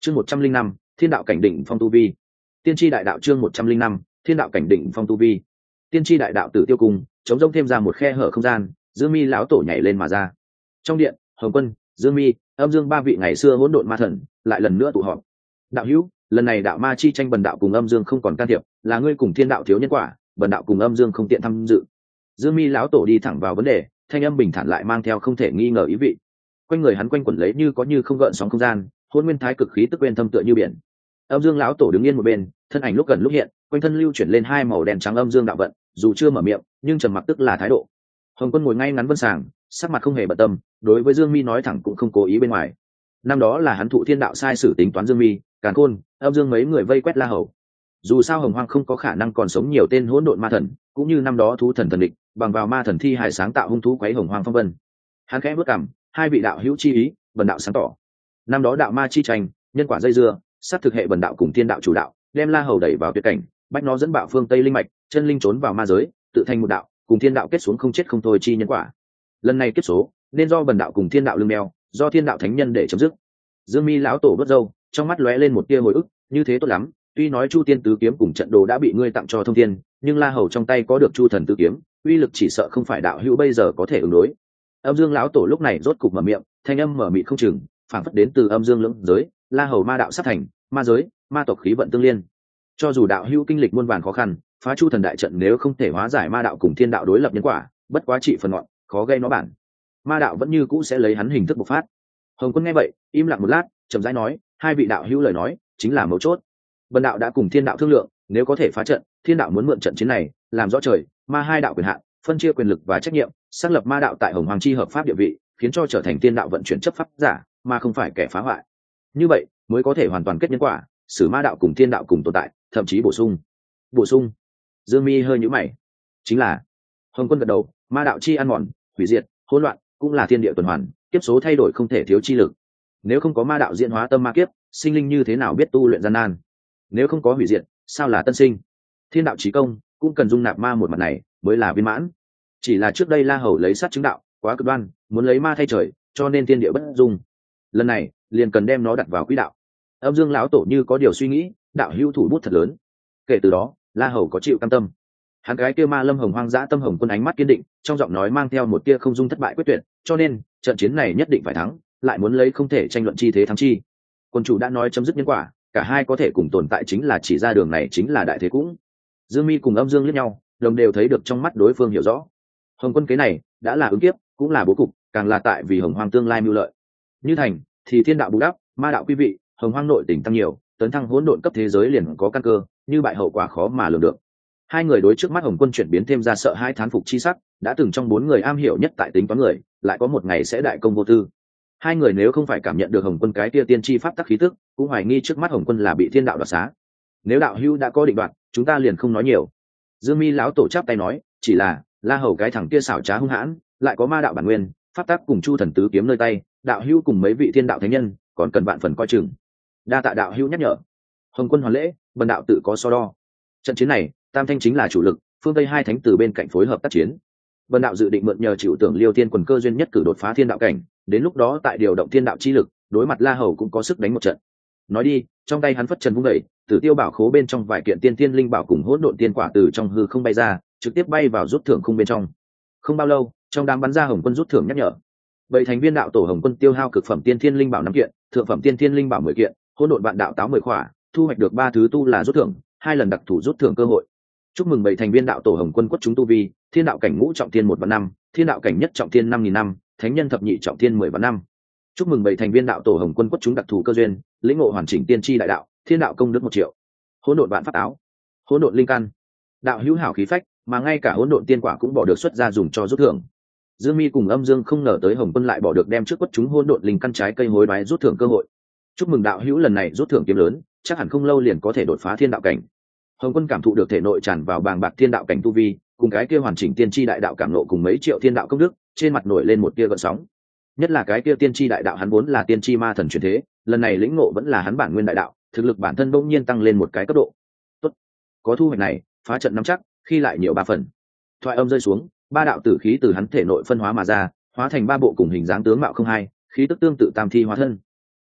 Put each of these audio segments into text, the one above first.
chương 105, thiên đạo cảnh đỉnh phong tu vi. Tiên tri đại đạo chương 105, thiên đạo cảnh đỉnh phong tu vi. Tiên tri đại đạo Tử Tiêu Cung chống rông thêm ra một khe hở không gian, Dương Mi lão tổ nhảy lên mà ra. Trong điện, Hồng Quân, Dương Mi, Âm Dương ba vị ngày xưa hỗn độn ma thần lại lần nữa tụ họp. Đạo hữu, lần này đạo ma chi tranh bần đạo cùng Âm Dương không còn can thiệp, là ngươi cùng thiên đạo thiếu nhân quả, bần đạo cùng Âm Dương không tiện tham dự. Dương Mi lão tổ đi thẳng vào vấn đề, thanh âm bình thản lại mang theo không thể nghi ngờ ý vị. Quanh người hắn quanh quẩn lấy như có như không gợn sóng không gian, hôn nguyên thái cực khí tức quên thâm tựa như biển. Âm Dương lão tổ đứng yên một bên, thân ảnh lúc gần lúc hiện, quanh thân lưu chuyển lên hai màu đen trắng âm dương đạo vận, dù chưa mở miệng, nhưng trầm mặc tức là thái độ. Hồng Quân ngồi ngay ngắn vân sàng, sắc mặt không hề bận tâm, đối với Dương Mi nói thẳng cũng không cố ý bên ngoài. Năm đó là hắn thụ thiên đạo sai sử tính toán Dương Mi, Càn Khôn, Âm Dương mấy người vây quét La Hầu. Dù sao Hồng Hoang không có khả năng còn sống nhiều tên hỗn độn ma thần, cũng như năm đó thú thần thần địch, bằng vào ma thần thi hài sáng tạo hung thú quấy Hồng Hoang phong vân. Hắn khẽ bước cằm, hai vị đạo hữu chi ý, bần đạo sáng tỏ. Năm đó đạo ma chi tranh, nhân quả dây dưa, sát thực hệ bần đạo cùng thiên đạo chủ đạo, đem La Hầu đẩy vào tuyệt cảnh, bách nó dẫn bạo phương Tây linh mạch, chân linh trốn vào ma giới, tự thành một đạo, cùng thiên đạo kết xuống không chết không thôi chi nhân quả. Lần này kiếp số, nên do bần đạo cùng thiên đạo lưng đeo, do thiên đạo thánh nhân để chấm dứt. Dương Mi lão tổ vớt râu, trong mắt lóe lên một tia hồi ức, như thế tốt lắm, tuy nói Chu Tiên tứ kiếm cùng trận đồ đã bị ngươi tặng cho thông thiên, nhưng La Hầu trong tay có được Chu Thần tứ kiếm, uy lực chỉ sợ không phải đạo hữu bây giờ có thể ứng đối. Âm Dương lão tổ lúc này rốt cục mở miệng, thanh âm mở mịt không chừng, phảng phất đến từ âm dương lưỡng giới, La Hầu ma đạo sắp thành, ma giới, ma tộc khí vận tương liên. Cho dù đạo hữu kinh lịch muôn vàn khó khăn, phá Chu Thần đại trận nếu không thể hóa giải ma đạo cùng thiên đạo đối lập nhân quả, bất quá trị phần ngọn, khó gây nó bản. Ma đạo vẫn như cũ sẽ lấy hắn hình thức bộc phát. Hồng Quân nghe vậy, im lặng một lát, chậm rãi nói, hai vị đạo hữu lời nói chính là mấu chốt. Bần đạo đã cùng thiên đạo thương lượng, nếu có thể phá trận, thiên đạo muốn mượn trận chiến này làm rõ trời ma hai đạo quyền hạn, phân chia quyền lực và trách nhiệm, xác lập ma đạo tại Hồng Hoàng chi hợp pháp địa vị, khiến cho trở thành thiên đạo vận chuyển chấp pháp giả, mà không phải kẻ phá hoại. Như vậy mới có thể hoàn toàn kết nhân quả, xử ma đạo cùng thiên đạo cùng tồn tại, thậm chí bổ sung. Dương Mi hơi nhíu mày. Chính là. Hồng Quân gật đầu, ma đạo chi ăn mòn, hủy diệt, hỗn loạn, cũng là thiên địa tuần hoàn, kiếp số thay đổi không thể thiếu chi lực. Nếu không có ma đạo diễn hóa tâm ma kiếp, sinh linh như thế nào biết tu luyện gian nan? Nếu không có hủy diệt, sao là tân sinh? Thiên đạo chí công cũng cần dung nạp ma một mặt này mới là viên mãn. Chỉ là trước đây La Hầu lấy sát chứng đạo, quá cực đoan, muốn lấy ma thay trời, cho nên thiên địa bất dung. Lần này, liền cần đem nó đặt vào quỹ đạo. Âm Dương lão tổ như có điều suy nghĩ, đạo hữu thủ bút thật lớn. Kể từ đó, La Hầu có chịu cam tâm. Hắn cái kia ma lâm hồng hoang dã tâm Hồng Quân ánh mắt kiên định, trong giọng nói mang theo một tia không dung thất bại quyết tuyệt, cho nên trận chiến này nhất định phải thắng, lại muốn lấy không thể tranh luận chi thế thắng chi. Quân chủ đã nói chấm dứt nhân quả, cả hai có thể cùng tồn tại chính là chỉ ra đường này chính là đại thế cũng. Dương Mi cùng Âm Dương liếc nhau, đồng đều thấy được trong mắt đối phương hiểu rõ. Hồng Quân kế này đã là ứng kiếp, cũng là bố cục, càng là tại vì Hồng Hoang tương lai mưu lợi. Như thành thì thiên đạo bù đắp, ma đạo quý vị, Hồng Hoang nội tình tăng nhiều, tấn thăng hỗn độn cấp thế giới liền có căn cơ, như bại hậu quả khó mà lường được. Hai người đối trước mắt Hồng Quân chuyển biến thêm ra sợ hai thán phục chi sắc, đã từng trong bốn người am hiểu nhất tại tính toán người, lại có một ngày sẽ đại công vô tư. Hai người nếu không phải cảm nhận được Hồng Quân cái tia tiên tri pháp tắc khí tức, cũng hoài nghi trước mắt Hồng Quân là bị thiên đạo đoạt xá. Nếu đạo hữu đã có định đoạt, chúng ta liền không nói nhiều. Dương Mi lão tổ chắp tay nói, chỉ là La Hầu cái thằng kia xảo trá hung hãn, lại có ma đạo bản nguyên, pháp tắc cùng Chu Thần tứ kiếm nơi tay, đạo hữu cùng mấy vị thiên đạo thánh nhân, còn cần vạn phần coi chừng. Đa tạ đạo hữu nhắc nhở. Hồng Quân hoàn lễ, bần đạo tự có so đo. Trận chiến này, Tam Thanh chính là chủ lực, phương Tây hai thánh từ bên cạnh phối hợp tác chiến. Bần đạo dự định mượn nhờ chịu tưởng Liêu Thiên quần cơ duyên nhất cử đột phá thiên đạo cảnh, đến lúc đó tại điều động thiên đạo chi lực, đối mặt La Hầu cũng có sức đánh một trận. Nói đi, trong tay hắn phất trần vung đẩy, Tử Tiêu bảo khố bên trong vài kiện tiên thiên linh bảo cùng hỗn độn tiên quả từ trong hư không bay ra, trực tiếp bay vào rút thưởng khung bên trong. Không bao lâu, trong đám bắn ra Hồng Quân rút thưởng nhắc nhở. Bảy thành viên đạo tổ Hồng Quân tiêu hao cực phẩm tiên thiên linh bảo 5 kiện, thượng phẩm tiên thiên linh bảo 10 kiện, hỗn độn vạn đạo táo 10 khỏa, thu hoạch được 3 thứ tu là rút thưởng, 2 lần đặc thù rút thưởng cơ hội. Chúc mừng bảy thành viên đạo tổ Hồng Quân quất chúng tu vi, thiên đạo cảnh ngũ trọng thiên 1 vạn năm, thiên đạo cảnh nhất trọng thiên 5000 năm, thánh nhân thập nhị trọng thiên 10 vạn năm. Chúc mừng bảy thành viên đạo tổ Hồng Quân quất chúng đặc thù cơ duyên, lĩnh ngộ hoàn chỉnh tiên tri đại đạo, thiên đạo công đức 1 triệu. Hỗn độn vạn pháp áo, hỗn độn linh căn, đạo hữu hảo khí phách, mà ngay cả hỗn độn tiên quả cũng bỏ được xuất ra dùng cho rút thưởng. Dương Mi cùng Âm Dương không ngờ tới Hồng Quân lại bỏ được đem trước quất chúng hỗn độn linh căn trái cây hối đoái rút thưởng cơ hội. Chúc mừng đạo hữu lần này rút thưởng kiếm lớn, chắc hẳn không lâu liền có thể đột phá thiên đạo cảnh. Hồng Quân cảm thụ được thể nội tràn vào bàng bạc thiên đạo cảnh tu vi, cùng cái kia hoàn chỉnh tiên tri đại đạo cảm ngộ cùng mấy triệu thiên đạo công đức, trên mặt nổi lên một tia gợn sóng. Nhất là cái kia tiên tri đại đạo hắn vốn là tiên tri ma thần truyền thế, lần này lĩnh ngộ vẫn là hắn bản nguyên đại đạo, thực lực bản thân bỗng nhiên tăng lên một cái cấp độ. Tốt, có thu hoạch này, phá trận nắm chắc, khi lại nhiều 3 phần. Thoại âm rơi xuống, 3 đạo tử khí từ hắn thể nội phân hóa mà ra, hóa thành 3 bộ cùng hình dáng tướng mạo không hai, khí tức tương tự tam thi hóa thân.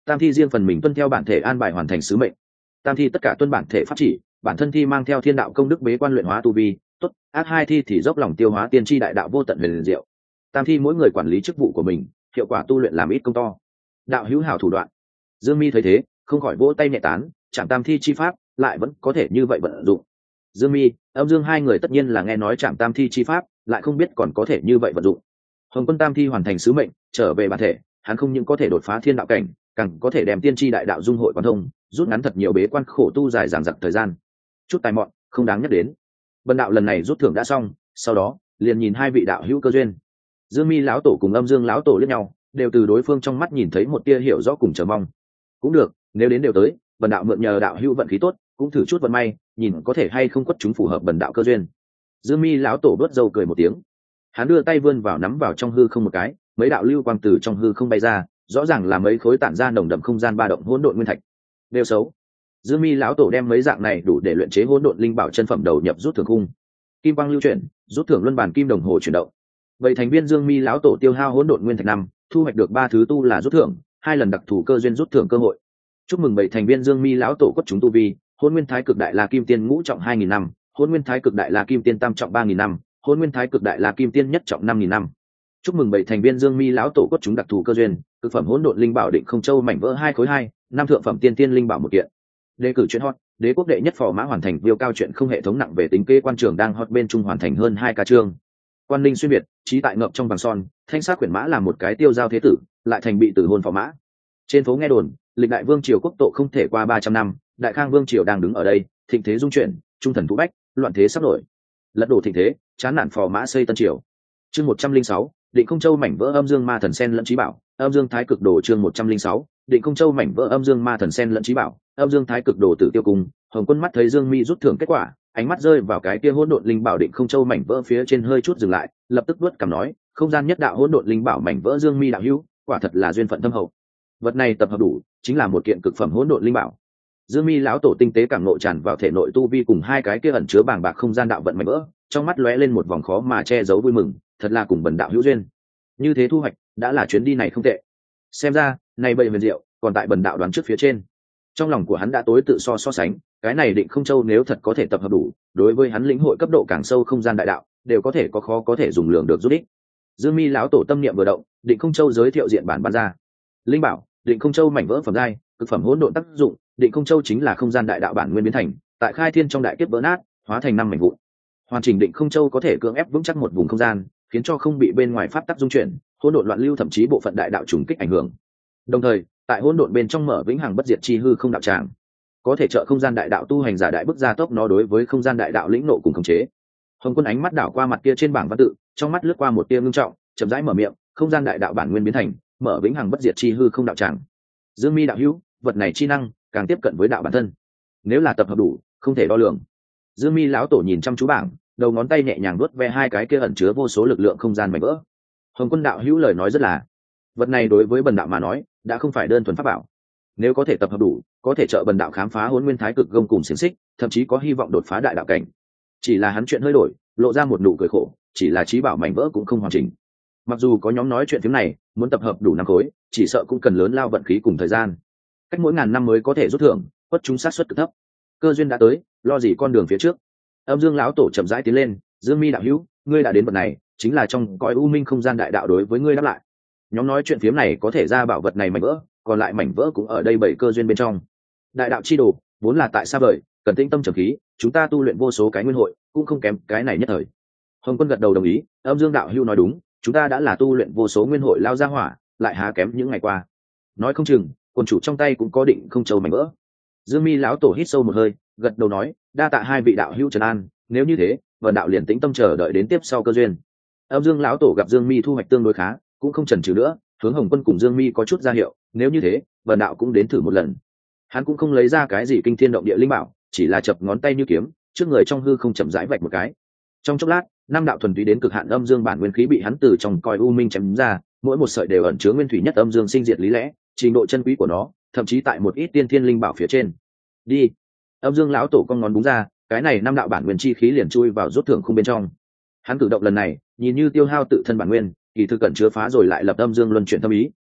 tam thi riêng phần mình tuân theo bản thể an bài hoàn thành sứ mệnh. Tam thi tất cả tuân bản thể pháp chỉ, bản thân thi mang theo thiên đạo công đức bế quan luyện hóa tu vi tốt, ác hai thi thì dốc lòng tiêu hóa tiên tri đại đạo vô tận huyền diệu. Tam thi mỗi người quản lý chức vụ của mình, hiệu quả tu luyện làm ít công to. Đạo hữu hảo thủ đoạn. Dương Mi thấy thế không khỏi vỗ tay nhẹ tán, chẳng tam thi chi pháp lại vẫn có thể như vậy vận dụng. Dương Mi, Âm Dương hai người tất nhiên là nghe nói chạm tam thi chi pháp, lại không biết còn có thể như vậy vận dụng. Hồng Quân tam thi hoàn thành sứ mệnh, trở về bản thể, hắn không những có thể đột phá thiên đạo cảnh, càng có thể đem tiên tri đại đạo dung hội quan thông, rút ngắn thật nhiều bế quan khổ tu dài dằng dặc thời gian. Chút tài mọn không đáng nhắc đến. Bần đạo lần này rút thưởng đã xong, sau đó liền nhìn hai vị đạo hữu cơ duyên. Dương Mi lão tổ cùng Âm Dương lão tổ liếc nhau, đều từ đối phương trong mắt nhìn thấy một tia hiểu rõ cùng chờ mong. Cũng được, nếu đến đều tới, bần đạo mượn nhờ đạo hữu vận khí tốt, cũng thử chút vận may, nhìn có thể hay không quất chúng phù hợp bần đạo cơ duyên. Dương Mi lão tổ đốt dâu cười một tiếng, hắn đưa tay vươn vào nắm vào trong hư không một cái, mấy đạo lưu quang từ trong hư không bay ra, rõ ràng là mấy khối tản ra nồng đậm không gian ba động hỗn độn nguyên thạch. Đều xấu. Dương Mi lão tổ đem mấy dạng này đủ để luyện chế hỗn độn linh bảo chân phẩm đầu nhập rút thưởng khung. Kim quang lưu chuyển, rút thưởng luân bàn kim đồng hồ chuyển động. Vậy thành viên Dương Mi lão tổ tiêu hao hỗn độn nguyên thạch 5, thu hoạch được 3 thứ tu là rút thưởng, 2 lần đặc thù cơ duyên rút thưởng cơ hội. Chúc mừng 7 thành viên Dương Mi lão tổ quất chúng tu vi, Hỗn Nguyên Thái Cực Đại La Kim Tiên ngũ trọng 2000 năm, Hỗn Nguyên Thái Cực Đại La Kim Tiên tam trọng 3000 năm, Hỗn Nguyên Thái Cực Đại La Kim Tiên nhất trọng 5000 năm. Chúc mừng 7 thành viên Dương Mi lão tổ quất chúng đặc thù cơ duyên, cực phẩm hỗn độn linh bảo định không châu mảnh vỡ 2 khối 2, 5 thượng phẩm tiên tiên linh bảo một kiện. Đề cử chuyện hot, đế quốc đệ nhất phò mã hoàn thành viêu cao chuyện không hệ thống nặng về tính kế quan trường đang hot bên trung hoàn thành hơn 2 ca chương. Quan Ninh xuyên việt, trí tại ngậm trong vàng son, thanh sát quyển mã là một cái tiêu giao thế tử, lại thành bị tử hôn phò mã. Trên phố nghe đồn, lịch đại vương triều quốc tộ không thể qua 300 năm, đại khang vương triều đang đứng ở đây, thịnh thế dung chuyển, trung thần thú bách, loạn thế sắp nổi. Lật đổ thịnh thế, chán nản phò mã xây tân triều. Chương 106, Định Không Châu mảnh vỡ âm dương ma thần sen lẫn trí bảo, âm dương thái cực đồ chương 106, Định Không Châu mảnh vỡ âm dương ma thần sen lẫn trí bảo, âm dương thái cực đồ tử tiêu cung. Hồng Quân mắt thấy Dương Mi rút thưởng kết quả, ánh mắt rơi vào cái kia hỗn độn linh bảo Định Không Châu mảnh vỡ phía trên hơi chút dừng lại, lập tức vớt cằm nói, không gian nhất đạo hỗn độn linh bảo mảnh vỡ Dương Mi đạo hữu, quả thật là duyên phận thâm hậu. Vật này tập hợp đủ, chính là một kiện cực phẩm hỗn độn linh bảo. Dương Mi lão tổ tinh tế cảm ngộ tràn vào thể nội tu vi cùng hai cái kia ẩn chứa bàng bạc không gian đạo vận mảnh vỡ, trong mắt lóe lên một vòng khó mà che giấu vui mừng, thật là cùng bần đạo hữu duyên. Như thế thu hoạch, đã là chuyến đi này không tệ. Xem ra, này bầy huyền diệu, còn tại bần đạo đoán trước phía trên. Trong lòng của hắn đã tối tự so sánh, cái này Định Không Châu nếu thật có thể tập hợp đủ, đối với hắn lĩnh hội cấp độ càng sâu không gian đại đạo, đều có thể có khó có thể dùng lượng được rút ích. Dương Mi lão tổ tâm niệm vừa động, Định Không Châu giới thiệu diện bản ban ra. Linh bảo, Định Không Châu mảnh vỡ phẩm giai, cực phẩm hỗn độn tác dụng, Định Không Châu chính là không gian đại đạo bản nguyên biến thành, tại khai thiên trong đại kiếp vỡ nát, hóa thành 5 mảnh vụn. Hoàn chỉnh Định Không Châu có thể cưỡng ép vững chắc một vùng không gian, khiến cho không bị bên ngoài pháp tắc dung chuyển, hỗn độn loạn lưu thậm chí bộ phận đại đạo trùng kích ảnh hưởng. Đồng thời, tại hỗn độn bên trong mở vĩnh hằng bất diệt chi hư không đạo tràng, có thể trợ không gian đại đạo tu hành giả đại bức gia tốc nó đối với không gian đại đạo lĩnh nộ cùng khống chế. Hồng Quân ánh mắt đảo qua mặt kia trên bảng văn tự, trong mắt lướt qua một tia ngưng trọng, chậm rãi mở miệng, không gian đại đạo bản nguyên biến thành, mở vĩnh hằng bất diệt chi hư không đạo tràng. Dương Mi đạo hữu, vật này chi năng càng tiếp cận với đạo bản thân, nếu là tập hợp đủ, không thể đo lường. Dương Mi lão tổ nhìn chăm chú bảng, đầu ngón tay nhẹ nhàng vuốt ve hai cái kia ẩn chứa vô số lực lượng không gian mảnh vỡ. Hồng Quân đạo hữu lời nói rất là, vật này đối với bần đạo mà nói, đã không phải đơn thuần pháp bảo. Nếu có thể tập hợp đủ, có thể trợ bần đạo khám phá Hỗn Nguyên Thái Cực gông cùng xiềng xích, thậm chí có hy vọng đột phá đại đạo cảnh. Chỉ là hắn chuyện hơi đổi, lộ ra một nụ cười khổ, chỉ là trí bảo mảnh vỡ cũng không hoàn chỉnh. Mặc dù có nhóm nói chuyện tiếng này, muốn tập hợp đủ 5 khối, chỉ sợ cũng cần lớn lao vận khí cùng thời gian. Cách mỗi ngàn năm mới có thể rút thưởng, quất chúng sát suất cực thấp. Cơ duyên đã tới, lo gì con đường phía trước. Âm Dương lão tổ chậm rãi tiến lên, Dương Mi đạo hữu, ngươi đã đến vật này, chính là trong cõi u minh không gian đại đạo đối với ngươi đáp lại. Nhóm nói chuyện phiếm này có thể ra bảo vật này mảnh vỡ, còn lại mảnh vỡ cũng ở đây 7 cơ duyên bên trong. Đại đạo chi đồ vốn là tại xa vời, cần tĩnh tâm trầm khí, chúng ta tu luyện vô số cái nguyên hội, cũng không kém cái này nhất thời. Hồng Quân gật đầu đồng ý, Âm Dương đạo hữu nói đúng, chúng ta đã là tu luyện vô số nguyên hội lao ra hỏa, lại há kém những ngày qua. Nói không chừng, quần chủ trong tay cũng có Định Không Châu mảnh vỡ. Dương Mi lão tổ hít sâu một hơi, gật đầu nói, đa tạ hai vị đạo hữu trấn an, nếu như thế, vần đạo liền tĩnh tâm chờ đợi đến tiếp sau cơ duyên. Âm Dương lão tổ gặp Dương Mi thu hoạch tương đối khá, cũng không chần chừ nữa, hướng Hồng Quân cùng Dương Mi có chút ra hiệu, nếu như thế, vần đạo cũng đến thử một lần. Hắn cũng không lấy ra cái gì kinh thiên động địa linh bảo, chỉ là chập ngón tay như kiếm, trước người trong hư không chậm rãi vạch một cái. Trong chốc lát, 5 đạo thuần túy đến cực hạn âm dương bản nguyên khí bị hắn từ trong coi u minh chém ra, mỗi một sợi đều ẩn chứa nguyên thủy nhất âm dương sinh diệt lý lẽ, trình độ chân quý của nó, thậm chí tại một ít tiên thiên linh bảo phía trên. Đi. Âm Dương lão tổ con ngón búng ra, cái này 5 đạo bản nguyên chi khí liền chui vào rút thưởng khung bên trong. Hắn cử động lần này, nhìn như tiêu hao tự thân bản nguyên, kỳ thực cẩn chứa phá rồi lại lập âm dương luân chuyển tâm ý,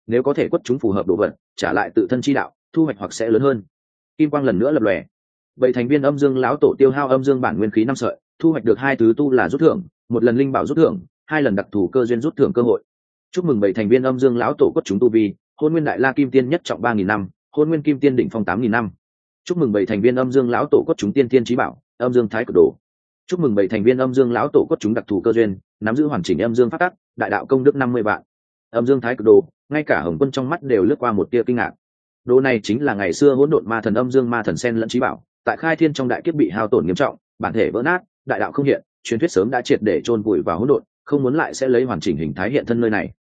nếu có thể quất chúng phù hợp đồ vật trả lại tự thân chi đạo, thu hoạch hoặc sẽ lớn hơn. Kim quang lần nữa lập lòe, bảy thành viên âm dương lão tổ tiêu hao âm dương bản nguyên khí 5 sợi, thu hoạch được 2 thứ tu là rút thưởng, 1 lần linh bảo rút thưởng, 2 lần đặc thù cơ duyên rút thưởng cơ hội. Chúc mừng bảy thành viên âm dương lão tổ quất chúng tu vi, hôn nguyên đại la kim tiên nhất trọng 3.000 năm, hôn nguyên kim tiên đỉnh phong 8.000 năm. Chúc mừng bảy thành viên âm dương lão tổ quất chúng tiên tiên chí bảo, âm dương thái cực đồ. Chúc mừng bảy thành viên âm dương lão tổ quất chúng đặc thù cơ duyên, nắm giữ hoàn chỉnh âm dương pháp tắc, đại đạo công đức 50 vạn. Âm dương thái cực đồ, ngay cả Hồng Quân trong mắt đều lướt qua một tia kinh ngạc. Đồ này chính là ngày xưa hỗn độn ma thần âm dương ma thần sen lẫn chí bảo, tại khai thiên trong đại kiếp bị hao tổn nghiêm trọng, bản thể vỡ nát, đại đạo không hiện, truyền thuyết sớm đã triệt để chôn vùi vào hỗn độn, không muốn lại sẽ lấy hoàn chỉnh hình thái hiện thân nơi này.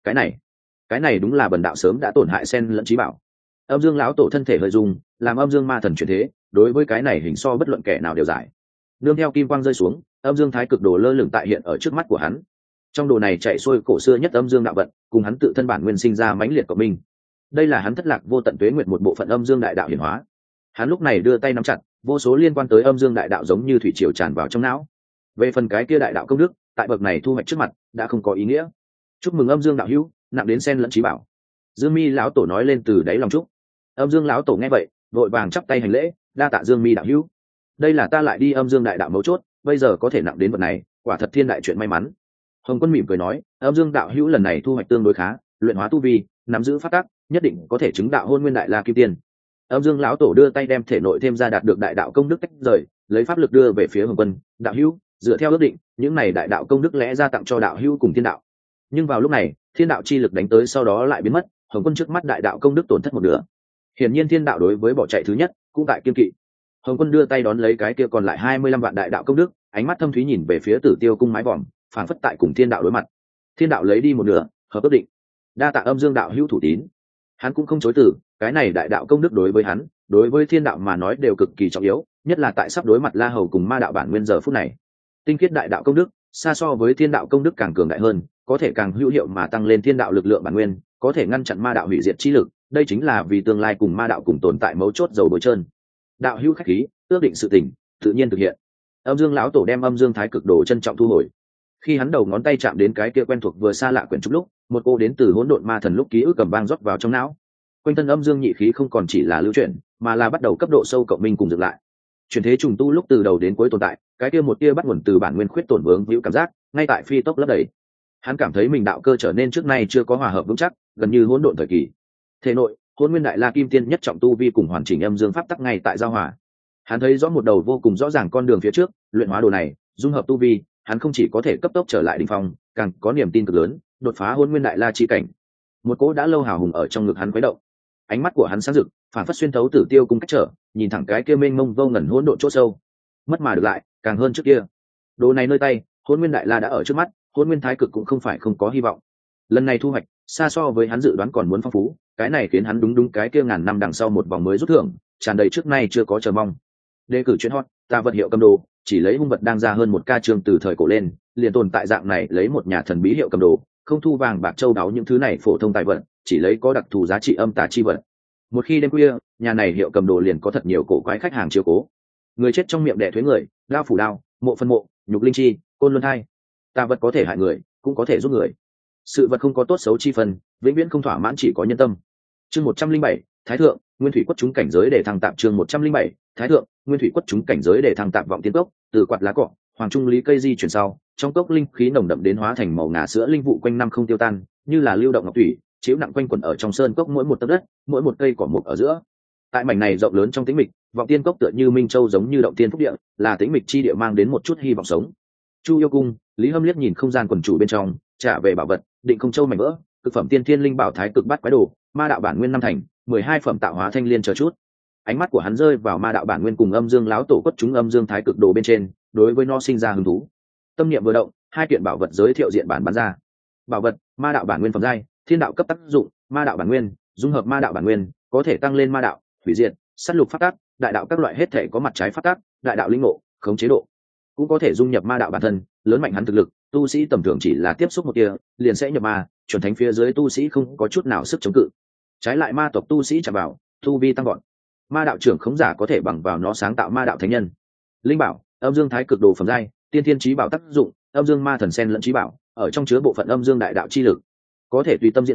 Cái này đúng là bần đạo sớm đã tổn hại sen lẫn chí bảo. Âm dương lão tổ thân thể hơi rung, làm âm dương ma thần chuyển thế, đối với cái này hình so bất luận kẻ nào đều giải. Nương theo kim quang rơi xuống, âm dương thái cực đồ lơ lửng tại hiện ở trước mắt của hắn. Trong đồ này chạy xuôi cổ xưa nhất âm dương đạo vận, cùng hắn tự thân bản nguyên sinh ra mãnh liệt cộng minh. Đây là hắn thất lạc vô tận tuế nguyệt một bộ phận âm dương đại đạo hiển hóa. Hắn lúc này đưa tay nắm chặt, vô số liên quan tới âm dương đại đạo giống như thủy triều tràn vào trong não. Về phần cái kia đại đạo công đức, tại bậc này thu hoạch trước mặt đã không có ý nghĩa. Chúc mừng âm dương đạo hữu, nặng đến sen lẫn chí bảo. Dương Mi lão tổ nói lên từ đáy lòng chúc. Âm dương lão tổ nghe vậy, vội vàng chắp tay hành lễ, đa tạ Dương Mi đạo hữu. Đây là ta lại đi âm dương đại đạo mấu chốt, bây giờ có thể nặng đến vật này, quả thật thiên đại chuyện may mắn. Hồng Quân mỉm cười nói, âm dương đạo hữu lần này thu hoạch tương đối khá, luyện hóa tu vi, nắm giữ pháp tắc, nhất định có thể chứng đạo hôn nguyên đại la kim tiên. Âm dương lão tổ đưa tay đem thể nội thêm ra đạt được đại đạo công đức tách rời, lấy pháp lực đưa về phía Hồng Quân, đạo hữu, dựa theo ước định, những này đại đạo công đức lẽ ra tặng cho đạo hữu cùng thiên đạo. Nhưng vào lúc này, thiên đạo chi lực đánh tới sau đó lại biến mất, Hồng Quân trước mắt đại đạo công đức tổn thất một nửa. Hiển nhiên thiên đạo đối với bỏ chạy thứ nhất cũng tại kiên kỵ. Hồng Quân đưa tay đón lấy cái kia còn lại 25 vạn đại đạo công đức, ánh mắt thâm thúy nhìn về phía Tử Tiêu cung mái vòm, phảng phất tại cùng thiên đạo đối mặt. Thiên đạo lấy đi một nửa, hợp ước định. Đa tạ âm dương đạo hữu thủ tín. Hắn cũng không chối từ, cái này đại đạo công đức đối với hắn, đối với thiên đạo mà nói đều cực kỳ trọng yếu, nhất là tại sắp đối mặt La Hầu cùng ma đạo bản nguyên giờ phút này. Tinh khiết đại đạo công đức, xa so với thiên đạo công đức càng cường đại hơn, có thể càng hữu hiệu mà tăng lên thiên đạo lực lượng bản nguyên, có thể ngăn chặn ma đạo hủy diệt chi lực, đây chính là vì tương lai cùng ma đạo cùng tồn tại mấu chốt dầu bôi trơn. Đạo hữu khách khí, ước định sự tình, tự nhiên thực hiện. Âm dương lão tổ đem âm dương thái cực đồ trân trọng thu hồi. Khi hắn đầu ngón tay chạm đến cái kia quen thuộc vừa xa lạ quyển trục lúc, một cô đến từ hỗn độn ma thần lúc ký ức cầm vang rót vào trong não. Quanh thân âm dương nhị khí không còn chỉ là lưu chuyển, mà là bắt đầu cấp độ sâu cộng minh cùng dựng lại. Chuyển thế trùng tu lúc từ đầu đến cuối tồn tại, cái kia một tia bắt nguồn từ bản nguyên khuyết tổn vướng hữu cảm giác, ngay tại phi tốc lấp đầy. Hắn cảm thấy mình đạo cơ trở nên trước nay chưa có hòa hợp vững chắc, gần như hỗn độn thời kỳ. Thể nội, hôn nguyên đại la kim tiên nhất trọng tu vi cùng hoàn chỉnh âm dương pháp tắc ngay tại giao hòa. Hắn thấy rõ một đầu vô cùng rõ ràng con đường phía trước, luyện hóa đồ này, dung hợp tu vi, hắn không chỉ có thể cấp tốc trở lại đỉnh phong, càng có niềm tin cực lớn, đột phá hôn nguyên đại la chi cảnh. Một cỗ đã lâu hào hùng ở trong ngực hắn khuấy động. Ánh mắt của hắn sáng rực, phản phất xuyên thấu Tử Tiêu cung cách trở, nhìn thẳng cái kia mênh mông vô ngần hỗn độn chỗ sâu. Mất mà được lại, càng hơn trước kia. Đồ này nơi tay, hôn nguyên đại la đã ở trước mắt, hôn nguyên thái cực cũng không phải không có hy vọng. Lần này thu hoạch, xa so với hắn dự đoán còn muốn phong phú, cái này khiến hắn đúng cái kia ngàn năm đằng sau một vòng mới rút thưởng, tràn đầy trước nay chưa có chờ mong. Đề cử chuyên hot, ta vật hiệu cầm đồ, chỉ lấy hung vật đang ra hơn một ca chương từ thời cổ lên, liền tồn tại dạng này lấy một nhà thần bí hiệu cầm đồ, không thu vàng bạc châu đáo những thứ này phổ thông tài vật, chỉ lấy có đặc thù giá trị âm tà chi vật. Một khi đêm khuya, nhà này hiệu cầm đồ liền có thật nhiều cổ quái khách hàng chiếu cố. Người chết trong miệng đẻ thuế người, đao phủ đao, mộ phân mộ, nhục linh chi, côn luân thai. Tà vật có thể hại người, cũng có thể giúp người. Sự vật không có tốt xấu chi phần, vĩnh viễn không thỏa mãn, chỉ có nhân tâm. Chương 107, Thái thượng, Nguyên thủy quất chúng cảnh giới để thăng tạm. Chương 107, Thái thượng, Nguyên thủy quất chúng cảnh giới để thăng tạm. Vọng tiên cốc, từ quạt lá cọ, hoàng trung lý cây di chuyển sau, trong cốc linh khí nồng đậm đến hóa thành màu ngà sữa linh vụ quanh năm không tiêu tan, như là lưu động ngọc thủy, chiếu nặng quanh quẩn ở trong sơn cốc mỗi một tấc đất, mỗi một cây cỏ mục ở giữa. Tại mảnh này rộng lớn trong tĩnh mịch, vọng tiên cốc tựa như minh châu giống như động tiên phúc địa, là tĩnh mịch chi địa mang đến một chút hy vọng sống. Chu Yêu cung, Lý Hâm liếc nhìn không gian quần chủ bên trong, trả về bảo vật, định không châu mảnh vỡ, cực phẩm tiên thiên linh bảo thái cực bát quái đồ, ma đạo bản nguyên năm thành, 12 phẩm tạo hóa thanh liên chờ chút. Ánh mắt của hắn rơi vào ma đạo bản nguyên cùng âm dương láo tổ quất chúng âm dương thái cực đồ bên trên, đối với nó sinh ra hứng thú. Tâm niệm vừa động, hai kiện bảo vật giới thiệu diện bản bán ra. Bảo vật, ma đạo bản nguyên phẩm giai, thiên đạo cấp tác dụng, ma đạo bản nguyên, dung hợp ma đạo bản nguyên, có thể tăng lên ma đạo, hủy diệt, sát lục pháp tắc, đại đạo các loại hết thể có mặt trái pháp tắc, đại đạo linh ngộ, khống chế độ, cũng có thể dung nhập ma đạo bản thân, lớn mạnh hắn thực lực. Tu sĩ tầm thường chỉ là tiếp xúc một tia, liền sẽ nhập ma, chuẩn thánh phía dưới tu sĩ không có chút nào sức chống cự. Trái lại ma tộc tu sĩ chạm vào, tu vi tăng gọn. Ma đạo trưởng khống giả có thể bằng vào nó sáng tạo ma đạo thánh nhân. Linh bảo, âm dương thái cực đồ phẩm giai, tiên thiên chí bảo tác dụng, âm dương ma thần sen lẫn chí bảo, ở trong chứa bộ phận âm dương đại đạo chi lực, có thể tùy tâm diễn hóa,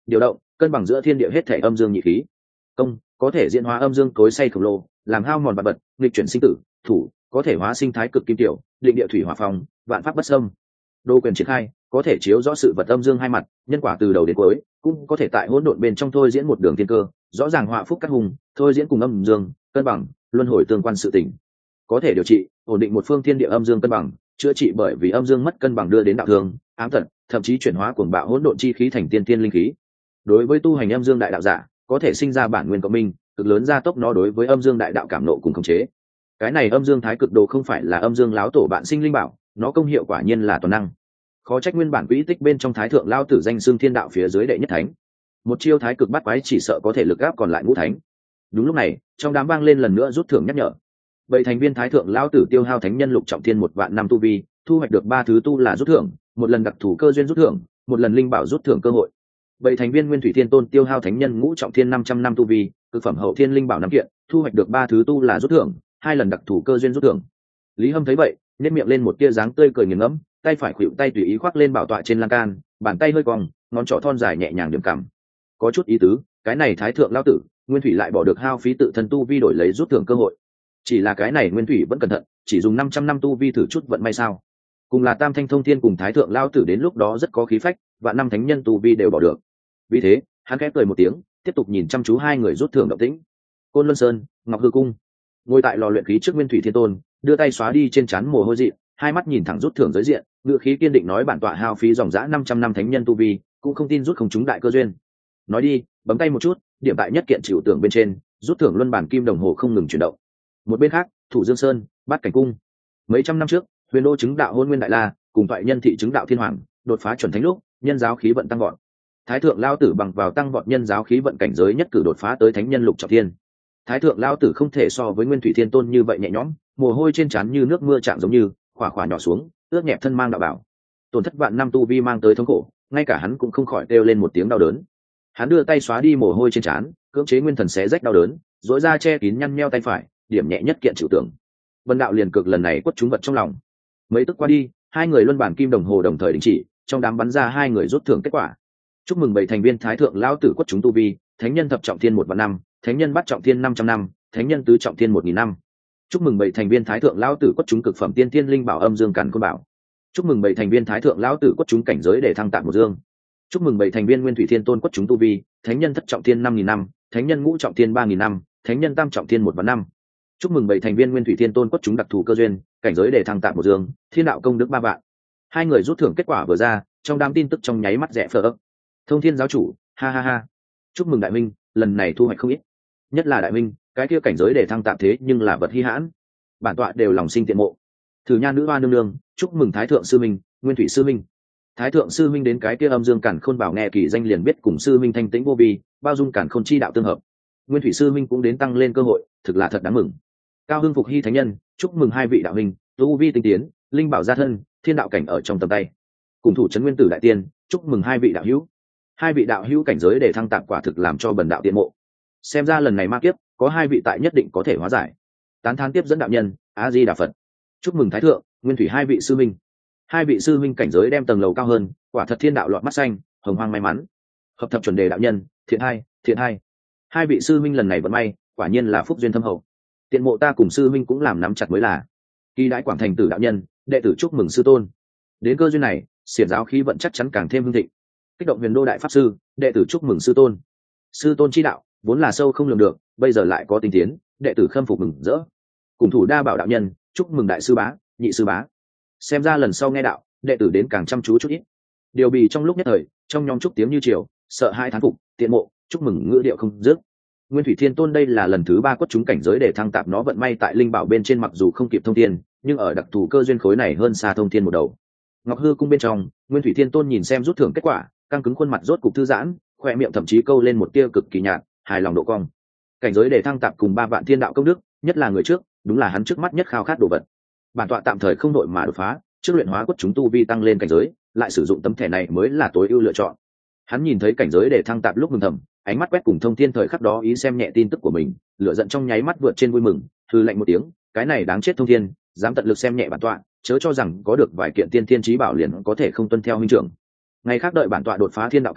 điều động cân bằng giữa thiên địa hết thể âm dương nhị khí. Công có thể diễn hóa âm dương cối xay khổng lồ, làm hao mòn vật vật, nghịch chuyển sinh tử. Thủ có thể hóa sinh thái cực kim tiểu, định địa thủy hỏa phong, vạn pháp bất xâm. Đô quyền triển khai có thể chiếu rõ sự vật âm dương hai mặt, nhân quả từ đầu đến cuối, cũng có thể tại hỗn độn bên trong thôi diễn một đường thiên cơ, rõ ràng họa phúc cắt hùng, thôi diễn cùng âm dương cân bằng, luân hồi tương quan sự tình. Có thể điều trị ổn định một phương thiên địa âm dương cân bằng, chữa trị bởi vì âm dương mất cân bằng đưa đến đạo thương ám tật, thậm chí chuyển hóa cuồng bạo hỗn độn chi khí thành tiên tiên linh khí. Đối với tu hành âm dương đại đạo giả, có thể sinh ra bản nguyên cộng minh, cực lớn gia tốc nó đối với âm dương đại đạo cảm nộ cùng khống chế. Cái này âm dương thái cực đồ không phải là âm dương láo tổ bạn sinh linh bảo, nó công hiệu quả nhiên là toàn năng. Khó trách nguyên bản quỹ tích bên trong thái thượng lao tử danh xưng thiên đạo phía dưới đệ nhất thánh, một chiêu thái cực bắt quái chỉ sợ có thể lực áp còn lại ngũ thánh. Đúng lúc này trong đám vang lên lần nữa rút thưởng nhắc nhở. Bảy thành viên thái thượng lao tử tiêu hao thánh nhân lục trọng thiên 1.000 năm tu vi, thu hoạch được 3 thứ tu là rút thưởng, một lần đặc thù cơ duyên rút thưởng, một lần linh bảo rút thưởng cơ hội. Bảy thành viên nguyên thủy thiên tôn tiêu hao thánh nhân ngũ trọng thiên 500 năm tu vi, cực phẩm hậu thiên linh bảo 5 kiện, thu hoạch được 3 thứ tu là rút thưởng, 2 lần đặc thù cơ duyên rút thưởng. Lý Hâm thấy vậy nhếch miệng lên một tia dáng tươi cười nghiền ngẫm, tay phải khuỵu tay tùy ý khoác lên bảo tọa trên lan can, bàn tay hơi cong, ngón trỏ thon dài nhẹ nhàng điểm cằm. Có chút ý tứ, cái này thái thượng lao tử nguyên thủy lại bỏ được hao phí tự thân tu vi đổi lấy rút thưởng cơ hội. Chỉ là cái này nguyên thủy vẫn cẩn thận, chỉ dùng 500 năm tu vi thử chút vận may sao? Cùng là tam thanh thông thiên cùng thái thượng lao tử đến lúc đó rất có khí phách, và năm thánh nhân tu vi đều bỏ được. Vì thế hắn khẽ cười một tiếng, tiếp tục nhìn chăm chú hai người rút thưởng động tĩnh. Côn Luân Sơn, Ngọc Hư Cung, ngồi tại lò luyện khí trước nguyên thủy thiên tôn, đưa tay xóa đi trên trán mồ hôi dị, hai mắt nhìn thẳng rút thưởng giới diện, ngựa khí kiên định nói bản tọa hao phí dòng dã 500 năm thánh nhân tu vi, cũng không tin rút không trúng đại cơ duyên. Nói đi, bấm tay một chút, điểm tại nhất kiện chịu tưởng bên trên, rút thưởng luân bản kim đồng hồ không ngừng chuyển động. Một bên khác, Thủ Dương Sơn, Bát Cảnh Cung. Mấy trăm năm trước, Huyền Đô chứng đạo Hôn Nguyên Đại La, cùng toại nhân thị chứng đạo Thiên Hoàng, đột phá chuẩn thánh lúc, nhân giáo khí vận tăng vọt. Thái thượng lao tử bằng vào tăng vọt nhân giáo khí vận cảnh giới nhất cử đột phá tới thánh nhân lục trọng thiên. Thái thượng lao tử không thể so với Nguyên Thủy Thiên Tôn như vậy nhẹ nhõm, mồ hôi trên trán như nước mưa chạm giống như khỏa khỏa nhỏ xuống, ướt nhẹp thân mang đạo bảo. Tổn thất vạn năm tu vi mang tới thống khổ, ngay cả hắn cũng không khỏi kêu lên một tiếng đau đớn. Hắn đưa tay xóa đi mồ hôi trên trán, cưỡng chế nguyên thần xé rách đau đớn, rỗi ra che kín nhăn nheo tay phải, điểm nhẹ nhất kiện chịu tưởng. Vân đạo liền cực lần này quất trúng vật trong lòng. Mấy tức qua đi, hai người luân bản kim đồng hồ đồng thời đình chỉ, trong đám bắn ra hai người rút thưởng kết quả. Chúc mừng 7 thành viên thái thượng lão tử quất trúng tu vi, thánh nhân thập trọng thiên 1 vạn năm, thánh nhân bát trọng thiên 500 năm, thánh nhân tứ trọng thiên 1000 năm. Chúc mừng 7 thành viên thái thượng lão tử quất trúng cực phẩm tiên thiên linh bảo âm dương càn khôn bảo. Chúc mừng 7 thành viên thái thượng lão tử quất trúng cảnh giới để thăng tạm một dương. Chúc mừng 7 thành viên nguyên thủy thiên tôn quất trúng tu vi, thánh nhân thất trọng thiên 5000 năm, thánh nhân ngũ trọng thiên 3000 năm, thánh nhân tam trọng thiên 1 vạn năm. Chúc mừng 7 thành viên nguyên thủy thiên tôn quất trúng đặc thù cơ duyên, cảnh giới để thăng tạm một dương, thiên đạo công đức 3 vạn. Hai người rút thưởng kết quả vừa ra, trong đám tin tức trong nháy mắt rẽ phở. Thông thiên giáo chủ, ha ha ha. Chúc mừng đại minh, lần này thu hoạch không ít. Nhất là đại minh, cái kia cảnh giới để thăng tạm thế nhưng là vật hi hãn. Bản tọa đều lòng sinh tiện mộ. Thử nha nữ hoa nương nương, chúc mừng thái thượng sư minh, nguyên thủy sư minh. Thái thượng sư minh đến cái kia âm dương càn khôn bảo nghe kỳ danh liền biết cùng sư minh thanh tĩnh vô vi, bao dung càn khôn chi đạo tương hợp. Nguyên thủy sư minh cũng đến tăng lên cơ hội, thực là thật đáng mừng. Cao hưng phục hy thánh nhân, chúc mừng hai vị đạo huynh, tu vi tinh tiến, linh bảo gia thân, thiên đạo cảnh ở trong tầm tay. Cùng thủ trấn nguyên tử đại tiên, chúc mừng hai vị đạo hữu. Hai vị đạo hữu cảnh giới để thăng tạm quả thực làm cho bần đạo tiện mộ. Xem ra lần này ma kiếp, có hai vị tại nhất định có thể hóa giải. Tán thán tiếp dẫn đạo nhân, A Di Đà Phật. Chúc mừng thái thượng, nguyên thủy hai vị sư minh. Hai vị sư minh cảnh giới đem tầng lầu cao hơn, quả thật thiên đạo lọt mắt xanh, hồng hoang may mắn. Hợp thập chuẩn đề đạo nhân, thiện hai, thiện hai. Hai vị sư minh lần này vận may, quả nhiên là phúc duyên thâm hậu. Tiện mộ ta cùng sư minh cũng làm nắm chặt mới là. Kỳ đãi quảng thành tử đạo nhân, đệ tử chúc mừng sư tôn. Đến cơ duyên này, xiển giáo khí vận chắc chắn càng thêm hưng thịnh. Kích động huyền đô đại pháp sư, đệ tử chúc mừng sư tôn. Sư tôn chi đạo vốn là sâu không lường được, bây giờ lại có tinh tiến, đệ tử khâm phục mừng rỡ. Cùng thủ đa bảo đạo nhân, chúc mừng đại sư bá, nhị sư bá. Xem ra lần sau nghe đạo, đệ tử đến càng chăm chú chút ít. Điều bì trong lúc nhất thời, trong nhóm chúc tiếng như triều, sợ hai thán phục, tiện mộ, chúc mừng ngữ điệu không dứt. Nguyên thủy thiên tôn đây là lần thứ 3 quất trúng cảnh giới để thăng tạp nó vận may tại linh bảo bên trên, mặc dù không kịp thông thiên, nhưng ở đặc thù cơ duyên khối này hơn xa thông thiên một đầu. Ngọc Hư cung bên trong, Nguyên thủy thiên tôn nhìn xem rút thưởng kết quả, căng cứng khuôn mặt rốt cục thư giãn, khoe miệng thậm chí câu lên một tia cực kỳ nhạt, hài lòng độ cong. Cảnh giới để thăng tạp cùng 3 vạn thiên đạo công đức, nhất là người trước, đúng là hắn trước mắt nhất khao khát đồ vật. Bản tọa tạm thời không đội mà đột phá, trước luyện hóa quất chúng tu vi tăng lên cảnh giới, lại sử dụng tấm thẻ này mới là tối ưu lựa chọn. Hắn nhìn thấy cảnh giới để thăng tạp lúc mừng thầm, ánh mắt quét cùng thông thiên thời khắc đó ý xem nhẹ tin tức của mình, lửa giận trong nháy mắt vượt trên vui mừng, hừ lạnh một tiếng, cái này đáng chết thông thiên, dám tận lực xem nhẹ bản tọa, chớ cho rằng có được vài kiện tiên thiên chí bảo liền có thể không tuân theo huynh trưởng. Ngày khác đợi bản tọa đột phá thiên đạo cảnh,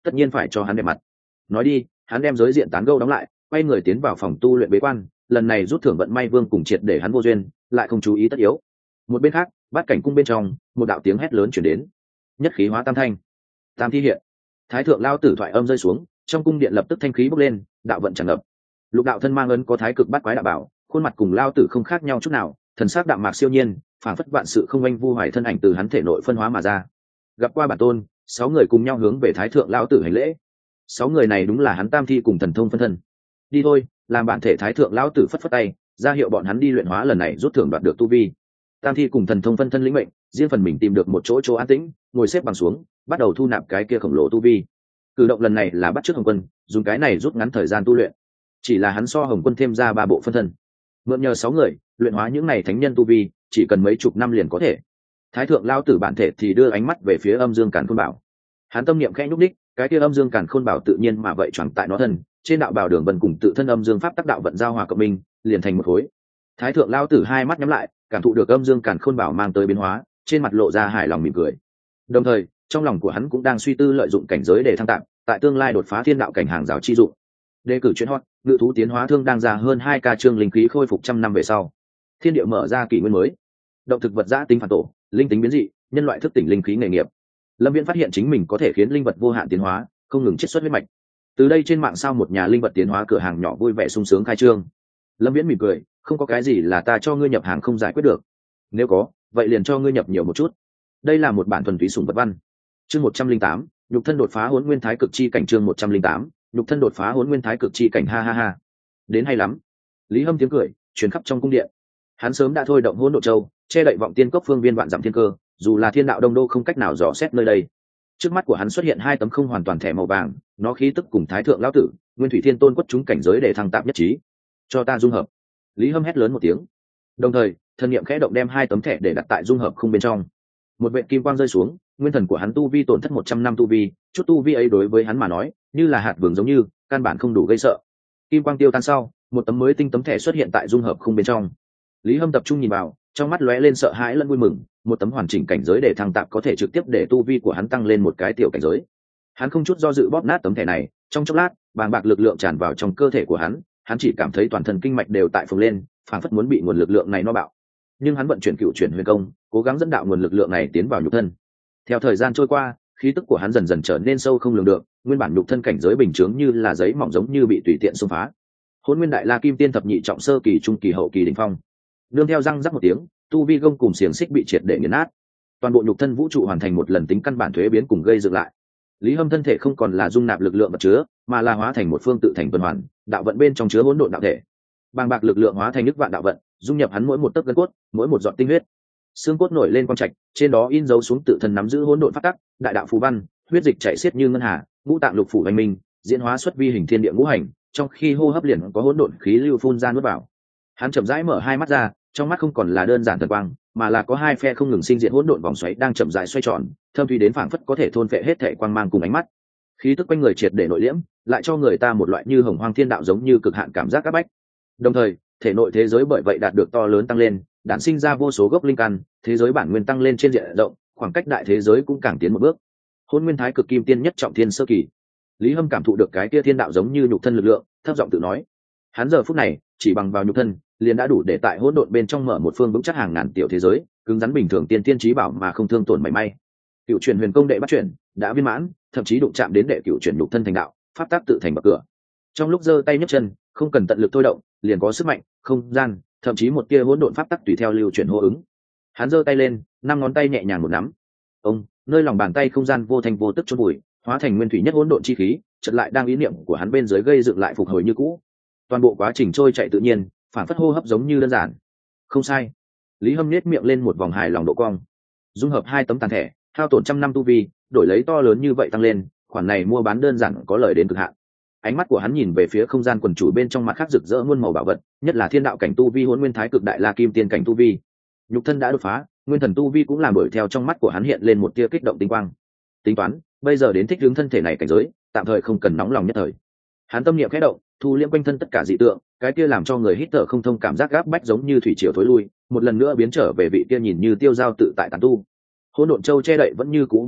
tất nhiên phải cho hắn đẹp mặt. Nói đi, hắn đem giới diện tán gẫu đóng lại, quay người tiến vào phòng tu luyện bế quan, lần này rút thưởng vận may vương cùng triệt để hắn vô duyên, lại không chú ý tất yếu. Một bên khác, bát cảnh cung bên trong, một đạo tiếng hét lớn truyền đến. Nhất khí hóa tam thanh, tam thi hiện. Thái thượng lao tử thoại âm rơi xuống, trong cung điện lập tức thanh khí bốc lên, đạo vận tràn ngập. Lục đạo thân mang ấn có thái cực bát quái đạo bảo, khuôn mặt cùng lao tử không khác nhau chút nào, thần sắc đạm mạc siêu nhiên, phảng phất vạn sự không anh vu hoài thân ảnh từ hắn thể nội phân hóa mà ra. Gặp qua bản tôn, 6 người cùng nhau hướng về thái thượng lao tử hành lễ. 6 người này đúng là hắn tam thi cùng thần thông phân thân. Đi thôi, làm bản thể thái thượng lao tử phất phất tay, ra hiệu bọn hắn đi luyện hóa lần này rút thưởng đoạt được tu vi. Tam thi cùng thần thông phân thân lĩnh mệnh, riêng phần mình tìm được một chỗ an tĩnh, ngồi xếp bằng xuống, bắt đầu thu nạp cái kia khổng lồ tu vi. Cử động lần này là bắt chước Hồng Quân, dùng cái này rút ngắn thời gian tu luyện. Chỉ là hắn so Hồng Quân thêm ra 3 bộ phân thân, mượn nhờ 6 người luyện hóa những này thánh nhân tu vi, chỉ cần mấy chục năm liền có thể. Thái thượng lao tử bản thể thì đưa ánh mắt về phía âm dương càn khôn bảo. Hắn tâm niệm khẽ nhúc đích, cái kia âm dương càn khôn bảo tự nhiên mà vậy choàng tại nó thân, trên đạo bảo đường vân cùng tự thân âm dương pháp tác đạo vận giao hòa cộng minh, liền thành một khối. Thái thượng lao tử hai mắt nhắm lại, cảm thụ được âm dương càn khôn bảo mang tới biến hóa, trên mặt lộ ra hài lòng mỉm cười. Đồng thời, trong lòng của hắn cũng đang suy tư lợi dụng cảnh giới để thăng tạm, tại tương lai đột phá thiên đạo cảnh hàng rào chi dụng. Đề cử chuyện hot, ngự thú tiến hóa thương đang ra hơn 2k chương linh khí khôi phục trăm năm về sau. Thiên địa mở ra kỷ nguyên mới. Động thực vật giã tính phản tổ, linh tính biến dị, nhân loại thức tỉnh linh khí nghề nghiệp. Lâm Viễn phát hiện chính mình có thể khiến linh vật vô hạn tiến hóa, không ngừng chiết xuất huyết mạch. Từ đây trên mạng sao một nhà linh vật tiến hóa cửa hàng nhỏ vui vẻ sung sướng khai trương. Lâm Viễn mỉm cười, không có cái gì là ta cho ngươi nhập hàng không giải quyết được. Nếu có, vậy liền cho ngươi nhập nhiều một chút. Đây là một bản thuần túy sủng vật văn. Chương 108, nhục thân đột phá Hỗn Nguyên Thái Cực chi cảnh chương 108, nhục thân đột phá Hỗn Nguyên Thái Cực chi cảnh ha ha ha. Đến hay lắm. Lý Hâm tiếng cười truyền khắp trong cung điện. Hắn sớm đã thôi động Hỗn Độn Châu, che đậy vọng tiên cốc phương viên vạn dặm thiên cơ, dù là thiên đạo đông đô không cách nào dò xét nơi đây. Trước mắt của hắn xuất hiện 2 tấm không hoàn toàn thẻ màu vàng, nó khí tức cùng Thái thượng lão tử, Nguyên Thủy Thiên Tôn quất chúng cảnh giới để thăng tạm nhất trí. Cho ta dung hợp. Lý Hâm hét lớn một tiếng. Đồng thời, thần niệm khẽ động đem 2 tấm thẻ để đặt tại dung hợp không bên trong. Một vệt kim quang rơi xuống, nguyên thần của hắn tu vi tổn thất 100 năm tu vi, chút tu vi ấy đối với hắn mà nói, như là hạt vừng giống như, căn bản không đủ gây sợ. Kim quang tiêu tan sau, một tấm mới tinh tấm thẻ xuất hiện tại dung hợp không bên trong. Lý Hâm tập trung nhìn vào, trong mắt lóe lên sợ hãi lẫn vui mừng, một tấm hoàn chỉnh cảnh giới để thăng tạm có thể trực tiếp để tu vi của hắn tăng lên một cái tiểu cảnh giới. Hắn không chút do dự bóp nát tấm thẻ này, trong chốc lát, bàng bạc lực lượng tràn vào trong cơ thể của hắn, hắn chỉ cảm thấy toàn thân kinh mạch đều tại phồng lên, phảng phất muốn bị nguồn lực lượng này no bạo. Nhưng hắn vận chuyển cựu chuyển huyền công, cố gắng dẫn đạo nguồn lực lượng này tiến vào nhục thân. Theo thời gian trôi qua, khí tức của hắn dần dần trở nên sâu không lường được, nguyên bản nhục thân cảnh giới bình thường như là giấy mỏng giống như bị tùy tiện xông phá. Hỗn Nguyên Đại La Kim Tiên thập nhị trọng sơ kỳ trung kỳ hậu kỳ đỉnh phong. Nương theo răng rắc một tiếng, tu vi gông cùng xiềng xích bị triệt để nghiền nát. Toàn bộ nhục thân vũ trụ hoàn thành một lần tính căn bản thuế biến cùng gây dựng lại. Lý Hâm thân thể không còn là dung nạp lực lượng vật chứa, mà là hóa thành một phương tự thành tuần hoàn, đạo vận bên trong chứa hỗn độn đạo thể. Bàng bạc lực lượng hóa thành nước vạn đạo vận, dung nhập hắn mỗi một tấc gân cốt, mỗi một giọt tinh huyết. Xương cốt nổi lên quang trạch, trên đó in dấu xuống tự thân nắm giữ hỗn độn pháp tắc, đại đạo phù văn, huyết dịch chảy xiết như ngân hà, ngũ tạng lục phủ anh minh, diễn hóa xuất vi hình thiên địa ngũ hành, trong khi hô hấp liền có hỗn độn khí lưu phun ra nuốt vào. Hắn chậm rãi mở hai mắt ra, trong mắt không còn là đơn giản thần quang, mà là có 2 phe không ngừng sinh diệt hỗn độn vòng xoáy đang chậm rãi xoay tròn, thâm thúy đến phảng phất có thể thôn phệ hết thể quang mang cùng ánh mắt. Khí tức quanh người triệt để nội liễm, lại cho người ta một loại như hồng hoang thiên đạo giống như cực hạn cảm giác áp bách. Đồng thời, thể nội thế giới bởi vậy đạt được to lớn tăng lên, đản sinh ra vô số gốc linh căn, thế giới bản nguyên tăng lên trên diện rộng, khoảng cách đại thế giới cũng càng tiến một bước. Hỗn Nguyên Thái Cực Kim Tiên nhất trọng thiên sơ kỳ. Lý Hâm cảm thụ được cái kia thiên đạo giống như nhục thân lực lượng, thấp giọng tự nói. Hắn giờ phút này, chỉ bằng vào nhục thân, liền đã đủ để tại hỗn độn bên trong mở một phương vững chắc hàng ngàn tiểu thế giới, cứng rắn bình thường tiên tiên chí bảo mà không thương tổn mảy may. Cựu truyền huyền công đệ bắt chuyển đã viên mãn, thậm chí đụng chạm đến đệ cựu truyền nhục thân thành đạo, pháp tác tự thành bậc cửa. Trong lúc giơ tay nhấc chân, không cần tận lực thôi động, liền có sức mạnh, không gian, thậm chí một tia hỗn độn pháp tắc tùy theo lưu chuyển hô ứng. Hắn giơ tay lên, 5 ngón tay nhẹ nhàng một nắm. Ông, nơi lòng bàn tay không gian vô thanh vô tức chôn vùi, hóa thành nguyên thủy nhất hỗn độn chi khí, chợt lại đang ý niệm của hắn bên dưới gây dựng lại phục hồi như cũ. Toàn bộ quá trình trôi chạy tự nhiên, phản phất hô hấp giống như đơn giản. Không sai. Lý Hâm nhếch miệng lên một vòng hài lòng độ cong. Dung hợp 2 tấm tàn thẻ, hao tổn trăm năm tu vi, đổi lấy to lớn như vậy tăng lên, khoản này mua bán đơn giản có lợi đến cực hạn. Ánh mắt của hắn nhìn về phía không gian quần chủ bên trong mặt khác rực rỡ muôn màu bảo vật, nhất là thiên đạo cảnh tu vi Hỗn Nguyên Thái Cực Đại La Kim Tiên cảnh tu vi. Nhục thân đã đột phá, nguyên thần tu vi cũng làm bởi theo trong mắt của hắn hiện lên một tia kích động tinh quang. Tính toán, bây giờ đến thích ứng thân thể này cảnh giới, tạm thời không cần nóng lòng nhất thời. Hắn tâm niệm khẽ động, thu liễm quanh thân tất cả dị tượng, cái kia làm cho người hít thở không thông cảm giác gáp bách giống như thủy triều thối lui, một lần nữa biến trở về vị kia nhìn như tiêu dao tự tại tán tu. Hỗn Độn Châu che đậy vẫn như cũ vững chắc,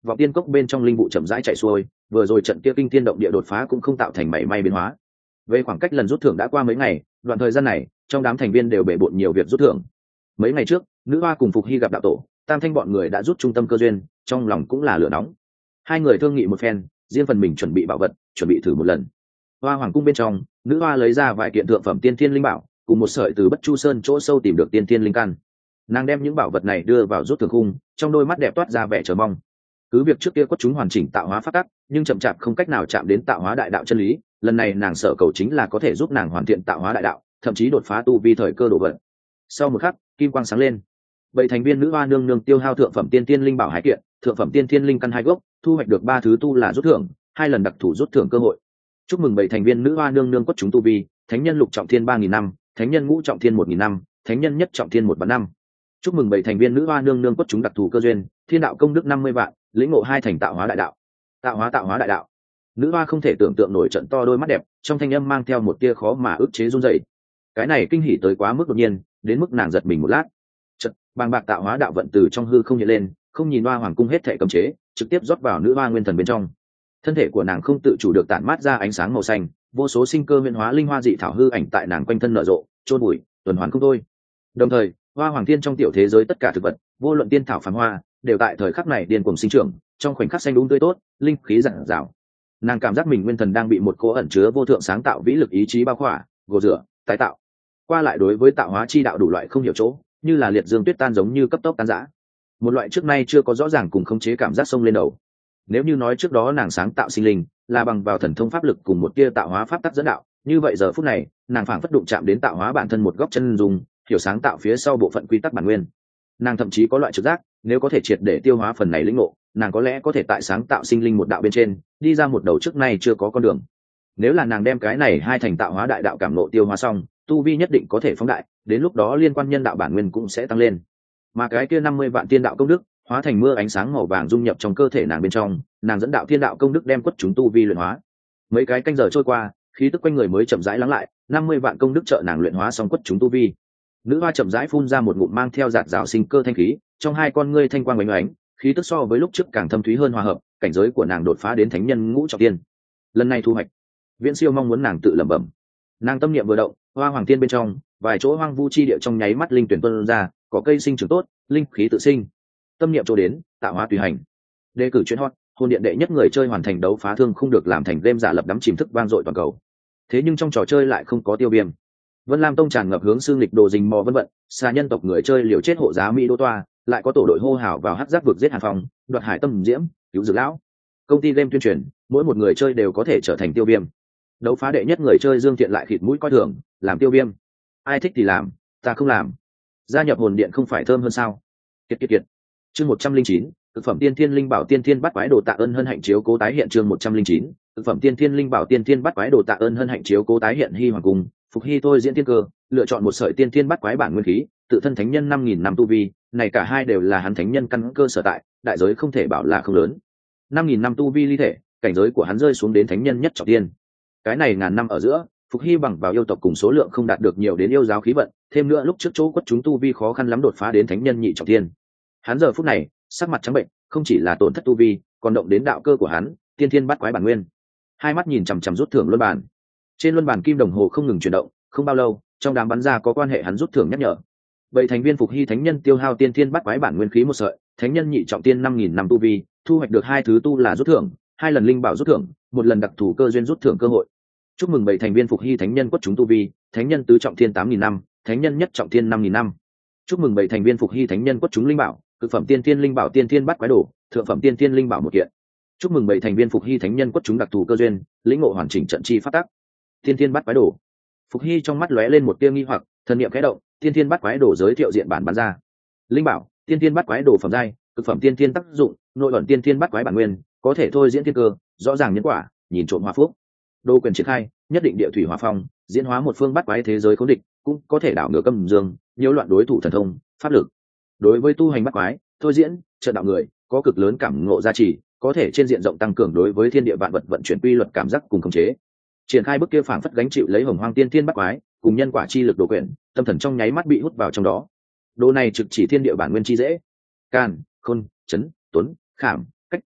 vọng tiên cốc bên trong linh vụ chậm rãi chạy xuôi, vừa rồi trận kia kinh thiên động địa đột phá cũng không tạo thành mảy may biến hóa. Về khoảng cách lần rút thưởng đã qua mấy ngày, đoạn thời gian này trong đám thành viên đều bể bộn nhiều việc rút thưởng. Mấy ngày trước, nữ hoa cùng Phục Hy gặp đạo tổ, Tam Thanh bọn người đã rút trung tâm cơ duyên, trong lòng cũng là lửa nóng. Hai người thương nghị một phen, riêng phần mình chuẩn bị bảo vật, chuẩn bị thử một lần. Hoa hoàng cung bên trong, nữ hoa lấy ra vài kiện thượng phẩm tiên thiên linh bảo, cùng một sợi từ Bất Chu Sơn chỗ sâu tìm được tiên thiên linh căn. Nàng đem những bảo vật này đưa vào rút thưởng khung, trong đôi mắt đẹp toát ra vẻ chờ mong. Cứ việc trước kia quất chúng hoàn chỉnh tạo hóa pháp tắc, nhưng chậm chạp không cách nào chạm đến tạo hóa đại đạo chân lý, lần này nàng sợ cầu chính là có thể giúp nàng hoàn thiện tạo hóa đại đạo, thậm chí đột phá tu vi thời cơ độ vận. Sau một khắc, kim quang sáng lên. Bảy thành viên nữ hoa nương nương tiêu hao thượng phẩm tiên thiên linh bảo 2 kiện, thượng phẩm tiên thiên linh căn 2 gốc, thu hoạch được 3 thứ tu là rút thưởng, 2 lần đặc thủ rút thưởng cơ hội. Chúc mừng bảy thành viên nữ hoa nương nương quất chúng tu vi, thánh nhân lục trọng thiên 3000 năm, thánh nhân ngũ trọng thiên 1000 năm, thánh nhân nhất trọng thiên 1 vạn năm. Chúc mừng bảy thành viên nữ hoa nương nương quất chúng đặc thù cơ duyên, thiên đạo công đức 50 vạn, lĩnh ngộ 2 thành tạo hóa đại đạo. Tạo hóa đại đạo. Nữ hoa không thể tưởng tượng nổi trận to đôi mắt đẹp, trong thanh âm mang theo một tia khó mà ức chế run rẩy. Cái này kinh hỉ tới quá mức đột nhiên, đến mức nàng giật mình một lát. Chợt, bàng bạc tạo hóa đạo vận từ trong hư không hiện lên, không nhìn hoa hoàng cung hết thảy cấm chế, trực tiếp rót vào nữ hoa nguyên thần bên trong. Thân thể của nàng không tự chủ được tản mát ra ánh sáng màu xanh, vô số sinh cơ nguyên hóa linh hoa dị thảo hư ảnh tại nàng quanh thân nở rộ, trôn bụi, tuần hoàn không thôi. Đồng thời, hoa hoàng thiên trong tiểu thế giới tất cả thực vật, vô luận tiên thảo phàm hoa, đều tại thời khắc này điên cuồng sinh trưởng, trong khoảnh khắc xanh đúng tươi tốt, linh khí rạng rào. Nàng cảm giác mình nguyên thần đang bị một cỗ ẩn chứa vô thượng sáng tạo vĩ lực ý chí bao khỏa, gột rửa, tái tạo. Qua lại đối với tạo hóa chi đạo đủ loại không hiểu chỗ, như là liệt dương tuyết tan giống như cấp tốc tan rã. Một loại trước nay chưa có rõ ràng cùng khống chế cảm giác sông lên đầu. Nếu như nói trước đó nàng sáng tạo sinh linh là bằng vào thần thông pháp lực cùng một tia tạo hóa pháp tắc dẫn đạo, như vậy giờ phút này, nàng phảng phất đụng chạm đến tạo hóa bản thân một góc chân dùng, hiểu sáng tạo phía sau bộ phận quy tắc bản nguyên. Nàng thậm chí có loại trực giác, nếu có thể triệt để tiêu hóa phần này lĩnh ngộ, nàng có lẽ có thể tại sáng tạo sinh linh một đạo bên trên, đi ra một đầu trước nay chưa có con đường. Nếu là nàng đem cái này 2 thành tạo hóa đại đạo cảm ngộ tiêu hóa xong, tu vi nhất định có thể phóng đại, đến lúc đó liên quan nhân đạo bản nguyên cũng sẽ tăng lên. Mà cái kia 50 vạn tiên đạo công đức, hóa thành mưa ánh sáng màu vàng dung nhập trong cơ thể nàng bên trong, nàng dẫn đạo thiên đạo công đức đem quất chúng tu vi luyện hóa. Mấy cái canh giờ trôi qua, khí tức quanh người mới chậm rãi lắng lại, 50 vạn công đức trợ nàng luyện hóa xong quất chúng tu vi. Nữ hoa chậm rãi phun ra một ngụm mang theo giạt rào sinh cơ thanh khí, trong hai con ngươi thanh quang ánh ánh, khí tức so với lúc trước càng thâm thúy hơn hòa hợp, cảnh giới của nàng đột phá đến thánh nhân ngũ trọng tiên. Lần này thu hoạch, viễn siêu mong muốn nàng tự lẩm bẩm. Nàng tâm niệm vừa động, hoa hoàng tiên bên trong, vài chỗ hoang vu chi địa trong nháy mắt linh tuyển tuôn ra, có cây sinh trưởng tốt, linh khí tự sinh. Tâm niệm chỗ đến, tạo hóa tùy hành. Đề cử chuyên hot, hồn điện đệ nhất người chơi hoàn thành đấu phá thương không được làm thành game giả lập đắm chìm thức vang dội toàn cầu. Thế nhưng trong trò chơi lại không có tiêu viêm. Vân Lam Tông tràn ngập hướng xương lịch đồ rình mò vân vận, xa nhân tộc người chơi liều chết hộ giá Mỹ Đô Toa, lại có tổ đội hô hào vào hắc giáp vực giết Hàn Phong, đoạt hải tâm diễm, cứu dược lão. Công ty game tuyên truyền, mỗi một người chơi đều có thể trở thành tiêu viêm. Đấu phá đệ nhất người chơi Dương Thiện lại khịt mũi coi thường, làm tiêu viêm. Ai thích thì làm, ta không làm. Gia nhập hồn điện không phải thơm hơn sao? Kiệt. Chương 109, thực phẩm tiên thiên linh bảo tiên thiên bắt quái đồ tạ ơn hân hạnh chiếu cố tái hiện chương 109, thực phẩm tiên thiên linh bảo tiên thiên bắt quái đồ tạ ơn hân hạnh chiếu cố tái hiện Hy hoàng cung. Phục Hy thôi diễn tiên cơ, lựa chọn một sợi tiên thiên bắt quái bản nguyên khí, tự thân thánh nhân 5000 năm tu vi, này cả hai đều là hắn thánh nhân căn cơ sở tại, đại giới không thể bảo là không lớn. 5000 năm tu vi ly thể, cảnh giới của hắn rơi xuống đến thánh nhân nhất trọng tiên. Cái này ngàn năm ở giữa, Phục Hy bằng vào yêu tộc cùng số lượng không đạt được nhiều đến yêu giáo khí vận, thêm nữa lúc trước chỗ quất chúng tu vi khó khăn lắm đột phá đến thánh nhân nhị trọng tiên. Hắn giờ phút này, sắc mặt trắng bệnh, không chỉ là tổn thất tu vi, còn động đến đạo cơ của hắn, tiên thiên bắt quái bản nguyên. Hai mắt nhìn chằm chằm rút thưởng luân bàn. Trên luân bàn kim đồng hồ không ngừng chuyển động, không bao lâu, trong đám bắn ra có quan hệ hắn rút thưởng nhắc nhở. Bảy thành viên Phục Hy thánh nhân tiêu hao tiên thiên bắt quái bản nguyên khí một sợi, thánh nhân nhị trọng tiên 5000 năm tu vi, thu hoạch được 2 thứ tu là rút thưởng, 2 lần linh bảo rút thưởng, 1 lần đặc thù cơ duyên rút thưởng cơ hội. Chúc mừng bảy thành viên Phục Hy thánh nhân quất chúng tu vi, thánh nhân tứ trọng thiên 8000 năm, thánh nhân nhất trọng thiên 5000 năm. Chúc mừng bảy thành viên Phục Hy thánh nhân quất chúng linh bảo, cực phẩm tiên thiên linh bảo tiên thiên bắt quái đồ, thượng phẩm tiên thiên linh bảo một kiện. Chúc mừng bảy thành viên Phục Hy thánh nhân quất chúng đặc thù cơ duyên, lĩnh ngộ hoàn chỉnh trận chi pháp tắc. Tiên thiên bắt quái đồ. Phục Hy trong mắt lóe lên một tia nghi hoặc, thần niệm khẽ động, tiên thiên bắt quái đồ giới thiệu diện bản bán ra. Linh bảo, tiên thiên bắt quái đồ phẩm giai, cực phẩm tiên thiên tác dụng, nội ẩn tiên thiên bắt quái bản nguyên, có thể thôi diễn thiên cơ, rõ ràng nhân quả, nhìn trộm hóa phúc. Đô quyền triển khai, nhất định địa thủy hỏa phong, diễn hóa một phương bắt quái thế giới cố định, cũng có thể đảo ngược âm dương, nhiễu loạn đối thủ thần thông, pháp lực. Đối với tu hành bắt quái, thôi diễn, trận đạo người, có cực lớn cảm ngộ gia trì, có thể trên diện rộng tăng cường đối với thiên địa vạn vật vận chuyển quy luật cảm giác cùng khống chế. Triển khai bước kia phảng phất gánh chịu lấy hồng hoang tiên thiên bắt quái, cùng nhân quả chi lực đồ quyển, tâm thần trong nháy mắt bị hút vào trong đó. Đồ này trực chỉ thiên địa bản nguyên chi dễ. Can, khôn, chấn, tuấn, khảm, cách,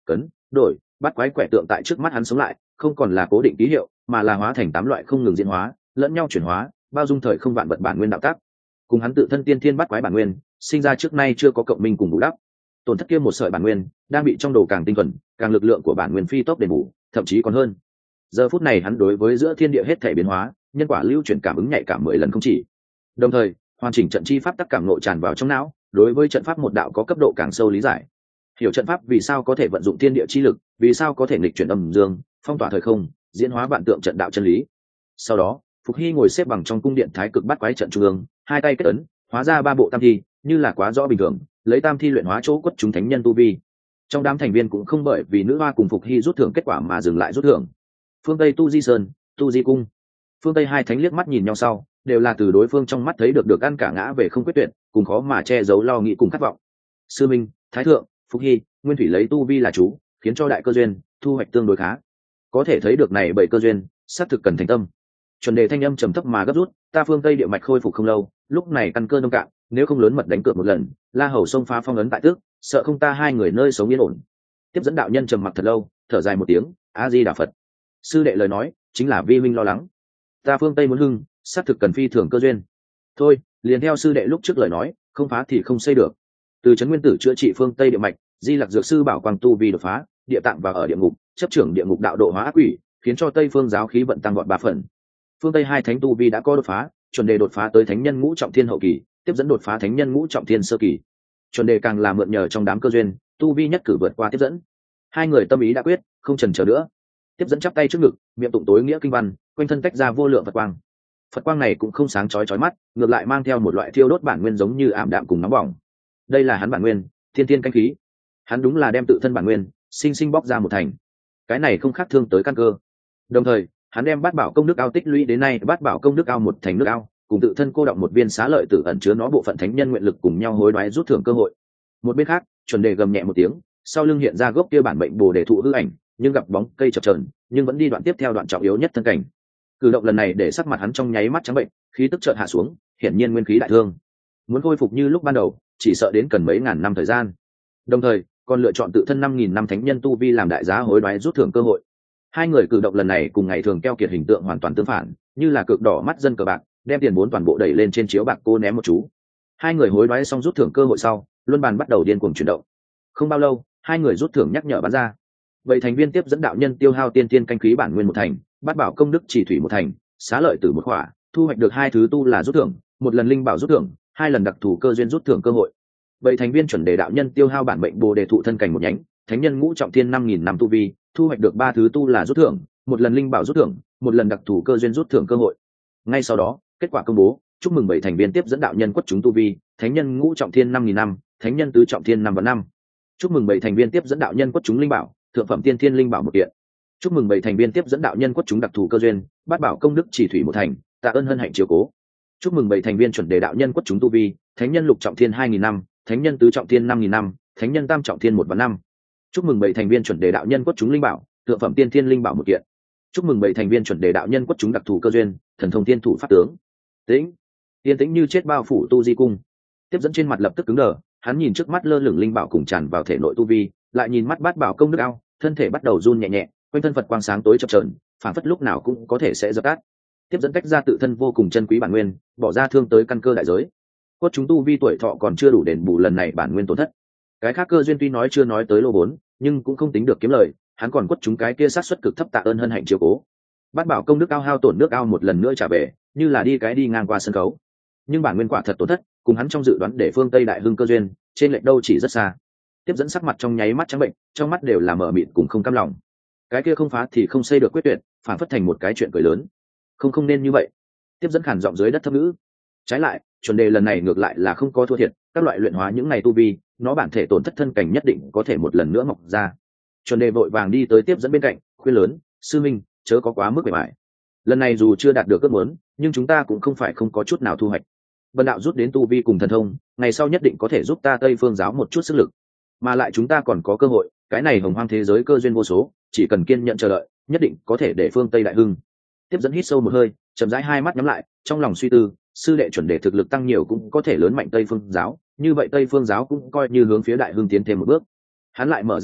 cấn, đổi, bắt quái quẻ tượng tại trước mắt hắn sống lại, không còn là cố định ký hiệu, mà là hóa thành 8 loại không ngừng diễn hóa, lẫn nhau chuyển hóa, bao dung thời không vạn vật bản nguyên đạo tác. Cùng hắn tự thân tiên thiên bắt quái bản nguyên, sinh ra trước nay chưa có cộng minh cùng bù đắp. Tổn thất kia một sợi bản nguyên, đang bị trong đồ càng tinh thuần, càng lực lượng của bản nguyên phi tốc đền bù, thậm chí còn hơn. Giờ phút này hắn đối với giữa thiên địa hết thảy biến hóa, nhân quả lưu chuyển cảm ứng nhạy cảm 10 lần không chỉ. Đồng thời, hoàn chỉnh trận chi pháp tắc cảm ngộ tràn vào trong não, đối với trận pháp một đạo có cấp độ càng sâu lý giải. Hiểu trận pháp vì sao có thể vận dụng thiên địa chi lực, vì sao có thể nghịch chuyển âm dương, phong tỏa thời không, diễn hóa vạn tượng trận đạo chân lý. Sau đó, Phục Hy ngồi xếp bằng trong cung điện thái cực bắt quái trận trung ương, hai tay kết ấn, hóa ra 3 bộ tam thi, như là quá rõ bình thường, lấy tam thi luyện hóa chỗ quất chúng thánh nhân tu vi. Trong đám thành viên cũng không bởi vì nữ hoa cùng Phục Hy rút thưởng kết quả mà dừng lại rút thưởng. Phương Tây Tu Di Sơn, Tu Di Cung. Phương Tây hai thánh liếc mắt nhìn nhau sau, đều là từ đối phương trong mắt thấy được ăn cả ngã về không quyết tuyệt, cùng khó mà che giấu lo nghĩ cùng khát vọng. Sư Minh, Thái Thượng, Phục Hy, Nguyên Thủy lấy tu vi là chú, khiến cho đại cơ duyên thu hoạch tương đối khá. Có thể thấy được này bởi cơ duyên, xác thực cần thành tâm. Chuẩn đề thanh âm trầm thấp mà gấp rút, ta Phương Tây địa mạch khôi phục không lâu, lúc này căn cơ nông cạn, nếu không lớn mật đánh cược một lần, La Hầu xông phá phong ấn tại tước, sợ không ta hai người nơi sống yên ổn. Tiếp dẫn đạo nhân trầm mặc thật lâu, thở dài một tiếng, A Di Đà Phật. Sư đệ lời nói, chính là vi huynh lo lắng. Ta Phương Tây muốn hưng, xác thực cần phi thường cơ duyên. Thôi, liền theo sư đệ lúc trước lời nói, không phá thì không xây được. Từ trấn nguyên tử chữa trị Phương Tây địa mạch, Di Lặc dược sư bảo quang tu vi đột phá, địa tạng vào ở địa ngục, chấp trưởng địa ngục đạo độ hóa ác quỷ, khiến cho Tây phương giáo khí vận tăng gọn 3 phần. Phương Tây hai thánh tu vi đã có đột phá, chuẩn đề đột phá tới thánh nhân ngũ trọng thiên hậu kỳ, tiếp dẫn đột phá thánh nhân ngũ trọng thiên sơ kỳ. Chuẩn đề càng là mượn nhờ trong đám cơ duyên, tu vi nhất cử vượt qua tiếp dẫn. Hai người tâm ý đã quyết, không chần chờ nữa. Tiếp dẫn chắp tay trước ngực, miệng tụng tối nghĩa kinh văn, quanh thân tách ra vô lượng Phật quang. Phật quang này cũng không sáng chói mắt, ngược lại mang theo một loại thiêu đốt bản nguyên giống như ảm đạm cùng nóng bỏng. Đây là hắn bản nguyên, thiên thiên canh khí. Hắn đúng là đem tự thân bản nguyên, sinh sinh bóc ra một thành. Cái này không khác thương tới căn cơ. Đồng thời, hắn đem bát bảo công đức ao tích lũy đến nay, bát bảo công đức ao một thành nước ao, cùng tự thân cô động một viên xá lợi tử ẩn chứa nó bộ phận thánh nhân nguyện lực cùng nhau hối đoái rút thưởng cơ hội. Một bên khác, chuẩn đề gầm nhẹ một tiếng, sau lưng hiện ra gốc kia bản mệnh bồ đề thụ hư ảnh, nhưng gặp bóng cây chập chờn, nhưng vẫn đi đoạn tiếp theo đoạn trọng yếu nhất thân cảnh. Cử động lần này để sắc mặt hắn trong nháy mắt trắng bệnh, khí tức chợt hạ xuống, hiển nhiên nguyên khí đại thương. Muốn khôi phục như lúc ban đầu, chỉ sợ đến cần mấy ngàn năm thời gian. Đồng thời, còn lựa chọn tự thân 5000 năm thánh nhân tu vi làm đại giá hối đoái rút thưởng cơ hội. Hai người cử động lần này cùng ngày thường keo kiệt hình tượng hoàn toàn tương phản, như là cực đỏ mắt dân cờ bạc, đem tiền vốn toàn bộ đẩy lên trên chiếu bạc cô ném một chú. Hai người hối đoái xong rút thưởng cơ hội sau, luân bàn bắt đầu điên cuồng chuyển động. Không bao lâu, hai người rút thưởng nhắc nhở bắn ra. Vậy thành viên tiếp dẫn đạo nhân tiêu hao tiên tiên canh khí bản nguyên một thành, bát bảo công đức chỉ thủy một thành, xá lợi tử một khỏa, thu hoạch được 2 thứ tu là rút thưởng, một lần linh bảo rút thưởng, 2 lần đặc thù cơ duyên rút thưởng cơ hội. Vậy thành viên chuẩn đề đạo nhân tiêu hao bản mệnh bồ đề thụ thân cảnh một nhánh, thánh nhân ngũ trọng thiên 5000 năm tu vi, thu hoạch được 3 thứ tu là rút thưởng, một lần linh bảo rút thưởng, một lần đặc thù cơ duyên rút thưởng cơ hội. Ngay sau đó, kết quả công bố, chúc mừng 7 thành viên tiếp dẫn đạo nhân quất chúng tu vi, thánh nhân ngũ trọng thiên 5000 năm, thánh nhân tứ trọng thiên 5 và 5. Chúc mừng 7 thành viên tiếp dẫn đạo nhân quất chúng linh bảo, thượng phẩm tiên thiên linh bảo một kiện. Chúc mừng 7 thành viên tiếp dẫn đạo nhân quất chúng đặc thù cơ duyên, bát bảo công đức chỉ thủy một thành, tạ ơn hân hạnh chiếu cố. Chúc mừng 7 thành viên chuẩn đề đạo nhân quất chúng tu vi, thánh nhân lục trọng thiên 2000 năm, thánh nhân tứ trọng thiên 5000 năm, thánh nhân tam trọng thiên 1 và 5. Chúc mừng 7 thành viên chuẩn đề đạo nhân quất chúng linh bảo, thượng phẩm tiên thiên linh bảo một kiện. Chúc mừng 7 thành viên chuẩn đề đạo nhân quất chúng đặc thù cơ duyên, thần thông tiên thủ pháp tướng. Tĩnh, yên tĩnh như chết bao phủ Tu Di cung. Tiếp dẫn trên mặt lập tức cứng đờ, hắn nhìn trước mắt lơ lửng linh bảo cùng tràn vào thể nội tu vi, lại nhìn mắt bát bảo công đức ao, thân thể bắt đầu run nhẹ nhẹ, quanh thân Phật quang sáng tối chập chờn, phản phất lúc nào cũng có thể sẽ dập tắt. Tiếp dẫn tách ra tự thân vô cùng chân quý bản nguyên, bỏ ra thương tới căn cơ đại giới. Cốt chúng tu vi tuổi thọ còn chưa đủ đền bù lần này bản nguyên tổn thất. Cái khác cơ duyên tuy nói chưa nói tới lô vốn, nhưng cũng không tính được kiếm lời, hắn còn quất chúng cái kia sát suất cực thấp tạ ơn hân hạnh chiếu cố. Bát bảo công đức ao hao tổn nước ao một lần nữa trả về, như là đi ngang qua sân khấu. Nhưng bản nguyên quả thật tổn thất, cùng hắn trong dự đoán để phương Tây đại hưng cơ duyên, trên lệch đâu chỉ rất xa. Tiếp dẫn sắc mặt trong nháy mắt trắng bệnh, trong mắt đều là mờ mịt cùng không cam lòng. Cái kia không phá thì không xây được quyết tuyệt, phản phất thành một cái chuyện cười lớn. Không nên như vậy. Tiếp dẫn khản giọng dưới đất thấp ngữ. Trái lại, chuẩn đề lần này ngược lại là không có thua thiệt, các loại luyện hóa những này tu vi, nó bản thể tổn thất thân cảnh nhất định có thể một lần nữa mọc ra. Chuẩn đề vội vàng đi tới tiếp dẫn bên cạnh, khuyên lớn, sư minh, chớ có quá mức bề bại. Lần này dù chưa đạt được ước muốn, nhưng chúng ta cũng không phải không có chút nào thu hoạch. Vân đạo rút đến tu vi cùng thần thông, ngày sau nhất định có thể giúp ta Tây Phương giáo một chút sức lực. Mà lại chúng ta còn có cơ hội, cái này hồng hoang thế giới cơ duyên vô số, chỉ cần kiên nhẫn chờ đợi, nhất định có thể để phương Tây đại hưng. Tiếp dẫn hít sâu một hơi, chậm rãi hai mắt nhắm lại, trong lòng suy tư, sư đệ chuẩn đề thực lực tăng nhiều cũng có thể lớn mạnh Tây Phương giáo, như vậy Tây Phương giáo cũng coi như hướng phía đại hưng tiến thêm một bước. Hắn lại mở ra lúc,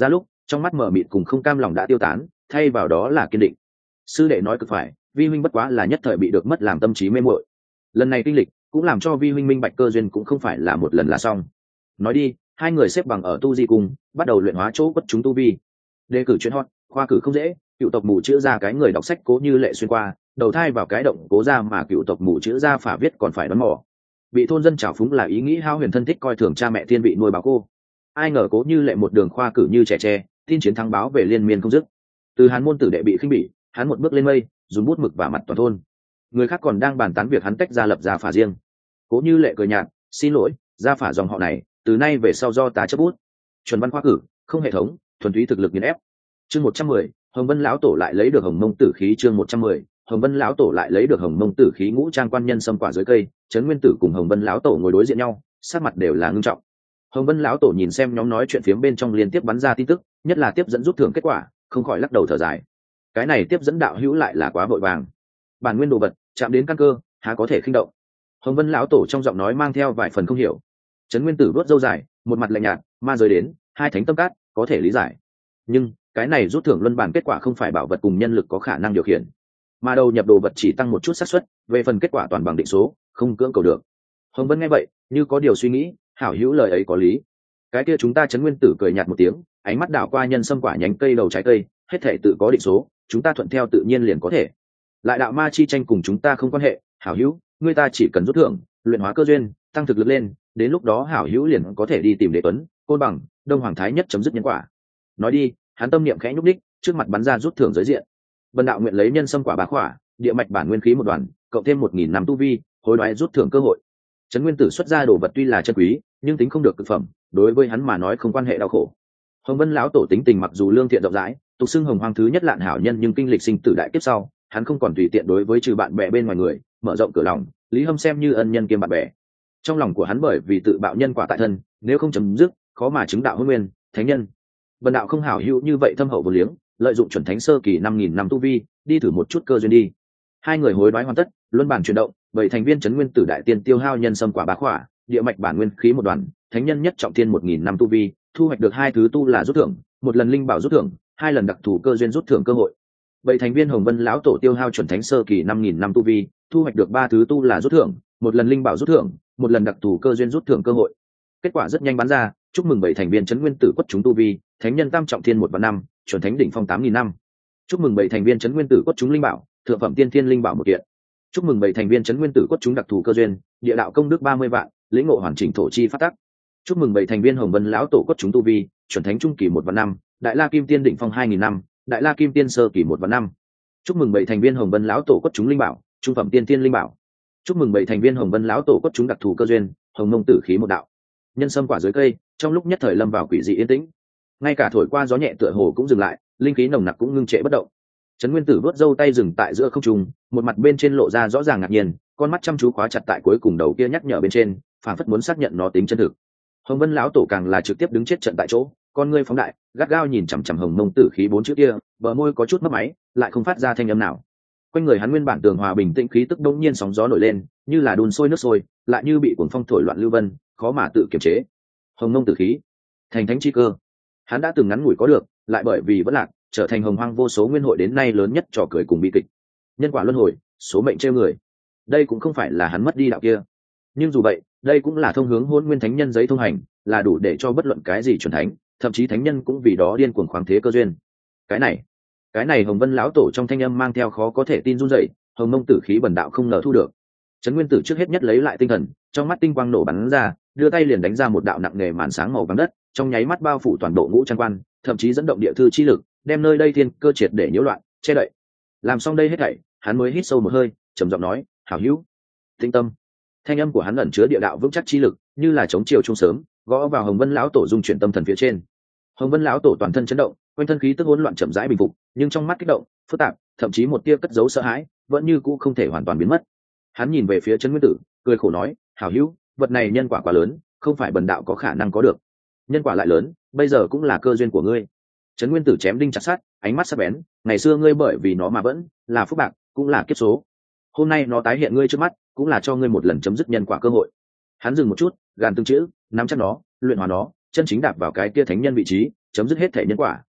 trong mắt mờ mịt cùng không cam lòng đã tiêu tán, thay vào đó là kiên định. Sư đệ nói cực phải, vi huynh bất quá là nhất thời bị được mất làm tâm trí mê muội. Lần này kinh lịch cũng làm cho vi huynh minh bạch cơ duyên cũng không phải là một lần là xong. Nói đi, hai người xếp bằng ở tu di cung, bắt đầu luyện hóa chỗ quất chúng tu vi. Đề cử chuyên hot, khoa cử không dễ, cựu tộc mù chữ ra cái người đọc sách Cố Như Lệ xuyên qua, đầu thai vào cái động Cố ra mà cựu tộc mù chữ ra phả viết còn phải đón mỏ. Bị thôn dân trào phúng là ý nghĩ hao huyền thân thích coi thường cha mẹ thiên vị nuôi báo cô. Ai ngờ Cố Như Lệ một đường khoa cử như trẻ tre, tin chiến thắng báo về liên miên không dứt. Từ Hán môn tử đệ bị khinh bỉ, hắn một bước lên mây, dùng bút mực và mặt toàn thôn. Người khác còn đang bàn tán việc hắn tách ra lập gia phả riêng. Cố Như Lệ cười nhạt, xin lỗi, gia phả dòng họ này từ nay về sau do ta chấp bút. Chuẩn văn khoa cử, không hệ thống, thuần túy thực lực nghiền ép. Chương 110, Hồng Vân lão tổ lại lấy được Hồng Mông tử khí. Chương 110, Hồng Vân lão tổ lại lấy được Hồng Mông tử khí. Ngũ trang quan nhân xâm quả dưới cây, Trấn Nguyên Tử cùng Hồng Vân lão tổ ngồi đối diện nhau, sát mặt đều là ngưng trọng. Hồng Vân lão tổ nhìn xem nhóm nói chuyện phiếm bên trong liên tiếp bắn ra tin tức, nhất là tiếp dẫn rút thưởng kết quả, không khỏi lắc đầu thở dài. Cái này tiếp dẫn đạo hữu lại là quá vội vàng. Bản nguyên đồ vật chạm đến căn cơ, há có thể khinh động. Hồng Vân lão tổ trong giọng nói mang theo vài phần không hiểu. Trấn Nguyên Tử vuốt râu dài, một mặt lạnh nhạt, ma giới đến, hai thánh tâm cát, có thể lý giải. Nhưng cái này rút thưởng luân bản kết quả không phải bảo vật cùng nhân lực có khả năng điều khiển, mà đầu nhập đồ vật chỉ tăng một chút xác suất, về phần kết quả toàn bằng định số, không cưỡng cầu được. Hồng Vân nghe vậy, như có điều suy nghĩ, hảo hữu lời ấy có lý. Cái kia chúng ta Trấn Nguyên Tử cười nhạt một tiếng, ánh mắt đảo qua nhân sâm quả nhánh cây đầu trái cây, hết thể tự có định số, chúng ta thuận theo tự nhiên liền có thể. Lại đạo ma chi tranh cùng chúng ta không quan hệ, hảo hữu, người ta chỉ cần rút thưởng, luyện hóa cơ duyên, tăng thực lực lên, đến lúc đó hảo hữu liền có thể đi tìm Đế Tuấn, Côn Bằng, Đông Hoàng Thái Nhất chấm dứt nhân quả. Nói đi, hắn tâm niệm khẽ nhúc đích, trước mặt bắn ra rút thưởng giới diện. Vân đạo nguyện lấy nhân sâm quả bá khỏa, địa mạch bản nguyên khí một đoàn, cộng thêm 1000 năm tu vi, hối đoái rút thưởng cơ hội. Trấn Nguyên Tử xuất ra đồ vật tuy là chân quý, nhưng tính không được cực phẩm, đối với hắn mà nói không quan hệ đau khổ. Hồng Vân lão tổ tính tình mặc dù lương thiện rộng rãi, tục xưng hồng hoang thứ nhất lạn hảo nhân, nhưng kinh lịch sinh tử đại kiếp sau, hắn không còn tùy tiện đối với trừ bạn bè bên ngoài người, mở rộng cửa lòng, Lý Hâm xem như ân nhân kiêm bạn bè. Trong lòng của hắn bởi vì tự bạo nhân quả tại thân, nếu không chấm dứt, khó mà chứng đạo hôn nguyên, thánh nhân. Vân đạo không hảo hữu như vậy thâm hậu vô liếng, lợi dụng chuẩn thánh sơ kỳ 5000 năm tu vi, đi thử một chút cơ duyên đi. Hai người hối đoái hoàn tất, luân bản chuyển động, bảy thành viên Trấn Nguyên Tử đại tiên tiêu hao nhân sâm quả bá khỏa, địa mạch bản nguyên khí một đoàn, thánh nhân nhất trọng thiên 1000 năm tu vi, thu hoạch được hai thứ tu là rút thưởng, một lần linh bảo rút thưởng, hai lần đặc thù cơ duyên rút thưởng cơ hội. Bảy thành viên Hồng Vân lão tổ tiêu hao chuẩn thánh sơ kỳ 5000 năm tu vi, thu hoạch được ba thứ tu là rút thưởng, một lần linh bảo rút thưởng, một lần đặc thù cơ duyên rút thưởng cơ hội. Kết quả rất nhanh bắn ra, chúc mừng bảy thành viên Trấn Nguyên Tử quất chúng tu vi, thánh nhân tam trọng thiên 1 và 5, chuẩn thánh đỉnh phong 8000 năm. Chúc mừng bảy thành viên Trấn Nguyên Tử quất chúng linh bảo, thượng phẩm tiên thiên linh bảo một kiện. Chúc mừng bảy thành viên Trấn Nguyên Tử quất chúng đặc thù cơ duyên, địa đạo công đức 30 vạn, lĩnh ngộ hoàn chỉnh thổ chi phát tắc. Chúc mừng bảy thành viên Hồng Vân lão tổ quất chúng tu vi, chuẩn thánh trung kỳ 1 và 5, đại la kim tiên đỉnh phong 2000 năm, đại la kim tiên sơ kỳ 1 và 5. Chúc mừng bảy thành viên Hồng Vân lão tổ quất chúng linh bảo, trung phẩm tiên thiên linh bảo. Chúc mừng bảy thành viên Hồng Vân lão tổ quất chúng đặc thù cơ duyên, hồng mông tử khí một đạo. Nhân sâm quả dưới cây, trong lúc nhất thời lâm vào quỷ dị yên tĩnh, ngay cả thổi qua gió nhẹ tựa hồ cũng dừng lại, linh khí nồng nặc cũng ngưng trệ bất động. Trấn Nguyên Tử vớt râu tay dừng tại giữa không trung, một mặt bên trên lộ ra rõ ràng ngạc nhiên, con mắt chăm chú khóa chặt tại cuối cùng đầu kia nhắc nhở bên trên, phảng phất muốn xác nhận nó tính chân thực. Hồng Vân lão tổ càng là trực tiếp đứng chết trận tại chỗ, con ngươi phóng đại, gắt gao nhìn chằm chằm hồng mông tử khí 4 chữ kia, bờ môi có chút mấp máy, lại không phát ra thanh âm nào. Quanh người hắn nguyên bản tường hòa bình tĩnh khí tức đột nhiên sóng gió nổi lên, như là đun sôi nước sôi, lại như bị cuồng phong thổi loạn lưu vân, khó mà tự kiềm chế. Hồng mông tử khí, thành thánh chi cơ. Hắn đã từng ngắn ngủi có được, lại bởi vì vẫn lạc, trở thành hồng hoang vô số nguyên hội đến nay lớn nhất trò cười cùng bi kịch. Nhân quả luân hồi, số mệnh trêu người. Đây cũng không phải là hắn mất đi đạo kia, nhưng dù vậy, đây cũng là thông hướng hôn nguyên thánh nhân giấy thông hành, là đủ để cho bất luận cái gì chuẩn thánh, thậm chí thánh nhân cũng vì đó điên cuồng khoáng thế cơ duyên. Cái này Hồng Vân lão tổ trong thanh âm mang theo khó có thể tin run rẩy, hồng mông tử khí bần đạo không ngờ thu được. Trấn Nguyên Tử trước hết nhất lấy lại tinh thần, trong mắt tinh quang nổ bắn ra, đưa tay liền đánh ra một đạo nặng nề màn sáng màu vàng đất, trong nháy mắt bao phủ toàn bộ ngũ trang quan, thậm chí dẫn động địa thư chi lực, đem nơi đây thiên cơ triệt để nhiễu loạn, che đậy. Làm xong đây hết thảy, hắn mới hít sâu một hơi, trầm giọng nói, "Hảo hữu, tĩnh tâm." Thanh âm của hắn ẩn chứa địa đạo vững chắc chi lực, như là chống chiều trung sớm, gõ vào Hồng Vân lão tổ dung chuyển tâm thần phía trên. Hồng Vân lão tổ toàn thân chấn động, quanh thân khí tức hỗn loạn chậm rãi bình phục, nhưng trong mắt kích động, phức tạp, thậm chí một tia cất giấu sợ hãi, vẫn như cũ không thể hoàn toàn biến mất. Hắn nhìn về phía Trấn Nguyên Tử, cười khổ nói, "Hảo hữu, vật này nhân quả quá lớn, không phải bần đạo có khả năng có được. Nhân quả lại lớn, bây giờ cũng là cơ duyên của ngươi." Trấn Nguyên Tử chém đinh chặt sắt, ánh mắt sắc bén, "Ngày xưa ngươi bởi vì nó mà vẫn là phúc bạc, cũng là kiếp số. Hôm nay nó tái hiện ngươi trước mắt, cũng là cho ngươi một lần chấm dứt nhân quả cơ hội." Hắn dừng một chút, gàn từng chữ, nắm chắc nó, luyện hóa nó, chân chính đạp vào cái kia thánh nhân vị trí, chấm dứt hết thể nhân quả,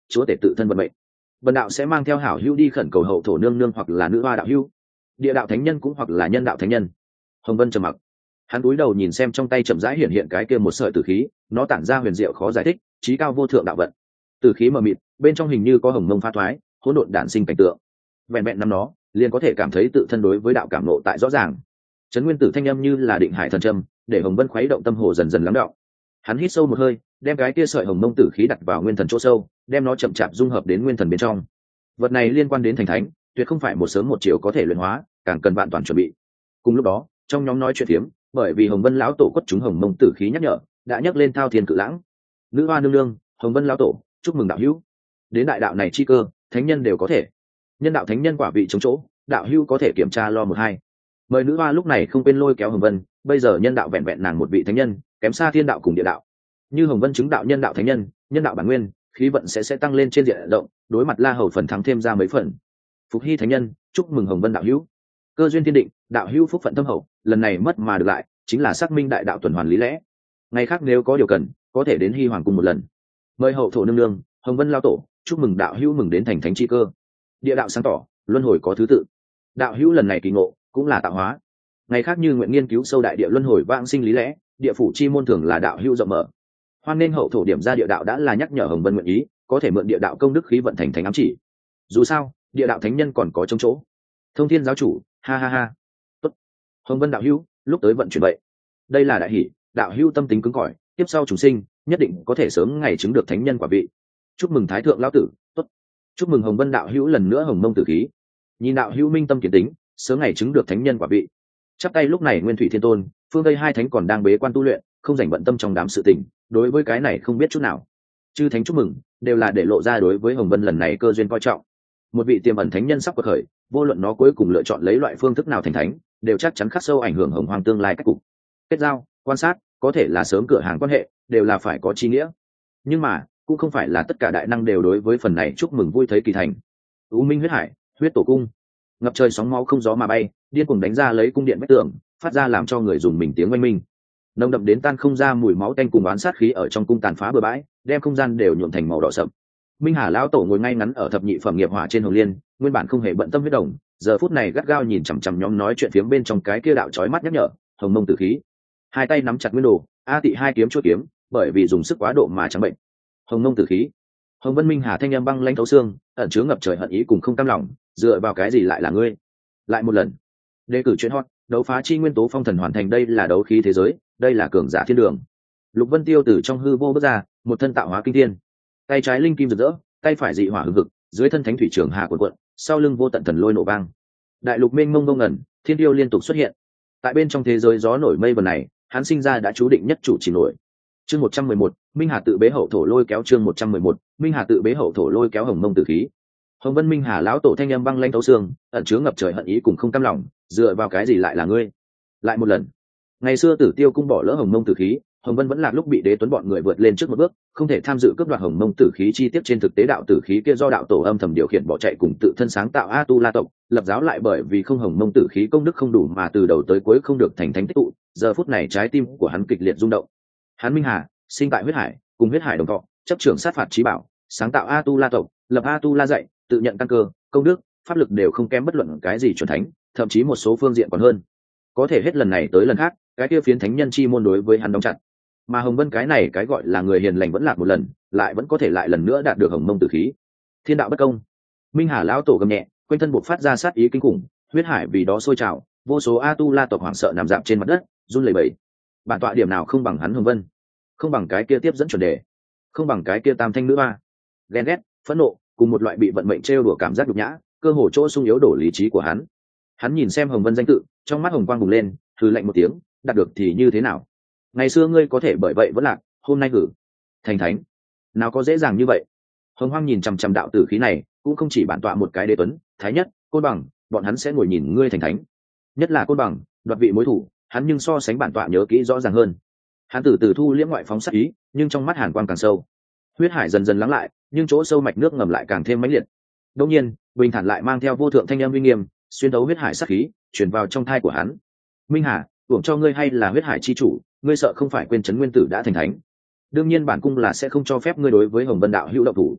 chúa tể tự thân vận mệnh. Bần đạo sẽ mang theo hảo hữu đi khẩn cầu hậu thổ nương nương hoặc là nữ hoa đạo hữu, địa đạo thánh nhân cũng hoặc là nhân đạo thánh nhân. Hồng Vân trầm mặc, hắn cúi đầu nhìn xem trong tay chậm rãi hiện cái kia một sợi tử khí, nó tản ra huyền diệu khó giải thích, trí cao vô thượng đạo vận. Tử khí mờ mịt, bên trong hình như có hồng mông pha thoái, hỗn độn đản sinh cảnh tượng. Vẹn vẹn nắm nó, liền có thể cảm thấy tự thân đối với đạo cảm nộ tại rõ ràng. Trấn nguyên tử thanh âm như là định hải thần châm, để Hồng Vân khuấy động tâm hồ dần dần lắng đọng. Hắn hít sâu một hơi, đem cái kia sợi hồng mông tử khí đặt vào nguyên thần chỗ sâu, đem nó chậm chạp dung hợp đến nguyên thần bên trong. Vật này liên quan đến thành thánh, tuyệt không phải một sớm một chiều có thể luyện hóa, càng cần vạn toàn chuẩn bị. Cùng lúc đó, trong nhóm nói chuyện phiếm, bởi vì Hồng Vân lão tổ quất chúng hồng mông tử khí nhắc nhở, đã nhắc lên thao thiên cự lãng. Nữ hoa nương nương, Hồng Vân lão tổ, chúc mừng đạo hữu. Đến đại đạo này chi cơ, thánh nhân đều có thể. Nhân đạo thánh nhân quả vị chống chỗ, đạo hữu có thể kiểm tra lo một hai. Mời nữ hoa lúc này không quên lôi kéo Hồng Vân, bây giờ nhân đạo vẹn vẹn nàng một vị thánh nhân, kém xa thiên đạo cùng địa đạo. Như Hồng Vân chứng đạo nhân đạo thánh nhân, nhân đạo bản nguyên, khí vận sẽ tăng lên trên diện rộng, đối mặt La Hầu phần thắng thêm ra mấy phần. Phục Hy thánh nhân, chúc mừng Hồng Vân đạo hữu. Cơ duyên thiên định, đạo hữu phúc phận thâm hậu, lần này mất mà được lại, chính là xác minh đại đạo tuần hoàn lý lẽ. Ngày khác nếu có điều cần, có thể đến Hy Hoàng cung một lần. Mời hậu thổ nương nương, Hồng Vân lao tổ, chúc mừng đạo hữu mừng đến thành thánh chi cơ. Địa đạo sáng tỏ, luân hồi có thứ tự. Đạo hữu lần này kỳ ngộ, cũng là tạo hóa. Ngày khác như nguyện nghiên cứu sâu đại địa luân hồi vãng sinh lý lẽ, địa phủ chi môn thường là đạo hữu rộng mở. Hoan nên hậu thổ điểm ra địa đạo đã là nhắc nhở Hồng Vân nguyện ý, có thể mượn địa đạo công đức khí vận thành thánh ám chỉ. Dù sao, địa đạo thánh nhân còn có trống chỗ. Thông thiên giáo chủ, ha ha ha. Tốt. Hồng Vân đạo hữu, lúc tới vận chuyển vậy. Đây là đại hỷ, đạo hữu tâm tính cứng cỏi, tiếp sau chúng sinh, nhất định có thể sớm ngày chứng được thánh nhân quả vị. Chúc mừng thái thượng lão tử, tốt. Chúc mừng Hồng Vân đạo hữu lần nữa hồng mông tử khí. Nhìn đạo hữu minh tâm kiến tính, sớm ngày chứng được thánh nhân quả vị. Chắp tay lúc này Nguyên Thủy Thiên Tôn, phương Tây hai thánh còn đang bế quan tu luyện, không dành bận tâm trong đám sự tình, đối với cái này không biết chút nào. Chư thánh chúc mừng, đều là để lộ ra đối với Hồng Vân lần này cơ duyên coi trọng. Một vị tiềm ẩn thánh nhân sắp quật khởi, vô luận nó cuối cùng lựa chọn lấy loại phương thức nào thành thánh, đều chắc chắn khắc sâu ảnh hưởng hồng hoang tương lai cách cục. Kết giao, quan sát, có thể là sớm cửa hàng quan hệ, đều là phải có chi nghĩa. Nhưng mà, cũng không phải là tất cả đại năng đều đối với phần này chúc mừng vui thấy kỳ thành. U Minh huyết hải, huyết tổ cung, ngập trời sóng máu không gió mà bay, điên cuồng đánh ra lấy cung điện vách tường, phát ra làm cho người dùng mình tiếng oanh minh. Nồng đậm đến tan không ra mùi máu tanh cùng oán sát khí ở trong cung tàn phá bừa bãi, đem không gian đều nhuộm thành màu đỏ sậm. Minh Hà lão tổ ngồi ngay ngắn ở thập nhị phẩm nghiệp hỏa trên hồng liên, nguyên bản không hề bận tâm huyết đồng, giờ phút này gắt gao nhìn chằm chằm nhóm nói chuyện phiếm bên trong cái kia đạo chói mắt nhắc nhở, hồng mông tử khí. Hai tay nắm chặt nguyên đồ, a tị hai kiếm chuôi kiếm, bởi vì dùng sức quá độ mà trắng bệnh. Hồng mông tử khí. Hồng Vân Minh Hà thanh âm băng lãnh thấu xương, ẩn chứa ngập trời hận ý cùng không cam lòng, dựa vào cái gì lại là ngươi? Lại một lần. Đề cử chuyện hot, đấu phá chi nguyên tố phong thần hoàn thành, đây là đấu khí thế giới, đây là cường giả thiên đường. Lục Vân Tiêu từ trong hư vô bước ra, một thân tạo hóa kinh thiên. Tay trái linh kim rực rỡ, tay phải dị hỏa hừng hực, dưới thân thánh thủy trường hà cuộn cuộn, sau lưng vô tận thần lôi nổ vang. Đại lục mênh mông ngông ngẩn, thiên tiêu liên tục xuất hiện. Tại bên trong thế giới gió nổi mây vần này, hắn sinh ra đã chú định nhất chủ chỉ nổi. Chương 111, Minh Hà tự bế hậu thổ lôi kéo, chương 111, Minh Hà tự bế hậu thổ lôi kéo hồng mông tử khí. Hồng Vân Minh Hà lão tổ thanh âm băng lãnh thấu xương, ẩn chứa ngập trời hận ý cùng không cam lòng, dựa vào cái gì lại là ngươi? Lại một lần. Ngày xưa Tử Tiêu cung bỏ lỡ hồng mông tử khí, Hồng Vân vẫn là lúc bị Đế Tuấn bọn người vượt lên trước một bước, không thể tham dự cướp đoạt hồng mông tử khí, chi tiết trên thực tế đạo tử khí kia do đạo tổ âm thầm điều khiển bỏ chạy cùng tự thân sáng tạo A Tu La tộc, lập giáo lại bởi vì không hồng mông tử khí công đức không đủ mà từ đầu tới cuối không được thành thánh tích tụ, giờ phút này trái tim của hắn kịch liệt rung động. Hắn Minh Hà, sinh tại huyết hải, cùng huyết hải đồng thọ, chấp trưởng sát phạt chí bảo, sáng tạo A Tu La tộc, lập A Tu La dạy, tự nhận căn cơ, công đức, pháp lực đều không kém bất luận cái gì chuẩn thánh, thậm chí một số phương diện còn hơn. Có thể hết lần này tới lần khác, cái kia phiến thánh nhân chi môn đối với hắn đóng chặt. Mà Hồng Vân cái này cái gọi là người hiền lành vẫn lạc một lần, lại vẫn có thể lại lần nữa đạt được hồng mông tử khí. Thiên đạo bất công. Minh Hà lão tổ gầm nhẹ, quanh thân buộc phát ra sát ý kinh khủng, huyết hải vì đó sôi trào, vô số A Tu La tộc hoảng sợ nằm dạp trên mặt đất, run lẩy bẩy. Bản tọa điểm nào không bằng hắn Hồng Vân, không bằng cái kia tiếp dẫn chuẩn đề, không bằng cái kia tam thanh nữ ba. Ghen ghét, phẫn nộ, cùng một loại bị vận mệnh trêu đùa cảm giác nhục nhã, cơ hồ chỗ sung yếu đổ lý trí của hắn. Hắn nhìn xem Hồng Vân danh tự, trong mắt hồng quang bùng lên, hừ lạnh một tiếng, đạt được thì như thế nào? Ngày xưa ngươi có thể bởi vậy vẫn lạc, hôm nay cử thành thánh, nào có dễ dàng như vậy? Hồng Hoang nhìn chằm chằm đạo tử khí này, cũng không chỉ bản tọa một cái Đế Tuấn, Thái Nhất, Côn Bằng, bọn hắn sẽ ngồi nhìn ngươi thành thánh. Nhất là Côn Bằng, đoạt vị mối thủ, hắn nhưng so sánh bản tọa nhớ kỹ rõ ràng hơn. Hắn từ từ thu liễm ngoại phóng sát ý, nhưng trong mắt hàn quang càng sâu. Huyết hải dần dần lắng lại, nhưng chỗ sâu mạch nước ngầm lại càng thêm mãnh liệt. Đột nhiên, bình thản lại mang theo vô thượng thanh âm uy nghiêm, xuyên thấu huyết hải sát khí, truyền vào trong thai của hắn. Minh Hà, tưởng cho ngươi hay là huyết hải chi chủ, ngươi sợ không phải quên trấn nguyên tử đã thành thánh. Đương nhiên bản cung là sẽ không cho phép ngươi đối với Hồng Vân đạo hữu động thủ.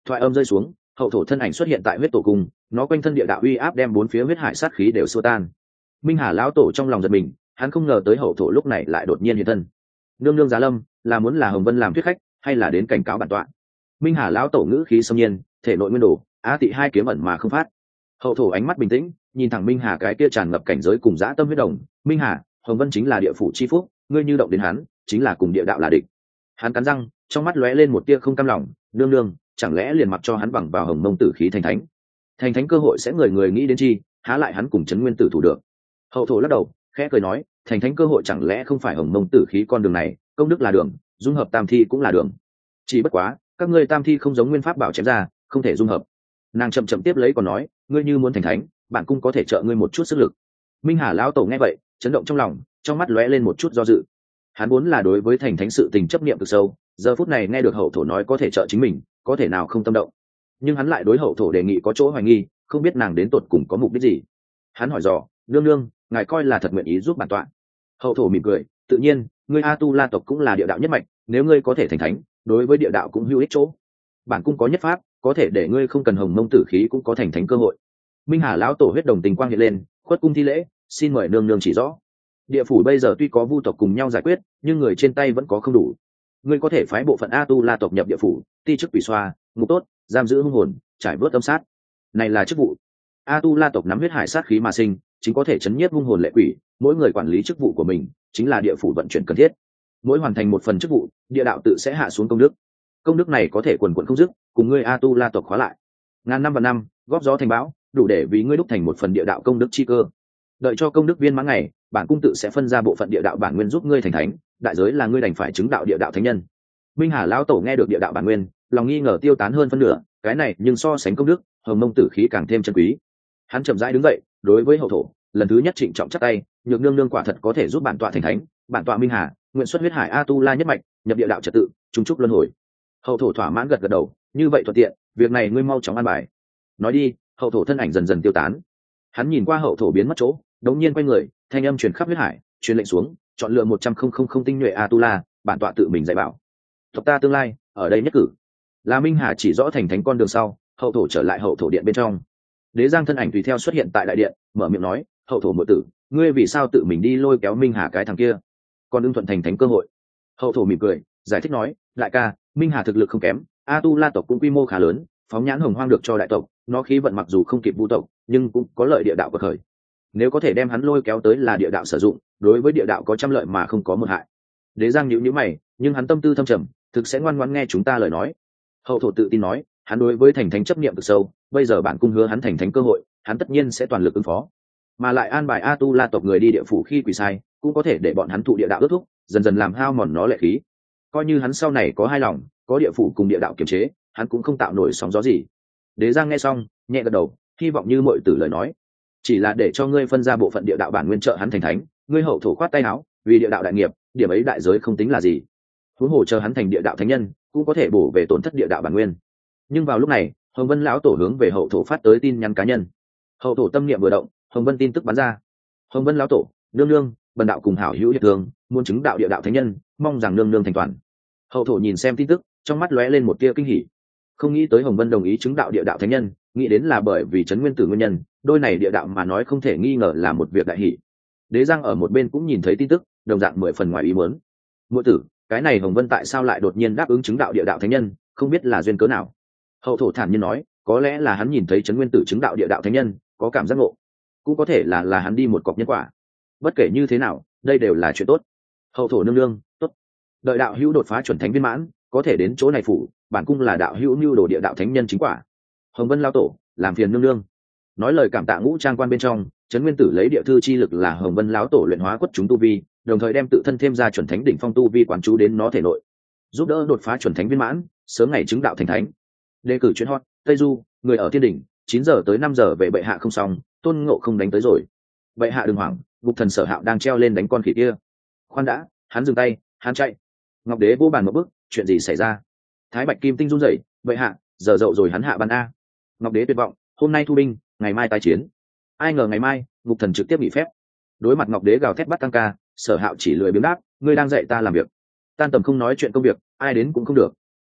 Thoại âm rơi xuống, hậu thổ thân ảnh xuất hiện tại huyết tổ cung, nó quanh thân địa đạo uy áp đem bốn phía huyết hải sát khí đều xua tan. Minh Hà lão tổ trong lòng giật mình, hắn không ngờ tới hậu thổ lúc này lại đột nhiên hiện thân. Nương nương giá lâm, là muốn là Hồng Vân làm thuyết khách, hay là đến cảnh cáo bản tọa? Minh Hà lão tổ ngữ khí xâm nhiên, thể nội nguyên đồ, á tị hai kiếm ẩn mà không phát. Hậu thổ ánh mắt bình tĩnh, nhìn thẳng Minh Hà cái kia tràn ngập cảnh giới cùng dã tâm huyết đồng. Minh Hà, Hồng Vân chính là địa phủ chi phúc, ngươi như động đến hắn, chính là cùng địa đạo là địch. Hắn cắn răng, trong mắt lóe lên một tia không cam lòng. Nương nương, chẳng lẽ liền mặc cho hắn bằng vào hồng mông tử khí thành thánh? Thành thánh cơ hội sẽ người người nghĩ đến chi, há lại hắn cùng chấn nguyên tử thủ được? Hậu thổ lắc đầu, khẽ cười nói, thành thánh cơ hội chẳng lẽ không phải hồng mông tử khí con đường này, công đức là đường, dung hợp tam thi cũng là đường. Chỉ bất quá, các ngươi tam thi không giống nguyên pháp bảo chém ra, không thể dung hợp. Nàng chậm chậm tiếp lấy còn nói, ngươi như muốn thành thánh, bản cung có thể trợ ngươi một chút sức lực. Minh Hà lão tổ nghe vậy, chấn động trong lòng, trong mắt lóe lên một chút do dự. Hắn vốn là đối với thành thánh sự tình chấp niệm cực sâu, giờ phút này nghe được hậu thổ nói có thể trợ chính mình, có thể nào không tâm động. Nhưng hắn lại đối hậu thổ đề nghị có chỗ hoài nghi, không biết nàng đến tột cùng có mục đích gì. Hắn hỏi dò, nương nương, ngài coi là thật nguyện ý giúp bản tọa? Hậu thổ mỉm cười, tự nhiên, ngươi A Tu La tộc cũng là địa đạo nhất mạch, nếu ngươi có thể thành thánh, đối với địa đạo cũng hữu ích chỗ. Bản cung có nhất pháp, có thể để ngươi không cần hồng mông tử khí cũng có thành thánh cơ hội. Minh Hà lão tổ huyết đồng tình quang hiện lên, khuất cung thi lễ, xin mời nương nương chỉ rõ. Địa phủ bây giờ tuy có vu tộc cùng nhau giải quyết, nhưng người trên tay vẫn có không đủ. Ngươi có thể phái bộ phận A Tu La tộc nhập địa phủ, ti chức quỷ xoa, ngục tốt, giam giữ hung hồn, trải vớt âm sát. Này là chức vụ. A Tu La tộc nắm huyết hải sát khí mà sinh, chính có thể chấn nhiếp hung hồn lệ quỷ, mỗi người quản lý chức vụ của mình, chính là địa phủ vận chuyển cần thiết. Mỗi hoàn thành một phần chức vụ, địa đạo tự sẽ hạ xuống công đức. Công đức này có thể quần quần không dứt, cùng ngươi A Tu La tộc khóa lại. Ngàn năm và năm, góp gió thành bão, đủ để vì ngươi đúc thành một phần địa đạo công đức chi cơ. Đợi cho công đức viên mãn ngày, bản cung tự sẽ phân ra bộ phận địa đạo bản nguyên giúp ngươi thành thánh, đại giới là ngươi đành phải chứng đạo địa đạo thánh nhân. Minh Hà lão tổ nghe được địa đạo bản nguyên, lòng nghi ngờ tiêu tán hơn phân nửa, cái này nhưng so sánh công đức, hồng mông tử khí càng thêm chân quý. Hắn chậm rãi đứng dậy, đối với hậu thổ, lần thứ nhất trịnh trọng chắp tay, nhược nương nương quả thật có thể giúp bản tọa thành thánh, bản tọa Minh Hà, nguyện xuất huyết hải A Tu La nhất mạch, nhập địa đạo trật tự, trung trúc luân hồi. Hậu thổ thỏa mãn gật gật đầu, như vậy thuận tiện, việc này ngươi mau chóng an bài. Nói đi, hậu thổ thân ảnh dần dần tiêu tán. Hắn nhìn qua hậu thổ biến mất chỗ, đống nhiên quay người, thanh âm truyền khắp huyết hải, truyền lệnh xuống, chọn lựa 100,000 tinh nhuệ A Tu La, bản tọa tự mình dạy bảo. Tộc ta tương lai, ở đây nhất cử. Là Minh Hà chỉ rõ thành thánh con đường sau, hậu thổ trở lại hậu thổ điện bên trong. Đế Giang thân ảnh tùy theo xuất hiện tại đại điện, mở miệng nói, hậu thổ muội tử, ngươi vì sao tự mình đi lôi kéo Minh Hà cái thằng kia? Còn ưng thuận thành thánh cơ hội. Hậu thổ mỉm cười, giải thích nói, đại ca, Minh Hà thực lực không kém, A Tu La tộc cũng quy mô khá lớn, phóng nhãn hồng hoang được cho đại tộc, nó khí vận mặc dù không kịp vu tộc, nhưng cũng có lợi địa đạo của khởi. Nếu có thể đem hắn lôi kéo tới là địa đạo sử dụng, đối với địa đạo có trăm lợi mà không có một hại. Đế Giang nhíu nhíu mày, nhưng hắn tâm tư thâm trầm, thực sẽ ngoan ngoãn nghe chúng ta lời nói. Hậu thổ tự tin nói, hắn đối với thành thánh chấp niệm cực sâu, bây giờ bản cung hứa hắn thành thánh cơ hội, hắn tất nhiên sẽ toàn lực ứng phó. Mà lại an bài A Tu La tộc người đi địa phủ khi quỷ sai, cũng có thể để bọn hắn thụ địa đạo ước thúc, dần dần làm hao mòn nó lệ khí. Coi như hắn sau này có hai lòng, có địa phủ cùng địa đạo kiềm chế, hắn cũng không tạo nổi sóng gió gì. Đế Giang nghe xong, nhẹ gật đầu, hy vọng như mọi tử lời nói, chỉ là để cho ngươi phân ra bộ phận địa đạo bản nguyên trợ hắn thành thánh, ngươi hậu thổ khoát tay áo, vì địa đạo đại nghiệp, điểm ấy đại giới không tính là gì. Huống hồ chờ hắn thành địa đạo thánh nhân, cũng có thể bổ về tổn thất địa đạo bản nguyên. Nhưng vào lúc này, Hồng Vân lão tổ hướng về hậu thổ phát tới tin nhắn cá nhân. Hậu thổ tâm niệm vừa động, Hồng Vân tin tức bắn ra. Hồng Vân lão tổ, nương nương, bần đạo cùng hảo hữu hiệp thương, muốn chứng đạo địa đạo thánh nhân, mong rằng nương nương thành toàn. Hậu thổ nhìn xem tin tức, trong mắt lóe lên một tia kinh hỉ. Không nghĩ tới Hồng Vân đồng ý chứng đạo địa đạo thánh nhân, nghĩ đến là bởi vì trấn nguyên tử nguyên nhân, đôi này địa đạo mà nói không thể nghi ngờ là một việc đại hỷ. Đế Giang ở một bên cũng nhìn thấy tin tức, đồng dạng 10 phần ngoài ý muốn. Muội tử, cái này Hồng Vân tại sao lại đột nhiên đáp ứng chứng đạo địa đạo thánh nhân, không biết là duyên cớ nào? Hậu thổ thản nhiên nói, có lẽ là hắn nhìn thấy trấn nguyên tử chứng đạo địa đạo thánh nhân, có cảm giác ngộ, cũng có thể là hắn đi một cọc nhân quả. Bất kể như thế nào, đây đều là chuyện tốt. Hậu thổ nương nương, tốt. Đợi đạo hữu đột phá chuẩn thánh viên mãn, có thể đến chỗ này phủ, bản cung là đạo hữu mưu đồ địa đạo thánh nhân chính quả. Hồng Vân lao tổ, làm phiền nương nương. Nói lời cảm tạ ngũ trang quan bên trong, trấn nguyên tử lấy địa thư chi lực là Hồng Vân lão tổ luyện hóa quất chúng tu vi, đồng thời đem tự thân thêm ra chuẩn thánh đỉnh phong tu vi quán chú đến nó thể nội, giúp đỡ đột phá chuẩn thánh viên mãn, sớm ngày chứng đạo thành thánh. Đề cử chuyến hot Tây Du, người ở thiên đỉnh, 9 giờ tới 5 giờ về bệ hạ không xong, Tôn Ngộ không đánh tới rồi. Bệ hạ đừng hoảng, Ngục Thần Sở Hạo đang treo lên đánh con khỉ kia. Khoan đã, hắn dừng tay, hắn chạy. Ngọc Đế vô bàn một bước, chuyện gì xảy ra? Thái Bạch Kim Tinh run rẩy, bệ hạ, giờ dậu rồi hắn hạ ban a. Ngọc Đế tuyệt vọng, hôm nay thu binh, ngày mai tái chiến. Ai ngờ ngày mai, Ngục Thần trực tiếp nghỉ phép. Đối mặt Ngọc Đế gào thét bắt tăng ca, Sở Hạo chỉ lười biếng đáp, ngươi đang dạy ta làm việc, tan tầm không nói chuyện công việc, ai đến cũng không được.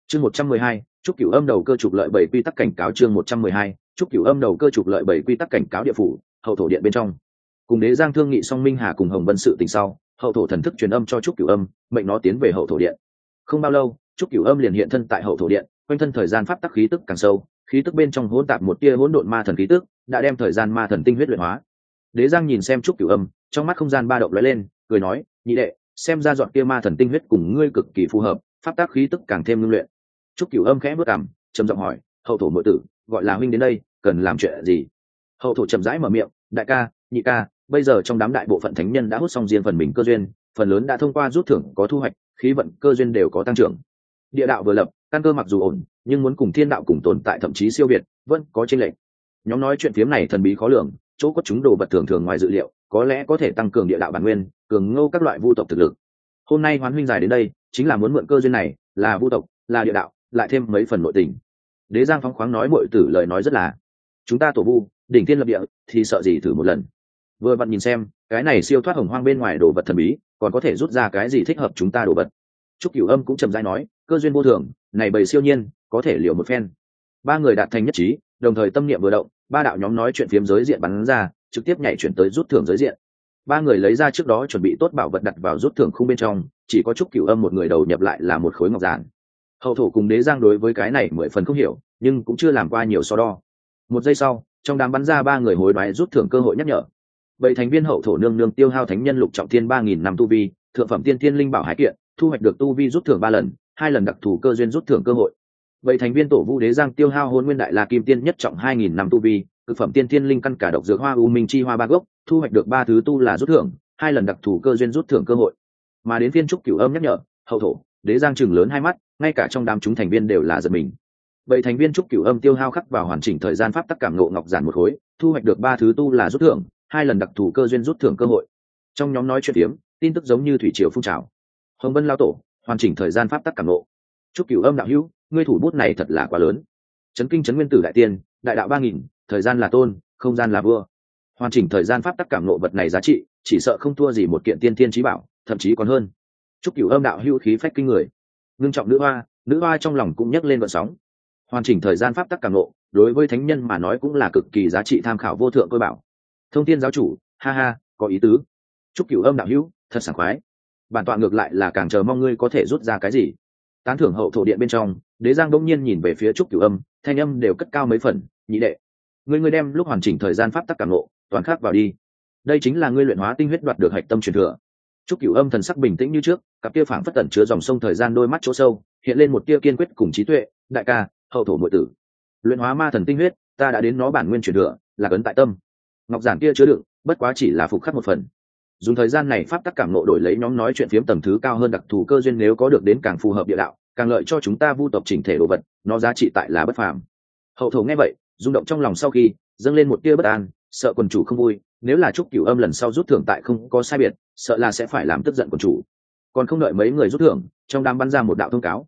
Chương 112, chúc Cửu Âm đầu cơ trục lợi 7 quy tắc cảnh cáo. Chương 112, chúc Cửu Âm đầu cơ trục lợi 7 quy tắc cảnh cáo. Địa phủ, hậu thổ điện bên trong. Cùng Đế Giang thương nghị xong Minh Hà cùng Hồng Vân sự tình sau, hậu thổ thần thức truyền âm cho chúc Cửu Âm, mệnh nó tiến về hậu thổ điện. Không bao lâu, chúc Cửu Âm liền hiện thân tại hậu thổ điện, quanh thân thời gian pháp tắc khí tức càng sâu, khí tức bên trong hỗn tạp một tia hỗn độn ma thần khí tức, đã đem thời gian ma thần tinh huyết luyện hóa. Đế Giang nhìn xem chúc Cửu Âm, trong mắt không gian ba động lóe lên, cười nói, nhị đệ, xem ra dọn kia ma thần tinh huyết cùng ngươi cực kỳ phù hợp, pháp tắc khí tức càng thêm ngưng luyện. Chúc Cửu Âm khẽ bước cằm, trầm giọng hỏi, hậu thổ muội tử, gọi là huynh đến đây, cần làm chuyện gì? Hậu thổ chậm rãi mở miệng, đại ca, nhị ca, bây giờ trong đám đại bộ phận thánh nhân đã hút xong riêng phần mình cơ duyên, phần lớn đã thông qua rút thưởng có thu hoạch, khí vận cơ duyên đều có tăng trưởng. Địa đạo vừa lập, căn cơ mặc dù ổn, nhưng muốn cùng thiên đạo cùng tồn tại thậm chí siêu việt, vẫn có chênh lệch. Nhóm nói chuyện phiếm này thần bí khó lường, chỗ có chúng đồ vật thường thường ngoài dự liệu, có lẽ có thể tăng cường địa đạo bản nguyên, cường ngô các loại vu tộc thực lực. Hôm nay Hoán huynh dài đến đây, chính là muốn mượn cơ duyên này, là vu tộc, là địa đạo, lại thêm mấy phần nội tình. Đế Giang phóng khoáng nói muội tử lời nói rất là, chúng ta tổ vu, đỉnh thiên lập địa, thì sợ gì thử một lần. Vừa vặn nhìn xem, cái này siêu thoát hồng hoang bên ngoài đồ vật thần bí, còn có thể rút ra cái gì thích hợp chúng ta đồ vật. Trúc Cửu Âm cũng trầm rãi nói, cơ duyên vô thường, này bầy siêu nhiên, có thể liều một phen. Ba người đạt thành nhất trí, đồng thời tâm niệm vừa động, ba đạo nhóm nói chuyện phiếm giới diện bắn ra, trực tiếp nhảy chuyển tới rút thưởng giới diện. Ba người lấy ra trước đó chuẩn bị tốt bảo vật đặt vào rút thưởng khung bên trong, chỉ có Trúc Cửu Âm một người đầu nhập lại là một khối ngọc giản. Hậu thổ cùng Đế Giang đối với cái này 10 phần không hiểu, nhưng cũng chưa làm qua nhiều so đo. Một giây sau, trong đám bắn ra ba người hối đoái rút thưởng cơ hội nhắc nhở. Bảy thành viên hậu thổ nương nương tiêu hao thánh nhân lục trọng thiên 3000 năm tu vi, thượng phẩm tiên thiên linh bảo hải kiện, thu hoạch được tu vi rút thưởng 3 lần, 2 lần đặc thù cơ duyên rút thưởng cơ hội. Bảy thành viên tổ vu Đế Giang tiêu hao hôn nguyên đại la kim tiên nhất trọng 2000 năm tu vi, cực phẩm tiên thiên linh căn cả độc dược hoa u minh chi hoa 3 gốc, thu hoạch được 3 thứ tu là rút thưởng, 2 lần đặc thù cơ duyên rút thưởng cơ hội. Mà đến phiên Trúc Cửu Âm nhắc nhở, hậu thổ, Đế Giang chừng lớn hai mắt, ngay cả trong đám chúng thành viên đều là giật mình. Bảy thành viên Trúc Cửu Âm tiêu hao khắc vào hoàn chỉnh thời gian pháp tắc cảm ngộ ngọc giản một khối, thu hoạch được 3 thứ tu là rút thưởng, 2 lần đặc thù cơ duyên rút thưởng cơ hội. Trong nhóm nói chuyện tiếm, tin tức giống như thủy triều phun trào. Hồng Vân lao tổ, hoàn chỉnh thời gian pháp tắc cảm ngộ. Trúc Cửu Âm đạo hữu, ngươi thủ bút này thật là quá lớn. Chấn kinh chấn nguyên tử đại tiên, đại đạo 3000, thời gian là tôn, không gian là vua. Hoàn chỉnh thời gian pháp tắc cảm ngộ vật này giá trị, chỉ sợ không thua gì một kiện tiên thiên chí bảo, thậm chí còn hơn. Trúc Cửu Âm đạo hữu khí phách kinh người. Ngưng trọng nữ hoa trong lòng cũng nhấc lên vận sóng. Hoàn chỉnh thời gian pháp tắc cảm ngộ, đối với thánh nhân mà nói cũng là cực kỳ giá trị tham khảo vô thượng tôi bảo. Thông thiên giáo chủ, ha ha, có ý tứ. Trúc Cửu Âm đạo hữu, thật sảng khoái. Bản tọa ngược lại là càng chờ mong ngươi có thể rút ra cái gì. Tán thưởng hậu thổ điện bên trong, Đế Giang đống nhiên nhìn về phía Trúc Cửu Âm, thanh âm đều cất cao mấy phần, nhị đệ, ngươi đem lúc hoàn chỉnh thời gian pháp tắc cảm ngộ, toàn khắc vào đi. Đây chính là ngươi luyện hóa tinh huyết đoạt được hạch tâm truyền thừa. Trúc Cửu Âm thần sắc bình tĩnh như trước, cặp kia phảng phất tẩn chứa dòng sông thời gian đôi mắt chỗ sâu, hiện lên một tia kiên quyết cùng trí tuệ, đại ca, hậu thổ muội tử. Luyện hóa ma thần tinh huyết, ta đã đến nó bản nguyên truyền thừa, là ấn tại tâm. Ngọc giản kia chứa đựng, bất quá chỉ là phục khắc một phần. Dùng thời gian này pháp tắc cảm ngộ đổi lấy nhóm nói chuyện phiếm tầng thứ cao hơn đặc thù cơ duyên, nếu có được đến càng phù hợp địa đạo, càng lợi cho chúng ta vu tộc chỉnh thể đồ vật, nó giá trị tại là bất phàm. Hậu thổ nghe vậy, rung động trong lòng sau khi dâng lên một tia bất an, sợ quần chủ không vui, nếu là Trúc Cửu Âm lần sau rút thưởng tại không có sai biệt, sợ là sẽ phải làm tức giận quần chủ. Còn không đợi mấy người rút thưởng, trong đám bắn ra một đạo thông cáo,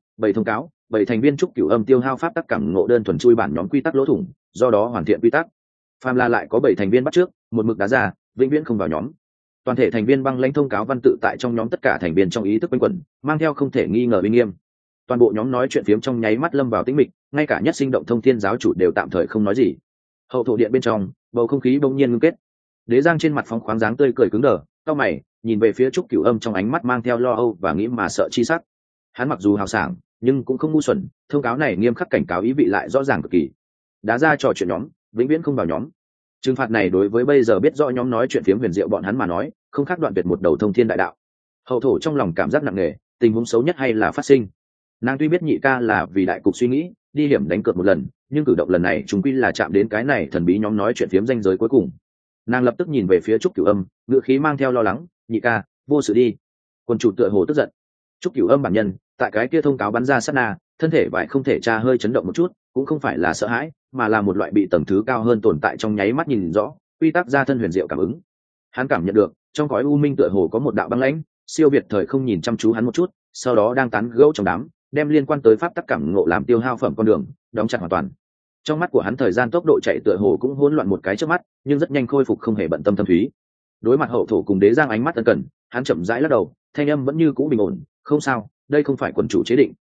bảy thành viên Trúc Cửu Âm tiêu hao pháp tắc cảm ngộ đơn thuần chui bản nhóm quy tắc lỗ thủng, do đó hoàn thiện quy tắc. Phàm là lại có 7 thành viên bắt trước, một mực đá ra, vĩnh viễn không vào nhóm. Toàn thể thành viên băng lãnh thông cáo văn tự tại trong nhóm tất cả thành viên trong ý thức quanh quẩn, mang theo không thể nghi ngờ uy nghiêm. Toàn bộ nhóm nói chuyện phiếm trong nháy mắt lâm vào tĩnh mịch, ngay cả nhất sinh động thông thiên giáo chủ đều tạm thời không nói gì. Hậu thổ điện bên trong, bầu không khí bỗng nhiên ngưng kết. Đế Giang trên mặt phóng khoáng dáng tươi cười cứng đờ, cau mày, nhìn về phía Trúc Cửu Âm trong ánh mắt mang theo lo âu và nghĩ mà sợ chi sắc. Hắn mặc dù hào sảng, nhưng cũng không ngu xuẩn, thông cáo này nghiêm khắc cảnh cáo ý vị lại rõ ràng cực kỳ. Đá ra trò chuyện nhóm, vĩnh viễn không vào nhóm. Trừng phạt này đối với bây giờ biết rõ nhóm nói chuyện phiếm huyền diệu bọn hắn mà nói, không khác đoạn tuyệt một đầu thông thiên đại đạo. Hậu thổ trong lòng cảm giác nặng nề, tình huống xấu nhất hay là phát sinh. Nàng tuy biết nhị ca là vì đại cục suy nghĩ, đi hiểm đánh cược một lần, nhưng cử động lần này chúng quy là chạm đến cái này thần bí nhóm nói chuyện phiếm ranh giới cuối cùng. Nàng lập tức nhìn về phía Trúc Cửu Âm, ngữ khí mang theo lo lắng, nhị ca, vô sự đi. Quân chủ tựa hồ tức giận. Trúc Cửu Âm bản nhân, tại cái kia thông cáo bắn ra sát na, thân thể vải không thể tra hơi chấn động một chút, cũng không phải là sợ hãi, mà là một loại bị tầng thứ cao hơn tồn tại trong nháy mắt nhìn rõ, quy tắc ra thân huyền diệu cảm ứng. Hắn cảm nhận được, trong cõi u minh tựa hồ có một đạo băng lãnh, siêu việt thời không nhìn chăm chú hắn một chút, sau đó đang tán gẫu trong đám, đem liên quan tới pháp tắc cảm ngộ làm tiêu hao phẩm con đường, đóng chặt hoàn toàn. Trong mắt của hắn thời gian tốc độ chạy tựa hồ cũng hỗn loạn một cái trước mắt, nhưng rất nhanh khôi phục không hề bận tâm thâm thúy. Đối mặt hậu thổ cùng Đế Giang ánh mắt ân cần, hắn chậm rãi lắc đầu, thanh âm vẫn như cũ bình ổn, không sao, đây không phải quần chủ chế định,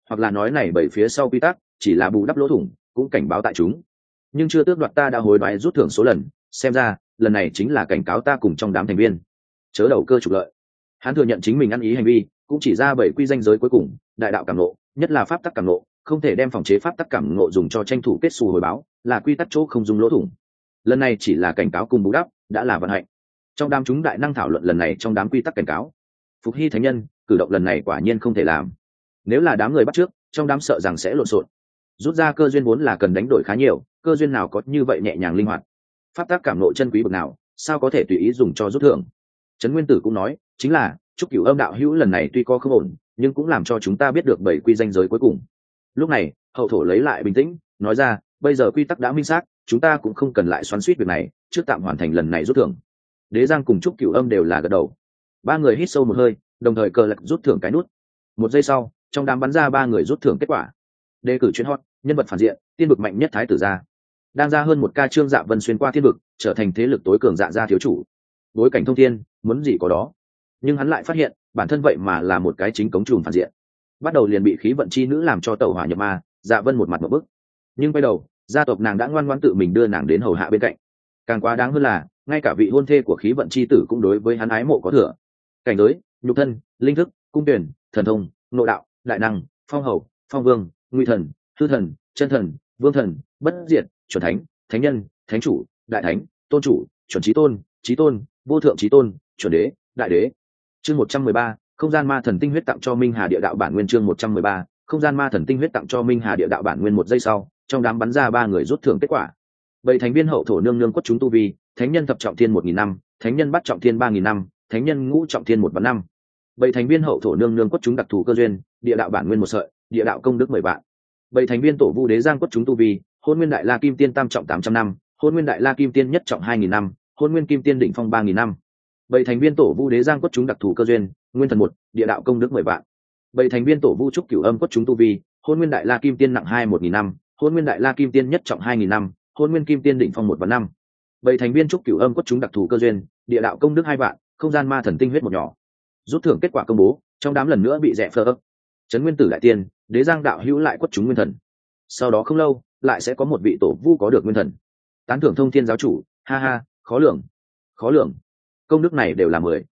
hoặc là nói này bởi phía sau quy tắc chỉ là bù đắp lỗ thủng, cũng cảnh báo tại chúng, nhưng chưa tước đoạt ta đã hối đoái rút thưởng số lần, xem ra lần này chính là cảnh cáo ta cùng trong đám thành viên chớ đầu cơ trục lợi. Hắn thừa nhận chính mình ăn ý hành vi, cũng chỉ ra bảy quy danh giới cuối cùng, đại đạo cảm ngộ, nhất là pháp tắc cảm ngộ, không thể đem phòng chế pháp tắc cảm ngộ dùng cho tranh thủ kết xù hồi báo, là quy tắc chỗ không dùng lỗ thủng. Lần này chỉ là cảnh cáo cùng bù đắp, đã là vận hạnh. Trong đám chúng đại năng thảo luận lần này trong đám quy tắc cảnh cáo, Phục Hy thánh nhân cử động lần này quả nhiên không thể làm. Nếu là đám người bắt trước, trong đám sợ rằng sẽ lộn xộn. Rút ra cơ duyên vốn là cần đánh đổi khá nhiều, cơ duyên nào có như vậy nhẹ nhàng linh hoạt. Pháp tắc cảm ngộ chân quý bậc nào, sao có thể tùy ý dùng cho rút thưởng. Trấn Nguyên Tử cũng nói, chính là chúc Cửu Âm đạo hữu lần này tuy có không ổn, nhưng cũng làm cho chúng ta biết được bảy quy danh giới cuối cùng. Lúc này hậu thổ lấy lại bình tĩnh, nói ra, bây giờ quy tắc đã minh xác, chúng ta cũng không cần lại xoắn xuýt việc này, trước tạm hoàn thành lần này rút thưởng. Đế Giang cùng Trúc Cửu Âm đều là gật đầu. Ba người hít sâu một hơi, đồng thời cờ lật rút thưởng cái nút. Một giây sau, trong đám bắn ra ba người rút thưởng kết quả. Đề cử chuyên hot, nhân vật phản diện, tiên vực mạnh nhất thái tử gia. Đang ra hơn một ca Trương Dạ Vân xuyên qua thiên vực, trở thành thế lực tối cường Dạ gia thiếu chủ. Bối cảnh thông thiên, muốn gì có đó. Nhưng hắn lại phát hiện, bản thân vậy mà là một cái chính cống trùm phản diện. Bắt đầu liền bị khí vận chi nữ làm cho tẩu hỏa nhập ma, Dạ Vân một mặt một bức. Nhưng quay đầu, gia tộc nàng đã ngoan ngoãn tự mình đưa nàng đến hầu hạ bên cạnh. Càng quá đáng hơn là, ngay cả vị hôn thê của khí vận chi tử cũng đối với hắn ái mộ có thừa. Cảnh giới, nhục thân, linh thức, cung tuyển, thần thông, nội đạo, đại năng, phong hầu, phong vương, nguy thần, hư thần, chân thần, vương thần, bất diệt, chuẩn thánh, thánh nhân, thánh chủ, đại thánh, tôn chủ, chuẩn chí tôn, vô thượng chí tôn, chuẩn đế, đại đế. Chương 113, không gian ma thần tinh huyết tặng cho Minh Hà Địa Đạo bản nguyên. Chương 113, không gian ma thần tinh huyết tặng cho Minh Hà Địa Đạo bản nguyên. Một giây sau, trong đám bắn ra ba người rút thưởng kết quả. Bảy thành viên hậu thổ nương nương quất chúng tu vi, thánh nhân thập trọng thiên 1000 năm, thánh nhân bắt trọng thiên 3000 năm, thánh nhân ngũ trọng thiên 1 vạn năm. Bảy thành viên hậu thổ nương nương quất chúng đặc thù cơ duyên, địa đạo bản nguyên 1 sợi, địa đạo công đức 10 vạn. Bảy thành viên tổ vu đế giang quất chúng tu vi, hôn nguyên đại la kim tiên tam trọng 800 năm, hôn nguyên đại la kim tiên nhất trọng 2000 năm, hôn nguyên kim tiên đỉnh phong 3000 năm. Bảy thành viên tổ vu đế giang quất chúng đặc thù cơ duyên, nguyên thần 1, địa đạo công đức 10 vạn. Bảy thành viên tổ vu trúc cửu âm quất chúng tu vi, hôn nguyên đại la kim tiên nặng 1000 năm, hôn nguyên đại la kim tiên nhất trọng 2000 năm, hôn nguyên kim tiên đỉnh phong 1 vạn năm. Bảy thành viên trúc cửu âm quất chúng đặc thù cơ duyên, địa đạo công đức 2 vạn, không gian ma thần tinh huyết 1 nhỏ. Rút thưởng kết quả công bố, trong đám lần nữa bị rẽ phơ ấp. Trấn Nguyên Tử đại tiên, đế giang đạo hữu lại quất chúng nguyên thần. Sau đó không lâu, lại sẽ có một vị tổ vu có được nguyên thần. Tán thưởng thông thiên giáo chủ, ha ha, khó lường. Công đức này đều là 10,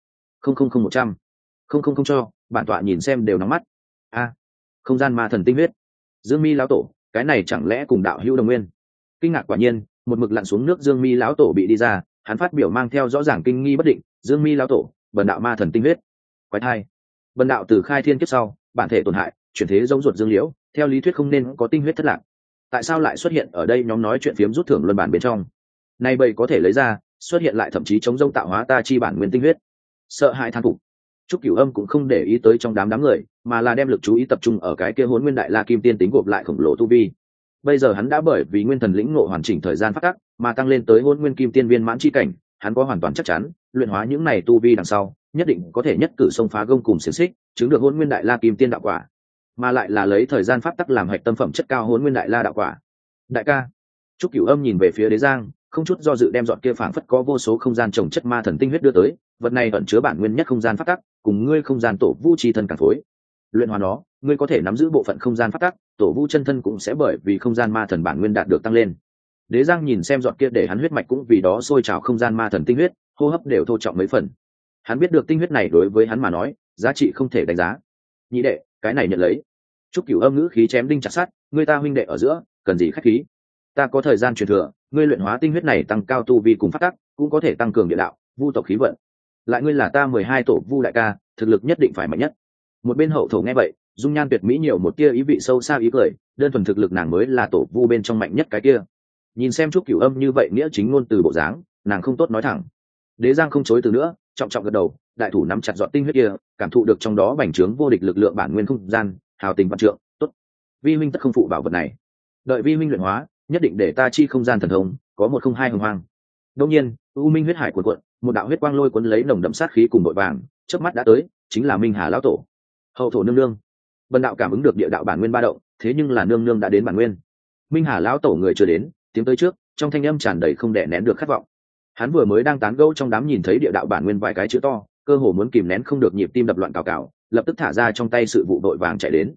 100, không cho, bản tọa nhìn xem đều nóng mắt. A, không gian ma thần tinh huyết. Dương Mi lão tổ, cái này chẳng lẽ cùng đạo hữu đồng nguyên? Kinh ngạc quả nhiên, một mực lặn xuống nước Dương Mi lão tổ bị đi ra, hắn phát biểu mang theo rõ ràng kinh nghi bất định, Dương Mi lão tổ, bần đạo ma thần tinh huyết. Quái thai. Bần đạo từ khai thiên kiếp sau, bản thể tổn hại, chuyển thế giống ruột dương liễu, theo lý thuyết không nên có tinh huyết thất lạc. Tại sao lại xuất hiện ở đây nhóm nói chuyện phiếm rút thưởng luân bản bên trong? Nay bầy có thể lấy ra, xuất hiện lại thậm chí chống rông tạo hóa ta chi bản nguyên tinh huyết. Sợ hãi than phục. Trúc Cửu Âm cũng không để ý tới trong đám người, mà là đem lực chú ý tập trung ở cái kia Hỗn Nguyên Đại La Kim Tiên tính gộp lại khổng lồ tu vi. Bây giờ hắn đã bởi vì nguyên thần lĩnh ngộ hoàn chỉnh thời gian phát tắc, mà tăng lên tới Hỗn Nguyên Kim Tiên viên mãn chi cảnh, hắn có hoàn toàn chắc chắn, luyện hóa những này tu vi đằng sau, nhất định có thể nhất cử xông phá gông cùng xiển xích, chứng được Hỗn Nguyên Đại La Kim Tiên đạo quả, mà lại là lấy thời gian pháp tắc làm hạch tâm phẩm chất cao Hỗn Nguyên Đại La đạo quả. Đại ca. Trúc Cửu Âm nhìn về phía Đế Giang, không chút do dự đem dọn kia phảng phất có vô số không gian trồng chất ma thần tinh huyết đưa tới, vật này ẩn chứa bản nguyên nhất không gian pháp tắc, cùng ngươi không gian tổ vu chi thân càng phối. Luyện hóa nó, ngươi có thể nắm giữ bộ phận không gian pháp tắc, tổ vu chân thân cũng sẽ bởi vì không gian ma thần bản nguyên đạt được tăng lên. Đế Giang nhìn xem dọn kia để hắn huyết mạch cũng vì đó sôi trào không gian ma thần tinh huyết, hô hấp đều thô trọng mấy phần. Hắn biết được tinh huyết này đối với hắn mà nói, giá trị không thể đánh giá. Nhị đệ, cái này nhận lấy. Trúc Cửu Âm ngữ khí chém đinh chặt sắt, ngươi ta huynh đệ ở giữa, cần gì khách khí? Ta có thời gian truyền thừa, ngươi luyện hóa tinh huyết này tăng cao tu vi cùng phát tắc, cũng có thể tăng cường địa đạo, vu tộc khí vận. Lại ngươi là ta 12 tổ vu đại ca, thực lực nhất định phải mạnh nhất. Một bên hậu thổ nghe vậy, dung nhan tuyệt mỹ nhiều một tia ý vị sâu xa ý cười, đơn thuần thực lực nàng mới là tổ vu bên trong mạnh nhất cái kia. Nhìn xem Trúc Cửu Âm như vậy nghĩa chính ngôn từ bộ dáng, nàng không tốt nói thẳng. Đế Giang không chối từ nữa, trọng trọng gật đầu, đại thủ nắm chặt giọt tinh huyết kia, cảm thụ được trong đó bành trướng vô địch lực lượng bản nguyên không gian, hào tình vạn trượng, tốt. Vi huynh tất không phụ bảo vật này. Đợi vi huynh luyện hóa, nhất định để ta chi không gian thần thông, có 102 hồng hoang. Đương nhiên, u minh huyết hải cuộn cuộn, một đạo huyết quang lôi cuốn lấy nồng đậm sát khí cùng đội vàng, chớp mắt đã tới, chính là Minh Hà lão tổ. Hậu thổ nương nương. Bần đạo cảm ứng được địa đạo bản nguyên ba động, thế nhưng là nương nương đã đến bản nguyên. Minh Hà lão tổ người chưa đến, tiến tới trước, trong thanh âm tràn đầy không đè nén được khát vọng. Hắn vừa mới đang tán gẫu trong đám nhìn thấy địa đạo bản nguyên vài cái chữ to, cơ hồ muốn kìm nén không được nhịp tim đập loạn cào cào, lập tức thả ra trong tay sự vụ đội vàng chạy đến.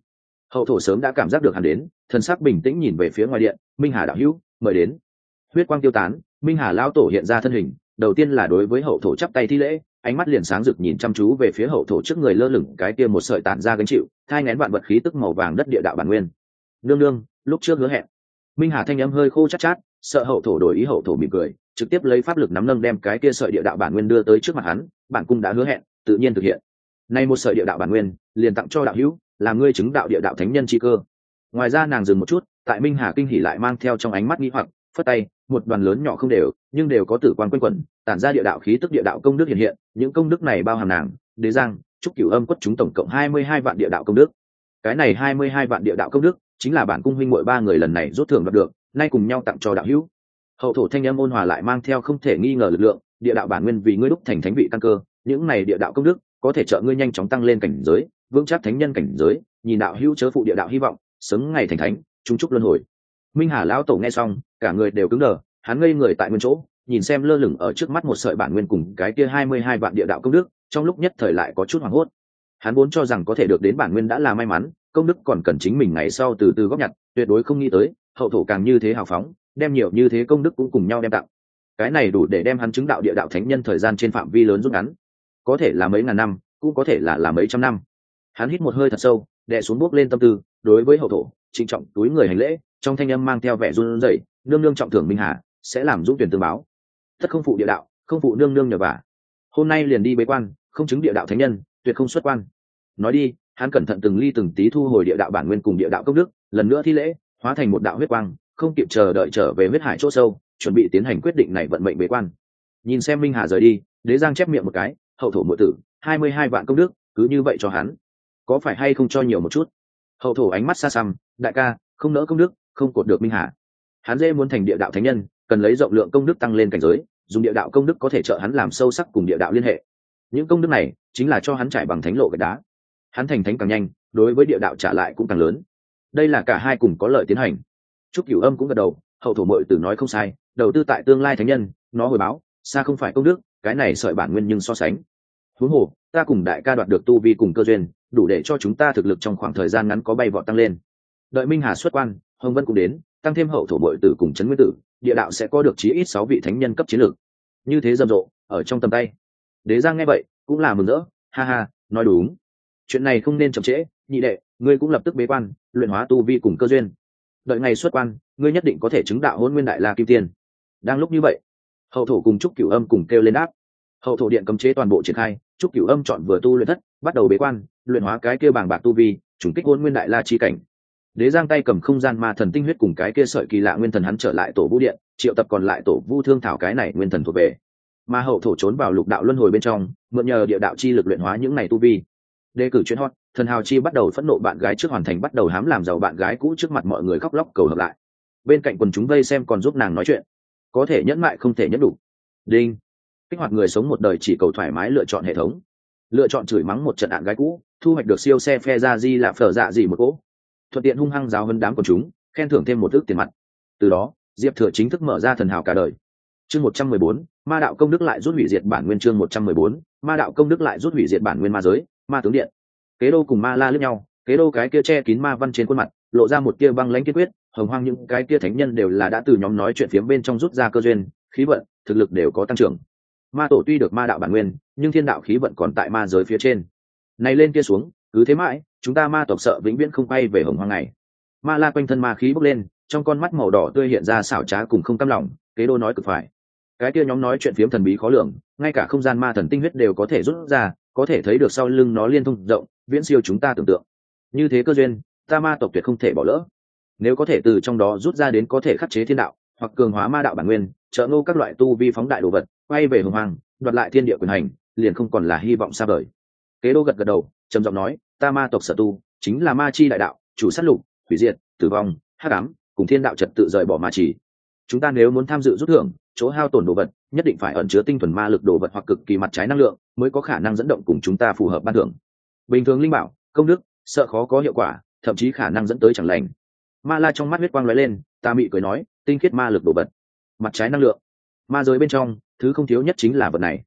Hậu thổ sớm đã cảm giác được hắn đến, thần sắc bình tĩnh nhìn về phía ngoài điện. Minh Hà đạo hữu, mời đến. Huyết quang tiêu tán, Minh Hà lão tổ hiện ra thân hình, đầu tiên là đối với hậu thổ chắp tay thi lễ, ánh mắt liền sáng rực nhìn chăm chú về phía hậu thổ trước người lơ lửng cái kia một sợi tản ra gánh chịu thai ngén vạn vật khí tức màu vàng đất địa đạo bản nguyên. Nương nương, lúc trước hứa hẹn. Minh Hà thanh âm hơi khô chát chát, sợ hậu thổ đổi ý. Hậu thổ mỉm cười, trực tiếp lấy pháp lực nắm nâng đem cái kia sợi địa đạo bản nguyên đưa tới trước mặt hắn. Bản cung đã hứa hẹn, tự nhiên thực hiện. Nay một sợi địa đạo bản nguyên, liền tặng cho đạo hữu, làm ngươi chứng đạo địa đạo thánh nhân chi cơ. Ngoài ra nàng dừng một chút, tại Minh Hà kinh hỉ lại mang theo trong ánh mắt nghi hoặc, phất tay, một đoàn lớn nhỏ không đều, nhưng đều có tử quan quanh quẩn, tản ra địa đạo khí tức địa đạo công đức hiện hiện. Những công đức này bao hàm nàng, Đế Giang, Trúc Cửu Âm quất chúng tổng cộng 22 vạn địa đạo công đức. Cái này 22 vạn địa đạo công đức, chính là bản cung huynh muội ba người lần này rút thưởng đoạt được, nay cùng nhau tặng cho đạo hữu. Hậu thổ thanh âm ôn hòa lại mang theo không thể nghi ngờ lực lượng, địa đạo bản nguyên vì ngươi đúc thành thánh vị căn cơ, những này địa đạo công đức có thể trợ ngươi nhanh chóng tăng lên cảnh giới, vững chắc thánh nhân cảnh giới, nhìn đạo hữu chớ phụ địa đạo hy vọng, sớm ngày thành thánh, trung trúc luân hồi. Minh Hà lão tổ nghe xong, cả người đều cứng đờ, hắn ngây người tại nguyên chỗ, nhìn xem lơ lửng ở trước mắt một sợi bản nguyên cùng cái kia 22 vạn địa đạo công đức, trong lúc nhất thời lại có chút hoảng hốt. Hắn vốn cho rằng có thể được đến bản nguyên đã là may mắn, công đức còn cần chính mình ngày sau từ từ góp nhặt, tuyệt đối không nghĩ tới hậu thổ càng như thế hào phóng, đem nhiều như thế công đức cũng cùng nhau đem tặng. Cái này đủ để đem hắn chứng đạo địa đạo thánh nhân thời gian trên phạm vi lớn rút ngắn, có thể là mấy ngàn năm, cũng có thể là mấy trăm năm. Hắn hít một hơi thật sâu, đè xuống bước lên tâm tư, đối với hậu thổ trịnh trọng túi người hành lễ, trong thanh âm mang theo vẻ run rẩy, nương nương trọng thưởng Minh Hà, sẽ làm dũng tuyển tương báo. Tất không phụ địa đạo, không phụ nương nương nhờ vả. Hôm nay liền đi bế quan, không chứng địa đạo thánh nhân, tuyệt không xuất quan. Nói đi, hắn cẩn thận từng ly từng tí thu hồi địa đạo bản nguyên cùng địa đạo công đức, lần nữa thi lễ, hóa thành một đạo huyết quang, không kịp chờ đợi trở về huyết hải chỗ sâu, chuẩn bị tiến hành quyết định này vận mệnh bế quan. Nhìn xem Minh Hà rời đi, Đế Giang chép miệng một cái, hậu thổ muội tử, 22 vạn công đức, cứ như vậy cho hắn, có phải hay không cho nhiều một chút? Hậu thổ ánh mắt xa xăm, đại ca, không nỡ công đức, không cột được Minh Hà. Hắn dễ muốn thành địa đạo thánh nhân, cần lấy rộng lượng công đức tăng lên cảnh giới, dùng địa đạo công đức có thể trợ hắn làm sâu sắc cùng địa đạo liên hệ. Những công đức này chính là cho hắn trải bằng thánh lộ gạch đá. Hắn thành thánh càng nhanh, đối với địa đạo trả lại cũng càng lớn. Đây là cả hai cùng có lợi tiến hành. Trúc Cửu Âm cũng gật đầu, hậu thổ muội tử nói không sai, đầu tư tại tương lai thánh nhân, nó hồi báo, xa không phải công đức, cái này sợi bản nguyên nhưng so sánh. Huống hồ, ta cùng đại ca đoạt được tu vi cùng cơ duyên, đủ để cho chúng ta thực lực trong khoảng thời gian ngắn có bay vọt tăng lên. Đợi Minh Hà xuất quan, Hồng Vân cũng đến, tăng thêm hậu thổ muội tử cùng Trấn Nguyên Tử, địa đạo sẽ có được chí ít 6 vị thánh nhân cấp chiến lược. Như thế rầm rộ, ở trong tầm tay. Đế Giang nghe vậy, cũng là mừng rỡ, ha ha, nói đúng. Chuyện này không nên chậm trễ, nhị đệ, ngươi cũng lập tức bế quan, luyện hóa tu vi cùng cơ duyên. Đợi ngày xuất quan, ngươi nhất định có thể chứng đạo Hỗn Nguyên Đại La Kim Tiên. Đang lúc như vậy, hậu thổ cùng Trúc Cửu Âm cùng kêu lên đáp. Hậu thổ điện cấm chế toàn bộ triển khai, Trúc Cửu Âm chọn vừa tu luyện thất, bắt đầu bế quan, luyện hóa cái kia bàng bạc tu vi, trùng kích Hỗn Nguyên Đại La chi cảnh. Đế Giang tay cầm không gian ma thần tinh huyết cùng cái kia sợi kỳ lạ nguyên thần, hắn trở lại tổ vũ điện, triệu tập còn lại tổ vu thương thảo cái này nguyên thần thuộc về. Mà hậu thổ trốn vào lục đạo luân hồi bên trong, mượn nhờ địa đạo chi lực luyện hóa những này tu vi. Đề cử chuyên hot, thần hào chi bắt đầu phẫn nộ bạn gái trước hoàn thành, bắt đầu hám làm giàu bạn gái cũ trước mặt mọi người khóc lóc cầu hợp lại. Bên cạnh quần chúng vây xem còn giúp nàng nói chuyện, có thể nhẫn mại không thể nhẫn đủ. Đinh, kích hoạt người sống một đời chỉ cầu thoải mái lựa chọn hệ thống, lựa chọn chửi mắng một trận ạn gái cũ, thu hoạch được siêu xe phe ra di là phở dạ gì một cỗ, thuận tiện hung hăng giáo hơn đám quần chúng, khen thưởng thêm một ước tiền mặt. Từ đó Diệp Thừa chính thức mở ra thần hào cả đời. Chương 114, ma đạo công đức lại rút hủy diệt bản nguyên. Chương 114, ma đạo công đức lại rút hủy diệt bản nguyên. Ma giới, ma tướng điện. Kế Đô cùng Ma La liếc nhau, Kế Đô cái kia che kín ma văn trên khuôn mặt lộ ra một tia băng lãnh kiên quyết, hồng hoang những cái kia thánh nhân đều là đã từ nhóm nói chuyện phiếm bên trong rút ra cơ duyên, khí vận, thực lực đều có tăng trưởng. Ma tổ tuy được ma đạo bản nguyên, nhưng thiên đạo khí vận còn tại ma giới phía trên. Này lên kia xuống, cứ thế mãi, chúng ta ma tộc sợ vĩnh viễn không quay về hồng hoang này. Ma La quanh thân ma khí bốc lên, trong con mắt màu đỏ tươi hiện ra xảo trá cùng không cam lòng. Kế Đô nói cực phải. Cái kia nhóm nói chuyện phiếm thần bí khó lường, ngay cả không gian ma thần tinh huyết đều có thể rút ra, có thể thấy được sau lưng nó liên thông rộng, viễn siêu chúng ta tưởng tượng. Như thế cơ duyên, ta ma tộc tuyệt không thể bỏ lỡ. Nếu có thể từ trong đó rút ra đến có thể khắc chế thiên đạo, hoặc cường hóa ma đạo bản nguyên, trợ ngô các loại tu vi phóng đại đồ vật, quay về hồng hoàng, đoạt lại thiên địa quyền hành, liền không còn là hy vọng xa vời. Kế Đô gật gật đầu, trầm giọng nói, ta ma tộc sở tu chính là ma chi đại đạo, chủ sát lục, hủy diệt, tử vong, hắc ám, cùng thiên đạo trật tự rời bỏ ma chỉ. Chúng ta nếu muốn tham dự rút thưởng, chỗ hao tổn đồ vật nhất định phải ẩn chứa tinh thuần ma lực đồ vật hoặc cực kỳ mặt trái năng lượng, mới có khả năng dẫn động cùng chúng ta phù hợp ban thưởng. Bình thường linh bảo, công đức, sợ khó có hiệu quả, thậm chí khả năng dẫn tới chẳng lành. Ma La trong mắt huyết quang lóe lên, ta mị cười nói, tinh khiết ma lực đồ vật, mặt trái năng lượng. Ma giới bên trong, thứ không thiếu nhất chính là vật này.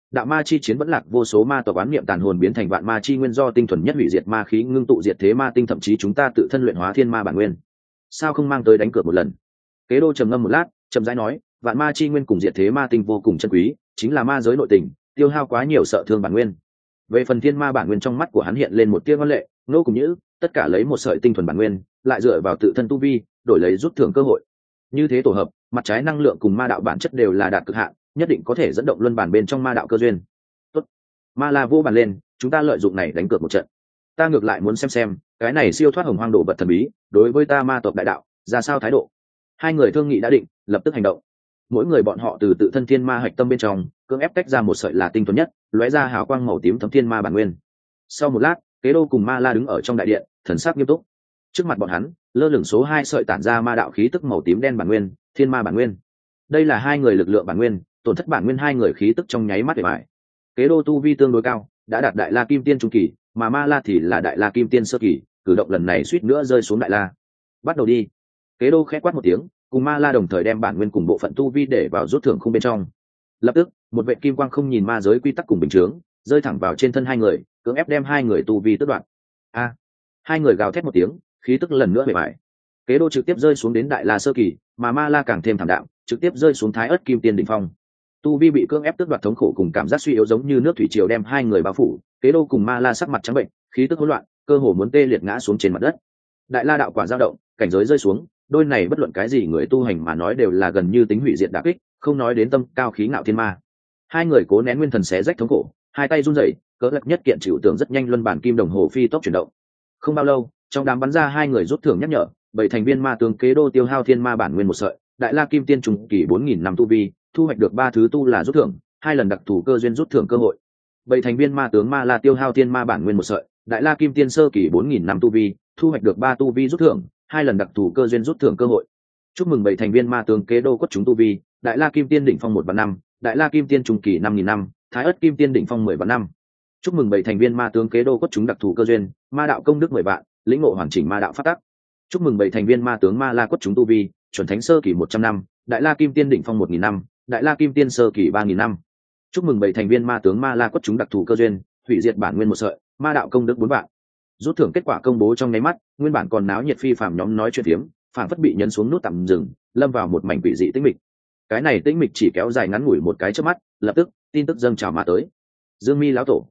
đạo ma chi chiến vẫn lạc vô số ma tộc oán niệm tàn hồn biến thành vạn ma chi nguyên do tinh thuần nhất hủy diệt ma khí ngưng tụ diệt thế ma tinh, thậm chí chúng ta tự thân luyện hóa thiên ma bản nguyên, sao không mang tới đánh cược một lần? Kế Đô trầm ngâm một lát, chậm rãi nói, vạn ma chi nguyên cùng diệt thế ma tinh vô cùng chân quý, chính là ma giới nội tình, tiêu hao quá nhiều sợ thương bản nguyên. Về phần thiên ma bản nguyên, trong mắt của hắn hiện lên một tia ngoan lệ, nô cùng nhữ, tất cả lấy một sợi tinh thuần bản nguyên, lại dựa vào tự thân tu vi, đổi lấy rút thưởng cơ hội. Như thế tổ hợp, mặt trái năng lượng cùng ma đạo bản chất đều là đạt cực hạn, nhất định có thể dẫn động luân bản bên trong ma đạo cơ duyên. Tốt, Ma La vô bàn lên, chúng ta lợi dụng này đánh cược một trận. Ta ngược lại muốn xem cái này siêu thoát hồng hoang đồ vật thần bí, đối với ta ma tộc đại đạo ra sao thái độ. Hai người thương nghị đã định, lập tức hành động. Mỗi người bọn họ từ tự thân thiên ma hạch tâm bên trong cưỡng ép tách ra một sợi là tinh thuần nhất, lóe ra hào quang màu tím thấm thiên ma bản nguyên. Sau một lát, Kế Đô cùng Ma La đứng ở trong đại điện, thần sắc nghiêm túc. Trước mặt bọn hắn lơ lửng số 2 sợi tản ra ma đạo khí tức màu tím đen bản nguyên, thiên ma bản nguyên. Đây là hai người lực lượng bản nguyên, tổn thất bản nguyên hai người khí tức trong nháy mắt để bại. Kế Đô tu vi tương đối cao, đã đạt đại la kim tiên trung kỳ, mà Ma La thì là đại la kim tiên sơ kỳ, cử động lần này suýt nữa rơi xuống đại la. Bắt đầu đi. Kế Đô khẽ quát một tiếng, cùng Ma La đồng thời đem bản nguyên cùng bộ phận tu vi để vào rút thưởng khung bên trong. Lập tức, một vệ kim quang không nhìn ma giới quy tắc cùng bình chướng, rơi thẳng vào trên thân hai người, cưỡng ép đem hai người tu vi tước đoạt. A! Hai người gào thét một tiếng, khí tức lần nữa bề bại. Kế Đô trực tiếp rơi xuống đến đại la sơ kỳ, mà Ma La càng thêm thảm đạm, trực tiếp rơi xuống thái ớt kim tiên đỉnh phong. Tu vi bị cưỡng ép tước đoạt, thống khổ cùng cảm giác suy yếu giống như nước thủy triều đem hai người bao phủ. Kế Đô cùng Ma La sắc mặt trắng bệnh, khí tức hỗn loạn, cơ hồ muốn tê liệt ngã xuống trên mặt đất. Đại la đạo quả dao động, cảnh giới rơi xuống, đôi này bất luận cái gì người tu hành mà nói đều là gần như tính hủy diệt đả kích, không nói đến tâm cao khí ngạo thiên ma. Hai người cố nén nguyên thần xé rách thống khổ, hai tay run rẩy, cỡ lật nhất kiện chịu tưởng rất nhanh luân bản kim đồng hồ phi tốc chuyển động. Không bao lâu, trong đám bắn ra hai người rút thưởng nhắc nhở, 7 thành viên ma tướng Kế Đô tiêu hao thiên ma bản nguyên một sợi, đại la kim tiên trùng kỳ 4000 năm tu vi, thu hoạch được 3 thứ tu là rút thưởng, 2 lần đặc thù cơ duyên rút thưởng cơ hội. 7 thành viên ma tướng Ma La tiêu hao thiên ma bản nguyên một sợi, đại la kim tiên sơ kỳ 4000 năm tu vi, thu hoạch được 3 tu vi rút thưởng, 2 lần đặc thù cơ duyên rút thưởng cơ hội. Chúc mừng 7 thành viên ma tướng Kế Đô quất chúng tu vi, đại la kim tiên đỉnh phong 1 và 5, đại la kim tiên trung kỳ 5000 năm, thái ất kim tiên đỉnh phong 10 và 5. Chúc mừng 7 thành viên ma tướng Kế Đô quất chúng đặc thù cơ duyên, ma đạo công đức 10 vạn, lĩnh ngộ hoàn chỉnh ma đạo pháp tắc. Chúc mừng 7 thành viên ma tướng Ma La quất chúng tu vi, chuẩn thánh sơ kỳ 100 năm, đại la kim tiên đỉnh phong 1000 năm, đại la kim tiên sơ kỳ 3000 năm. Chúc mừng 7 thành viên ma tướng Ma La quất chúng đặc thù cơ duyên, hủy diệt bản nguyên một sợi, ma đạo công đức 4 vạn. Rút thưởng kết quả công bố trong nháy mắt, nguyên bản còn náo nhiệt phi phàm nhóm nói chuyện phiếm, phản phất bị nhấn xuống nút tạm dừng, lâm vào một mảnh quỷ dị tĩnh mịch. Cái này tĩnh mịch chỉ kéo dài ngắn ngủi một cái chớp mắt, lập tức tin tức dâng trào mà tới. Dương Mi lão tổ,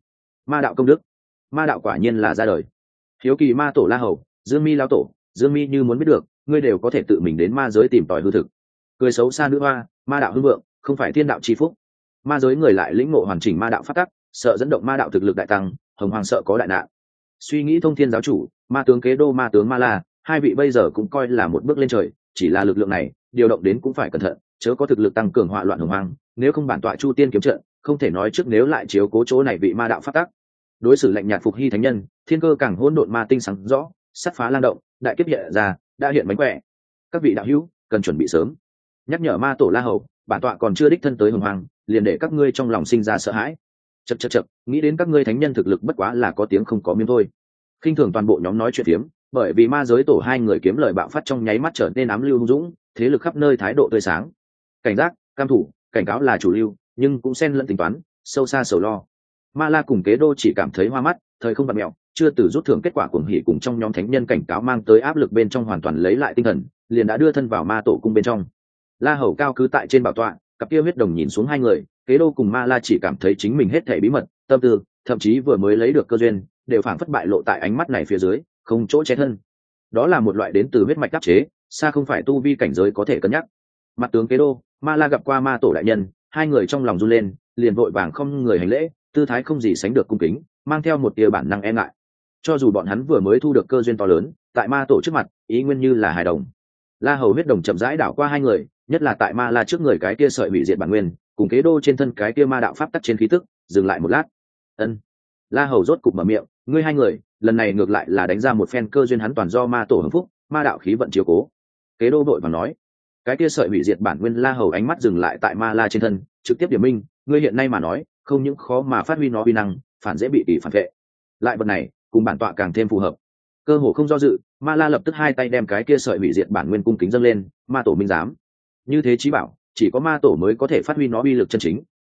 ma đạo công đức, ma đạo quả nhiên là ra đời. Hiếu kỳ ma tổ La Hầu, Dương Mi lão tổ, Dương Mi như muốn biết được, ngươi đều có thể tự mình đến ma giới tìm tòi hư thực. Cười xấu xa nữ hoa, ma đạo hưng vượng, không phải thiên đạo chi phúc. Ma giới người lại lĩnh ngộ hoàn chỉnh ma đạo pháp tắc, sợ dẫn động ma đạo thực lực đại tăng, hồng hoàng sợ có đại nạn. Suy nghĩ thông thiên giáo chủ, ma tướng Kế Đô, ma tướng Ma La, hai vị bây giờ cũng coi là một bước lên trời, chỉ là lực lượng này điều động đến cũng phải cẩn thận, chớ có thực lực tăng cường họa loạn hồng hoang, nếu không bản tọa Chu Tiên kiếm trận không thể nói trước, nếu lại chiếu cố chỗ này vị ma đạo pháp tắc. Đối xử lạnh nhạt phục hy thánh nhân, thiên cơ càng hỗn độn ma tinh sáng rõ, sắt phá lang động, đại kiếp hiện ra, đã hiện mánh khỏe. Các vị đạo hữu cần chuẩn bị sớm. Nhắc nhở ma tổ La Hầu, bản tọa còn chưa đích thân tới hồng hoang, liền để các ngươi trong lòng sinh ra sợ hãi. Chậc, nghĩ đến các ngươi thánh nhân thực lực bất quá là có tiếng không có miếng thôi. Khinh thường toàn bộ nhóm nói chuyện phiếm, bởi vì ma giới tổ hai người kiếm lời bạo phát trong nháy mắt trở nên ám lưu hung dũng, thế lực khắp nơi thái độ tươi sáng. Cảnh giác, cam thủ, cảnh cáo là chủ lưu, nhưng cũng xen lẫn tính toán, sâu xa sầu lo. Ma La cùng Kế Đô chỉ cảm thấy hoa mắt, thời không bạt mẹo, chưa từ rút thưởng kết quả cuồng hỉ cùng trong nhóm thánh nhân cảnh cáo mang tới áp lực bên trong hoàn toàn lấy lại tinh thần, liền đã đưa thân vào ma tổ cung bên trong. La Hầu cao cứ tại trên bảo tọa, cặp kia huyết đồng nhìn xuống hai người, Kế Đô cùng Ma La chỉ cảm thấy chính mình hết thảy bí mật, tâm tư, thậm chí vừa mới lấy được cơ duyên, đều phảng phất bại lộ tại ánh mắt này phía dưới, không chỗ che thân. Đó là một loại đến từ huyết mạch đắc chế, xa không phải tu vi cảnh giới có thể cân nhắc. Mặt tướng Kế Đô, Ma La gặp qua ma tổ đại nhân, hai người trong lòng run lên, liền vội vàng không người hành lễ, tư thái không gì sánh được cung kính, mang theo một tia bản năng e ngại. Cho dù bọn hắn vừa mới thu được cơ duyên to lớn, tại ma tổ trước mặt, ý nguyên như là hài đồng. La Hầu huyết đồng chậm rãi đảo qua hai người, nhất là tại Ma La trước người cái kia sợi hủy diệt bản nguyên, cùng Kế Đô trên thân cái kia ma đạo pháp tắc trên khí tức, dừng lại một lát. Ân. La Hầu rốt cục mở miệng, ngươi hai người, lần này ngược lại là đánh ra một phen cơ duyên, hắn toàn do ma tổ hưởng phúc, ma đạo khí vận chiếu cố. Kế Đô vội vàng nói, cái kia sợi hủy diệt bản nguyên. La Hầu ánh mắt dừng lại tại Ma La trên thân, trực tiếp điểm minh, ngươi hiện nay mà nói, không những khó mà phát huy nó uy năng, phản dễ bị tỷ phản vệ. Lại vật này, cùng bản tọa càng thêm phù hợp. Cơ hồ không do dự, Ma La lập tức hai tay đem cái kia sợi hủy diệt bản nguyên cung kính dâng lên, ma tổ minh giám. Như thế chí bảo, chỉ có ma tổ mới có thể phát huy nó uy lực chân chính,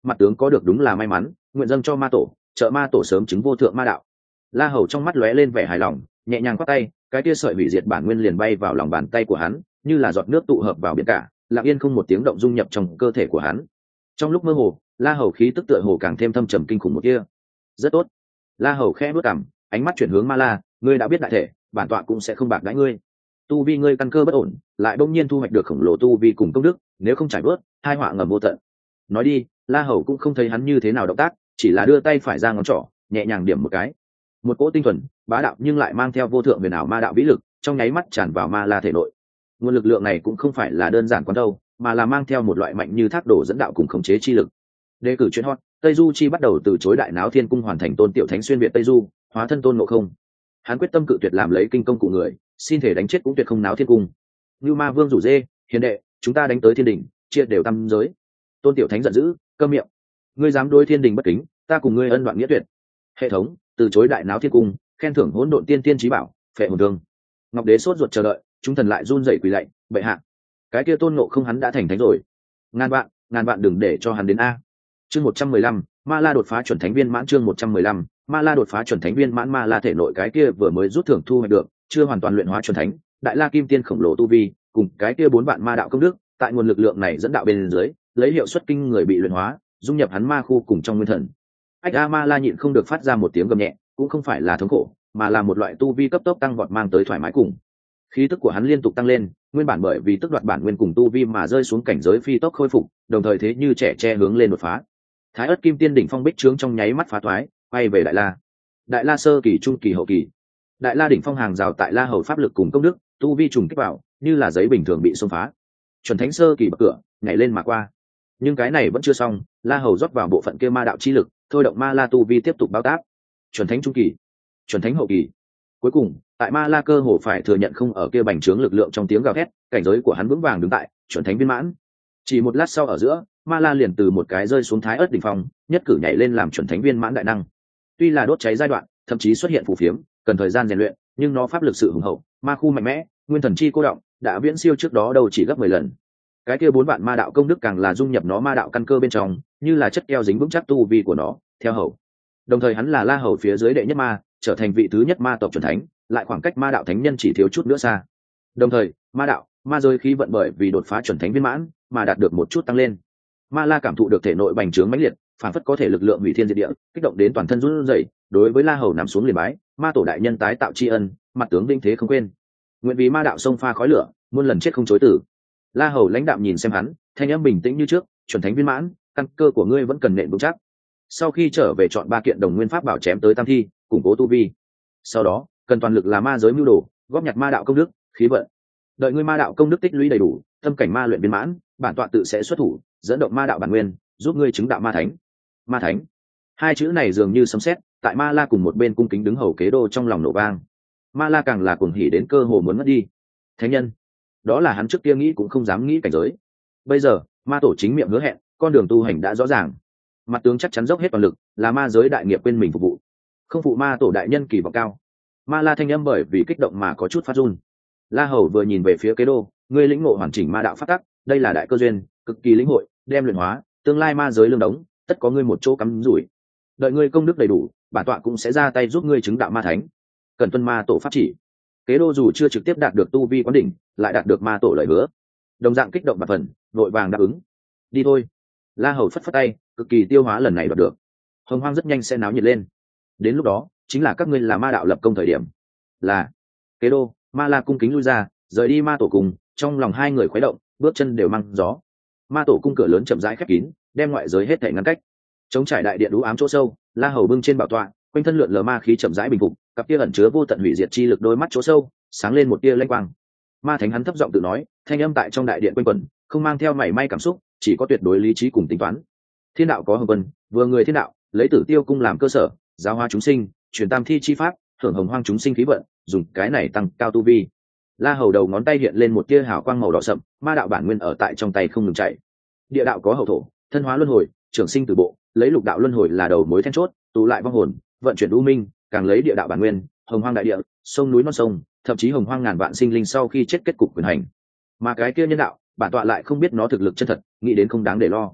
mặt tướng có được đúng là may mắn, nguyện dâng cho ma tổ, trợ ma tổ sớm chứng vô thượng ma đạo. La Hầu trong mắt lóe lên vẻ hài lòng, nhẹ nhàng quát tay, cái kia sợi hủy diệt bản nguyên liền bay vào lòng bàn tay của hắn, như là giọt nước tụ hợp vào biển cả, lặng yên không một tiếng động dung nhập trong cơ thể của hắn. Trong lúc mơ hồ, La Hầu khí tức tựa hồ càng thêm thâm trầm kinh khủng một kia. Rất tốt. La Hầu khẽ bước cằm, ánh mắt chuyển hướng Ma La, ngươi đã biết đại thể, bản tọa cũng sẽ không bạc đãi ngươi. Tu vi ngươi căn cơ bất ổn, lại bỗng nhiên thu hoạch được khổng lồ tu vi cùng công đức, nếu không trải bớt, hai họa ngầm vô tận. Nói đi, La Hầu cũng không thấy hắn như thế nào động tác, chỉ là đưa tay phải ra ngón trỏ, nhẹ nhàng điểm một cái. Một cỗ tinh thuần, bá đạo nhưng lại mang theo vô thượng huyền ảo ma đạo vĩ lực, trong nháy mắt tràn vào Ma La thể nội. Nguồn lực lượng này cũng không phải là đơn giản quán đâu, mà là mang theo một loại mạnh như thác đổ dẫn đạo cùng khống chế chi lực. Đề cử chuyên hot, Tây Du Chi bắt đầu từ chối Đại Náo Thiên Cung hoàn thành Tôn Tiểu Thánh xuyên việt Tây Du, hóa thân Tôn Ngộ Không. Hắn quyết tâm cự tuyệt làm lấy kinh công cụ người, xin thể đánh chết cũng tuyệt không náo thiên cung. Như Ma Vương rủ dê, hiền đệ, chúng ta đánh tới thiên đình, chia đều tam giới. Tôn Tiểu Thánh giận dữ, câm miệng. Ngươi dám đối thiên đình bất kính, ta cùng ngươi ân đoạn nghĩa tuyệt. Hệ thống, từ chối Đại Náo Thiên Cung, khen thưởng hỗn độn tiên tiên chí bảo, phệ hồn thương. Ngọc Đế sốt ruột chờ đợi, chúng thần lại run rẩy quỳ lạy, bệ hạ. Cái kia Tôn Ngộ Không hắn đã thành thánh rồi. Ngàn vạn đừng để cho hắn đến a. Chương 115, Ma La đột phá chuẩn thánh viên mãn. Chương 115, Ma La đột phá chuẩn thánh viên mãn. Ma La thể nội cái kia vừa mới rút thưởng thu hoạch được, chưa hoàn toàn luyện hóa chuẩn thánh, Đại La Kim Tiên khổng lồ tu vi, cùng cái kia 4 vạn ma đạo công đức, tại nguồn lực lượng này dẫn đạo bên dưới, lấy hiệu suất kinh người bị luyện hóa, dung nhập hắn ma khu cùng trong nguyên thần. Ách A Ma La nhịn không được phát ra một tiếng gầm nhẹ, cũng không phải là thống khổ, mà là một loại tu vi cấp tốc tăng vọt mang tới thoải mái cùng. Khí tức của hắn liên tục tăng lên, nguyên bản bởi vì tức đoạt bản nguyên cùng tu vi mà rơi xuống cảnh giới phi tốc khôi phục, đồng thời thế như trẻ tre hướng lên đột phá. Thái Ức Kim Tiên đỉnh phong bích trướng trong nháy mắt phá thoái, quay về Đại La. Đại La sơ kỳ, trung kỳ, hậu kỳ. Đại La đỉnh phong hàng rào tại La Hầu pháp lực cùng công đức, tu vi trùng kích vào, như là giấy bình thường bị xông phá. Chuẩn thánh sơ kỳ bậc cửa, nhảy lên mà qua. Nhưng cái này vẫn chưa xong, La Hầu rót vào bộ phận kia ma đạo chi lực, thôi động Ma La tu vi tiếp tục bao tác. Chuẩn thánh trung kỳ, chuẩn thánh hậu kỳ. Cuối cùng, tại Ma La cơ hồ phải thừa nhận không ở kia bành trướng lực lượng trong tiếng gào thét, cảnh giới của hắn vững vàng đứng tại chuẩn thánh viên mãn. Chỉ một lát sau ở giữa, Ma La liền từ một cái rơi xuống Thái Ức đỉnh phong, nhất cử nhảy lên làm chuẩn thánh viên mãn đại năng. Tuy là đốt cháy giai đoạn, thậm chí xuất hiện phù phiếm, cần thời gian rèn luyện, nhưng nó pháp lực sự hùng hậu, ma khu mạnh mẽ, nguyên thần chi cô động, đã viễn siêu trước đó đâu chỉ gấp 10 lần. Cái kia 4 vạn ma đạo công đức càng là dung nhập nó ma đạo căn cơ bên trong, như là chất keo dính vững chắc tu vi của nó, theo hầu. Đồng thời hắn là La Hầu phía dưới đệ nhất ma, trở thành vị thứ nhất ma tộc chuẩn thánh, lại khoảng cách ma đạo thánh nhân chỉ thiếu chút nữa xa. Đồng thời, ma đạo, ma giới khí vận bởi vì đột phá chuẩn thánh viên mãn, mà đạt được một chút tăng lên. Ma La cảm thụ được thể nội bành trướng mãnh liệt, phản phất có thể lực lượng hủy thiên diệt địa, kích động đến toàn thân run rẩy, đối với La Hầu nằm xuống liền bái, ma tổ đại nhân tái tạo tri ân, mặt tướng vinh thế không quên. Nguyện vì ma đạo sông pha khói lửa, muôn lần chết không chối tử. La Hầu lãnh đạm nhìn xem hắn, thanh âm bình tĩnh như trước, chuẩn thánh viên mãn, căn cơ của ngươi vẫn cần nện vững chắc. Sau khi trở về chọn 3 kiện đồng nguyên pháp bảo chém tới tam thi, củng cố tu vi. Sau đó, cần toàn lực là ma giới mưu đồ, góp nhặt ma đạo công đức, khí vận. Đợi ngươi ma đạo công đức tích lũy đầy đủ, tâm cảnh ma luyện viên mãn, bản tọa tự sẽ xuất thủ, dẫn động ma đạo bản nguyên, giúp ngươi chứng đạo ma thánh. Ma thánh, hai chữ này dường như sấm sét, tại Ma La cùng một bên cung kính đứng hầu kế đô trong lòng nổ vang. Ma La càng là cuồng hỉ đến cơ hồ muốn ngất đi. Thánh nhân, đó là hắn trước kia nghĩ cũng không dám nghĩ cảnh giới. Bây giờ, ma tổ chính miệng hứa hẹn, con đường tu hành đã rõ ràng. Mặt tướng chắc chắn dốc hết toàn lực, là ma giới đại nghiệp quên mình phục vụ, không phụ ma tổ đại nhân kỳ vọng cao. Ma La thanh âm bởi vì kích động mà có chút phát run. La Hầu vừa nhìn về phía kế đô, ngươi lĩnh ngộ hoàn chỉnh ma đạo pháp tắc, đây là đại cơ duyên, cực kỳ lĩnh hội, đem luyện hóa, tương lai ma giới lương đống, tất có ngươi một chỗ cắm rủi. Đợi ngươi công đức đầy đủ, bản tọa cũng sẽ ra tay giúp ngươi chứng đạo ma thánh. Cần tuân ma tổ pháp chỉ. Kế đô dù chưa trực tiếp đạt được tu vi quán đỉnh, lại đạt được ma tổ lời hứa, đồng dạng kích động bạc phần, vội vàng đáp ứng. Đi thôi. La Hầu phất phất tay, cực kỳ tiêu hóa lần này đoạt được. Hồng Hoang rất nhanh sẽ náo nhiệt lên. Đến lúc đó, chính là các ngươi là ma đạo lập công thời điểm. Là. Kế đô, Ma La cung kính lui ra, rời đi ma tổ cùng, trong lòng hai người khuấy động, bước chân đều mang gió. Ma tổ cung cửa lớn chậm rãi khép kín, đem ngoại giới hết thảy ngăn cách. Chống trải đại điện đú ám chỗ sâu, La Hầu bưng trên bảo tọa, quanh thân lượn lờ ma khí chậm rãi bình phục, cặp kia ẩn chứa vô tận hủy diệt chi lực đôi mắt chỗ sâu, sáng lên một tia lanh quang. Ma thánh hắn thấp giọng tự nói, thanh âm tại trong đại điện quanh quẩn, không mang theo mảy may cảm xúc, chỉ có tuyệt đối lý trí cùng tính toán. Thiên đạo có hồng vân, vừa người thiên đạo, lấy Tử Tiêu cung làm cơ sở, giáo hóa chúng sinh, truyền tam thi chi pháp, thưởng hồng hoang chúng sinh khí vận, dùng cái này tăng cao tu vi. La Hầu đầu ngón tay hiện lên một tia hào quang màu đỏ sậm, ma đạo bản nguyên ở tại trong tay không ngừng chạy. Địa đạo có hậu thổ, thân hóa luân hồi, trưởng sinh từ bộ, lấy lục đạo luân hồi là đầu mối then chốt, tụ lại vong hồn, vận chuyển u minh, càng lấy địa đạo bản nguyên, hồng hoang đại địa, sông núi non sông, thậm chí hồng hoang ngàn vạn sinh linh sau khi chết kết cục quyền hành. Mà cái kia nhân đạo, bản tọa lại không biết nó thực lực chân thật, nghĩ đến không đáng để lo.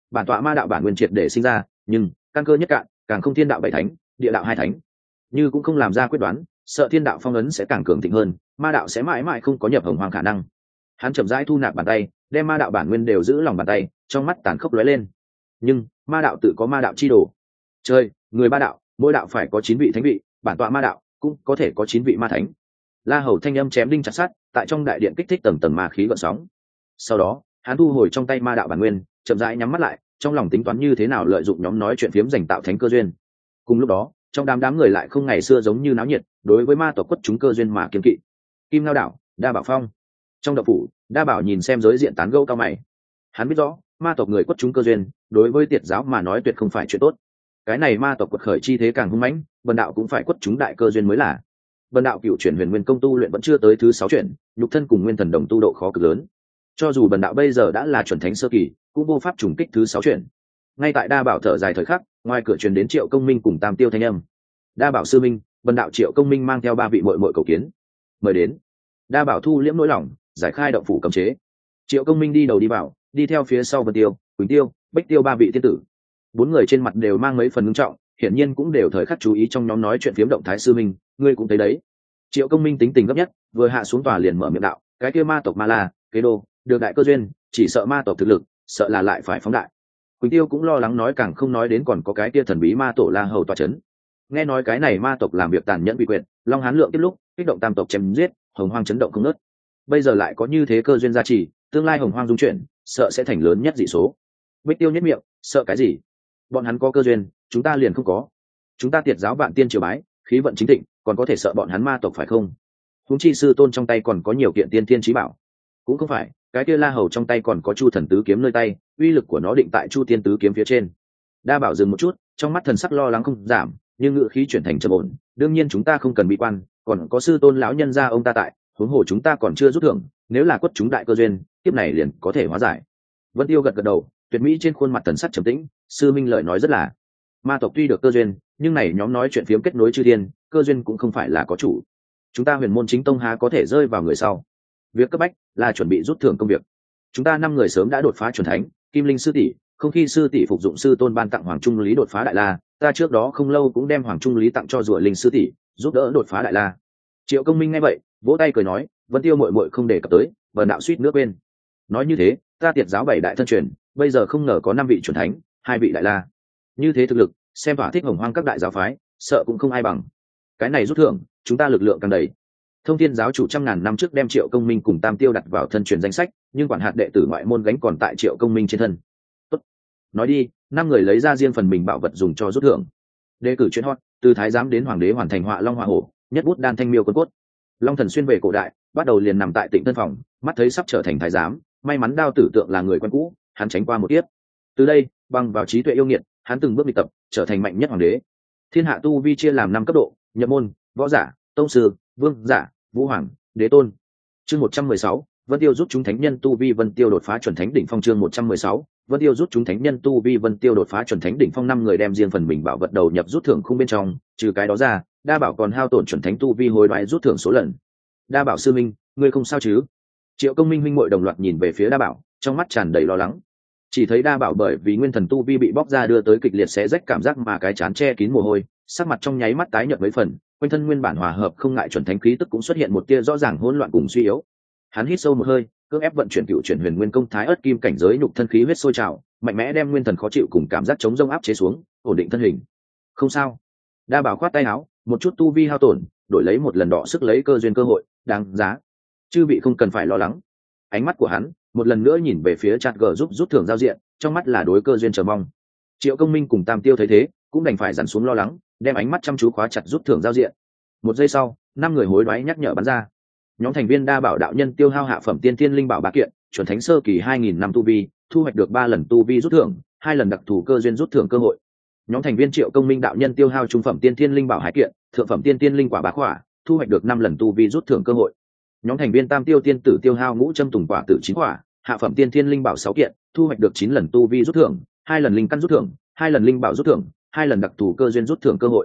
bản tọa ma đạo bản nguyên triệt để sinh ra, nhưng căn cơ nhất cạn, càng không thiên đạo bảy thánh, địa đạo hai thánh, như cũng không làm ra quyết đoán, sợ thiên đạo phong ấn sẽ càng cường thịnh hơn, ma đạo sẽ mãi mãi không có nhập hồng hoang khả năng. Hắn chậm rãi thu nạp bàn tay, đem ma đạo bản nguyên đều giữ lòng bàn tay, trong mắt tàn khốc lóe lên. Nhưng ma đạo tự có ma đạo chi đồ, chơi người ba đạo, mỗi đạo phải có 9 vị thánh vị, bản tọa ma đạo cũng có thể có 9 vị ma thánh. La Hầu thanh âm chém đinh chặt sắt, tại trong đại điện kích thích tầng tầng ma khí gợn sóng. Sau đó hắn thu hồi trong tay ma đạo bản nguyên, chậm rãi nhắm mắt lại, trong lòng tính toán như thế nào lợi dụng nhóm nói chuyện phiếm dành tạo thánh cơ duyên. Cùng lúc đó trong đám người lại không ngày xưa giống như náo nhiệt, đối với ma tộc quất chúng cơ duyên mà kiên kỵ. Kim Ngao đảo, Đa Bảo Phong. Trong động phủ, Đa Bảo nhìn xem giới diện tán gẫu cao mày. Hắn biết rõ ma tộc người quất chúng cơ duyên đối với tiệt giáo mà nói tuyệt không phải chuyện tốt. Cái này ma tộc quật khởi chi thế càng hung mãnh, Vân đạo cũng phải quất chúng đại cơ duyên mới là. Vân đạo cựu chuyển huyền nguyên công tu luyện vẫn chưa tới thứ 6 chuyển, nhục thân cùng nguyên thần đồng tu độ khó cực lớn. Cho dù Vân đạo bây giờ đã là chuẩn thánh sơ kỳ, cũng vô pháp trùng kích thứ 6 chuyển. Ngay tại Đa Bảo thở dài thời khắc, ngoài cửa truyền đến Triệu Công Minh cùng Tam Tiêu thanh âm. Đa Bảo sư minh, Vân đạo Triệu Công Minh mang theo 3 vị muội muội cầu kiến. Mời đến. Đa Bảo thu liễm nỗi lòng, giải khai động phủ cấm chế. Triệu Công Minh đi đầu đi vào, đi theo phía sau Vân Tiêu, Quỳnh Tiêu, Bách Tiêu 3 vị tiên tử. 4 người trên mặt đều mang mấy phần ngưng trọng, hiển nhiên cũng đều thời khắc chú ý trong nhóm nói chuyện phiếm động thái sư minh, ngươi cũng thấy đấy. Triệu Công Minh tính tình gấp nhất, vừa hạ xuống tòa liền mở miệng đạo, cái kia ma tộc Ma La, Kế Đô, được đại cơ duyên, chỉ sợ ma tộc thực lực, sợ là lại phải phóng đại. Quỳnh Tiêu cũng lo lắng nói, càng không nói đến còn có cái kia thần bí ma tổ La Hầu tọa chấn. Nghe nói cái này ma tộc làm việc tàn nhẫn bị quyền, Long Hán Lượng tiếp lúc kích động tam tộc chém giết, hồng hoang chấn động không ngớt. Bây giờ lại có như thế cơ duyên gia trì, tương lai hồng hoang dung chuyển, sợ sẽ thành lớn nhất dị số. Bích Tiêu nhất miệng, sợ cái gì? Bọn hắn có cơ duyên, chúng ta liền không có. Chúng ta tiệt giáo vạn tiên triều bái, khí vận chính thịnh, còn có thể sợ bọn hắn ma tộc phải không? Huống chi sư tôn trong tay còn có nhiều kiện tiên thiên chí bảo. Cũng không phải, cái kia La Hầu trong tay còn có Chu Thần Tứ kiếm nơi tay, uy lực của nó định tại Chu Tiên Tứ kiếm phía trên. Đa Bảo dừng một chút, trong mắt thần sắc lo lắng không giảm, nhưng ngữ khí chuyển thành trầm ổn. Đương nhiên chúng ta không cần bị quan, còn có sư tôn lão nhân gia ông ta tại, huống hồ chúng ta còn chưa rút thưởng, nếu là quất chúng đại cơ duyên, tiếp này liền có thể hóa giải. Vân Tiêu gật gật đầu, tuyệt mỹ trên khuôn mặt thần sắc trầm tĩnh, sư minh lời nói rất là. Ma tộc tuy được cơ duyên, nhưng này nhóm nói chuyện phiếm kết nối chư thiên, cơ duyên cũng không phải là có chủ. Chúng ta Huyền Môn Chính Tông há có thể rơi vào người sau. Việc cấp bách là chuẩn bị rút thưởng công việc. Chúng ta 5 người sớm đã đột phá chuẩn thánh, Kim Linh sư tỷ, không khi sư tỷ phục dụng sư tôn ban tặng Hoàng Trung Lý đột phá đại la, ta trước đó không lâu cũng đem Hoàng Trung Lý tặng cho Rùa Linh sư tỷ, giúp đỡ đột phá đại la. Triệu Công Minh nghe vậy, vỗ tay cười nói, Vân Tiêu muội muội không để cập tới, Vân đạo suýt nước bên. Nói như thế, ta tiệt giáo 7 đại thân truyền, bây giờ không ngờ có 5 vị chuẩn thánh, 2 vị đại la. Như thế thực lực, xem thỏa thích hồng hoang các đại giáo phái, sợ cũng không ai bằng. Cái này rút thưởng, chúng ta lực lượng càng đầy. Thông Thiên giáo chủ 100.000 năm trước đem Triệu Công Minh cùng Tam Tiêu đặt vào thân truyền danh sách, nhưng quản hạt đệ tử ngoại môn gánh còn tại Triệu Công Minh trên thân. Tốt. Nói đi, 5 người lấy ra riêng phần mình bảo vật dùng cho rút thưởng. Đề cử chuyên hot, từ thái giám đến hoàng đế hoàn thành họa long họa hổ, nhất bút đan thanh miêu quân cốt. Long Thần xuyên về cổ đại, bắt đầu liền nằm tại Tịnh Tân phòng, mắt thấy sắp trở thành thái giám, may mắn Đao Tử Tượng là người quen cũ, hắn tránh qua một kiếp. Từ đây, bằng vào trí tuệ yêu nghiệt, hắn từng bước đi tập, trở thành mạnh nhất hoàng đế. Thiên hạ tu vi chia làm 5 cấp độ: nhập môn, võ giả, tông sư, vương giả, vũ hoàng, đế tôn. Chương 116, Vân Tiêu giúp chúng thánh nhân tu vi Vân Tiêu đột phá chuẩn thánh đỉnh phong. Chương 116, Vân Tiêu giúp chúng thánh nhân tu vi Vân Tiêu đột phá chuẩn thánh đỉnh phong. 5 người đem riêng phần mình bảo vật đầu nhập rút thưởng khung bên trong, trừ cái đó ra, Đa Bảo còn hao tổn chuẩn thánh tu vi hối đoái rút thưởng số lần. Đa Bảo sư minh, ngươi không sao chứ? Triệu Công Minh huynh muội đồng loạt nhìn về phía Đa Bảo, trong mắt tràn đầy lo lắng. Chỉ thấy Đa Bảo bởi vì nguyên thần tu vi bị bóc ra đưa tới kịch liệt xé rách cảm giác mà cái chán che kín mồ hôi, sắc mặt trong nháy mắt tái nhợt mấy phần, quanh thân nguyên bản hòa hợp không ngại chuẩn thánh khí tức cũng xuất hiện một tia rõ ràng hỗn loạn cùng suy yếu. Hắn hít sâu một hơi, cưỡng ép vận chuyển cựu chuyển huyền nguyên công thái ớt kim cảnh giới nhục thân khí huyết sôi trào, mạnh mẽ đem nguyên thần khó chịu cùng cảm giác chống rông áp chế xuống, ổn định thân hình. Không sao. Đa Bảo khoát tay áo, một chút tu vi hao tổn, đổi lấy một lần đọ sức lấy cơ duyên cơ hội, đáng giá. Chư vị không cần phải lo lắng. Ánh mắt của hắn một lần nữa nhìn về phía chặt gờ giúp rút thưởng giao diện, trong mắt là đối cơ duyên chờ mong. Triệu Công Minh cùng Tam Tiêu thấy thế, cũng đành phải dằn xuống lo lắng, đem ánh mắt chăm chú khóa chặt rút thưởng giao diện. Một giây sau, 5 người hối đoái nhắc nhở bắn ra. Nhóm thành viên Đa Bảo đạo nhân tiêu hao hạ phẩm tiên thiên linh bảo 3 kiện, chuẩn thánh sơ kỳ 2000 năm tu vi, thu hoạch được 3 lần tu vi rút thưởng, 2 lần đặc thù cơ duyên rút thưởng cơ hội. Nhóm thành viên Triệu Công Minh đạo nhân tiêu hao trung phẩm tiên thiên linh bảo 2 kiện, thượng phẩm tiên thiên linh quả 3 quả, thu hoạch được 5 lần tu vi rút thưởng cơ hội. Nhóm thành viên Tam Tiêu tiên tử tiêu hao ngũ châm tùng quả tử 9 quả, hạ phẩm tiên thiên linh bảo 6 kiện, thu hoạch được 9 lần tu vi rút thưởng, 2 lần linh căn rút thưởng, 2 lần linh bảo rút thưởng, 2 lần đặc thù cơ duyên rút thưởng cơ hội.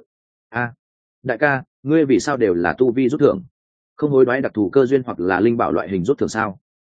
Đại ca, ngươi vì sao đều là tu vi rút thưởng, không hối đoái đặc thù cơ duyên hoặc là linh bảo loại hình rút thưởng sao?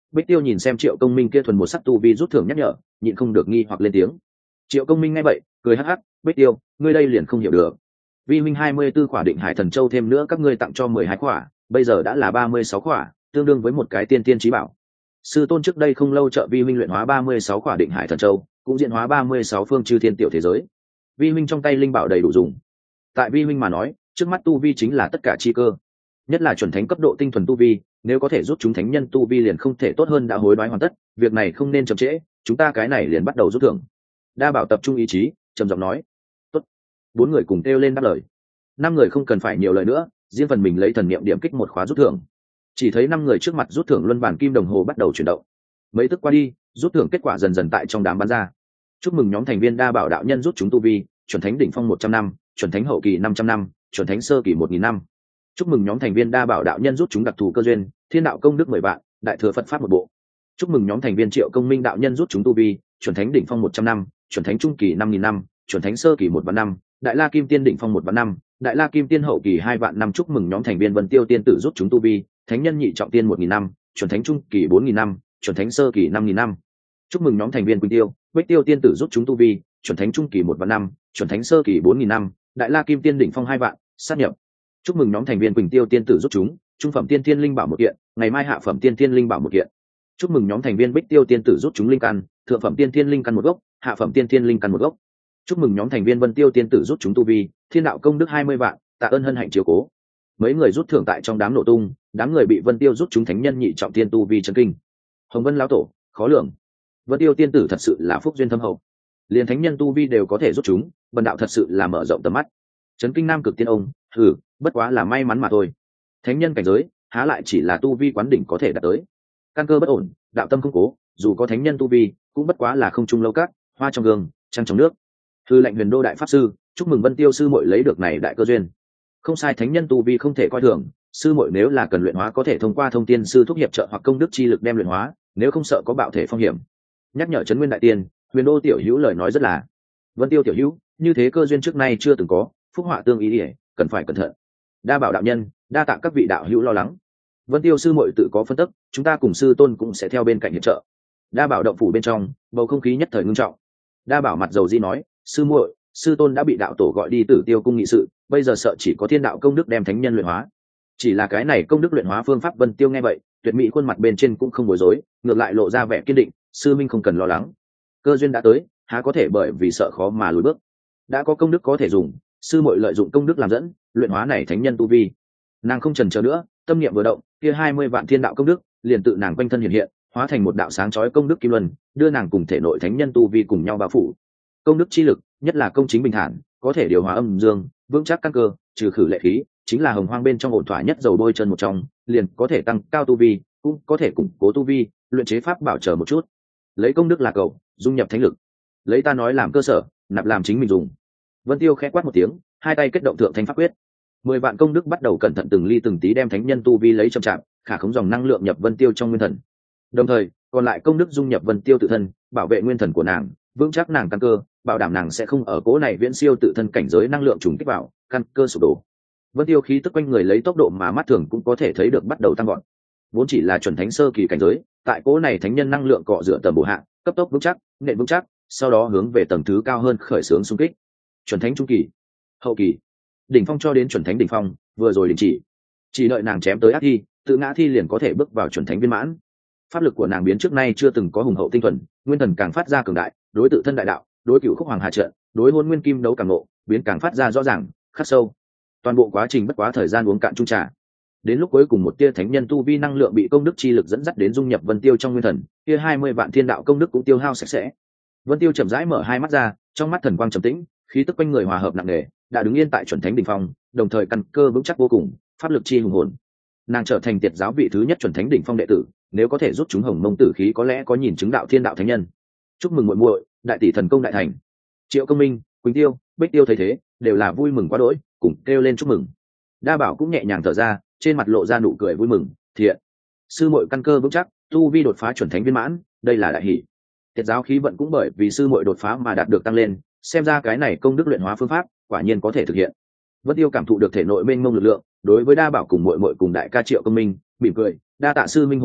Bích Tiêu nhìn xem Triệu Công Minh kia thuần một sắc tu vi rút thưởng nhắc nhở, nhịn không được nghi hoặc lên tiếng. Triệu Công Minh nghe vậy cười hắc hắc, Bích Tiêu, ngươi đây liền không hiểu được. Vi huynh 24 khỏa định hải thần châu thêm nữa các ngươi tặng cho 12 khỏa, bây giờ đã là 36 khỏa, tương đương với một cái tiên tiên chí bảo. Sư tôn trước đây không lâu trợ vi huynh luyện hóa 36 khỏa định hải thần châu, cũng diễn hóa 36 phương chư thiên tiểu thế giới. Vi huynh trong tay linh bảo đầy đủ dùng. Tại vi huynh mà nói, trước mắt tu vi chính là tất cả chi cơ, nhất là chuẩn thánh cấp độ tinh thuần tu vi, nếu có thể rút chúng thánh nhân tu vi liền không thể tốt hơn, đã hối đoái hoàn tất, việc này không nên chậm trễ, chúng ta cái này liền bắt đầu rút thưởng. Đa Bảo tập trung ý chí, trầm giọng nói. Tốt. 4 người cùng kêu lên đáp lời. 5 người không cần phải nhiều lời nữa, riêng phần mình lấy thần niệm điểm kích một khóa rút thưởng. Chỉ thấy 5 người trước mặt rút thưởng luân bản kim đồng hồ bắt đầu chuyển động. Mấy tức qua đi, rút thưởng kết quả dần dần tại trong đám bắn ra. Chúc mừng nhóm thành viên Đa Bảo đạo nhân rút chúng tu vi, chuẩn thánh đỉnh phong 100 năm, chuẩn thánh hậu kỳ 500 năm, chuẩn thánh sơ kỳ 1000 năm. Chúc mừng nhóm thành viên Đa Bảo đạo nhân rút chúng đặc thù cơ duyên, thiên đạo công đức 10 vạn, đại thừa Phật pháp một bộ. Chúc mừng nhóm thành viên Triệu Công Minh đạo nhân rút chúng tu vi, chuẩn thánh đỉnh phong 100 năm, chuẩn thánh trung kỳ 5000 năm, chuẩn thánh sơ kỳ 1 vạn năm, đại la kim tiên đỉnh phong 1 vạn năm, đại la kim tiên hậu kỳ 2 vạn năm. Chúc mừng nhóm thành viên Vân Tiêu tiên tử rút chúng tu vi, thánh nhân nhị trọng tiên 1000 năm, chuẩn thánh trung kỳ 4000 năm, chuẩn thánh sơ kỳ 5000 năm. Chúc mừng nhóm thành viên Quỳnh Tiêu, Bích Tiêu tiên tử rút chúng tu vi, chuẩn thánh trung kỳ 1 vạn năm, chuẩn thánh sơ kỳ 4000 năm, đại la kim tiên đỉnh phong 2 vạn, sát nhập. Chúc mừng nhóm thành viên Quỳnh Tiêu tiên tử rút chúng trung phẩm tiên thiên linh bảo một kiện, ngày mai hạ phẩm tiên thiên linh bảo một kiện. Chúc mừng nhóm thành viên Bích Tiêu tiên tử rút chúng linh căn, thượng phẩm tiên thiên linh căn một gốc, hạ phẩm tiên thiên linh căn một gốc. Chúc mừng nhóm thành viên Vân Tiêu tiên tử rút chúng tu vi, thiên đạo công đức 20 vạn, tạ ơn hân hạnh chiếu cố. Mấy người rút thưởng tại trong đám nổ tung, đám người bị Vân Tiêu rút chúng thánh nhân nhị trọng tiên tu vi chấn kinh. Hồng Vân lão tổ, khó lường. Vân Tiêu tiên tử thật sự là phúc duyên thâm hậu, liền thánh nhân tu vi đều có thể rút chúng, bần đạo thật sự là mở rộng tầm mắt. Chấn kinh Nam Cực Tiên ông, bất quá là may mắn mà thôi. Thánh nhân cảnh giới, há lại chỉ là tu vi quán đỉnh có thể đạt tới. Căn cơ bất ổn, đạo tâm không cố, dù có thánh nhân tu vi, cũng bất quá là không trung lâu cát, hoa trong gương, trăng trong nước. Lệnh Huyền Đô đại pháp sư, chúc mừng Vân Tiêu sư muội lấy được này đại cơ duyên. Không sai, thánh nhân tu vi không thể coi thường, sư muội nếu là cần luyện hóa có thể thông qua thông tiên sư thúc hiệp trợ hoặc công đức chi lực đem luyện hóa, nếu không sợ có bạo thể phong hiểm. Nhắc nhở Trấn Nguyên đại tiên, Huyền Đô tiểu hữu lời nói rất là. Vân Tiêu tiểu hữu, như thế cơ duyên trước nay chưa từng có, phúc họa tương ý ỉa, cần phải cẩn thận. Đa Bảo đạo nhân, đa tạ các vị đạo hữu lo lắng. Vân Tiêu sư muội tự có phân tích, chúng ta cùng sư tôn cũng sẽ theo bên cạnh hiệp trợ. Đa Bảo động phủ bên trong, bầu không khí nhất thời ngưng trọng. Đa Bảo mặt dầu di nói, sư muội, sư tôn đã bị đạo tổ gọi đi Tử Tiêu cung nghị sự, bây giờ sợ chỉ có thiên đạo công đức đem thánh nhân luyện hóa. Chỉ là cái này công đức luyện hóa phương pháp. Vân Tiêu nghe vậy, tuyệt mỹ khuôn mặt bên trên cũng không bối rối, ngược lại lộ ra vẻ kiên định, sư minh không cần lo lắng. Cơ duyên đã tới, há có thể bởi vì sợ khó mà lùi bước. Đã có công đức có thể dùng, sư muội lợi dụng công đức làm dẫn, luyện hóa này thánh nhân tu vi. Nàng không chần chờ nữa, tâm niệm vừa động, kia 20 vạn thiên đạo công đức liền tự nàng quanh thân hiện hiện, hóa thành một đạo sáng chói công đức kim luân, đưa nàng cùng thể nội thánh nhân tu vi cùng nhau bao phủ. Công đức chi lực, nhất là công chính bình thản, có thể điều hòa âm dương, vững chắc căn cơ, trừ khử lệ khí, chính là hồng hoang bên trong ổn thỏa nhất dầu bôi chân một trong, liền có thể tăng cao tu vi, cũng có thể củng cố tu vi, luyện chế pháp bảo chờ một chút. Lấy công đức là cầu, dung nhập thánh lực. Lấy ta nói làm cơ sở, nạp làm chính mình dùng. Vân Tiêu khẽ quát một tiếng, hai tay kết động thượng thanh pháp quyết. 10 vạn công đức bắt đầu cẩn thận từng ly từng tí đem thánh nhân tu vi lấy chậm chạp, khả khống dòng năng lượng nhập Vân Tiêu trong nguyên thần. Đồng thời, còn lại công đức dung nhập Vân Tiêu tự thân, bảo vệ nguyên thần của nàng, vững chắc nàng căn cơ, bảo đảm nàng sẽ không ở cố này viễn siêu tự thân cảnh giới năng lượng trùng kích vào, căn cơ sụp đổ. Vân Tiêu khí tức quanh người lấy tốc độ mà mắt thường cũng có thể thấy được bắt đầu tăng vọt. Vốn chỉ là chuẩn thánh sơ kỳ cảnh giới, tại cố này thánh nhân năng lượng cọ rửa tầm bổ hạ, cấp tốc vững chắc, nền vững chắc, sau đó hướng về tầng thứ cao hơn khởi xướng xung kích. Chuẩn thánh trung kỳ, hậu kỳ, đỉnh phong cho đến chuẩn thánh đỉnh phong, vừa rồi đình chỉ đợi nàng chém tới ác thi, tự ngã thi liền có thể bước vào chuẩn thánh viên mãn. Pháp lực của nàng biến trước nay chưa từng có hùng hậu tinh thuần, nguyên thần càng phát ra cường đại, đối tự thân đại đạo, đối cửu khúc hoàng hà trận, đối hôn nguyên kim đấu càng nộ, biến càng phát ra rõ ràng, khắc sâu. Toàn bộ quá trình bất quá thời gian uống cạn chung trà. Đến lúc cuối cùng một tia thánh nhân tu vi năng lượng bị công đức chi lực dẫn dắt đến dung nhập Vân Tiêu trong nguyên thần, kia 20 vạn thiên đạo công đức cũng tiêu hao sạch sẽ. Vân Tiêu chậm rãi mở hai mắt ra, trong mắt thần quang trầm tĩnh, khí tức quanh người hòa hợp nặng nề, đã đứng yên tại chuẩn thánh đỉnh phong, đồng thời căn cơ vững chắc vô cùng, pháp lực chi hùng hồn. Nàng trở thành tiệt giáo vị thứ nhất chuẩn thánh đỉnh phong đệ tử, nếu có thể rút chúng hồng mông tử khí có lẽ có nhìn chứng đạo thiên đạo thánh nhân. Chúc mừng muội muội, đại tỷ thần công đại thành. Triệu Công Minh, Quỳnh Tiêu, Bích Tiêu thấy thế, đều là vui mừng quá đỗi, cùng kêu lên chúc mừng. Đa Bảo cũng nhẹ nhàng thở ra, trên mặt lộ ra nụ cười vui mừng, thiện. Sư muội căn cơ vững chắc, tu vi đột phá chuẩn thánh viên mãn, đây là đại hỷ. Tiệt giáo khí vận cũng bởi vì sư muội đột phá mà đạt được tăng lên, xem ra cái này công đức luyện hóa phương pháp quả nhiên có thể thực hiện. Vân Tiêu cảm thụ được thể nội mênh mông lực lượng, đối với Đa Bảo cùng muội muội cùng đại ca Triệu Công Minh mỉm cười, đa tạ sư minh hộ pháp,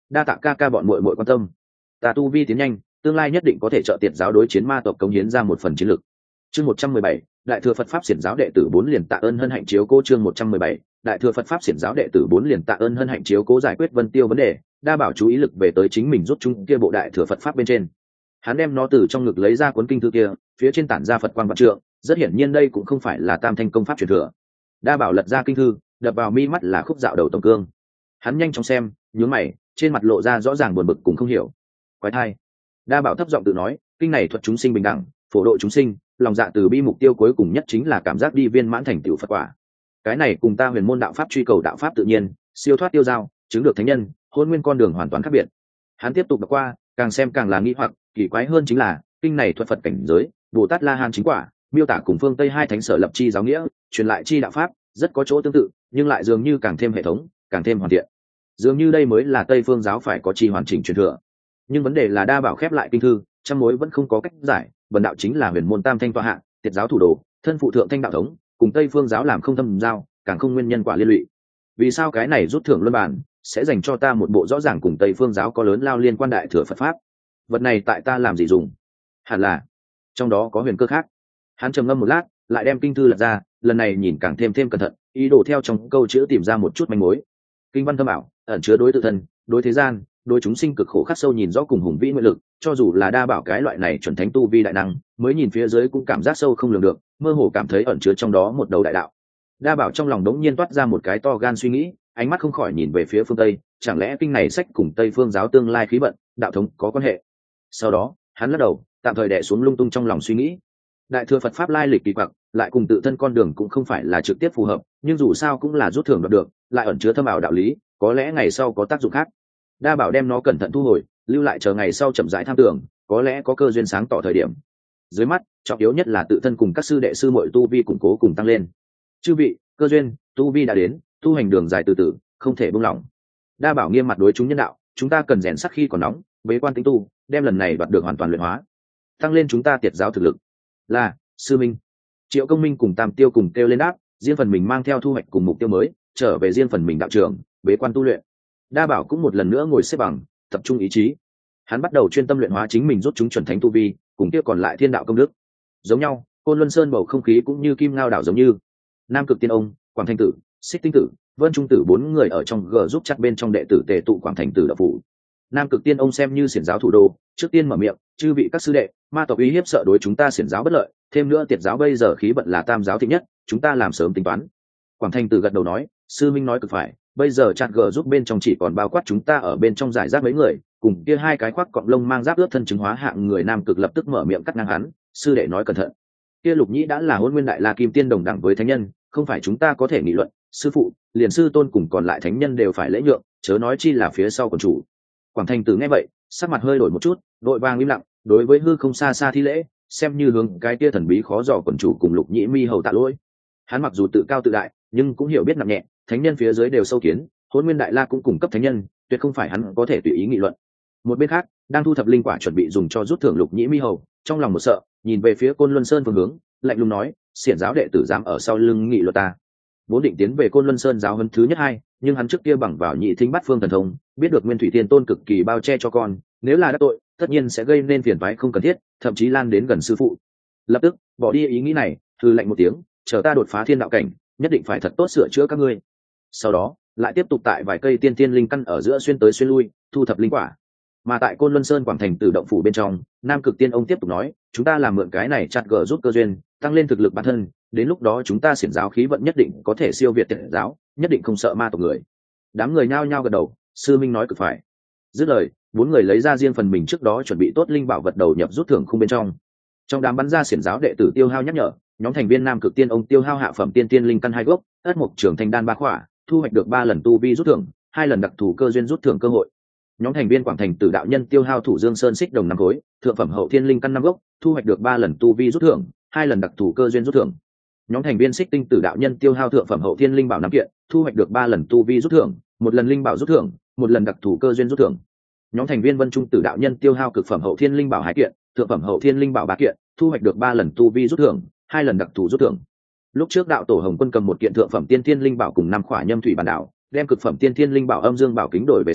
đa tạ ca ca bọn muội muội quan tâm. Ta tu vi tiến nhanh, tương lai nhất định có thể trợ tiệt giáo đối chiến ma tộc cống hiến ra một phần chiến lực. Chương 117, đại thừa Phật pháp xiển giáo đệ tử 4 liền tạ ơn hân hạnh chiếu cố. Chương 117, đại thừa Phật pháp xiển giáo đệ tử 4 liền tạ ơn hân hạnh chiếu cố giải quyết Vân Tiêu vấn đề, đa bảo chú ý lực về tới chính mình rút chúng kia bộ đại thừa Phật pháp bên trên. Hắn đem nó từ trong ngực lấy ra cuốn kinh thư kia, phía trên tản ra Phật quang vạn trượng, rất hiển nhiên đây cũng không phải là Tam Thanh công pháp truyền thừa. Đa bảo lật ra kinh thư, đập vào mi mắt là khúc dạo đầu tổng cương. Hắn nhanh chóng xem, nhướng mày, trên mặt lộ ra rõ ràng buồn bực cùng không hiểu. Quái thai. Đa bảo thấp giọng tự nói, kinh này thuật chúng sinh bình đẳng, phổ độ chúng sinh, lòng dạ từ bi mục tiêu cuối cùng nhất chính là cảm giác đi viên mãn thành tựu Phật quả. Cái này cùng ta huyền môn đạo pháp truy cầu đạo pháp tự nhiên, siêu thoát tiêu dao, chứng được thánh nhân, hôn nguyên con đường hoàn toàn khác biệt. Hắn tiếp tục đọc qua, càng xem càng là nghi hoặc, kỳ quái hơn chính là kinh này thuật Phật cảnh giới, Bồ Tát La Hán chính quả, miêu tả cùng phương Tây hai thánh sở lập chi giáo nghĩa, truyền lại chi đạo pháp, rất có chỗ tương tự, nhưng lại dường như càng thêm hệ thống, càng thêm hoàn thiện. Dường như đây mới là Tây phương giáo phải có chi hoàn chỉnh truyền thừa. Nhưng vấn đề là đa bảo khép lại kinh thư, trăm mối vẫn không có cách giải. Vần đạo chính là huyền môn tam thanh tọa hạ, tiệt giáo thủ đồ, thân phụ thượng thanh đạo thống, cùng Tây phương giáo làm không thâm giao, càng không nguyên nhân quả liên lụy. Vì sao cái này rút thưởng luân bản sẽ dành cho ta một bộ rõ ràng cùng Tây phương giáo có lớn lao liên quan đại thừa Phật pháp? Vật này tại ta làm gì dùng? Hẳn là trong đó có huyền cơ khác. Hắn trầm ngâm một lát, lại đem kinh thư lật ra, lần này nhìn càng thêm cẩn thận, ý đồ theo trong câu chữ tìm ra một chút manh mối. Kinh văn thâm ảo, ẩn chứa đối tự thân, đối thế gian, đối chúng sinh cực khổ khắc sâu nhìn rõ cùng hùng vĩ nguyện lực, cho dù là đa bảo cái loại này chuẩn thánh tu vi đại năng, mới nhìn phía dưới cũng cảm giác sâu không lường được, mơ hồ cảm thấy ẩn chứa trong đó một đầu đại đạo. Đa bảo trong lòng đống nhiên toát ra một cái to gan suy nghĩ, ánh mắt không khỏi nhìn về phía phương Tây, chẳng lẽ kinh này sách cùng Tây phương giáo tương lai khí vận, đạo thống có quan hệ? Sau đó, hắn lắc đầu, tạm thời đè xuống lung tung trong lòng suy nghĩ. Đại thừa Phật pháp lai lịch kỳ quặc, lại cùng tự thân con đường cũng không phải là trực tiếp phù hợp, nhưng dù sao cũng là rút thưởng đoạt được, lại ẩn chứa thâm ảo đạo lý, có lẽ ngày sau có tác dụng khác. Đa bảo đem nó cẩn thận thu hồi, lưu lại chờ ngày sau chậm rãi tham tưởng, có lẽ có cơ duyên sáng tỏ thời điểm. Dưới mắt, trọng yếu nhất là tự thân cùng các sư đệ sư muội tu vi củng cố cùng tăng lên. Chư vị, cơ duyên, tu vi đã đến, tu hành đường dài từ từ, không thể buông lỏng. Đa bảo nghiêm mặt đối chúng nhân đạo, chúng ta cần rèn sắc khi còn nóng, bế quan tĩnh tu, đem lần này đoạt được hoàn toàn luyện hóa, tăng lên chúng ta tiệt giáo thực lực. Là sư minh. Triệu Công Minh cùng Tam Tiêu cùng kêu lên đáp, riêng phần mình mang theo thu hoạch cùng mục tiêu mới, trở về riêng phần mình đạo trường, bế quan tu luyện. Đa bảo cũng một lần nữa ngồi xếp bằng, tập trung ý chí. Hắn bắt đầu chuyên tâm luyện hóa chính mình rút chúng chuẩn thánh tu vi, cùng kia còn lại thiên đạo công đức. Giống nhau, Côn Luân Sơn bầu không khí cũng như kim ngao đảo giống như. Nam Cực Tiên Ông, Quảng Thanh Tử, Xích Tinh Tử, Vân Trung Tử bốn người ở trong g giúp chặt bên trong đệ tử tề tụ Quảng Thành Tử đạo phủ. Nam Cực Tiên Ông xem như xiển giáo thủ đô, trước tiên mở miệng, chư vị các sư đệ, ma tộc uy hiếp sợ đối chúng ta xiển giáo bất lợi, thêm nữa tiệt giáo bây giờ khí vận là tam giáo thịnh nhất, chúng ta làm sớm tính toán. Quảng Thành Tử gật đầu nói, sư minh nói cực phải, bây giờ chặt g giúp bên trong chỉ còn bao quát chúng ta ở bên trong giải rác mấy người, cùng kia hai cái khoác cọng lông mang giáp ướt thân chứng hóa hạng người. Nam Cực lập tức mở miệng cắt ngang hắn, sư đệ nói cẩn thận, kia Lục Nhĩ đã là Hỗn Nguyên Đại La Kim Tiên đồng đẳng với thánh nhân, không phải chúng ta có thể nghị luận, sư phụ, liền sư tôn cùng còn lại thánh nhân đều phải lễ nhượng, chớ nói chi là phía sau quần chủ. Quảng Thành Tử nghe vậy, sắc mặt hơi đổi một chút, đội vàng im lặng, đối với hư không xa xa thi lễ, xem như hướng cái tia thần bí khó dò quần chủ cùng Lục Nhĩ mi hầu tạ lỗi. Hắn mặc dù tự cao tự đại, nhưng cũng hiểu biết nặng nhẹ, thánh nhân phía dưới đều sâu kiến, Hỗn Nguyên Đại La cũng cung cấp thánh nhân, tuyệt không phải hắn có thể tùy ý nghị luận. Một bên khác, đang thu thập linh quả chuẩn bị dùng cho rút thưởng Lục Nhĩ mi hầu, trong lòng một sợ, nhìn về phía Côn Luân Sơn phương hướng, lạnh lùng nói, xiển giáo đệ tử dám ở sau lưng nghị luận ta. Vốn định tiến về Côn Luân Sơn giáo huấn thứ nhất hai, nhưng hắn trước kia bằng vào nhị thính bát phương thần thông, biết được Nguyên Thủy Thiên Tôn cực kỳ bao che cho con, nếu là đắc tội, tất nhiên sẽ gây nên phiền toái không cần thiết, thậm chí lan đến gần sư phụ. Lập tức bỏ đi ý nghĩ này, hừ lạnh một tiếng, chờ ta đột phá thiên đạo cảnh, nhất định phải thật tốt sửa chữa các ngươi. Sau đó, lại tiếp tục tại vài cây tiên tiên linh căn ở giữa xuyên tới xuyên lui, thu thập linh quả. Mà tại Côn Luân Sơn Quảng Thành Tử động phủ bên trong, Nam Cực Tiên Ông tiếp tục nói, chúng ta làm mượn cái này chặt gỡ giúp cơ duyên, tăng lên thực lực bản thân, đến lúc đó chúng ta xiển giáo khí vận nhất định có thể siêu việt tiệt giáo, nhất định không sợ ma tộc người. Đám người nhao nhao gật đầu, sư minh nói cực phải. Dứt lời, bốn người lấy ra riêng phần mình trước đó chuẩn bị tốt linh bảo vật đầu nhập rút thưởng khung bên trong. Trong đám bắn ra xiển giáo đệ tử tiêu hao nhắc nhở, nhóm thành viên Nam Cực Tiên Ông tiêu hao hạ phẩm tiên tiên linh căn 2 gốc, ất mục trường thanh đan 3 khỏa, thu hoạch được 3 lần tu vi rút thưởng, 2 lần đặc thù cơ duyên rút thưởng cơ hội. Nhóm thành viên Quảng Thành Tử đạo nhân tiêu hao thủ dương sơn xích đồng 5 khối, thượng phẩm hậu thiên linh căn 5 gốc, thu hoạch được 3 lần tu vi rút thưởng, 2 lần đặc thù cơ duyên rút thưởng. Nhóm thành viên Xích Tinh Tử đạo nhân tiêu hao thượng phẩm hậu thiên linh bảo 5 kiện, thu hoạch được 3 lần tu vi rút thưởng, 1 lần linh bảo rút thưởng, 1 lần đặc thù cơ duyên rút thưởng. Nhóm thành viên Vân Trung Tử đạo nhân tiêu hao cực phẩm hậu thiên linh bảo 2 kiện, thượng phẩm hậu thiên linh bảo 3 kiện, thu hoạch được 3 lần tu vi rút thưởng, 2 lần đặc thù rút thưởng. Lúc trước đạo tổ Hồng Quân cầm 1 kiện thượng phẩm tiên thiên linh bảo cùng 5 khỏa nhâm thủy bản đạo, đem cực phẩm tiên thiên linh bảo âm dương bảo kính đổi về sau,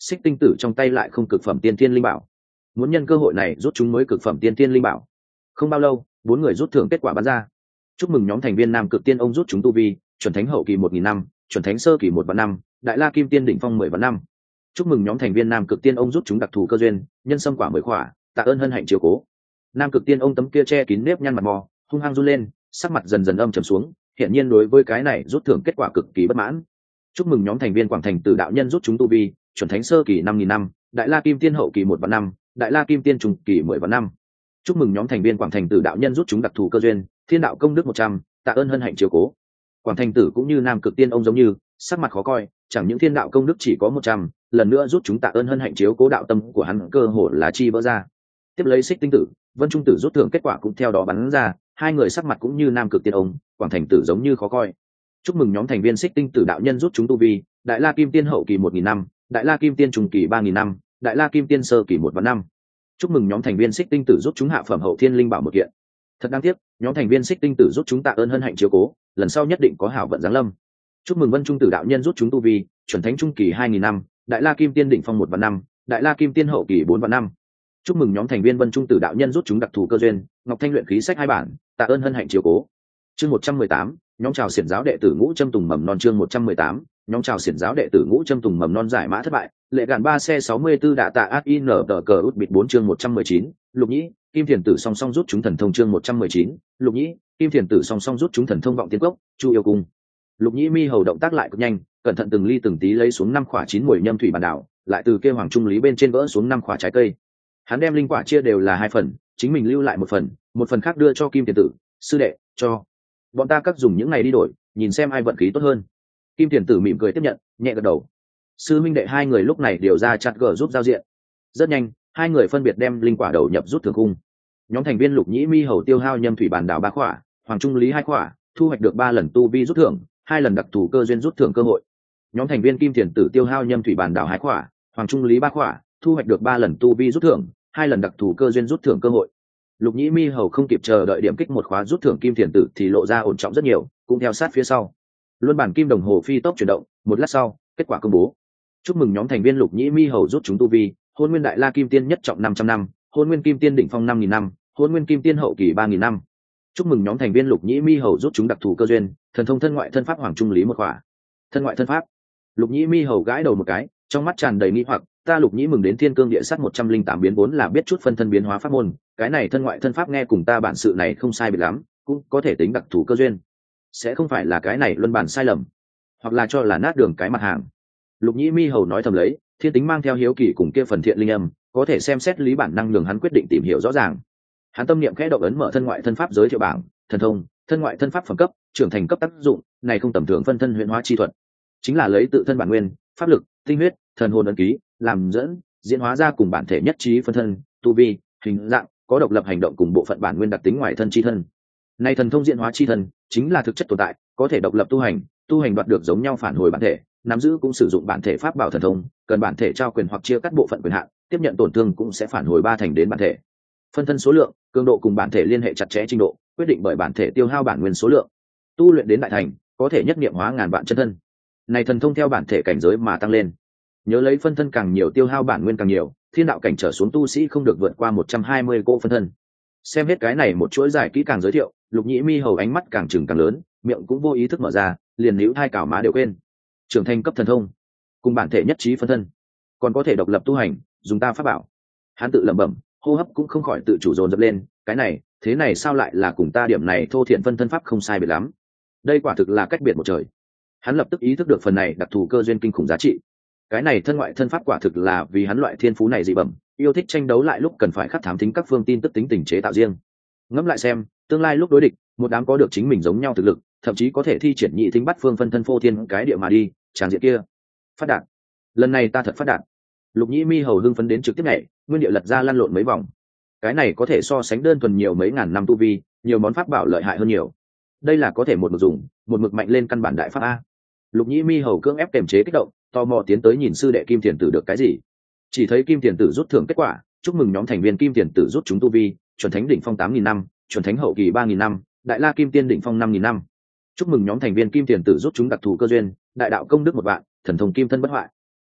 xích tinh tử trong tay lại không cực phẩm tiên thiên linh bảo, muốn nhân cơ hội này rút chúng mới cực phẩm tiên thiên linh bảo. Không bao lâu 4 người rút thưởng kết quả bắn ra. Chúc mừng nhóm thành viên nam cực tiên ông rút chúng tu vi chuẩn thánh hậu kỳ 1000 năm, chuẩn thánh sơ kỳ 1 vạn năm, đại la kim tiên đỉnh phong 10 vạn năm. Chúc mừng nhóm thành viên nam cực tiên ông rút chúng đặc thù cơ duyên nhân sâm quả 10 quả, tạ ơn hân hạnh chiếu cố. Nam cực tiên ông tấm kia che kín nếp nhăn mặt mò, hung hăng run lên, sắc mặt dần dần âm trầm xuống, hiện nhiên đối với cái này rút thưởng kết quả cực kỳ bất mãn. Chúc mừng nhóm thành viên quảng thành từ đạo nhân rút chúng tu vi chuẩn thánh sơ kỳ 5000 năm, đại la kim tiên hậu kỳ 1 vạn năm, đại la kim tiên trung kỳ 10 vạn năm. Chúc mừng nhóm thành viên quảng thành tử đạo nhân rút chúng đặc thù cơ duyên thiên đạo công đức 100, tạ ơn hân hạnh chiếu cố. Quảng thành tử cũng như nam cực tiên ông giống như sắc mặt khó coi, chẳng những thiên đạo công đức chỉ có 100, lần nữa rút chúng tạ ơn hân hạnh chiếu cố, đạo tâm của hắn cơ hồ là chi vỡ ra. Tiếp lấy xích tinh tử, vân trung tử rút thưởng kết quả cũng theo đó bắn ra, hai người sắc mặt cũng như nam cực tiên ông, quảng thành tử giống như khó coi. Chúc mừng nhóm thành viên xích tinh tử đạo nhân rút chúng tu vi đại la kim tiên hậu kỳ 1000 năm, đại la kim tiên trung kỳ 3000 năm, đại la kim tiên sơ kỳ 1 vạn năm. Chúc mừng nhóm thành viên xích tinh tử rút chúng hạ phẩm hậu thiên linh bảo một kiện. Thật đáng tiếc, nhóm thành viên xích tinh tử rút chúng tạ ơn hân hạnh chiếu cố, lần sau nhất định có hảo vận giáng lâm. Chúc mừng vân trung tử đạo nhân rút chúng tu vi chuẩn thánh trung kỳ 2000 năm, đại la kim tiên đỉnh phong 1 vạn năm, đại la kim tiên hậu kỳ 4 vạn năm. Chúc mừng nhóm thành viên vân trung tử đạo nhân rút chúng đặc thù cơ duyên ngọc thanh luyện khí sách 2 bản, tạ ơn hân hạnh chiếu cố. Chương 118, nhóm chào xiển giáo đệ tử ngũ châm tùng mầm non. Chương 118, nhóm chào xiển giáo đệ tử ngũ châm tùng mầm non giải mã thất bại, lệ gạn 3 xe 64 đạ tạ ad in tờ cờ út bịt 4. Chương 119, lục nhĩ kim thiền tử song song rút chúng thần thông. Chương 119, lục nhĩ kim thiền tử song song rút chúng thần thông vọng tiên cốc chu yêu cung. Lục nhĩ mi hầu động tác lại cực nhanh, cẩn thận từng ly từng tí lấy xuống 5 quả 9 muồi nhâm thủy bản đảo, lại từ kêu hoàng trung lý bên trên vỡ xuống 5 quả trái cây. Hắn đem linh quả chia đều là 2 phần, chính mình lưu lại một phần khác đưa cho kim thiền tử, sư đệ, cho bọn ta các dùng những ngày đi đổi, nhìn xem ai vận khí tốt hơn. Kim thiền tử mỉm cười tiếp nhận, nhẹ gật đầu. Sư minh đệ hai người lúc này điều ra chặt gờ giúp giao diện. Rất nhanh, hai người phân biệt đem linh quả đầu nhập rút thường cung. Nhóm thành viên lục nhĩ mi hầu tiêu hao nhâm thủy bản đảo 3 quả, hoàng trung lý 2 quả, thu hoạch được 3 lần tu vi rút thưởng, 2 lần đặc thù cơ duyên rút thưởng cơ hội. Nhóm thành viên kim thiền tử tiêu hao nhâm thủy bản đảo 2 quả, hoàng trung lý 3 quả, thu hoạch được 3 lần tu vi rút thưởng, 2 lần đặc thù cơ duyên rút thưởng cơ hội. Lục nhĩ mi hầu không kịp chờ đợi điểm kích một khóa rút thưởng kim thiền tử thì lộ ra ổn trọng rất nhiều, cũng theo sát phía sau. Luân bản kim đồng hồ phi tốc chuyển động, một lát sau, kết quả công bố. Chúc mừng nhóm thành viên lục nhĩ mi hầu rút chúng tu vi hôn nguyên đại la kim tiên nhất trọng 500 năm, hôn nguyên kim tiên đỉnh phong 5000 năm, hôn nguyên kim tiên hậu kỳ 3000 năm. Chúc mừng nhóm thành viên lục nhĩ mi hầu rút chúng đặc thù cơ duyên thần thông thân ngoại thân pháp hoàng trung lý 1 khỏa. Thân ngoại thân pháp. Lục nhĩ mi hầu gãi đầu một cái, trong mắt tràn đầy nghi hoặc, ta lục nhĩ mừng đến thiên cương địa sát 108 biến vốn là biết chút phân thân biến hóa pháp môn, cái này thân ngoại thân pháp nghe cùng ta bản sự này không sai biệt lắm, cũng có thể tính đặc thù cơ duyên. Sẽ không phải là cái này luân bản sai lầm, hoặc là cho là nát đường cái mặt hàng. Lục nhĩ mi hầu nói thầm lấy, thiên tính mang theo hiếu kỳ cùng kia phần thiện linh âm, có thể xem xét lý bản năng nhường hắn quyết định tìm hiểu rõ ràng. Hắn tâm niệm khẽ động ấn mở thân ngoại thân pháp giới thiệu bảng, thần thông, thân ngoại thân pháp phẩm cấp, trưởng thành cấp tác dụng, này không tầm thường phân thân huyễn hóa chi thuật, chính là lấy tự thân bản nguyên, pháp lực, tinh huyết, thần hồn ấn ký làm dẫn, diễn hóa ra cùng bản thể nhất trí phân thân, tu vi, hình dạng, có độc lập hành động cùng bộ phận bản nguyên đặc tính ngoại thân chi thân. Này thần thông diễn hóa chi thân, chính là thực chất tồn tại, có thể độc lập tu hành đoạt được giống nhau phản hồi bản thể, nắm giữ cũng sử dụng bản thể pháp bảo thần thông, cần bản thể trao quyền hoặc chia cắt bộ phận quyền hạn, tiếp nhận tổn thương cũng sẽ phản hồi 3 thành đến bản thể. Phân thân số lượng, cường độ cùng bản thể liên hệ chặt chẽ trình độ, quyết định bởi bản thể tiêu hao bản nguyên số lượng. Tu luyện đến đại thành, có thể nhất niệm hóa ngàn vạn chân thân. Này thần thông theo bản thể cảnh giới mà tăng lên. Nhớ lấy phân thân càng nhiều tiêu hao bản nguyên càng nhiều, thiên đạo cảnh trở xuống tu sĩ không được vượt qua 120 cỗ phân thân. Xem hết cái này một chuỗi dài kỹ càng giới thiệu, lục nhĩ mi hầu ánh mắt càng trừng càng lớn, miệng cũng vô ý thức mở ra, liền níu hai cào má đều quên. Trưởng thành cấp thần thông, cùng bản thể nhất trí phân thân, còn có thể độc lập tu hành, dùng ta pháp bảo. Hắn tự lẩm bẩm, hô hấp cũng không khỏi tự chủ dồn dập lên, cái này, thế này sao lại là cùng ta điểm này thô thiện phân thân pháp không sai biệt lắm. Đây quả thực là cách biệt một trời. Hắn lập tức ý thức được phần này đặc thù cơ duyên kinh khủng giá trị. Cái này thân ngoại thân pháp quả thực là vì hắn loại thiên phú này dị bẩm, yêu thích tranh đấu lại lúc cần phải khắc thám thính các phương tin tức tính tình chế tạo riêng. Ngẫm lại xem, tương lai lúc đối địch, một đám có được chính mình giống nhau thực lực, thậm chí có thể thi triển nhị thính bắt phương phân thân phô thiên cái địa mà đi, tràng diện kia phát đạt. Lần này ta thật phát đạt. Lục nhĩ mi hầu hưng phấn đến trực tiếp nhảy, nguyên địa lật ra lăn lộn mấy vòng. Cái này có thể so sánh đơn thuần nhiều mấy ngàn năm tu vi, nhiều món pháp bảo lợi hại hơn nhiều. Đây là có thể một mực dùng, một mực mạnh lên căn bản đại pháp a. Lục nhĩ mi hầu cưỡng ép kiềm chế kích động, tò mò tiến tới nhìn sư đệ kim thiền tử được cái gì. Chỉ thấy kim thiền tử rút thưởng kết quả, chúc mừng nhóm thành viên kim thiền tử rút chúng tu vi chuẩn thánh đỉnh phong 8000 năm, chuẩn thánh hậu kỳ 3000 năm, đại la kim tiên đỉnh phong 5000 năm. Chúc mừng nhóm thành viên kim thiền tử rút chúng đặc thù cơ duyên, đại đạo công đức 1 vạn, thần thông kim thân bất hoại.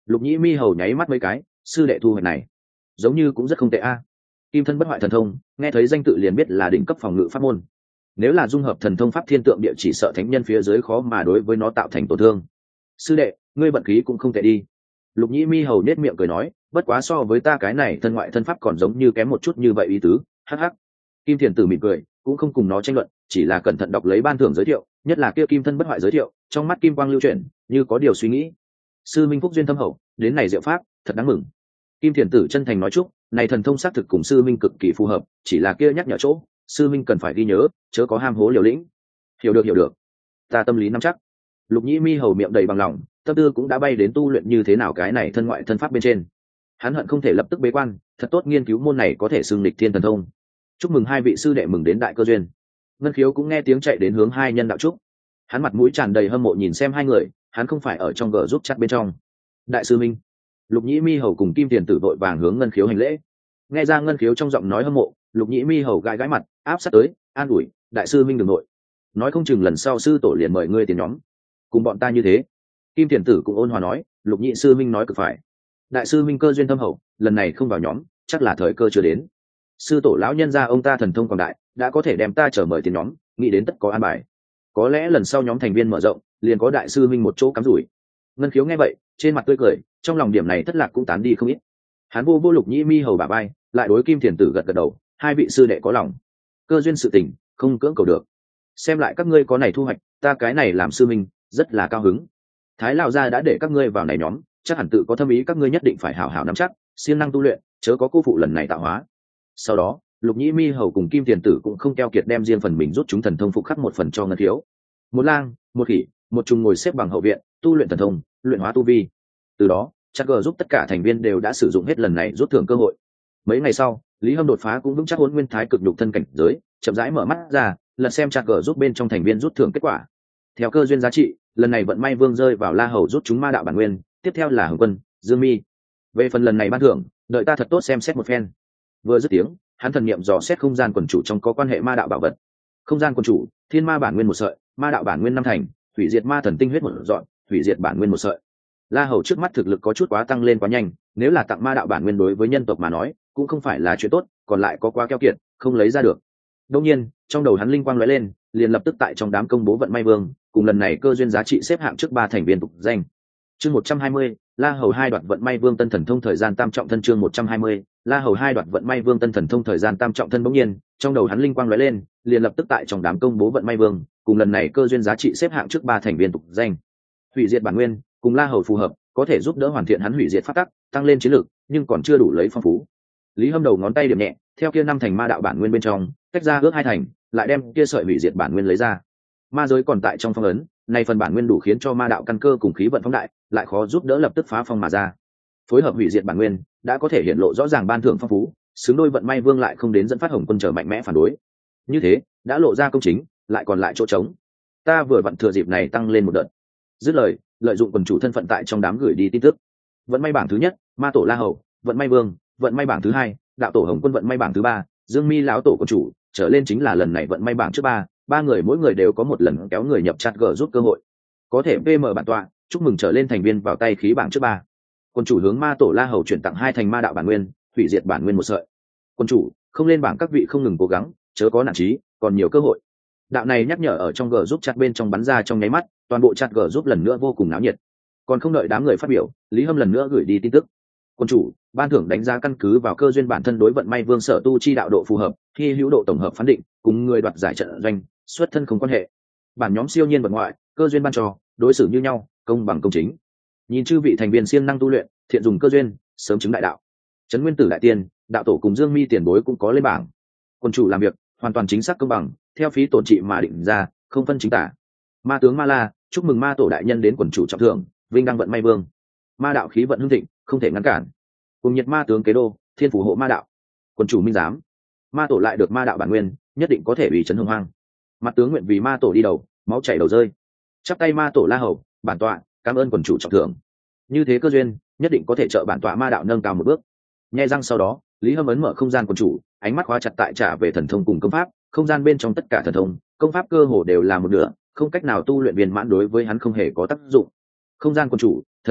Lục Nhĩ Mi hầu nháy mắt mấy cái, sư đệ thu hoạch này giống như cũng rất không tệ a. Kim thân bất hoại thần thông, nghe thấy danh tự liền biết là đỉnh cấp phòng ngự pháp môn. Nếu là dung hợp thần thông pháp thiên tượng địa chỉ sợ thánh nhân phía dưới khó mà đối với nó tạo thành tổn thương. Sư đệ, ngươi vận khí cũng không tệ đi. Lục Nhĩ Mi hầu nết miệng cười nói, bất quá so với ta cái này thân ngoại thân pháp còn giống như kém một chút như vậy ý tứ. Hắc hắc. Kim Thiền Tử mỉm cười, cũng không cùng nó tranh luận, chỉ là cẩn thận đọc lấy ban thưởng giới thiệu, nhất là kia kim thân bất hoại giới thiệu, trong mắt kim quang lưu chuyển, như có điều suy nghĩ. Sư minh phúc duyên thâm hậu, đến này diệu pháp, thật đáng mừng. Kim Thiền Tử chân thành nói chúc, này thần thông xác thực cùng sư minh cực kỳ phù hợp, chỉ là kia nhắc nhở chỗ, sư minh cần phải ghi nhớ, chớ có ham hố liều lĩnh. Hiểu được, ta tâm lý nắm chắc. Lục Nhĩ Mi hầu miệng đầy bằng lòng, tâm tư cũng đã bay đến tu luyện như thế nào cái này thân ngoại thân pháp bên trên. Hắn hận không thể lập tức bế quan, thật tốt nghiên cứu môn này có thể xưng lịch thiên thần thông. Chúc mừng hai vị sư đệ mừng đến đại cơ duyên. Ngân Khiếu cũng nghe tiếng chạy đến hướng hai nhân đạo trúc. Hắn mặt mũi tràn đầy hâm mộ nhìn xem hai người, hắn không phải ở trong gờ giúp chat bên trong. Đại sư minh. Lục Nhĩ Mi hầu cùng Kim Tiền Tử vội vàng hướng Ngân Khiếu hành lễ. Nghe ra Ngân Khiếu trong giọng nói hâm mộ, Lục Nhĩ Mi hầu gãi gãi mặt, áp sát tới, an ủi, đại sư minh đừng nội. Nói không chừng lần sau sư tổ liền mời ngươi tiền nhóm. Cùng bọn ta như thế. Kim Tiền Tử cũng ôn hòa nói, Lục Nhĩ sư minh nói cực phải. Đại sư minh cơ duyên thâm hậu, lần này không vào nhóm, chắc là thời cơ chưa đến. Sư tổ lão nhân gia ông ta thần thông quảng đại, đã có thể đem ta trở mời tiền nhóm, nghĩ đến tất có an bài. Có lẽ lần sau nhóm thành viên mở rộng, liền có đại sư minh một chỗ cắm rủi. Ngân Khiếu nghe vậy, trên mặt tươi cười, trong lòng điểm này thất lạc cũng tán đi không ít. Hắn vô Lục Nhĩ Mi hầu bả vai, lại đối Kim Thiền Tử gật gật đầu, hai vị sư đệ có lòng, cơ duyên sự tình không cưỡng cầu được. Xem lại các ngươi có này thu hoạch, ta cái này làm sư minh rất là cao hứng. Thái lão gia đã để các ngươi vào này nhóm, chắc hẳn tự có thâm ý các ngươi nhất định phải hảo hảo nắm chắc, siêng năng tu luyện, chớ có cô phụ lần này tạo hóa. Sau đó, Lục Nhĩ Mi hầu cùng Kim Tiền Tử cũng không keo kiệt đem riêng phần mình rút chúng thần thông phục khắc một phần cho Ngân Khiếu. Một lang, một khỉ, một trùng ngồi xếp bằng hậu viện, tu luyện thần thông, luyện hóa tu vi. Từ đó, chắc gờ giúp tất cả thành viên đều đã sử dụng hết lần này rút thưởng cơ hội. Mấy ngày sau, Lý Hâm đột phá cũng vững chắc Hỗn Nguyên Thái cực nhục thân cảnh giới, chậm rãi mở mắt ra, lật xem chắc gờ giúp bên trong thành viên rút thưởng kết quả. Theo cơ duyên giá trị, lần này vận may vương rơi vào La Hầu rút chúng ma đạo bản nguyên, tiếp theo là Hồng Quân, Dương Mi. Về phần lần này ban thưởng, đợi ta thật tốt xem xét một phen. Vừa dứt tiếng, hắn thần niệm dò xét không gian quần chủ trong có quan hệ ma đạo bảo vật. Không gian quần chủ, thiên ma bản nguyên một sợi, ma đạo bản nguyên năm thành, hủy diệt ma thần tinh huyết một dọn, hủy diệt bản nguyên một sợi. La Hầu trước mắt thực lực có chút quá tăng lên quá nhanh, nếu là tặng ma đạo bản nguyên đối với nhân tộc mà nói, cũng không phải là chuyện tốt, còn lại có quá keo kiệt, không lấy ra được. Đương nhiên, trong đầu hắn linh quang lóe lên, liền lập tức tại trong đám công bố vận may vương, cùng lần này cơ duyên giá trị xếp hạng trước 3 thành viên tục danh. Chương 120, La Hầu 2 đoạt vận may vương tân thần thông thời gian tam trọng thân. Chương 120, La Hầu 2 đoạt vận may vương tân thần thông thời gian tam trọng thân. Bỗng nhiên, trong đầu hắn linh quang lóe lên, liền lập tức tại trong đám công bố vận may vương, cùng lần này cơ duyên giá trị xếp hạng trước 3 thành viên tục danh. Hủy diệt bản nguyên, cùng La Hầu phù hợp, có thể giúp đỡ hoàn thiện hắn hủy diệt pháp tắc, tăng lên chiến lực, nhưng còn chưa đủ lấy phong phú. Lý Hâm đầu ngón tay điểm nhẹ, theo kia 5 thành ma đạo bản nguyên bên trong, tách ra ước 2 thành, lại đem kia sợi hủy diệt bản nguyên lấy ra. Ma giới còn tại trong phong ấn, này phần bản nguyên đủ khiến cho ma đạo căn cơ cùng khí vận phóng đại, lại khó giúp đỡ lập tức phá phong mà ra. Phối hợp hủy diệt bản nguyên, đã có thể hiện lộ rõ ràng ban thưởng phong phú, xứng đôi vận may vương lại không đến dẫn phát Hồng Quân trở mạnh mẽ phản đối. Như thế, đã lộ ra công chính, lại còn lại chỗ trống. Ta vừa vặn thừa dịp này tăng lên một đợt. Dứt lời, lợi dụng quần chủ thân phận tại trong đám gửi đi tin tức. Vận may bảng thứ nhất, ma tổ La Hầu, vận may vương, vận may bảng thứ hai, đạo tổ Hồng Quân, vận may bảng thứ ba, Dương Mi lão tổ quần chủ, trở lên chính là lần này vận may bảng trước ba người mỗi người đều có một lần kéo người nhập chat g giúp cơ hội, có thể pm bản tọa chúc mừng trở lên thành viên vào tay khí bảng trước 3. Quân chủ hướng ma tổ La Hầu chuyển tặng 2 thành ma đạo bản nguyên, hủy diệt bản nguyên một sợi. Quân chủ không lên bảng các vị không ngừng cố gắng, chớ có nản chí, còn nhiều cơ hội. Đạo này nhắc nhở ở trong g giúp chat bên trong bắn ra trong nháy mắt, toàn bộ chat g giúp lần nữa vô cùng náo nhiệt. Còn không đợi đám người phát biểu, Lý Hâm lần nữa gửi đi tin tức. Quân chủ ban thưởng đánh giá căn cứ vào cơ duyên bản thân đối vận may vương sở tu chi đạo độ phù hợp, khi hữu độ tổng hợp phán định, cùng người đoạt giải trận doanh xuất thân không quan hệ. Bản nhóm siêu nhiên vật ngoại, cơ duyên ban cho, đối xử như nhau, công bằng công chính. Nhìn chư vị thành viên siêng năng tu luyện, thiện dùng cơ duyên, sớm chứng đại đạo. Trấn Nguyên Tử đại tiên, đạo tổ cùng Dương Mi tiền bối cũng có lên bảng. Quân chủ làm việc hoàn toàn chính xác công bằng, theo phí tổn trị mà định ra, không phân chính tả. Ma tướng Ma La, chúc mừng ma tổ đại nhân đến quần chủ trọng thưởng, vinh đăng vận may vương. Ma đạo khí vận hưng thịnh, không thể ngăn cản. Cùng nhiệt ma tướng kế đô, thiên phủ hộ ma đạo. Quân chủ minh giám, ma tổ lại được ma đạo bản nguyên, nhất định có thể ủy trấn hưng hoang. Mặt tướng nguyện vì ma tổ đi đầu, máu chảy đầu rơi. Chắp tay ma tổ La Hầu, bản tọa cảm ơn quần chủ trọng thưởng. Như thế cơ duyên nhất định có thể trợ bản tọa ma đạo nâng cao một bước. Nhẹ răng sau đó, Lý Hâm ấn mở không gian quần chủ, ánh mắt khóa chặt tại trả về thần thông cùng công pháp. Không gian bên trong tất cả thần thông, công pháp cơ hồ đều là một nửa, không cách nào tu luyện viên mãn, đối với hắn không hề có tác dụng. Không gian quần chủ, thần thông,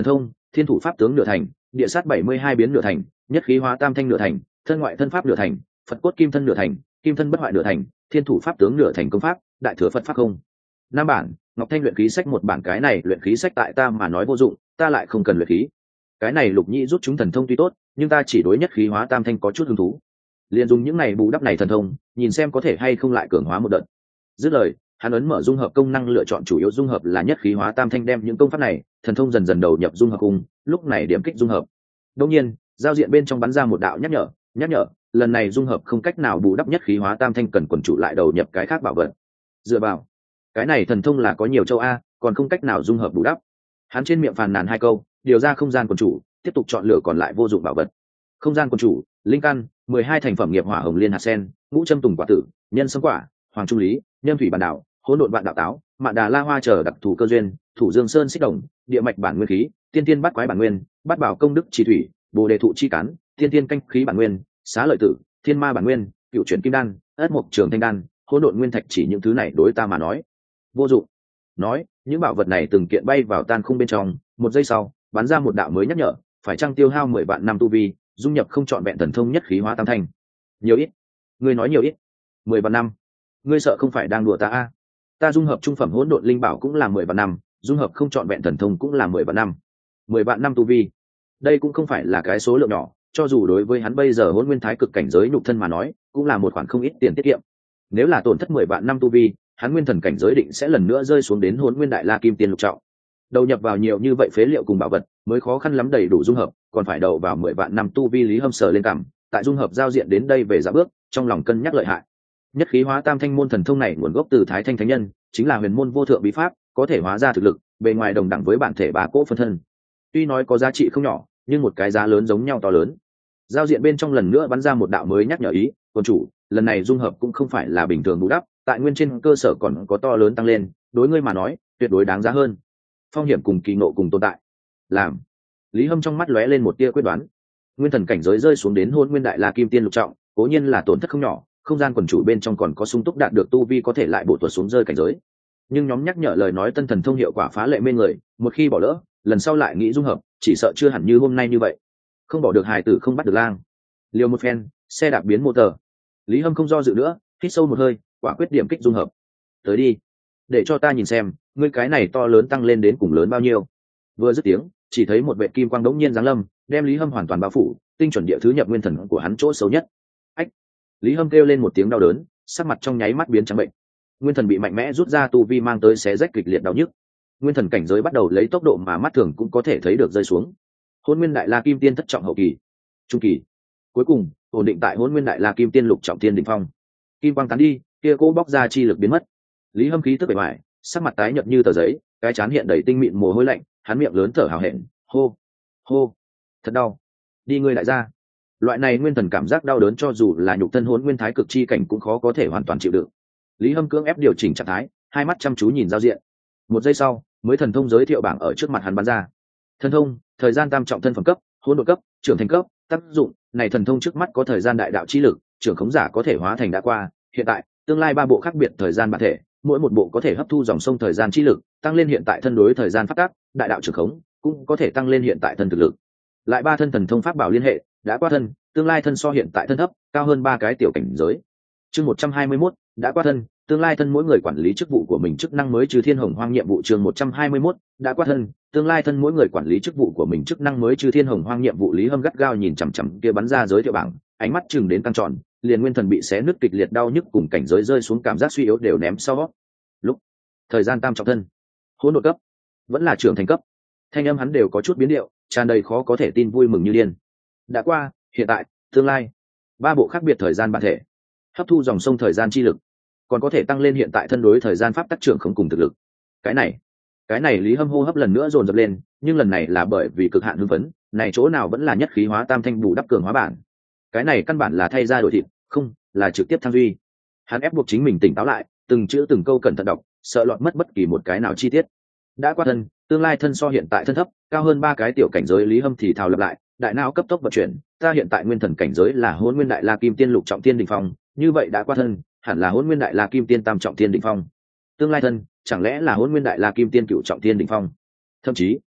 thiên thủ pháp tướng nửa thành, địa sát 72 biến nửa thành, nhất khí hóa tam thanh nửa thành, thân ngoại thân pháp nửa thành, phật cốt kim thân nửa thành, kim thân bất hoại nửa thành, thiên thủ pháp tướng nửa thành công pháp, đại thừa phật pháp không. Năm bản, Ngọc Thanh luyện khí sách một bản. Cái này luyện khí sách tại ta mà nói vô dụng, ta lại không cần luyện khí. Cái này Lục Nhĩ rút chúng thần thông tuy tốt, nhưng ta chỉ đối nhất khí hóa tam thanh có chút hứng thú. Liền dùng những này bù đắp này thần thông, nhìn xem có thể hay không lại cường hóa một đợt. Dứt lời, hắn ấn mở dung hợp công năng, lựa chọn chủ yếu dung hợp là nhất khí hóa tam thanh, đem những công pháp này thần thông dần dần đầu nhập dung hợp cùng. Lúc này điểm kích dung hợp. Đương nhiên, giao diện bên trong bắn ra một đạo nhắc nhở, lần này dung hợp không cách nào bù đắp nhất khí hóa tam thanh, cần quần chủ lại đầu nhập cái khác bảo vật. Dựa vào, cái này thần thông là có nhiều châu a, còn không cách nào dung hợp bù đắp. Hắn trên miệng phàn nàn hai câu, điều ra không gian quần chủ, tiếp tục chọn lựa còn lại vô dụng bảo vật. Không gian quần chủ, linh căn, 12 thành phẩm nghiệp hỏa hồng liên hạt sen, ngũ châm tùng quả tử, nhân sâm quả, hoàng trung lý, nhân thủy bản đảo, hỗn độn vạn đạo táo, mạn đà la hoa chờ đặc thù cơ duyên, thủ dương sơn xích đồng, địa mạch bản nguyên khí, tiên tiên bát quái bản nguyên, bát bảo công đức chỉ thủy, bồ đề thụ chi cán, tiên tiên canh khí bản nguyên, xá lợi tử, thiên ma bản nguyên, cựu chuyển kim đan, ất mộc trường thanh đan, hỗn độn nguyên thạch. Chỉ những thứ này đối ta mà nói vô dụng. Nói những bảo vật này từng kiện bay vào tan khung bên trong, một giây sau bắn ra một đạo mới nhắc nhở, phải chăng tiêu hao 10 vạn năm tu vi, dung nhập không trọn vẹn thần thông nhất khí hóa tam thanh. Nhiều ít? Ngươi nói nhiều ít? 10 vạn năm? Ngươi sợ không phải đang đùa ta a? Ta dung hợp trung phẩm hỗn độn linh bảo cũng là 10 vạn năm, dung hợp không trọn vẹn thần thông cũng là 10 vạn năm. 10 vạn năm tu vi, đây cũng không phải là cái số lượng nhỏ, cho dù đối với hắn bây giờ hỗn nguyên thái cực cảnh giới nhục thân mà nói, cũng là một khoản không ít tiền tiết kiệm. Nếu là tổn thất 10 vạn năm tu vi, hắn nguyên thần cảnh giới định sẽ lần nữa rơi xuống đến hỗn nguyên đại la kim tiên lục trọng. Đầu nhập vào nhiều như vậy phế liệu cùng bảo vật, mới khó khăn lắm đầy đủ dung hợp, còn phải đầu vào 10 vạn năm tu vi. Lý Hâm sờ lên cằm, tại dung hợp giao diện đến đây về dạ bước, trong lòng cân nhắc lợi hại. Nhất khí hóa tam thanh môn thần thông này nguồn gốc từ Thái Thanh Thánh Nhân, chính là huyền môn vô thượng bí pháp, có thể hóa ra thực lực, bề ngoài đồng đẳng với bản thể bá cỗ phân thân. Tuy nói có giá trị không nhỏ, nhưng một cái giá lớn giống nhau to lớn. Giao diện bên trong lần nữa bắn ra một đạo mới nhắc nhở ý, quân chủ, lần này dung hợp cũng không phải là bình thường bù đắp, tại nguyên trên cơ sở còn có to lớn tăng lên, đối ngươi mà nói tuyệt đối đáng giá hơn. Phong hiểm cùng kỳ ngộ cùng tồn tại. Làm. Lý Hâm trong mắt lóe lên một tia quyết đoán. Nguyên thần cảnh giới rơi xuống đến hôn nguyên đại la kim tiên lục trọng, cố nhiên là tổn thất không nhỏ, không gian quần chủ bên trong còn có sung túc đạt được tu vi có thể lại bổ tuột xuống rơi cảnh giới. Nhưng nhóm nhắc nhở lời nói tân thần thông hiệu quả phá lệ mê người, một khi bỏ lỡ, lần sau lại nghĩ dung hợp, chỉ sợ chưa hẳn như hôm nay như vậy. Không bỏ được hài tử không bắt được lang. Liều một phen, xe đạp biến motor. Lý Hâm không do dự nữa, hít sâu một hơi, quả quyết điểm kích dung hợp. Tới đi, để cho ta nhìn xem, ngươi cái này to lớn tăng lên đến cùng lớn bao nhiêu. Vừa dứt tiếng, chỉ thấy một vệt kim quang đống nhiên giáng lâm, đem Lý Hâm hoàn toàn bao phủ, tinh chuẩn địa thứ nhập nguyên thần của hắn chỗ xấu nhất. Ách! Lý Hâm kêu lên một tiếng đau đớn, sắc mặt trong nháy mắt biến trắng bệnh. Nguyên thần bị mạnh mẽ rút ra tu vi mang tới xé rách kịch liệt đau nhức. Nguyên thần cảnh giới bắt đầu lấy tốc độ mà mắt thường cũng có thể thấy được rơi xuống. Hôn nguyên đại la kim tiên thất trọng hậu kỳ, trung kỳ, cuối cùng ổn định tại hôn nguyên đại la kim tiên lục trọng tiên đỉnh phong. Kim quang tán đi, kia cỗ bóc ra chi lực biến mất. Lý Hâm khí tức bề ngoài, sắc mặt tái nhợt như tờ giấy, cái trán hiện đầy tinh mịn mồ hôi lạnh, hắn miệng lớn thở hào hẹn, hô hô, thật đau, đi ngươi lại ra. Loại này nguyên thần cảm giác đau đớn cho dù là nhục thân hỗn nguyên thái cực chi cảnh cũng khó có thể hoàn toàn chịu đựng. Lý Hâm cưỡng ép điều chỉnh trạng thái, hai mắt chăm chú nhìn giao diện. Một giây sau, mới thần thông giới thiệu bảng ở trước mặt hắn bắn ra. Thần thông, thời gian tam trọng thân phẩm cấp, hỗn độn cấp, trưởng thành cấp. Tác dụng này thần thông trước mắt có thời gian đại đạo chi lực, trưởng khống giả có thể hóa thành đã qua, hiện tại, tương lai 3 bộ khác biệt thời gian bản thể, mỗi một bộ có thể hấp thu dòng sông thời gian chi lực, tăng lên hiện tại thân đối thời gian phát tác, đại đạo trưởng khống cũng có thể tăng lên hiện tại thân thực lực. Lại 3 thân thần thông pháp bảo liên hệ, đã qua thân, tương lai thân so hiện tại thân thấp, cao hơn 3 cái tiểu cảnh giới. Chương 121, đã qua thân, tương lai thân mỗi người quản lý chức vụ của mình, chức năng mới trừ thiên hồng hoang nhiệm vụ. Chương 121, đã qua thân, tương lai thân mỗi người quản lý chức vụ của mình, chức năng mới trừ thiên hồng hoang nhiệm vụ. Lý Hâm gắt gao nhìn chằm chằm kia bắn ra giới thiệu bảng, ánh mắt chừng đến căng tròn, liền nguyên thần bị xé nứt kịch liệt đau nhức cùng cảnh giới rơi xuống cảm giác suy yếu đều ném sau. Lúc thời gian tam trọng thân, hỗn độn cấp, vẫn là trưởng thành cấp, thanh âm hắn đều có chút biến điệu, tràn đầy khó có thể tin, vui mừng như điên. Đã qua, hiện tại, tương lai, 3 bộ khác biệt thời gian bản thể, hấp thu dòng sông thời gian chi lực, còn có thể tăng lên hiện tại thân đối thời gian pháp tác trưởng không cùng thực lực. Cái này Lý Hâm hô hấp lần nữa dồn dập lên, nhưng lần này là bởi vì cực hạn hưng phấn, này chỗ nào vẫn là nhất khí hóa tam thanh bù đắp cường hóa bản. Cái này căn bản là thay ra đổi thịt, không, là trực tiếp thăng duy. Hắn ép buộc chính mình tỉnh táo lại, từng chữ từng câu cẩn thận đọc, sợ lọt mất bất kỳ một cái nào chi tiết. Đã qua thân, tương lai thân so hiện tại thân thấp, cao hơn 3 cái tiểu cảnh giới. Lý Hâm thì thào lặp lại, đại não cấp tốc vận chuyển, ta hiện tại nguyên thần cảnh giới là hỗn nguyên đại la kim tiên lục trọng tiên đỉnh phong, như vậy đã qua thân, hẳn là hỗn nguyên đại la kim tiên tam trọng tiên đỉnh phong. Tương lai thân, chẳng lẽ là hỗn nguyên đại la kim tiên cửu trọng tiên đỉnh phong? Thậm chí,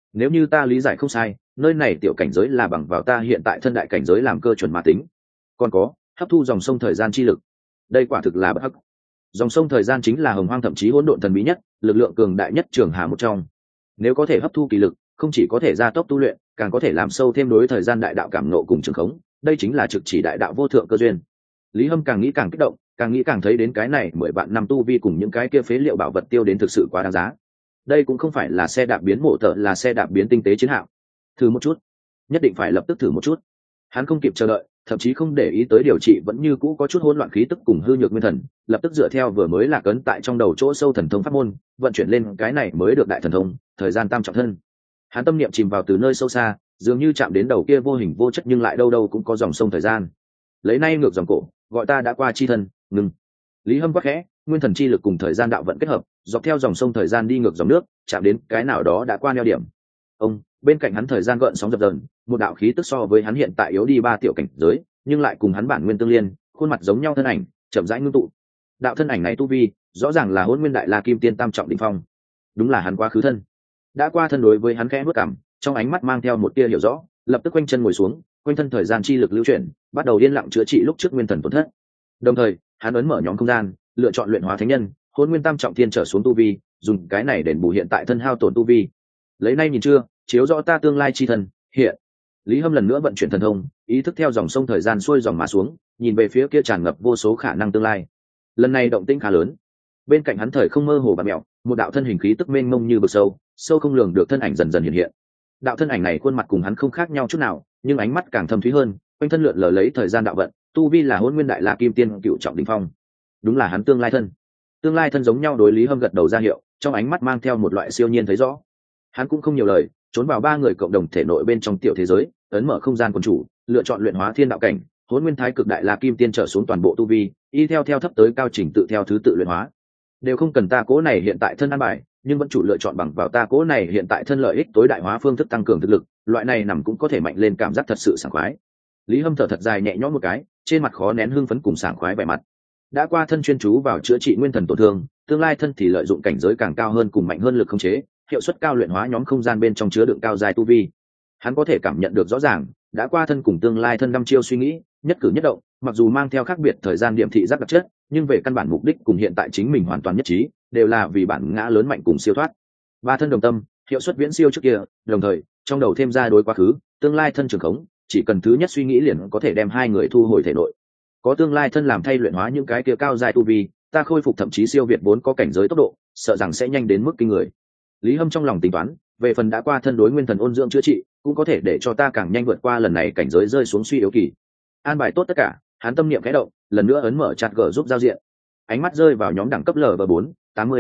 Nếu như ta lý giải không sai, nơi này tiểu cảnh giới là bằng vào ta hiện tại thân đại cảnh giới làm cơ chuẩn mà tính. Còn có hấp thu dòng sông thời gian chi lực, đây quả thực là bất hắc. Dòng sông thời gian chính là hồng hoang thậm chí hỗn độn thần bí nhất, lực lượng cường đại nhất trường hà một trong. Nếu có thể hấp thu kỳ lực, không chỉ có thể gia tốc tu luyện, càng có thể làm sâu thêm đối thời gian đại đạo cảm nộ cùng trường khống, đây chính là trực chỉ đại đạo vô thượng cơ duyên. Lý Hâm càng nghĩ càng kích động, càng nghĩ càng thấy đến cái này 10 vạn năm tu vi cùng những cái kia phế liệu bảo vật tiêu đến thực sự quá đáng giá. Đây cũng không phải là xe đạp biến mộ tợ, là xe đạp biến tinh tế chiến hạm. Thử một chút, nhất định phải lập tức thử một chút. Hắn không kịp chờ đợi, thậm chí không để ý tới điều trị vẫn như cũ có chút hỗn loạn khí tức cùng hư nhược nguyên thần, lập tức dựa theo vừa mới lạc ấn tại trong đầu chỗ sâu thần thông pháp môn, vận chuyển lên cái này mới được đại thần thông, thời gian tam trọng thân. Hắn tâm niệm chìm vào từ nơi sâu xa, dường như chạm đến đầu kia vô hình vô chất nhưng lại đâu đâu cũng có dòng sông thời gian. Lấy nay ngược dòng cổ, gọi ta đã qua chi thân, ngừng. Lý Hâm quát khẽ, nguyên thần chi lực cùng thời gian đạo vận kết hợp, dọc theo dòng sông thời gian đi ngược dòng nước, chạm đến cái nào đó đã qua neo điểm. Ông, bên cạnh hắn thời gian gợn sóng dập dờn, một đạo khí tức so với hắn hiện tại yếu đi 3 tiểu cảnh giới, nhưng lại cùng hắn bản nguyên tương liên, khuôn mặt giống nhau thân ảnh, chậm rãi ngưng tụ. Đạo thân ảnh này tu vi, rõ ràng là Hỗn Nguyên Đại La Kim Tiên tam trọng đỉnh phong. Đúng là hắn quá khứ thân. Đã qua thân đối với hắn khẽ bước cảm, trong ánh mắt mang theo một tia hiểu rõ, lập tức quanh chân ngồi xuống, quanh thân thời gian chi lực lưu chuyển, bắt đầu yên lặng chữa trị lúc trước nguyên thần tổn thất. Đồng thời, hắn ấn mở nhóm không gian, lựa chọn luyện hóa thánh nhân, Hỗn Nguyên tam trọng thiên trở xuống tu vi, dùng cái này đền bù hiện tại thân hao tổn tu vi. Lấy nay nhìn chưa, chiếu rõ ta tương lai chi thần, hiện. Lý Hâm lần nữa vận chuyển thần thông, ý thức theo dòng sông thời gian xuôi dòng mà xuống, nhìn về phía kia tràn ngập vô số khả năng tương lai. Lần này động tĩnh khá lớn. Bên cạnh hắn thời không mơ hồ bạt mèo, một đạo thân hình khí tức mênh mông như vực sâu, sâu không lường được thân ảnh dần dần hiện hiện. Đạo thân ảnh này khuôn mặt cùng hắn không khác nhau chút nào, nhưng ánh mắt càng thâm thúy hơn, quanh thân lượn lờ lấy thời gian đạo vận, tu vi là Hỗn Nguyên Đại La Kim Tiên cựu trọng đỉnh phong. Đúng là hắn tương lai thân. Tương lai thân giống nhau đối Lý Hâm gật đầu ra hiệu, trong ánh mắt mang theo một loại siêu nhiên thấy rõ. Hắn cũng không nhiều lời, trốn vào 3 người cộng đồng thể nội bên trong tiểu thế giới, ấn mở không gian quân chủ, lựa chọn luyện hóa thiên đạo cảnh, Hỗn Nguyên Thái Cực Đại La Kim Tiên trở xuống toàn bộ tu vi, y theo thấp tới cao trình tự theo thứ tự luyện hóa. Đều không cần ta cố này hiện tại thân an bài, nhưng vẫn chủ lựa chọn bằng vào ta cố này hiện tại thân lợi ích tối đại hóa phương thức tăng cường thực lực, loại này nằm cũng có thể mạnh lên cảm giác thật sự sảng khoái. Lý Hâm thở thật dài nhẹ nhõm một cái, trên mặt khó nén hưng phấn cùng sảng khoái vẻ mặt. Đã qua thân chuyên chú vào chữa trị nguyên thần tổn thương, tương lai thân thì lợi dụng cảnh giới càng cao hơn cùng mạnh hơn lực khống chế, hiệu suất cao luyện hóa nhóm không gian bên trong chứa đựng cao dài tu vi. Hắn có thể cảm nhận được rõ ràng, đã qua thân cùng tương lai thân đăm chiêu suy nghĩ, nhất cử nhất động, mặc dù mang theo khác biệt thời gian điểm thị giác đặc chất, nhưng về căn bản mục đích cùng hiện tại chính mình hoàn toàn nhất trí, đều là vì bản ngã lớn mạnh cùng siêu thoát. 3 thân đồng tâm, hiệu suất viễn siêu trước kia, đồng thời trong đầu thêm ra đối quá khứ, tương lai thân trường khống, chỉ cần thứ nhất suy nghĩ liền có thể đem 2 người thu hồi thể nội. Có tương lai thân làm thay luyện hóa những cái kia cao dài tu vi, ta khôi phục thậm chí siêu việt vốn có cảnh giới tốc độ, sợ rằng sẽ nhanh đến mức kinh người. Lý Hâm trong lòng tính toán, về phần đã qua thân đối nguyên thần ôn dưỡng chữa trị, cũng có thể để cho ta càng nhanh vượt qua lần này cảnh giới rơi xuống suy yếu kỳ. An bài tốt tất cả, hắn tâm niệm khẽ động, lần nữa ấn mở chat gở giúp giao diện. Ánh mắt rơi vào nhóm đẳng cấp LV4,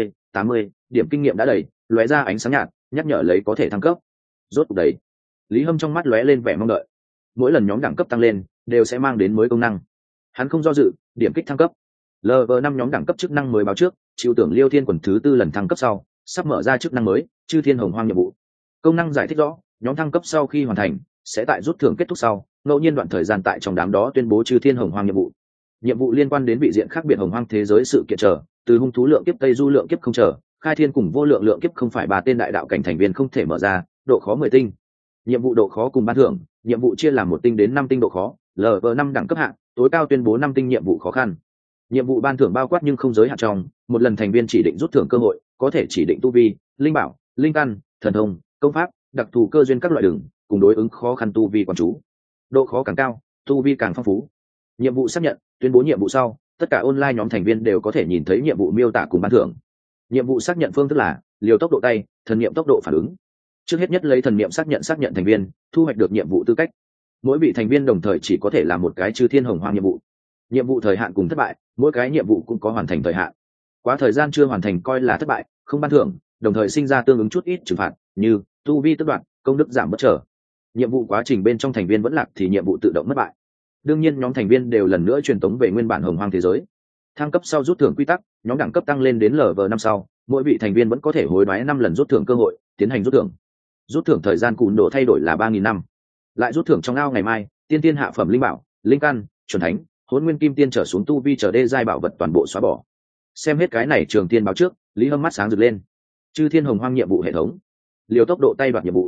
80, điểm kinh nghiệm đã đầy, lóe ra ánh sáng nhạt, nhắc nhở lấy có thể thăng cấp. Rốt cuộc đấy. Lý Hâm trong mắt lóe lên vẻ mong đợi. Mỗi lần nhóm đẳng cấp tăng lên, đều sẽ mang đến mới công năng. Hắn không do dự, điểm kích thăng cấp. LV5 nhóm đẳng cấp chức năng mới báo trước, chịu tưởng Liêu Thiên quần thứ 4 lần thăng cấp sau, sắp mở ra chức năng mới, Chư Thiên Hồng Hoang nhiệm vụ. Công năng giải thích rõ, nhóm thăng cấp sau khi hoàn thành, sẽ tại rút thưởng kết thúc sau, ngẫu nhiên đoạn thời gian tại trong đám đó tuyên bố Chư Thiên Hồng Hoang nhiệm vụ. Nhiệm vụ liên quan đến vị diện khác biệt Hồng Hoang thế giới sự kiện trở, từ hung thú lượng kiếp Tây Du lượng kiếp không trở, khai thiên cùng vô lượng lượng kiếp không phải 3 tên đại đạo cảnh thành viên không thể mở ra, độ khó 10 tinh. Nhiệm vụ độ khó cùng ban thưởng, nhiệm vụ chia làm 1 tinh đến 5 tinh độ khó, LV5 đẳng cấp hạng, tối cao tuyên bố 5 tinh nhiệm vụ khó khăn. Nhiệm vụ ban thưởng bao quát nhưng không giới hạn trong, một lần thành viên chỉ định rút thưởng cơ hội, có thể chỉ định tu vi, linh bảo, linh căn, thần thông, công pháp, đặc thù cơ duyên các loại đường, cùng đối ứng khó khăn tu vi quản chú. Độ khó càng cao, tu vi càng phong phú. Nhiệm vụ xác nhận, tuyên bố nhiệm vụ sau, tất cả online nhóm thành viên đều có thể nhìn thấy nhiệm vụ miêu tả cùng ban thưởng. Nhiệm vụ xác nhận phương thức là liều tốc độ tay, thần niệm tốc độ phản ứng. Trước hết nhất lấy thần niệm xác nhận thành viên, thu hoạch được nhiệm vụ tư cách. Mỗi vị thành viên đồng thời chỉ có thể làm một cái Chư Thiên Hồng Hoang nhiệm vụ. Nhiệm vụ thời hạn cùng thất bại, mỗi cái nhiệm vụ cũng có hoàn thành thời hạn. Quá thời gian chưa hoàn thành coi là thất bại, không ban thưởng, đồng thời sinh ra tương ứng chút ít trừng phạt, như tu vi tước đoạt, công đức giảm bất trở. Nhiệm vụ quá trình bên trong thành viên vẫn lạc thì nhiệm vụ tự động mất bại. Đương nhiên nhóm thành viên đều lần nữa truyền tống về nguyên bản Hồng Hoang thế giới. Thăng cấp sau rút thưởng quy tắc, nhóm đẳng cấp tăng lên đến LV5 sau, mỗi vị thành viên vẫn có thể hối đoái 5 lần rút thưởng cơ hội, tiến hành rút thưởng. Rút thưởng thời gian cùn độ thay đổi là 3000 năm. Lại rút thưởng trong ao ngày mai, tiên hạ phẩm linh bảo, linh căn, chuẩn thánh, Hỗn Nguyên Kim Tiên trở xuống tu vi trở đê giai bảo vật toàn bộ xóa bỏ. Xem hết cái này trường tiên báo trước, Lý Hâm mắt sáng rực lên. Chư Thiên Hồng Hoang nhiệm vụ hệ thống, liều tốc độ tay đoạt nhiệm vụ,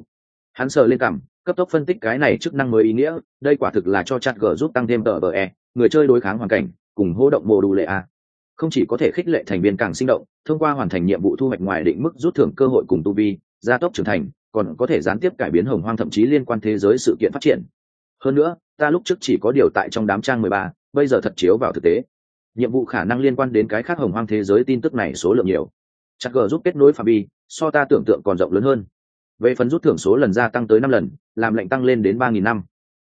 Hắn sờ lên cằm, cấp tốc phân tích cái này chức năng mới ý nghĩa. Đây quả thực là cho chat g giúp tăng thêm tờ bờ e người chơi đối kháng hoàn cảnh cùng hô động mô đu lệ a, không chỉ có thể khích lệ thành viên càng sinh động, thông qua hoàn thành nhiệm vụ thu hoạch ngoài định mức rút thưởng cơ hội cùng tu vi gia tốc trưởng thành, còn có thể gián tiếp cải biến hồng hoang thậm chí liên quan thế giới sự kiện phát triển. Hơn nữa, ta lúc trước chỉ có điều tại trong đám trang 13, bây giờ thật chiếu vào thực tế, nhiệm vụ khả năng liên quan đến cái khác hồng hoang thế giới tin tức này số lượng nhiều. Chắc g giúp kết nối phạm vi so ta tưởng tượng còn rộng lớn hơn. Về phần rút thưởng số lần gia tăng tới 5 lần, làm lệnh tăng lên đến 3.000 năm.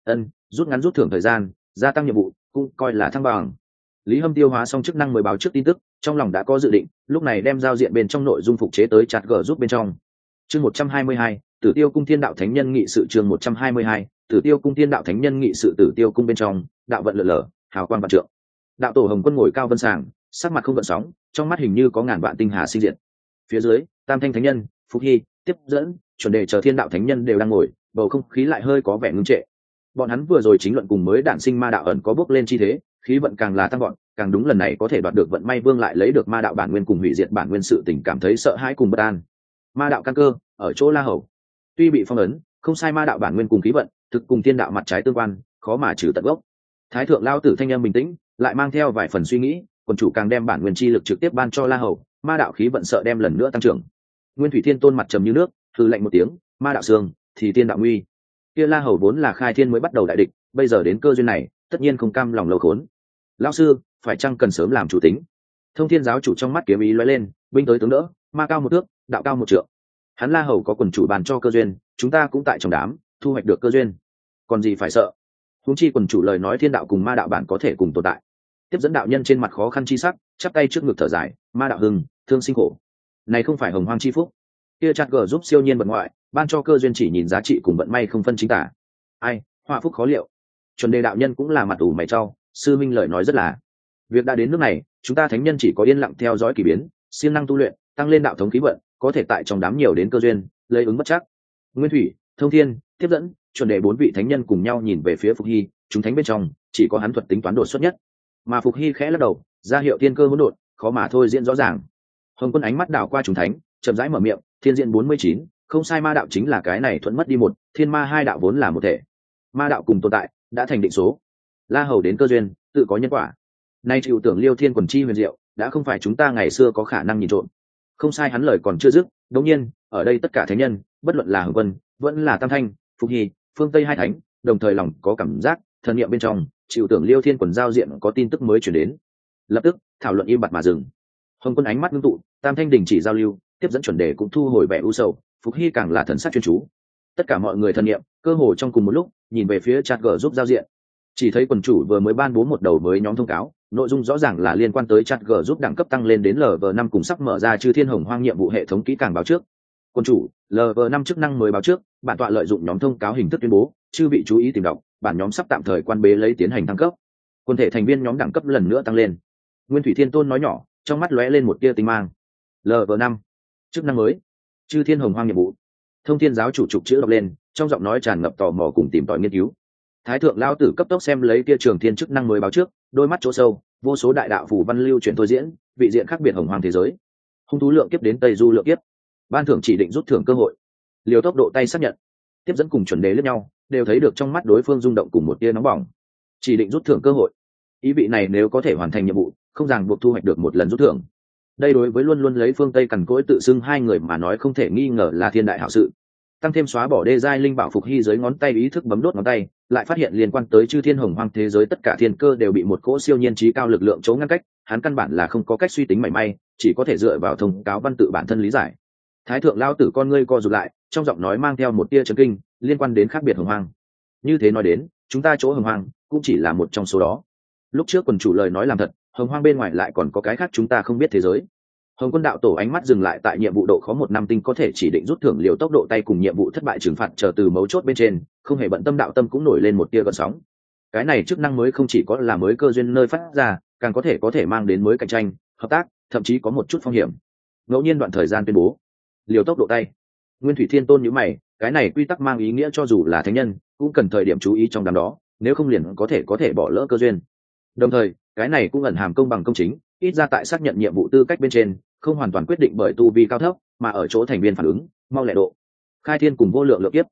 Rút ngắn rút thưởng thời gian, gia tăng nhiệm vụ cũng coi là thăng bằng. Lý Hâm tiêu hóa xong chức năng mới báo trước tin tức, trong lòng đã có dự định, lúc này đem giao diện bên trong nội dung phục chế tới chat g giúp bên trong. Chương 122, Tử Tiêu cung Thiên đạo thánh nhân nghị sự. Chương 122, Tử Tiêu cung Thiên đạo thánh nhân nghị sự. Tử Tiêu cung bên trong, đạo vận lở lở, hào quang vạn trượng. Đạo tổ Hồng Quân ngồi cao vân sàng, sắc mặt không gợn sóng, trong mắt hình như có ngàn vạn tinh hà sinh diệt. Phía dưới, Tam Thanh thánh nhân, Phúc Hy, Tiếp Dẫn, chuẩn đề chờ Thiên đạo thánh nhân đều đang ngồi, bầu không khí lại hơi có vẻ ngưng trệ. Bọn hắn vừa rồi chính luận cùng mới đản sinh ma đạo ẩn có bước lên chi thế, khí vận càng là tăng gọn, càng đúng lần này có thể đoạt được vận may vương lại lấy được ma đạo bản nguyên cùng hủy diệt bản nguyên sự tình cảm thấy sợ hãi cùng bất an. Ma đạo căn cơ ở chỗ La Hầu, tuy bị phong ấn, không sai ma đạo bản nguyên cùng khí vận, thực cùng thiên đạo mặt trái tương quan, khó mà trừ tận gốc. Thái thượng lao tử thanh em bình tĩnh, lại mang theo vài phần suy nghĩ, quần chủ càng đem bản nguyên chi lực trực tiếp ban cho La Hầu, ma đạo khí vận sợ đem lần nữa tăng trưởng. Nguyên Thủy Thiên Tôn mặt trầm như nước, hừ lạnh một tiếng, ma đạo sương thì thiên đạo nguy. Kia La Hầu vốn là khai thiên mới bắt đầu đại địch, bây giờ đến cơ duyên này, tất nhiên không cam lòng lâu khốn. Lão sư, phải chăng cần sớm làm chủ tính? Thông Thiên giáo chủ trong mắt kiếm ý lóe lên, binh tới tướng đỡ, ma cao một thước, đạo cao một trượng. Hắn La Hầu có quần chủ bàn cho cơ duyên, chúng ta cũng tại trong đám thu hoạch được cơ duyên, còn gì phải sợ? Huống chi quần chủ lời nói thiên đạo cùng ma đạo bản có thể cùng tồn tại. Tiếp dẫn đạo nhân trên mặt khó khăn chi sắc, chắp tay trước ngực thở dài, ma đạo hưng, thương sinh khổ. Này không phải hồng hoang chi phúc. Kia chặt gở giúp siêu nhiên vận ngoại, ban cho cơ duyên chỉ nhìn giá trị cùng vận may không phân chính tả. Ai, họa phúc khó liệu. Chuẩn đề đạo nhân cũng là mặt ủ mày trao, sư minh lời nói rất là. Việc đã đến nước này, chúng ta thánh nhân chỉ có yên lặng theo dõi kỳ biến, siêng năng tu luyện, tăng lên đạo thống khí vận, có thể tại trong đám nhiều đến cơ duyên, lấy ứng bất chắc. Nguyên Thủy, Thông Thiên, Tiếp Dẫn, chuẩn đề 4 vị thánh nhân cùng nhau nhìn về phía Phục Hy, chúng thánh bên trong, chỉ có hắn thuật tính toán đột xuất nhất. Mà Phục Hy khẽ lắc đầu, ra hiệu tiên cơ hỗn độn, khó mà thôi diễn rõ ràng. Hồng Quân ánh mắt đảo qua chúng thánh, chậm rãi mở miệng, thiên diện 49, không sai ma đạo chính là cái này thuận mất đi một, thiên ma hai đạo vốn là một thể. Ma đạo cùng tồn tại, đã thành định số. La Hầu đến cơ duyên, tự có nhân quả. Nay chịu tưởng Liêu Thiên quần chi huyền diệu, đã không phải chúng ta ngày xưa có khả năng nhìn trộm. Không sai, hắn lời còn chưa dứt, đột nhiên, ở đây tất cả thánh nhân, bất luận là Hồng Quân, vẫn là Tam Thanh, Phục Hy, Phương Tây hai thánh, đồng thời lòng có cảm giác, thần niệm bên trong, chịu tưởng Liêu Thiên quần giao diện có tin tức mới truyền đến. Lập tức, thảo luận im bặt mà dừng. Hồng Quân ánh mắt ngưng tụ, Tam Thanh đình chỉ giao lưu, Tiếp Dẫn chuẩn đề cũng thu hồi vẻ u sầu, Phục Hy càng là thần sắc chuyên chú. Tất cả mọi người thần niệm, cơ hồ trong cùng một lúc, nhìn về phía chat gở giúp giao diện. Chỉ thấy quần chủ vừa mới ban bố một đầu với nhóm thông cáo, nội dung rõ ràng là liên quan tới chat g giúp đẳng cấp tăng lên đến LV5 cùng sắp mở ra chư thiên hồng hoang nhiệm vụ hệ thống kỹ càng báo trước. Quân chủ, LV5 chức năng mới báo trước, bản tọa lợi dụng nhóm thông cáo hình thức tuyên bố, chư vị chú ý tìm đọc, bản nhóm sắp tạm thời quan bế lấy tiến hành thăng cấp. Quân thể thành viên nhóm đẳng cấp lần nữa tăng lên. Nguyên Thủy Thiên Tôn nói nhỏ, trong mắt lóe lên một tia tinh mang. LV5, chức năng mới, chư thiên hồng hoang nhiệm vụ. Thông Thiên giáo chủ trục chữ đọc lên, trong giọng nói tràn ngập tò mò cùng tìm tòi nghiên cứu. Thái thượng lao tử cấp tốc xem lấy kia trường thiên chức năng mới báo trước, đôi mắt chỗ sâu, vô số đại đạo phù văn lưu truyền thôi diễn, vị diện khác biệt hồng hoàng thế giới. Hung thú lượng kiếp đến Tây Du lượng kiếp. Ban thưởng chỉ định rút thưởng cơ hội. Liều tốc độ tay xác nhận. Tiếp dẫn cùng chuẩn đề lẫn nhau, đều thấy được trong mắt đối phương rung động cùng một tia nóng bỏng. Chỉ định rút thưởng cơ hội. Ý vị này nếu có thể hoàn thành nhiệm vụ, không ràng buộc thu hoạch được một lần rút thưởng. Đây đối với luôn luôn lấy phương Tây cằn cỗi tự xưng hai người mà nói không thể nghi ngờ là thiên đại hảo sự. Tăng thêm xóa bỏ đê giai linh bảo Phục Hy dưới ngón tay ý thức bấm đốt ngón tay, lại phát hiện liên quan tới chư thiên hồng hoang thế giới tất cả thiên cơ đều bị một cỗ siêu nhiên trí cao lực lượng chống ngăn cách, hắn căn bản là không có cách suy tính mảy may, chỉ có thể dựa vào thông cáo văn tự bản thân lý giải. Thái thượng lao tử con ngươi co rụt lại, trong giọng nói mang theo một tia chấn kinh, liên quan đến khác biệt hồng hoang. Như thế nói đến, chúng ta chỗ hồng hoang cũng chỉ là một trong số đó. Lúc trước quần chủ lời nói làm thật, hồng hoang bên ngoài lại còn có cái khác chúng ta không biết thế giới. Hồng Quân đạo tổ ánh mắt dừng lại tại nhiệm vụ độ khó 1 năm tinh có thể chỉ định rút thưởng liều tốc độ tay cùng nhiệm vụ thất bại trừng phạt chờ từ mấu chốt bên trên, không hề bận tâm đạo tâm cũng nổi lên một tia gợn sóng. Cái này chức năng mới không chỉ có là mới cơ duyên nơi phát ra, càng có thể mang đến mới cạnh tranh, hợp tác, thậm chí có một chút phong hiểm. Ngẫu nhiên đoạn thời gian tuyên bố liều tốc độ tay. Nguyên Thủy Thiên Tôn nhíu mày, cái này quy tắc mang ý nghĩa cho dù là thánh nhân, cũng cần thời điểm chú ý trong đám đó, nếu không liền có thể bỏ lỡ cơ duyên. Đồng thời, cái này cũng ẩn hàm công bằng công chính, ít ra tại xác nhận nhiệm vụ tư cách bên trên, không hoàn toàn quyết định bởi tu vi cao thấp, mà ở chỗ thành viên phản ứng mau lẹ độ. Khai thiên cùng vô lượng lượng kiếp,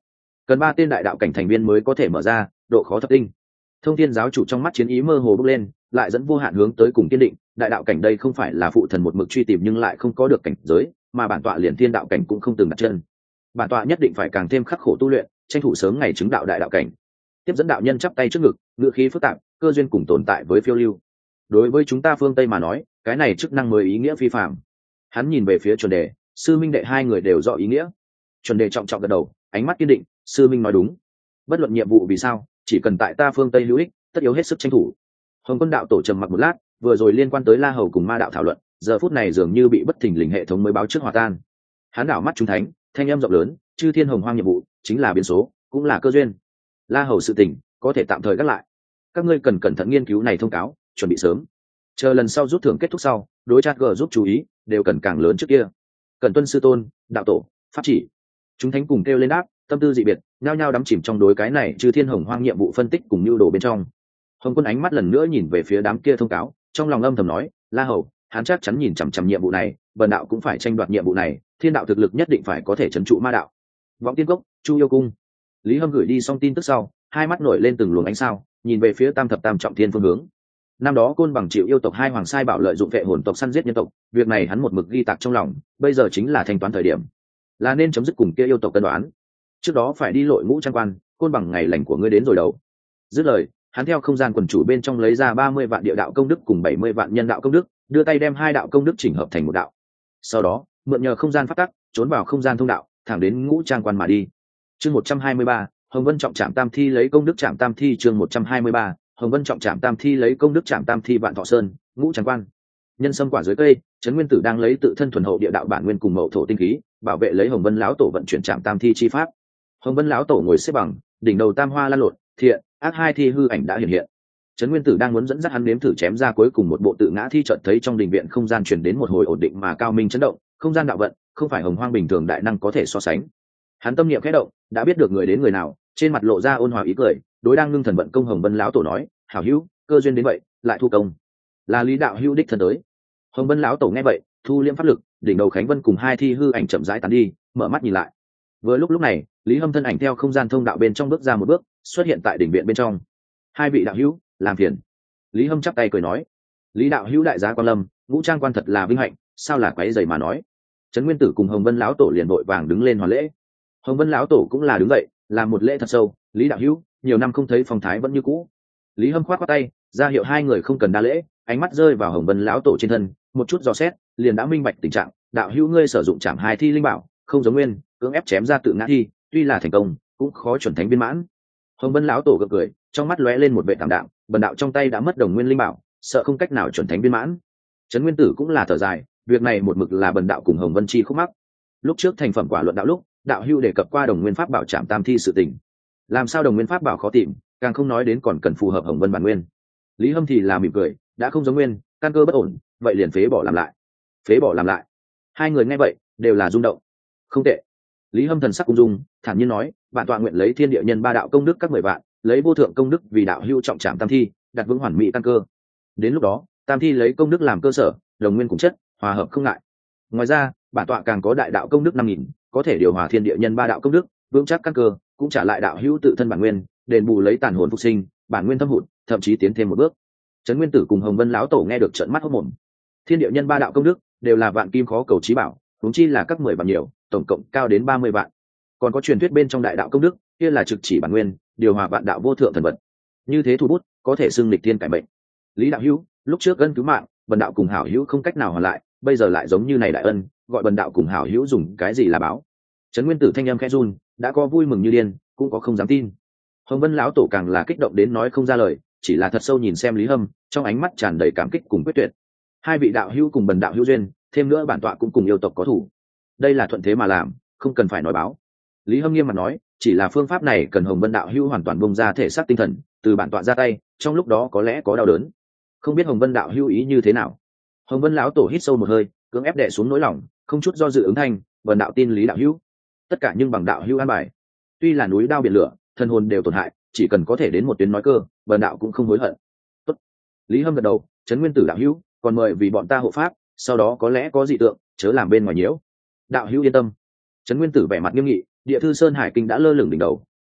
cần 3 tên đại đạo cảnh thành viên mới có thể mở ra, độ khó thập tinh. Thông thiên giáo chủ trong mắt chiến ý mơ hồ bốc lên, lại dẫn vô hạn hướng tới cùng kiên định, đại đạo cảnh đây không phải là phụ thần một mực truy tìm nhưng lại không có được cảnh giới, mà bản tọa liền thiên đạo cảnh cũng không từng đặt chân. Bản tọa nhất định phải càng thêm khắc khổ tu luyện, tranh thủ sớm ngày chứng đạo đại đạo cảnh. Tiếp dẫn đạo nhân chắp tay trước ngực, ngữ khí phức tạp, cơ duyên cùng tồn tại với phiêu lưu. Đối với chúng ta phương Tây mà nói, cái này chức năng mới ý nghĩa phi phàm. Hắn nhìn về phía chuẩn đề, sư minh đệ hai người đều rõ ý nghĩa. Chuẩn đề trọng trọng gật đầu, ánh mắt kiên định, sư minh nói đúng. Bất luận nhiệm vụ vì sao, chỉ cần tại ta phương Tây hữu ích, tất yếu hết sức tranh thủ. Hồng Quân đạo tổ trầm mặc một lát, vừa rồi liên quan tới La Hầu cùng Ma đạo thảo luận, giờ phút này dường như bị bất thình lình hệ thống mới báo trước hòa tan. Hắn đảo mắt trung thánh, thanh âm rộng lớn, chư thiên hồng hoang nhiệm vụ chính là biến số, cũng là cơ duyên. La Hầu sự tình có thể tạm thời gác lại, các ngươi cần cẩn thận nghiên cứu này thông cáo, chuẩn bị sớm. Chờ lần sau rút thưởng kết thúc sau, đối chat g giúp chú ý đều cần càng lớn trước kia. Cần tuân sư tôn, đạo tổ, pháp chỉ. Chúng thánh cùng kêu lên đáp, tâm tư dị biệt, nhao nhao đắm chìm trong đối cái này chư thiên hồng hoang nhiệm vụ phân tích cùng nhu đồ bên trong. Hồng Quân ánh mắt lần nữa nhìn về phía đám kia thông cáo, trong lòng âm thầm nói, La Hầu, hắn chắc chắn nhìn chằm chằm nhiệm vụ này, Bần đạo cũng phải tranh đoạt nhiệm vụ này, thiên đạo thực lực nhất định phải có thể trấn trụ ma đạo. Vọng Tiên Cốc, Chu Yêu Cung. Lý Hâm gửi đi xong tin tức sau, hai mắt nổi lên từng luồng ánh sao, nhìn về phía Tam Thập Tam Trọng Thiên phương hướng. Năm đó Côn Bằng chịu yêu tộc hai hoàng sai bảo lợi dụng vệ hồn tộc săn giết nhân tộc, việc này hắn một mực ghi tạc trong lòng, bây giờ chính là thanh toán thời điểm, là nên chấm dứt cùng kia yêu tộc cân đoán. Trước đó phải đi lội ngũ trang quan, Côn Bằng ngày lành của ngươi đến rồi đầu. Dứt lời, hắn theo không gian quần chủ bên trong lấy ra 30 vạn địa đạo công đức cùng 70 vạn nhân đạo công đức, đưa tay đem hai đạo công đức chỉnh hợp thành một đạo. Sau đó, mượn nhờ không gian phát tắc, trốn vào không gian thông đạo, thẳng đến ngũ trang quan mà đi. Chương 123, Hồng Vân trọng trảm tam thi lấy công đức trảm tam thi. Chương 123, Hồng Vân trọng trảm tam thi lấy công đức trảm tam thi. Vạn Thọ Sơn, ngũ trang quan. Nhân sâm quả dưới cây, Trấn Nguyên Tử đang lấy tự thân thuần hậu địa đạo bản nguyên cùng mậu thổ tinh khí, bảo vệ lấy Hồng Vân lão tổ vận chuyển trảm tam thi chi pháp. Hồng Vân lão tổ ngồi xếp bằng, đỉnh đầu tam hoa lan lộn, thiện, ác hai thi hư ảnh đã hiện hiện. Trấn Nguyên Tử đang muốn dẫn dắt hắn nếm thử chém ra cuối cùng một bộ tự ngã thi, chợt thấy trong đình viện không gian truyền đến một hồi ổn định mà cao minh chấn động, không gian đạo vận, không phải hồng hoang bình thường đại năng có thể so sánh. Hắn tâm niệm khẽ động, đã biết được người đến người nào, trên mặt lộ ra ôn hòa ý cười, đối đang ngưng thần vận công Hồng Vân lão tổ nói, hảo hữu, cơ duyên đến vậy, lại thu công. Là Lý đạo hữu đích thân tới. Hồng Vân lão tổ nghe vậy, thu liễm pháp lực, đỉnh đầu Khánh Vân cùng hai thi hư ảnh chậm rãi tán đi, mở mắt nhìn lại. Vừa lúc này, Lý Hâm thân ảnh theo không gian thông đạo bên trong bước ra một bước, xuất hiện tại đỉnh viện bên trong. Hai vị đạo hữu, làm phiền. Lý Hâm chắp tay cười nói, Lý đạo hữu đại giá quan lâm, ngũ trang quan thật là vinh hạnh, sao là quấy rầy mà nói. Trấn Nguyên Tử cùng Hồng Vân lão tổ liền vội vàng đứng lên hoàn lễ. Hồng Vân lão tổ cũng là đứng dậy, làm một lễ thật sâu, Lý đạo hữu, nhiều năm không thấy phong thái vẫn như cũ. Lý Hâm khoát khoát tay, ra hiệu hai người không cần đa lễ, ánh mắt rơi vào Hồng Vân lão tổ trên thân, một chút dò xét, liền đã minh bạch tình trạng, đạo hữu ngươi sử dụng chạm hai thi linh bảo, không giống nguyên, cưỡng ép chém ra tự ngã thi, tuy là thành công, cũng khó chuẩn thánh viên mãn. Hồng Vân lão tổ gật cười, trong mắt lóe lên một vẻ tạm đạm, Bần đạo trong tay đã mất đồng nguyên linh bảo, sợ không cách nào chuẩn thánh viên mãn. Trấn Nguyên Tử cũng là thở dài, việc này một mực là Bần đạo cùng Hồng Vân chi khúc mắc. Lúc trước thành phẩm quả luận đạo lúc, đạo hữu đề cập qua đồng nguyên pháp bảo chạm tam thi sự tình, làm sao đồng nguyên pháp bảo khó tìm, càng không nói đến còn cần phù hợp Hồng Vân bản nguyên. Lý Hâm thì là mỉm cười, đã không giống nguyên, căn cơ bất ổn, vậy liền phế bỏ làm lại. Phế bỏ làm lại. Hai người nghe vậy đều là rung động. Không tệ. Lý Hâm thần sắc ung dung, thản nhiên nói, bản tọa nguyện lấy thiên địa nhân ba đạo công đức các 10 vạn, lấy vô thượng công đức vì đạo hữu trọng trảm tam thi, đặt vững hoàn mỹ căn cơ. Đến lúc đó, tam thi lấy công đức làm cơ sở, đồng nguyên cùng chất, hòa hợp không ngại. Ngoài ra, bản tọa càng có đại đạo công đức 5000, có thể điều hòa thiên địa nhân ba đạo công đức, vững chắc căn cơ, cũng trả lại đạo hữu tự thân bản nguyên, đền bù lấy tàn hồn phục sinh, bản nguyên thâm hụt, thậm chí tiến thêm một bước. Trấn Nguyên Tử cùng Hồng Vân lão tổ nghe được trợn mắt hốt mồm. Thiên địa nhân ba đạo công đức đều là vạn kim khó cầu chí bảo, huống chi là các 10 vạn nhiều, tổng cộng cao đến 30 vạn. Còn có truyền thuyết bên trong đại đạo công đức, kia là trực chỉ bản nguyên, điều hòa vạn đạo vô thượng thần vật. Như thế thủ bút, có thể xưng lịch tiên cải mệnh. Lý đạo hữu, lúc trước ân cứu mạng, Bần đạo cùng hảo hữu không cách nào hoàn lại, bây giờ lại giống như này đại ân, gọi Bần đạo cùng hảo hữu dùng cái gì là báo? Trấn Nguyên Tử thanh âm khẽ run, đã có vui mừng như điên, cũng có không dám tin. Hồng Vân lão tổ càng là kích động đến nói không ra lời, chỉ là thật sâu nhìn xem Lý Hâm, trong ánh mắt tràn đầy cảm kích cùng quyết tuyệt. Hai vị đạo hữu cùng Bần đạo hữu duyên, thêm nữa bản tọa cũng cùng yêu tộc có thủ, đây là thuận thế mà làm, không cần phải nói báo. Lý Hâm nghiêm mặt nói, chỉ là phương pháp này cần Hồng Vân đạo hữu hoàn toàn bung ra thể xác tinh thần, từ bản tọa ra tay, trong lúc đó có lẽ có đau đớn, không biết Hồng Vân đạo hữu ý như thế nào. Hồng Vân lão tổ hít sâu một hơi, cưỡng ép đè xuống nỗi lòng, không chút do dự ứng thanh, Bần đạo tin Lý đạo hữu, tất cả nhưng bằng đạo hữu an bài. Tuy là núi đao biển lửa, thân hồn đều tổn hại, chỉ cần có thể đến một tuyến nói cơ, Bần đạo cũng không hối hận. Tốt. Lý Hâm gật đầu, Trấn Nguyên Tử đạo hữu, còn mời vì bọn ta hộ pháp, sau đó có lẽ có dị tượng, chớ làm bên ngoài nhiễu. Đạo hữu yên tâm. Trấn Nguyên Tử vẻ mặt nghiêm nghị, Địa Thư Sơn Hải Kinh đã lơ lửng đỉnh đầu,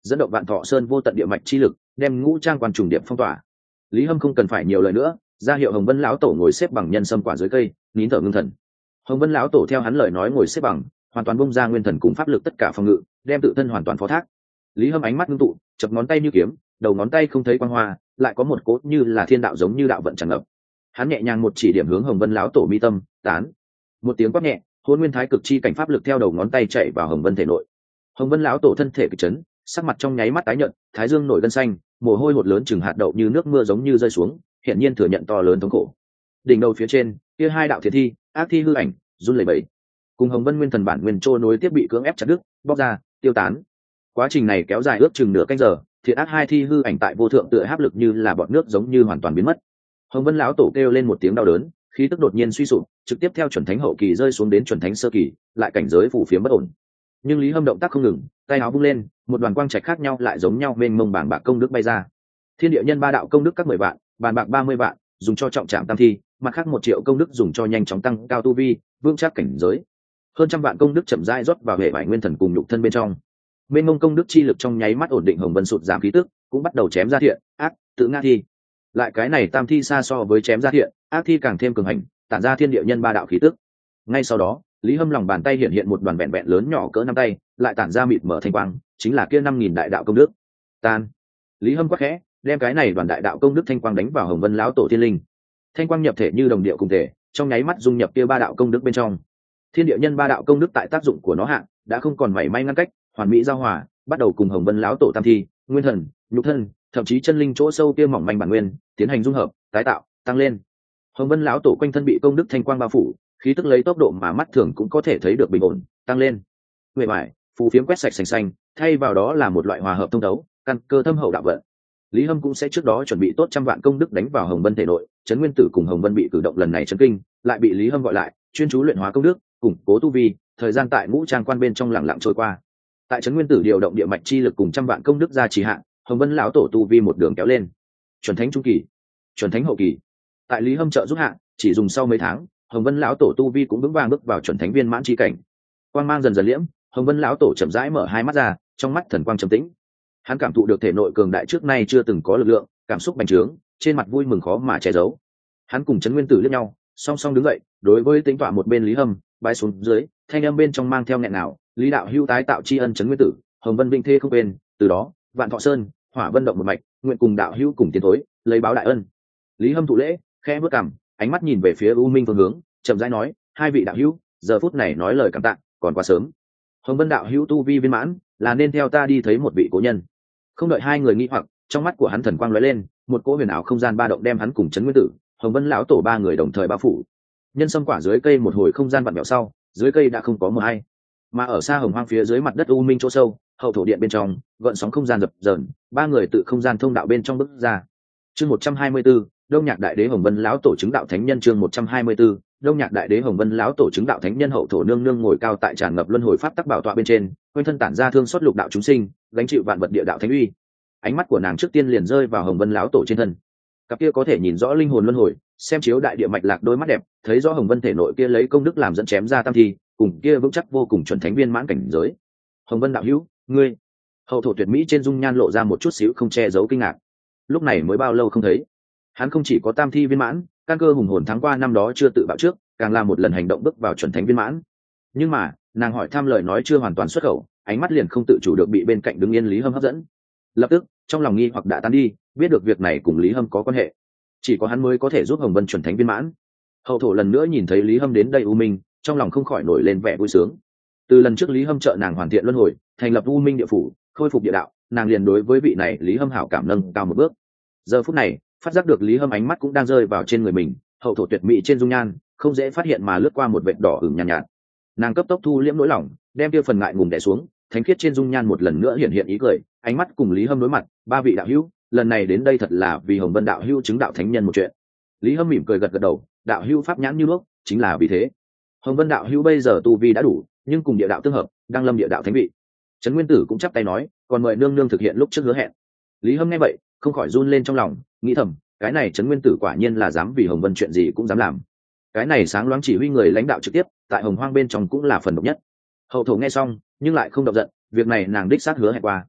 dẫn động vạn thọ sơn vô tận địa mạch chi lực, đem ngũ trang quan trùng điệp phong tỏa. Lý Hâm không cần phải nhiều lời nữa, ra hiệu Hồng Vân lão tổ ngồi xếp bằng nhân sâm quả dưới cây, nín thở ngưng thần. Hồng Vân lão tổ theo hắn lời nói ngồi xếp bằng, hoàn toàn bung ra nguyên thần cùng pháp lực tất cả phòng ngự, đem tự thân hoàn toàn phó thác. Lý Hâm ánh mắt ngưng tụ, chập ngón tay như kiếm, đầu ngón tay không thấy quang hoa, lại có một cốt như là thiên đạo giống như đạo vận tràn ngập. Hắn nhẹ nhàng một chỉ điểm hướng Hồng Vân lão tổ mi tâm, tán. Một tiếng quát nhẹ, hôn nguyên thái cực chi cảnh pháp lực theo đầu ngón tay chạy vào Hồng Vân thể nội. Hồng Vân lão tổ thân thể kịch chấn, sắc mặt trong nháy mắt tái nhợt, thái dương nổi gân xanh, mồ hôi hột lớn chừng hạt đậu như nước mưa giống như rơi xuống, hiển nhiên thừa nhận to lớn thống khổ. Đỉnh đầu phía trên, kia hai đạo thiệt thi, ác thi hư ảnh, run lẩy bẩy. Cùng Hồng Vân nguyên thần bản nguyên trôi nối tiếp bị cưỡng ép chặt đứt, bóc ra, tiêu tán. Quá trình này kéo dài ước chừng nửa canh giờ, thiệt ác hai thi hư ảnh tại vô thượng tựa áp lực như là bọt nước giống như hoàn toàn biến mất. Hồng Vân lão tổ kêu lên một tiếng đau đớn, khí tức đột nhiên suy sụp, trực tiếp theo chuẩn thánh hậu kỳ rơi xuống đến chuẩn thánh sơ kỳ, lại cảnh giới phủ phiếm bất ổn. Nhưng Lý Hâm động tác không ngừng, tay áo vung lên, một đoàn quang trạch khác nhau lại giống nhau mênh mông bảng bạc công đức bay ra. Thiên địa nhân ba đạo công đức các 10 vạn, bàn bạc 30 vạn, dùng cho trọng trảm tam thi, mặt khác 1 triệu công đức dùng cho nhanh chóng tăng cao tu vi, vững chắc cảnh giới. Hơn trăm vạn công đức chậm rãi rót vào hệ vải nguyên thần cùng nhục thân bên trong. Mênh mông công đức chi lực trong nháy mắt ổn định Hồng Vân sụt giảm khí tức, cũng bắt đầu chém ra thiện, ác, tự ngã thi. Lại cái này tam thi xa so với chém ra thiện, ác thi càng thêm cường hành, tản ra thiên địa nhân ba đạo khí tức. Ngay sau đó, Lý Hâm lòng bàn tay hiện hiện một đoàn vẹn vẹn lớn nhỏ cỡ nắm tay, lại tản ra mịt mở thanh quang, chính là kia 5000 đại đạo công đức. Tan. Lý Hâm quát khẽ, đem cái này đoàn đại đạo công đức thanh quang đánh vào Hồng Vân lão tổ thiên linh. Thanh quang nhập thể như đồng điệu cùng thể, trong nháy mắt dung nhập kia ba đạo công đức bên trong. Thiên địa nhân ba đạo công đức tại tác dụng của nó hạ, đã không còn mảy may ngăn cách, hoàn mỹ giao hòa, bắt đầu cùng Hồng Vân lão tổ tam thi, nguyên thần, nhục thân, thậm chí chân linh chỗ sâu kia mỏng manh bản nguyên, tiến hành dung hợp, tái tạo, tăng lên. Hồng Vân lão tổ quanh thân bị công đức thanh quang bao phủ, khí tức lấy tốc độ mà mắt thường cũng có thể thấy được bình ổn, tăng lên. Huệ mại, phù phiếm quét sạch sành xanh, thay vào đó là một loại hòa hợp thông thấu, căn cơ thâm hậu đạo vận. Lý Hâm cũng sẽ trước đó chuẩn bị tốt trăm vạn công đức đánh vào Hồng Vân thể nội, Trấn Nguyên Tử cùng Hồng Vân bị cử động lần này chấn kinh, lại bị Lý Hâm gọi lại, chuyên chú luyện hóa công đức, củng cố tu vi, thời gian tại ngũ trang quan bên trong lặng lặng trôi qua. Tại Trấn Nguyên Tử điều động địa mạch chi lực cùng trăm vạn công đức ra trì hạn, Hồng Vân lão tổ tu vi một đường kéo lên. Chuẩn thánh trung kỳ, chuẩn thánh hậu kỳ. Tại Lý Hâm trợ giúp hạn, chỉ dùng sau mấy tháng, Hồng Vân lão tổ tu vi cũng vững vàng bước vào chuẩn thánh viên mãn chi cảnh. Quang mang dần dần liễm, Hồng Vân lão tổ chậm rãi mở hai mắt ra, trong mắt thần quang trầm tĩnh. Hắn cảm thụ được thể nội cường đại trước nay chưa từng có lực lượng, cảm xúc bành trướng, trên mặt vui mừng khó mà che giấu. Hắn cùng Trấn Nguyên Tử liếc nhau, song song đứng dậy, đối với tính tọa một bên Lý Hâm, bái xuống dưới, thanh âm bên trong mang theo nghẹn nào, Lý đạo hữu tái tạo tri ân Trấn Nguyên Tử, Hồng Vân vinh thê không quên, từ đó, Vạn Thọ Sơn, Hỏa Vân động một mạch, nguyện cùng đạo hữu cùng tiến thối, lấy báo đại ân. Lý Hâm thụ lễ, khẽ bước cằm, ánh mắt nhìn về phía U Minh phương hướng, chậm rãi nói, hai vị đạo hữu, giờ phút này nói lời cảm tạ, còn quá sớm. Hồng Vân đạo hữu tu vi viên mãn, là nên theo ta đi thấy một vị cố nhân. Không đợi hai người nghi hoặc, trong mắt của hắn thần quang lóe lên, một cỗ huyền ảo không gian ba động đem hắn cùng Trấn Nguyên Tử, Hồng Vân lão tổ ba người đồng thời bao phủ. Nhân sâm quả dưới cây một hồi không gian vặn vẹo sau, dưới cây đã không có mờ hay, mà ở xa hồng hoang phía dưới mặt đất u minh chỗ sâu, hậu thổ điện bên trong, gợn sóng không gian dập dờn, ba người tự không gian thông đạo bên trong bước ra. Chương 124, Đông Nhạc Đại Đế Hồng Vân lão tổ chứng đạo thánh nhân. Chương 124, Đông Nhạc Đại Đế Hồng Vân lão tổ chứng đạo thánh nhân. Hậu thổ nương nương ngồi cao tại tràn ngập luân hồi pháp tắc bảo tọa bên trên, quanh thân tản ra thương xót lục đạo chúng sinh, gánh chịu vạn vật địa đạo thánh uy. Ánh mắt của nàng trước tiên liền rơi vào Hồng Vân lão tổ trên thân. Cặp kia có thể nhìn rõ linh hồn luân hồi, xem chiếu đại địa mạch lạc đôi mắt đẹp, thấy rõ Hồng Vân thể nội kia lấy công đức làm dẫn chém ra tam thi, cùng kia vững chắc vô cùng chuẩn thánh viên mãn cảnh giới. Hồng Vân đạo hữu, ngươi. Hậu thổ tuyệt mỹ trên dung nhan lộ ra một chút xíu không che giấu kinh ngạc. Lúc này mới bao lâu không thấy, hắn không chỉ có tam thi viên mãn, căn cơ hùng hồn tháng qua năm đó chưa tự bạo trước, càng là một lần hành động bước vào chuẩn thánh viên mãn. Nhưng mà nàng hỏi thăm lời nói chưa hoàn toàn xuất khẩu, ánh mắt liền không tự chủ được bị bên cạnh đứng yên Lý Hâm hấp dẫn. Lập tức trong lòng nghi hoặc đã tan đi, biết được việc này cùng Lý Hâm có quan hệ, chỉ có hắn mới có thể giúp Hồng Vân chuẩn thánh viên mãn. Hậu thổ lần nữa nhìn thấy Lý Hâm đến đây U Minh, trong lòng không khỏi nổi lên vẻ vui sướng. Từ lần trước Lý Hâm trợ nàng hoàn thiện luân hồi, thành lập U Minh địa phủ, khôi phục địa đạo, nàng liền đối với vị này Lý Hâm hảo cảm nâng cao một bước. Giờ phút này phát giác được Lý Hâm ánh mắt cũng đang rơi vào trên người mình, hậu thổ tuyệt mỹ trên dung nhan không dễ phát hiện mà lướt qua một vệt đỏ ửng nhàn nhạt. Nàng cấp tốc thu liễm nỗi lòng, đem tiêu phần ngại ngùng đè xuống, thánh khiết trên dung nhan một lần nữa hiện hiện ý cười, ánh mắt cùng Lý Hâm đối mặt, ba vị đạo hữu, lần này đến đây thật là vì Hồng Vân đạo hữu chứng đạo thánh nhân một chuyện. Lý Hâm mỉm cười gật gật đầu, đạo hữu pháp nhãn như nước, chính là vì thế. Hồng Vân đạo hữu bây giờ tu vi đã đủ, nhưng cùng địa đạo tương hợp, đang lâm địa đạo thánh vị. Trấn Nguyên Tử cũng chắp tay nói, còn mời nương nương thực hiện lúc trước hứa hẹn. Lý Hâm nghe vậy, không khỏi run lên trong lòng, nghĩ thầm, cái này Trấn Nguyên Tử quả nhiên là dám vì Hồng Vân chuyện gì cũng dám làm. Cái này sáng loáng chỉ huy người lãnh đạo trực tiếp, tại Hồng Hoang bên trong cũng là phần độc nhất. Hậu thổ nghe xong, nhưng lại không động giận, việc này nàng đích xác hứa hẹn qua.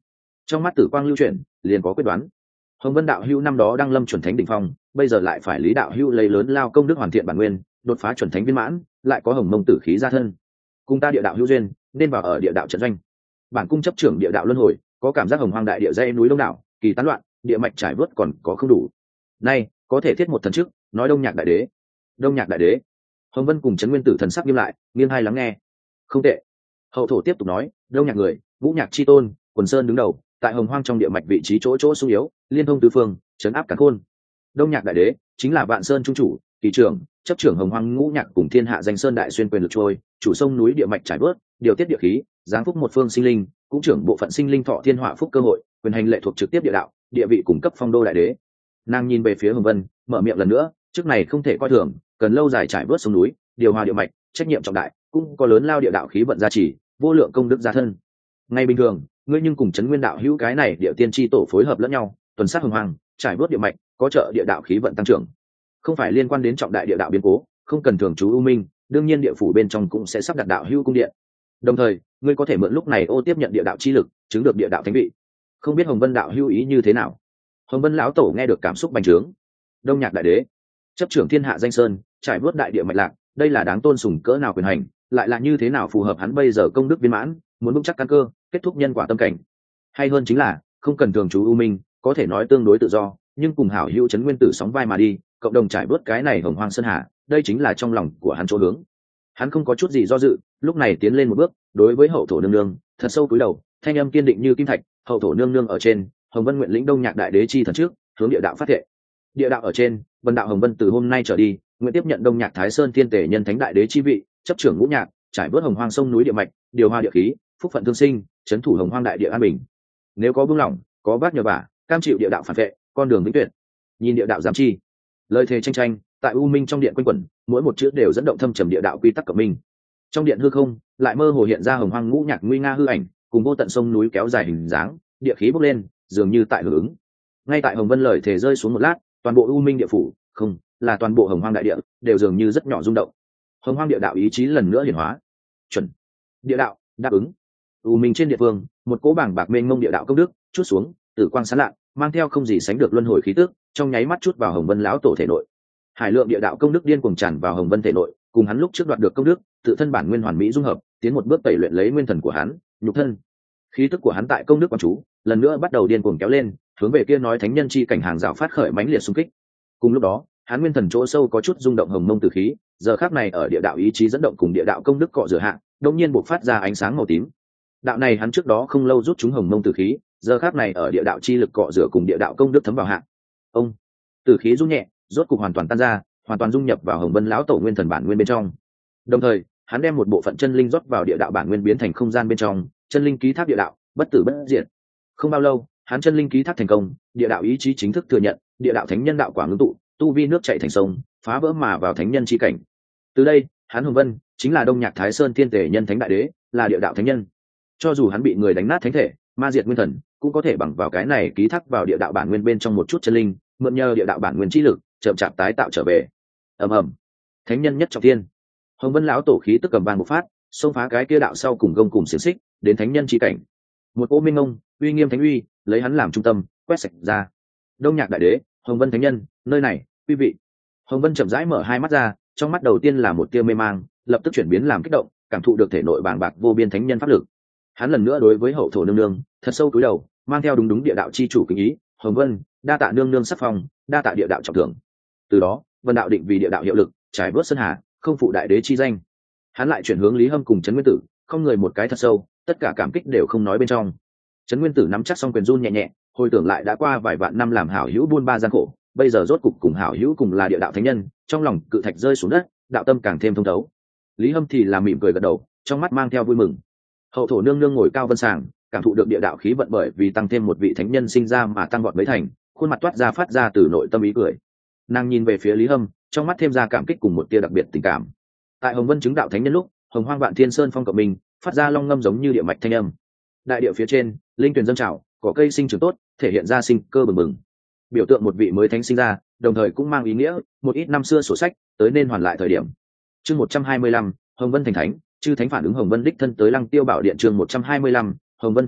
Trong mắt tử quang lưu chuyển, liền có quyết đoán. Hồng Vân đạo hữu năm đó đang lâm chuẩn thánh đỉnh phong, bây giờ lại phải Lý đạo hữu lấy lớn lao công đức hoàn thiện bản nguyên, đột phá chuẩn thánh viên mãn, lại có hồng mông tử khí gia thân, cùng ta địa đạo hữu duyên, nên vào ở địa đạo trận doanh. Bản cung chấp trưởng địa đạo luân hồi, có cảm giác hồng hoang đại địa dãy núi đông đảo, kỳ tán loạn, địa mạch trải vớt còn có không đủ. Nay, có thể thiết một thần chức, nói Đông Nhạc đại đế. Đông Nhạc đại đế. Hồng Vân cùng Trấn Nguyên Tử thần sắc nghiêm lại, nghiêng hai lắng nghe. Không tệ. Hậu thổ tiếp tục nói, Đông Nhạc người, Vũ Nhạc chi tôn, Quần Sơn đứng đầu, tại hồng hoang trong địa mạch vị trí chỗ chỗ sung yếu, liên thông tứ phương, trấn áp cả khôn. Đông Nhạc đại đế chính là Vạn Sơn trung chủ, kỳ trưởng, chấp trưởng hồng hoang ngũ nhạc cùng thiên hạ danh sơn đại xuyên quyền lực trôi, chủ sông núi địa mạch trải bớt, điều tiết địa khí, giáng phúc một phương sinh linh, cũng trưởng bộ phận sinh linh thọ thiên họa phúc cơ hội, quyền hành lệ thuộc trực tiếp địa đạo, địa vị cung cấp phong đô đại đế. Nàng nhìn về phía Hồng Vân, mở miệng lần nữa, trước này không thể coi thường, cần lâu dài trải bớt sông núi, điều hòa địa mạch, trách nhiệm trọng đại, cũng có lớn lao địa đạo khí vận gia trì, vô lượng công đức gia thân. Ngay bình thường, ngươi nhưng cùng Trấn Nguyên đạo hữu cái này địa tiên tri tổ phối hợp lẫn nhau, tuần sát hồng hoàng, trải bớt địa mạch, có trợ địa đạo khí vận tăng trưởng. Không phải liên quan đến trọng đại địa đạo biến cố, không cần thường trú u minh, đương nhiên địa phủ bên trong cũng sẽ sắp đặt đạo hữu cung điện. Đồng thời, ngươi có thể mượn lúc này ô tiếp nhận địa đạo chi lực, chứng được địa đạo thánh vị. Không biết Hồng Vân đạo hữu ý như thế nào? Hồng Vân lão tổ nghe được cảm xúc bành trướng. Đông Nhạc đại đế, chấp trưởng thiên hạ danh sơn, trải bớt đại địa mạch lạc, đây là đáng tôn sùng cỡ nào quyền hành, lại là như thế nào phù hợp hắn bây giờ công đức viên mãn, muốn vững chắc căn cơ, kết thúc nhân quả tâm cảnh. Hay hơn chính là, không cần thường trú u minh, có thể nói tương đối tự do, nhưng cùng hảo hữu Trấn Nguyên Tử sóng vai mà đi, cộng đồng trải bớt cái này hồng hoang sơn hà, đây chính là trong lòng của hắn chỗ hướng. Hắn không có chút gì do dự, lúc này tiến lên một bước, đối với hậu thổ nương nương thật sâu cúi đầu, thanh âm kiên định như kim thạch. Hậu thổ nương nương ở trên, Hồng Vân nguyện lĩnh Đông Nhạc đại đế chi thần trước, hướng địa đạo phát thệ. Địa đạo ở trên, vân đạo Hồng Vân từ hôm nay trở đi, nguyện tiếp nhận Đông Nhạc Thái Sơn Thiên Tể nhân thánh đại đế chi vị, chấp trưởng ngũ nhạc, trải bớt hồng hoang sông núi địa mạch, điều hòa địa khí, phúc phận thương sinh, trấn thủ hồng hoang đại địa an bình. Nếu có buông lỏng, có vác nhờ vả, cam chịu địa đạo phản vệ, con đường vĩnh tuyệt. Nhìn địa đạo giám chi, lời thề tranh tranh tại u minh trong điện quanh quẩn, mỗi một chữ đều dẫn động thâm trầm địa đạo quy tắc của mình. Trong điện hư không lại mơ hồ hiện ra hồng hoang ngũ nhạc nguy nga hư ảnh, cùng vô tận sông núi kéo dài hình dáng, địa khí bốc lên, dường như tại hưởng ứng. Ngay tại Hồng Vân lời thề rơi xuống một lát, toàn bộ u minh địa phủ, không là toàn bộ hồng hoang đại địa, đều dường như rất nhỏ rung động. Hồng hoang địa đạo ý chí lần nữa hiển hóa. Chuẩn. Địa đạo đáp ứng. U minh trên địa phương, một cỗ bảng bạc mênh mông địa đạo công đức chút xuống, tử quang sáng lạng, mang theo không gì sánh được luân hồi khí tức, trong nháy mắt chút vào Hồng Vân lão tổ thể nội. Hải lượng địa đạo công đức điên cuồng tràn vào Hồng Vân thể nội, cùng hắn lúc trước đoạt được công đức, tự thân bản nguyên hoàn mỹ dung hợp, tiến một bước tẩy luyện lấy nguyên thần của hắn, nhục thân. Khí tức của hắn tại công đức quán chú, lần nữa bắt đầu điên cuồng kéo lên, hướng về kia nói thánh nhân chi cảnh hàng rào phát khởi mãnh liệt xung kích. Cùng lúc đó, hắn nguyên thần chỗ sâu có chút rung động hồng mông tử khí, giờ khắc này ở địa đạo ý chí dẫn động cùng địa đạo công đức cọ rửa hạ, đột nhiên bộc phát ra ánh sáng màu tím. Đạo này hắn trước đó không lâu rút chúng hồng mông tử khí, giờ khắc này ở địa đạo chi lực cọ rửa cùng địa đạo công đức thấm vào hạ. Ông tử khí rung nhẹ, rốt cục hoàn toàn tan ra, hoàn toàn dung nhập vào Hồng Vân lão tổ nguyên thần bản nguyên bên trong. Đồng thời, hắn đem một bộ phận chân linh rót vào địa đạo bản nguyên biến thành không gian bên trong, chân linh ký thác địa đạo, bất tử bất diệt. Không bao lâu, hắn chân linh ký thác thành công, địa đạo ý chí chính thức thừa nhận, địa đạo thánh nhân đạo quả ngưng tụ, tu vi nước chảy thành sông, phá vỡ mà vào thánh nhân chi cảnh. Từ đây, hắn Hồng Vân chính là Đông Nhạc Thái Sơn Thiên Tể nhân thánh đại đế, là địa đạo thánh nhân. Cho dù hắn bị người đánh nát thánh thể, ma diệt nguyên thần, cũng có thể bằng vào cái này ký thác vào địa đạo bản nguyên bên trong một chút chân linh, mượn nhờ địa đạo bản nguyên chi lực, chậm chạp tái tạo trở về. Ầm ầm, thánh nhân nhất trọng thiên. Hồng Vân lão tổ khí tức cầm vàng một phát, xông phá cái kia đạo sau cùng gông cùng xiềng xích, đến thánh nhân chi cảnh. Một cỗ minh ngông, uy nghiêm thánh uy, lấy hắn làm trung tâm, quét sạch ra. Đông Nhạc đại đế, Hồng Vân thánh nhân, nơi này, quý vị. Hồng Vân chậm rãi mở hai mắt ra, trong mắt đầu tiên là một tia mê mang, lập tức chuyển biến làm kích động, cảm thụ được thể nội bàng bạc vô biên thánh nhân pháp lực. Hắn lần nữa đối với hậu thổ nương nương, thật sâu cúi đầu, mang theo đúng địa đạo chi chủ kính ý, Hồng Vân, đa tạ nương nương sắc phong, đa tạ địa đạo trọng thưởng. Từ đó, Vân đạo định vì địa đạo hiệu lực, trải bớt sơn hà, không phụ đại đế chi danh. Hắn lại chuyển hướng Lý Hâm cùng Trấn Nguyên Tử, không người một cái thật sâu, tất cả cảm kích đều không nói bên trong. Trấn Nguyên Tử nắm chắc xong quyền run nhẹ nhẹ, hồi tưởng lại đã qua vài vạn năm làm hảo hữu buôn ba gian khổ, bây giờ rốt cục cùng hảo hữu cùng là địa đạo thánh nhân, trong lòng cự thạch rơi xuống đất, đạo tâm càng thêm thông thấu. Lý Hâm thì là mỉm cười gật đầu, trong mắt mang theo vui mừng. Hậu thổ nương nương ngồi cao vân sàng, cảm thụ được địa đạo khí vận bởi vì tăng thêm một vị thánh nhân sinh ra mà tăng vọt mấy thành, khuôn mặt toát ra phát ra từ nội tâm ý cười. Nàng nhìn về phía Lý Hâm, trong mắt thêm ra cảm kích cùng một tia đặc biệt tình cảm. Tại Hồng Vân chứng đạo thánh nhân lúc, Hồng Hoang Vạn Thiên Sơn phong cộng mình, phát ra long ngâm giống như địa mạch thanh âm. Đại địa phía trên, linh tuyền dâng trào, cỏ cây sinh trưởng tốt, thể hiện ra sinh cơ bừng bừng. Biểu tượng một vị mới thánh sinh ra, đồng thời cũng mang ý nghĩa một ít năm xưa sổ sách tới nên hoàn lại thời điểm. Chương 125, Hồng Vân thành thánh, chư thánh phản ứng Hồng Vân đích thân tới Lăng Tiêu Bảo Điện chương 125, Hồng Vân thành thánh,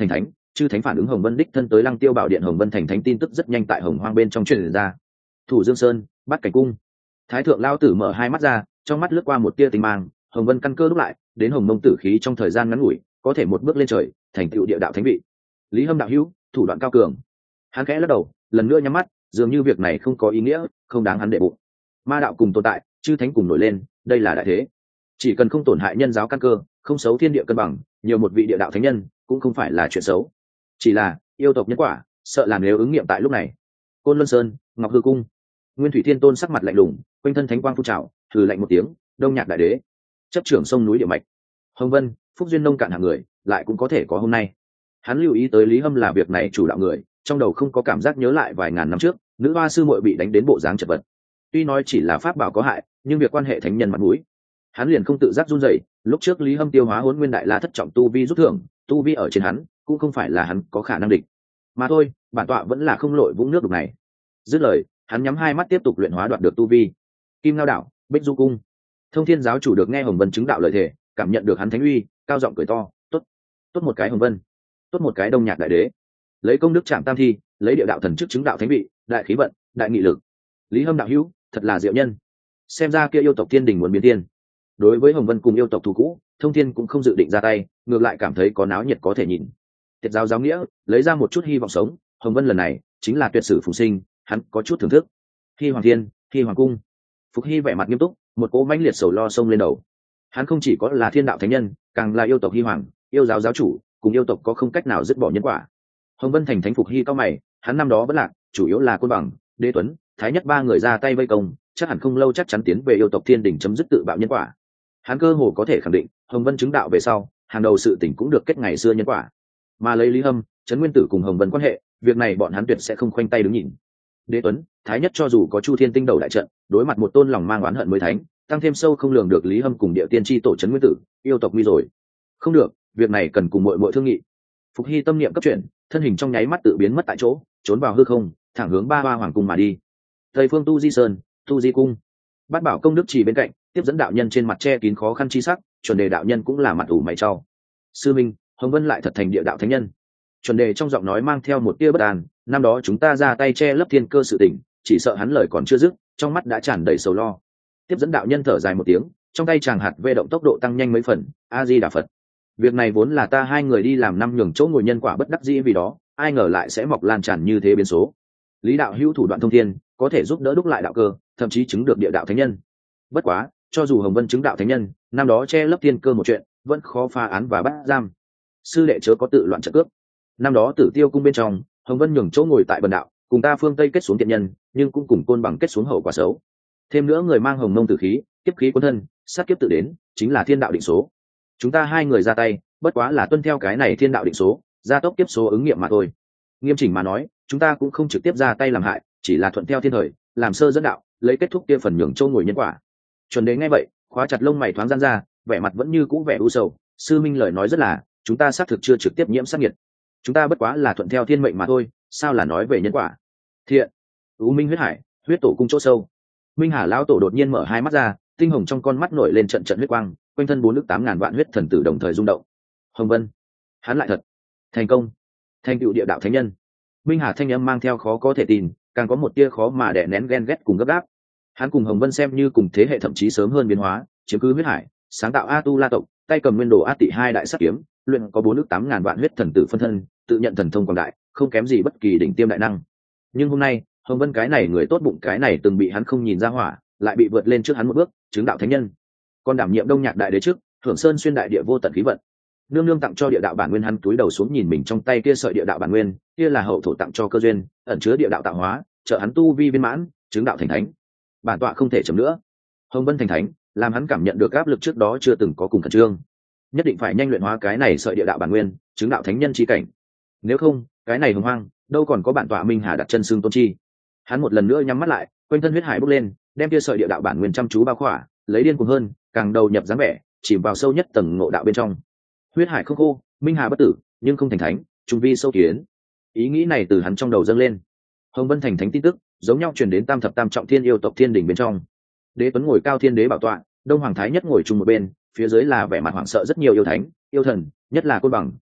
chư thánh phản ứng hồng vân đích thân tới Lăng Tiêu Bảo Điện Hồng Vân thành thánh tin tức rất nhanh tại Hồng Hoang bên trong truyền ra. Thủ Dương Sơn, Bát Cảnh Cung. Thái thượng lao tử mở hai mắt ra, trong mắt lướt qua một tia tinh mang, Hồng Vân căn cơ đúc lại, đến Hồng Mông tử khí trong thời gian ngắn ngủi, có thể một bước lên trời, thành tựu địa đạo thánh vị. Lý Hâm đạo hữu, thủ đoạn cao cường. Hắn khẽ lắc đầu, lần nữa nhắm mắt, dường như việc này không có ý nghĩa, không đáng hắn để bụng. Ma đạo cùng tồn tại, chư thánh cùng nổi lên, đây là đại thế. Chỉ cần không tổn hại nhân giáo căn cơ, không xấu thiên địa cân bằng, nhiều một vị địa đạo thánh nhân cũng không phải là chuyện xấu. Chỉ là yêu tộc nhân quả, sợ là nếu ứng nghiệm tại lúc này. Côn Luân Sơn, Ngọc Hư Cung. Nguyên Thủy Thiên Tôn sắc mặt lạnh lùng, quanh thân thánh quang phun trào, thử lạnh một tiếng, Đông Nhạc Đại Đế, chấp trưởng sông núi địa mạch. Hồng Vân, phúc duyên nông cạn hạng người, lại cũng có thể có hôm nay. Hắn lưu ý tới Lý Hâm là việc này chủ đạo người, trong đầu không có cảm giác nhớ lại vài ngàn năm trước, nữ hoa sư muội bị đánh đến bộ dáng chật vật. Tuy nói chỉ là pháp bảo có hại, nhưng việc quan hệ thánh nhân mặt mũi, hắn liền không tự giác run rẩy. Lúc trước Lý Hâm tiêu hóa Hỗn Nguyên Đại La thất trọng tu vi rút thưởng, tu vi ở trên hắn, cũng không phải là hắn có khả năng địch. Mà thôi, bản tọa vẫn là không lội vũng nước đục này. Dứt lời, hắn nhắm hai mắt tiếp tục luyện hóa đoạt được tu vi. Kim Ngao Đảo, Bích Du Cung. Thông Thiên giáo chủ được nghe Hồng Vân chứng đạo lời thề, cảm nhận được hắn thánh uy, cao giọng cười to, tốt, tốt một cái Hồng Vân, tốt một cái Đông Nhạc Đại Đế. Lấy công đức chạm tam thi, lấy địa đạo thần chức chứng đạo thánh vị, đại khí vận, đại nghị lực. Lý Hâm đạo hữu, thật là diệu nhân. Xem ra kia yêu tộc thiên đình muốn biến tiên. Đối với Hồng Vân cùng yêu tộc thù cũ, Thông Thiên cũng không dự định ra tay, ngược lại cảm thấy có náo nhiệt có thể nhìn. Tiệt giáo giáo nghĩa, lấy ra một chút hy vọng sống, Hồng Vân lần này chính là tuyệt sử phùng sinh, hắn có chút thưởng thức. Hy Hoàng Thiên, Hy Hoàng Cung. Phục Hy vẻ mặt nghiêm túc, một cỗ mãnh liệt sầu lo xông lên đầu. Hắn không chỉ có là thiên đạo thánh nhân, càng là yêu tộc Hy Hoàng, yêu giáo giáo chủ, cùng yêu tộc có không cách nào dứt bỏ nhân quả. Hồng Vân thành thánh Phục Hy cao mày, hắn năm đó vẫn lạc, chủ yếu là Côn Bằng, Đế Tuấn, Thái Nhất ba người ra tay vây công, chắc hẳn không lâu chắc chắn tiến về yêu tộc thiên đỉnh chấm dứt tự bạo nhân quả. Hắn cơ hồ có thể khẳng định, Hồng Vân chứng đạo về sau, hàng đầu sự tỉnh cũng được kết ngày xưa nhân quả. Mà lấy Lý Hâm, Trấn Nguyên Tử cùng Hồng Vân quan hệ, việc này bọn hắn tuyệt sẽ không khoanh tay đứng nhìn. Đế Tuấn, Thái Nhất cho dù có Chu Thiên Tinh đầu đại trận, đối mặt một tôn lòng mang oán hận mới thánh, tăng thêm sâu không lường được Lý Hâm cùng địa tiên tri tổ Trấn Nguyên Tử, yêu tộc nguy rồi. Không được, việc này cần cùng muội thương nghị. Phục Hy tâm niệm cấp chuyển, thân hình trong nháy mắt tự biến mất tại chỗ, trốn vào hư không, thẳng hướng Ba Hoa Hoàng cung mà đi. Tây phương Tu Di Sơn, Tu Di Cung. Bát Bảo công đức chỉ bên cạnh, tiếp dẫn đạo nhân trên mặt che kín khó khăn chi sắc, chuẩn đề đạo nhân cũng là mặt ủ mày trao. Sư minh, Hồng Vân lại thật thành địa đạo thánh nhân. Chuẩn đề trong giọng nói mang theo một tia bất an, năm đó chúng ta ra tay che lấp thiên cơ sự tình, chỉ sợ hắn lời còn chưa dứt, trong mắt đã tràn đầy sầu lo. Tiếp dẫn đạo nhân thở dài một tiếng, trong tay chàng hạt vê động tốc độ tăng nhanh mấy phần. A Di Đà Phật, việc này vốn là ta hai người đi làm năm nhường chỗ ngồi nhân quả bất đắc dĩ vì đó, ai ngờ lại sẽ mọc lan tràn như thế biến số. Lý đạo hữu thủ đoạn thông thiên, có thể giúp đỡ đúc lại đạo cơ, thậm chí chứng được địa đạo thánh nhân. Bất quá, cho dù Hồng Vân chứng đạo thánh nhân, năm đó che lấp thiên cơ một chuyện, vẫn khó phá án và bắt giam. Sư đệ chớ có tự loạn trận cướp. Năm đó Tử Tiêu cung bên trong, Hồng Vân nhường chỗ ngồi tại bần đạo, cùng ta phương Tây kết xuống thiện nhân, nhưng cũng cùng Côn Bằng kết xuống hậu quả xấu. Thêm nữa người mang hồng mông tử khí, kiếp khí quân thân, sát kiếp tự đến, chính là thiên đạo định số. Chúng ta hai người ra tay, bất quá là tuân theo cái này thiên đạo định số, gia tốc kiếp số ứng nghiệm mà thôi. Nghiêm chỉnh mà nói, chúng ta cũng không trực tiếp ra tay làm hại, chỉ là thuận theo thiên thời, làm sơ dẫn đạo, lấy kết thúc kia phần nhường châu ngồi nhân quả. Chuẩn Đề nghe vậy, khóa chặt lông mày thoáng giãn ra, vẻ mặt vẫn như cũ vẻ u sầu. Sư minh lời nói rất là, chúng ta xác thực chưa trực tiếp nhiễm sát nghiệt, chúng ta bất quá là thuận theo thiên mệnh mà thôi, sao là nói về nhân quả. Thiện. U Minh huyết hải, huyết tổ cung chỗ sâu. Minh Hà lão tổ đột nhiên mở hai mắt ra, tinh hồng trong con mắt nổi lên trận trận huyết quang, quanh thân 4.800.000 vạn huyết thần tử đồng thời rung động. Hồng Vân, hắn lại thật thành công, thành tựu địa đạo thánh nhân. Minh Hà thanh âm mang theo khó có thể tin, càng có một tia khó mà đè nén ghen ghét cùng gấp gáp. Hắn cùng Hồng Vân xem như cùng thế hệ, thậm chí sớm hơn biến hóa, chiếm cứ huyết hải, sáng tạo A Tu La tộc, tay cầm nguyên đồ A Tị hai đại sát kiếm, luyện có 4.800.000 vạn huyết thần tử phân thân, tự nhận thần thông quảng đại, không kém gì bất kỳ đỉnh tiêm đại năng. Nhưng hôm nay, Hồng Vân cái này người tốt bụng cái này từng bị hắn không nhìn ra hỏa, lại bị vượt lên trước hắn một bước, chứng đạo thánh nhân. Còn đảm nhiệm Đông Nhạc Đại Đế trước, Hưởng Sơn xuyên đại địa vô tận khí vận. Nương nương tặng cho địa đạo bản nguyên, hắn túi đầu xuống nhìn mình trong tay kia sợi địa đạo bản nguyên, kia là hậu thổ tặng cho cơ duyên, ẩn chứa địa đạo tạo hóa, trợ hắn tu vi viên mãn, chứng đạo thành thánh. Bản tọa không thể chậm nữa. Hồng Vân thành thánh, làm hắn cảm nhận được áp lực trước đó chưa từng có cùng khẩn trương. Nhất định phải nhanh luyện hóa cái này sợi địa đạo bản nguyên, chứng đạo thánh nhân chi cảnh. Nếu không, cái này hồng hoang, đâu còn có bản tọa Minh Hà đặt chân xương tôn chi. Hắn một lần nữa nhắm mắt lại, quanh thân huyết hải bốc lên, đem kia sợi địa đạo bản nguyên chăm chú bao khỏa, lấy điên cuồng hơn, càng đầu nhập dáng vẻ, chìm vào sâu nhất tầng ngộ đạo bên trong. Huyết hải không khô, Minh Hà bất tử, nhưng không thành thánh, trung vi sâu kiến. Ý nghĩ này từ hắn trong đầu dâng lên. Hồng Vân thành thánh tin tức giống nhau truyền đến tam thập tam trọng thiên yêu tộc thiên đỉnh bên trong. Đế Tuấn ngồi cao thiên đế bảo tọa, Đông Hoàng Thái Nhất ngồi chung một bên, phía dưới là vẻ mặt hoảng sợ rất nhiều yêu thánh, yêu thần, nhất là Côn Bằng,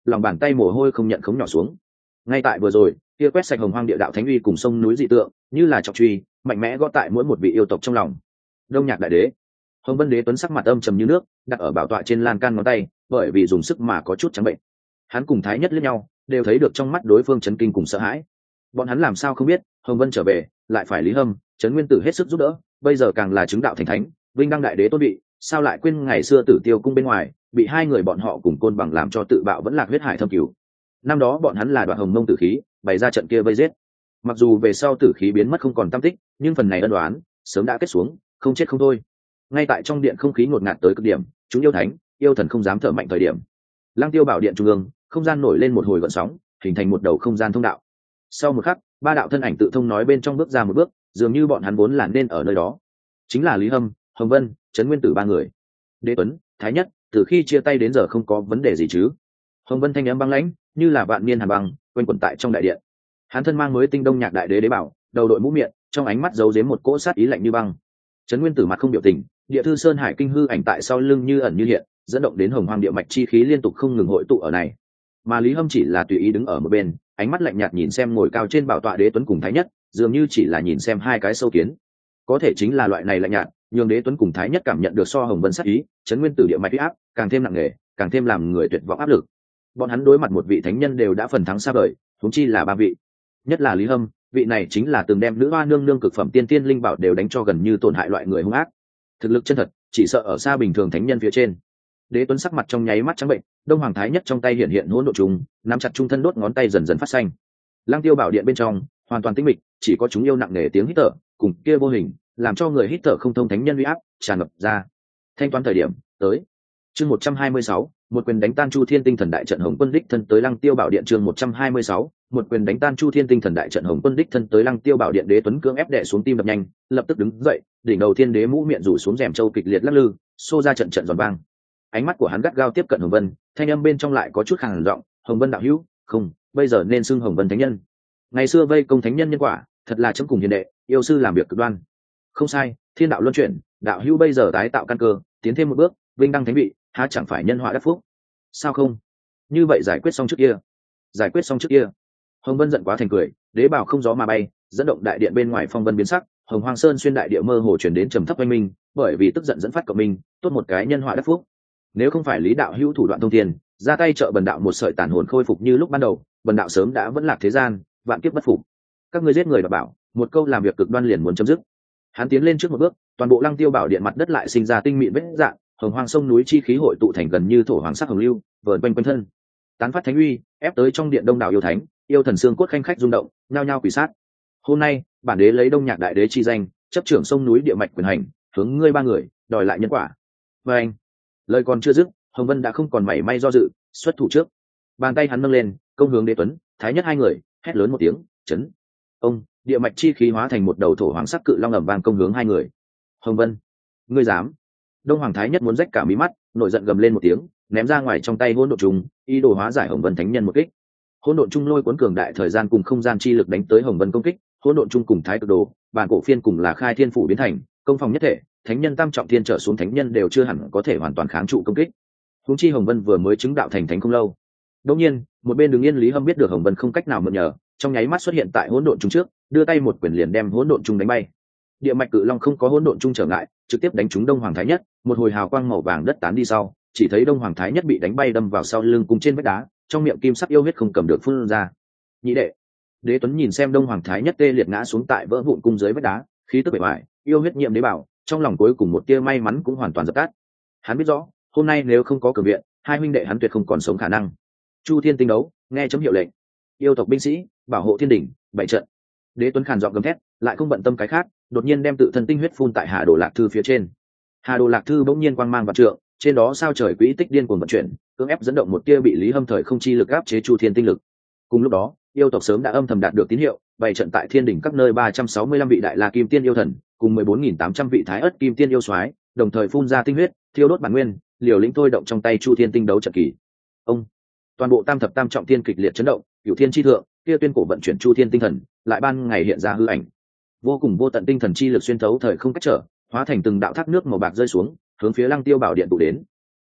lòng bàn tay mồ hôi không nhận khống nhỏ xuống. Ngay tại vừa rồi, kia quét sạch hồng hoang địa đạo thánh uy cùng sông núi dị tượng, như là trọng truy mạnh mẽ gõ tại mỗi một vị yêu tộc trong lòng. Đông Nhạc Đại Đế, Hồng Vân Đế Tuấn sắc mặt âm trầm như nước, đặt ở bảo tọa trên lan can ngón tay, bởi vì dùng sức mà có chút trắng bệnh. Hắn cùng Thái Nhất liếc nhau, đều thấy được trong mắt đối phương chấn kinh cùng sợ hãi. Bọn hắn làm sao không biết, Hồng Vân trở về, lại phải Lý Hâm, Trấn Nguyên Tử hết sức giúp đỡ, bây giờ càng là chứng đạo thành thánh, vinh đăng đại đế tôn vị, sao lại quên ngày xưa Tử Tiêu cung bên ngoài, bị hai người bọn họ cùng Côn Bằng làm cho tự bạo vẫn lạc huyết hải thâm cửu. Năm đó bọn hắn là Đoạt Hồng Mông tử khí, bày ra trận kia vây giết. Mặc dù về sau tử khí biến mất không còn tăm tích, nhưng phần này ân đoán sớm đã kết xuống, không chết không thôi. Ngay tại trong điện không khí ngột ngạt tới cực điểm, chúng yêu thánh, yêu thần không dám thở mạnh thời điểm. Lăng Tiêu Bảo điện trung ương, không gian nổi lên một hồi gợn sóng, hình thành một đầu không gian thông đạo. Sau một khắc, ba đạo thân ảnh tự thông nói bên trong bước ra một bước, dường như bọn hắn vốn là nên ở nơi đó. Chính là Lý Hâm, Hồng Vân, Trấn Nguyên Tử ba người. Đế Tuấn, Thái Nhất, từ khi chia tay đến giờ không có vấn đề gì chứ? Hồng Vân thanh âm băng lãnh, như là vạn niên hàn băng, quanh quẩn tại trong đại điện. Hắn thân mang mới tinh Đông Nhạc Đại Đế đế bảo, đầu đội mũ miệng, trong ánh mắt giấu giếm một cỗ sát ý lạnh như băng. Trấn Nguyên Tử mặt không biểu tình, địa thư sơn hải kinh hư ảnh tại sau lưng như ẩn như hiện, dẫn động đến hồng hoang địa mạch chi khí liên tục không ngừng hội tụ ở này. Mà Lý Hâm chỉ là tùy ý đứng ở một bên, ánh mắt lạnh nhạt nhìn xem ngồi cao trên bảo tọa Đế Tuấn cùng Thái Nhất, dường như chỉ là nhìn xem hai cái sâu kiến. Có thể chính là loại này lạnh nhạt, nhường Đế Tuấn cùng Thái Nhất cảm nhận được so Hồng Vân sát ý, Trấn Nguyên Tử địa mạch uy áp càng thêm nặng nề, càng thêm làm người tuyệt vọng áp lực. Bọn hắn đối mặt một vị thánh nhân đều đã phần thắng xa vời, huống chi là ba vị. Nhất là Lý Hâm, vị này chính là từng đem nữ hoa nương nương cực phẩm tiên tiên linh bảo đều đánh cho gần như tổn hại loại người hung ác. Thực lực chân thật, chỉ sợ ở xa bình thường thánh nhân phía trên. Đế Tuấn sắc mặt trong nháy mắt trắng bệnh, Đông Hoàng Thái Nhất trong tay hiện hiện hỗn độn trùng, nắm chặt trung thân đốt ngón tay dần dần phát xanh. Lăng Tiêu Bảo điện bên trong hoàn toàn tĩnh mịch, chỉ có chúng yêu nặng nề tiếng hít thở, cùng kia vô hình, làm cho người hít thở không thông thánh nhân uy áp tràn ngập ra. Thanh toán thời điểm tới. Chương 126, một quyền đánh tan Chu Thiên Tinh Thần đại trận Hồng Quân đích thân tới Lăng Tiêu Bảo điện. Chương 126, một quyền đánh tan Chu Thiên Tinh Thần đại trận Hồng Quân đích thân tới Lăng Tiêu Bảo điện. Đế Tuấn cưỡng ép đè xuống tim đập nhanh, lập tức đứng dậy, đỉnh đầu Thiên Đế mũ miệng rủ xuống rèm châu kịch liệt lắc lư, xô ra trận trận giòn vang. Ánh mắt của hắn gắt gao tiếp cận Hồng Vân, thanh âm bên trong lại có chút khàn giọng, "Hồng Vân đạo hữu, không, bây giờ nên xưng Hồng Vân thánh nhân. Ngày xưa vây công thánh nhân nhân quả, thật là chấm cùng hiền đệ, yêu sư làm việc cực đoan. Không sai, thiên đạo luân chuyển, đạo hữu bây giờ tái tạo căn cơ, tiến thêm một bước, vinh đăng thánh vị, há chẳng phải nhân họa đắc phúc? Sao không? Như vậy giải quyết xong trước kia, giải quyết xong trước kia." Hồng Vân giận quá thành cười, đế bảo không gió mà bay, dẫn động đại điện bên ngoài phong vân biến sắc, Hồng Hoang Sơn xuyên đại địa mơ hồ chuyển đến trầm thấp oanh minh, bởi vì tức giận dẫn phát cộng minh, tốt một cái nhân họa đắc phúc. Nếu không phải lý đạo hữu thủ đoạn thông thiên, ra tay trợ bần đạo một sợi tàn hồn khôi phục như lúc ban đầu, bần đạo sớm đã vẫn lạc thế gian, vạn kiếp bất phục. Các ngươi giết người đảm bảo, một câu làm việc cực đoan liền muốn chấm dứt. Hắn tiến lên trước một bước, toàn bộ Lăng Tiêu Bảo điện mặt đất lại sinh ra tinh mịn vết dạng, hồng hoang sông núi chi khí hội tụ thành gần như thổ hoàng sắc hồng lưu, vờn quanh quanh thân, tán phát thánh uy, ép tới trong điện đông đảo yêu thánh, yêu thần xương cốt khanh khách rung động, nhao nhao quỳ sát. Hôm nay, bản đế lấy Đông Nhạc Đại Đế chi danh, chấp trưởng sông núi địa mạch quyền hành, hướng ngươi ba người đòi lại nhân quả. Và anh, lời còn chưa dứt, Hồng Vân đã không còn mảy may do dự, xuất thủ trước. Bàn tay hắn nâng lên, công hướng Đế Tuấn, Thái Nhất hai người, hét lớn một tiếng, chấn. Ông, địa mạch chi khí hóa thành một đầu thổ hoàng sắc cự long ầm vang công hướng hai người. Hồng Vân, ngươi dám? Đông Hoàng Thái Nhất muốn rách cả mí mắt, nổi giận gầm lên một tiếng, ném ra ngoài trong tay hỗn độn trùng, ý đồ hóa giải Hồng Vân thánh nhân một kích. Hỗn độn trung lôi cuốn cường đại thời gian cùng không gian chi lực đánh tới Hồng Vân công kích, hỗn độn trung cùng thái cực đồ, bản cổ phiên cùng là khai thiên phủ biến thành, công phòng nhất thể, thánh nhân tam trọng thiên trở xuống thánh nhân đều chưa hẳn có thể hoàn toàn kháng trụ công kích. Huống chi Hồng Vân vừa mới chứng đạo thành thánh không lâu. Đột nhiên, một bên đứng yên Lý Hâm biết được Hồng Vân không cách nào mượn nhờ, trong nháy mắt xuất hiện tại hỗn độn trung trước, đưa tay một quyền liền đem hỗn độn trung đánh bay. Địa mạch cự long không có hỗn độn trung trở ngại, trực tiếp đánh trúng Đông Hoàng Thái Nhất, một hồi hào quang màu vàng đất tán đi sau, chỉ thấy Đông Hoàng Thái Nhất bị đánh bay đâm vào sau lưng cùng trên vách đá, trong miệng kim sắc yêu huyết không cầm được phun ra. Nhị đệ. Đế Tuấn nhìn xem Đông Hoàng Thái Nhất tê liệt ngã xuống tại vỡ vụn cung dưới vách đá, khí tức bề ngoài, yêu huyết nhiệm đế bảo, trong lòng cuối cùng một tia may mắn cũng hoàn toàn dập tắt. Hắn biết rõ, hôm nay nếu không có cường viện, hai huynh đệ hắn tuyệt không còn sống khả năng. Chu Thiên tinh đấu, nghe chấm hiệu lệnh. Yêu tộc binh sĩ, bảo hộ thiên đỉnh, bảy trận. Đế Tuấn khàn giọng gầm thét, lại không bận tâm cái khác, đột nhiên đem tự thân tinh huyết phun tại Hà Đồ Lạc Thư phía trên. Hà Đồ Lạc Thư bỗng nhiên quang mang vạn trượng, trên đó sao trời quỹ tích điên cuồng vận chuyển, cưỡng ép dẫn động một tia bị Lý Hâm thời không chi lực áp chế Chu Thiên tinh lực. Cùng lúc đó, yêu tộc sớm đã âm thầm đạt được tín hiệu, bày trận tại thiên đỉnh các nơi 365 vị đại la kim tiên yêu thần, cùng 14.800 vị thái ất kim tiên yêu soái, đồng thời phun ra tinh huyết, thiêu đốt bản nguyên, liều lĩnh thôi động trong tay Chu Thiên tinh đấu trận kỳ. Ông, toàn bộ tam thập tam trọng thiên kịch liệt chấn động, cửu thiên chi thượng, kia tuyên cổ vận chuyển Chu Thiên tinh thần, lại ban ngày hiện ra hư ảnh. Vô cùng vô tận tinh thần chi lực xuyên thấu thời không cách trở, hóa thành từng đạo thác nước màu bạc rơi xuống, hướng phía Lăng Tiêu Bảo điện tụ đến.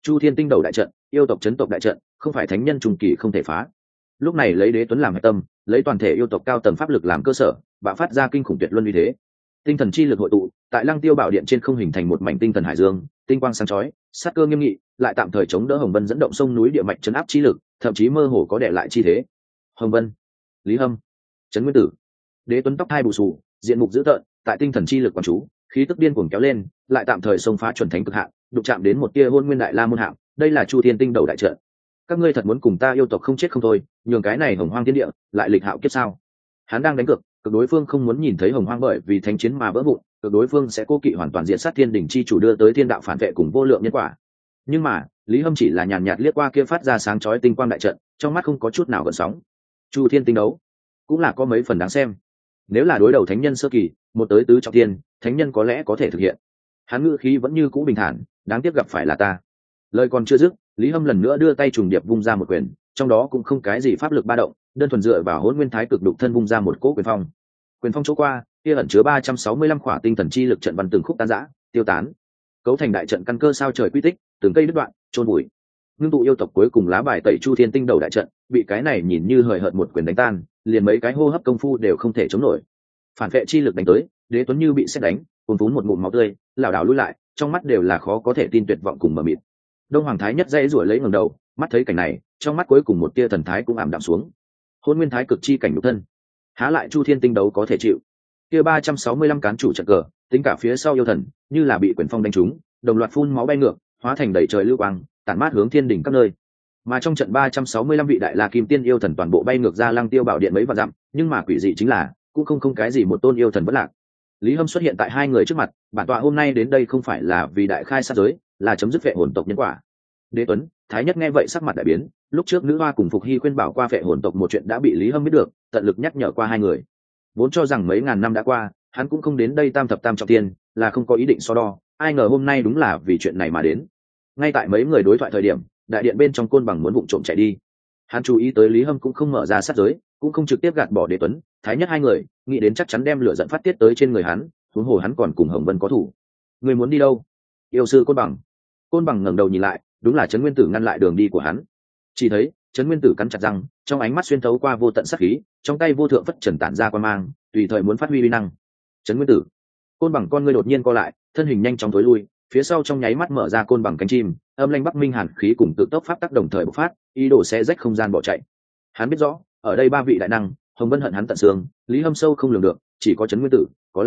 Chu Thiên Tinh Đầu đại trận, yêu tộc chấn tộc đại trận, không phải thánh nhân trùng kỳ không thể phá. Lúc này lấy Đế Tuấn làm hệ tâm, lấy toàn thể yêu tộc cao tầng pháp lực làm cơ sở, bạo phát ra kinh khủng tuyệt luân uy thế. Tinh thần chi lực hội tụ, tại Lăng Tiêu Bảo Điện trên không hình thành một mảnh tinh thần hải dương, tinh quang sáng chói, sát cơ nghiêm nghị, lại tạm thời chống đỡ Hồng Vân dẫn động sông núi địa mạch chấn áp chi lực, thậm chí mơ hồ có đè lại chi thế. Hồng Vân, Lý Hâm, Trấn Nguyên Tử, Đế Tuấn tóc hai bù xù, diện mục dữ tợn, tại tinh thần chi lực quán chú, khí tức điên cuồng kéo lên, lại tạm thời xông phá chuẩn thánh cực hạn, đụng chạm đến một tia hôn nguyên đại la môn hạng, đây là Chu Thiên Tinh Đầu đại trận. Các ngươi thật muốn cùng ta yêu tộc không chết không thôi, nhường cái này hồng hoang thiên địa lại lịch hạo kiếp sao? Hắn đang đánh cược, cực đối phương không muốn nhìn thấy hồng hoang bởi vì thánh chiến mà vỡ vụn, cực đối phương sẽ cố kỵ hoàn toàn diện sát thiên đỉnh chi chủ đưa tới thiên đạo phản vệ cùng vô lượng nhân quả. Nhưng mà Lý Hâm chỉ là nhàn nhạt liếc qua kia phát ra sáng chói tinh quang đại trận, trong mắt không có chút nào gợn sóng. Chu Thiên Tinh Đấu cũng là có mấy phần đáng xem. Nếu là đối đầu thánh nhân sơ kỳ, một tới tứ trọng thiên, thánh nhân có lẽ có thể thực hiện. Hắn ngữ khí vẫn như cũ bình thản, đáng tiếc gặp phải là ta. Lời còn chưa dứt, Lý Hâm lần nữa đưa tay trùng điệp vung ra một quyền, trong đó cũng không cái gì pháp lực ba động, đơn thuần dựa vào Hỗn Nguyên Thái Cực đục thân vung ra một cỗ quyền phong. Quyền phong chỗ qua, kia ẩn chứa 360 khỏa tinh thần chi lực trận văn từng khúc tan rã, tiêu tán, cấu thành đại trận căn cơ sao trời quy tích, từng cây đứt đoạn, chôn bụi. Ngưng tụ yêu tộc cuối cùng lá bài tẩy Chu Thiên Tinh Đầu đại trận, bị cái này nhìn như hời hợt một quyền đánh tan, liền mấy cái hô hấp công phu đều không thể chống nổi. Phản vệ chi lực đánh tới, Đế Tuấn như bị sét đánh, cuồn vún một ngụm máu tươi, lảo đảo lùi lại, trong mắt đều là khó có thể tin tuyệt vọng cùng mờ mịt. Đông Hoàng Thái Nhất dây rủi lấy ngẩng đầu, mắt thấy cảnh này, trong mắt cuối cùng một tia thần thái cũng ảm đạm xuống. Hôn Nguyên Thái Cực chi cảnh nhục thân, há lại Chu Thiên Tinh Đấu có thể chịu? Kia 365 cán chủ trận cờ, tính cả phía sau yêu thần, như là bị quyền phong đánh trúng, đồng loạt phun máu bay ngược, hóa thành đầy trời lưu quang, tản mát hướng thiên đỉnh các nơi. Mà trong trận 365 vị đại la kim tiên yêu thần toàn bộ bay ngược ra Lăng Tiêu Bảo Điện mấy vạn dặm, nhưng mà quỷ dị chính là, cũng không cái gì một tôn yêu thần bất lạc. Lý Hâm xuất hiện tại hai người trước mặt, bản tọa hôm nay đến đây không phải là vì đại khai sát giới, là chấm dứt vệ hồn tộc nhân quả. Đế Tuấn, Thái Nhất nghe vậy sắc mặt đại biến, lúc trước nữ hoa cùng Phục Hy khuyên bảo qua vệ hồn tộc một chuyện đã bị Lý Hâm biết được, tận lực nhắc nhở qua hai người. Vốn cho rằng mấy ngàn năm đã qua, hắn cũng không đến đây tam thập tam trọng thiên, là không có ý định so đo, ai ngờ hôm nay đúng là vì chuyện này mà đến. Ngay tại mấy người đối thoại thời điểm, đại điện bên trong Côn Bằng muốn vụng trộm chạy đi. Hắn chú ý tới Lý Hâm cũng không mở ra sát giới, cũng không trực tiếp gạt bỏ Đế Tuấn, Thái Nhất hai người, nghĩ đến chắc chắn đem lửa giận phát tiết tới trên người hắn, huống hồ hắn còn cùng Hồng Vân có thủ. Người muốn đi đâu? Yêu sư Côn Bằng. Côn Bằng ngẩng đầu nhìn lại, đúng là Trấn Nguyên Tử ngăn lại đường đi của hắn. Chỉ thấy Trấn Nguyên Tử cắn chặt răng, trong ánh mắt xuyên thấu qua vô tận sát khí, trong tay vô thượng phất trần tản ra quan mang, tùy thời muốn phát huy uy năng. Trấn Nguyên Tử. Côn Bằng con ngươi đột nhiên co lại, thân hình nhanh chóng tối lui, phía sau trong nháy mắt mở ra Côn Bằng cánh chim, âm lãnh bắc minh hàn khí cùng tự tốc pháp tác đồng thời bộc phát, ý đồ xé rách không gian bỏ chạy. Hắn biết rõ, ở đây ba vị đại năng, Hồng Vân hận hắn tận xương, Lý Hâm sâu không lường được, chỉ có Trấn Nguyên Tử, có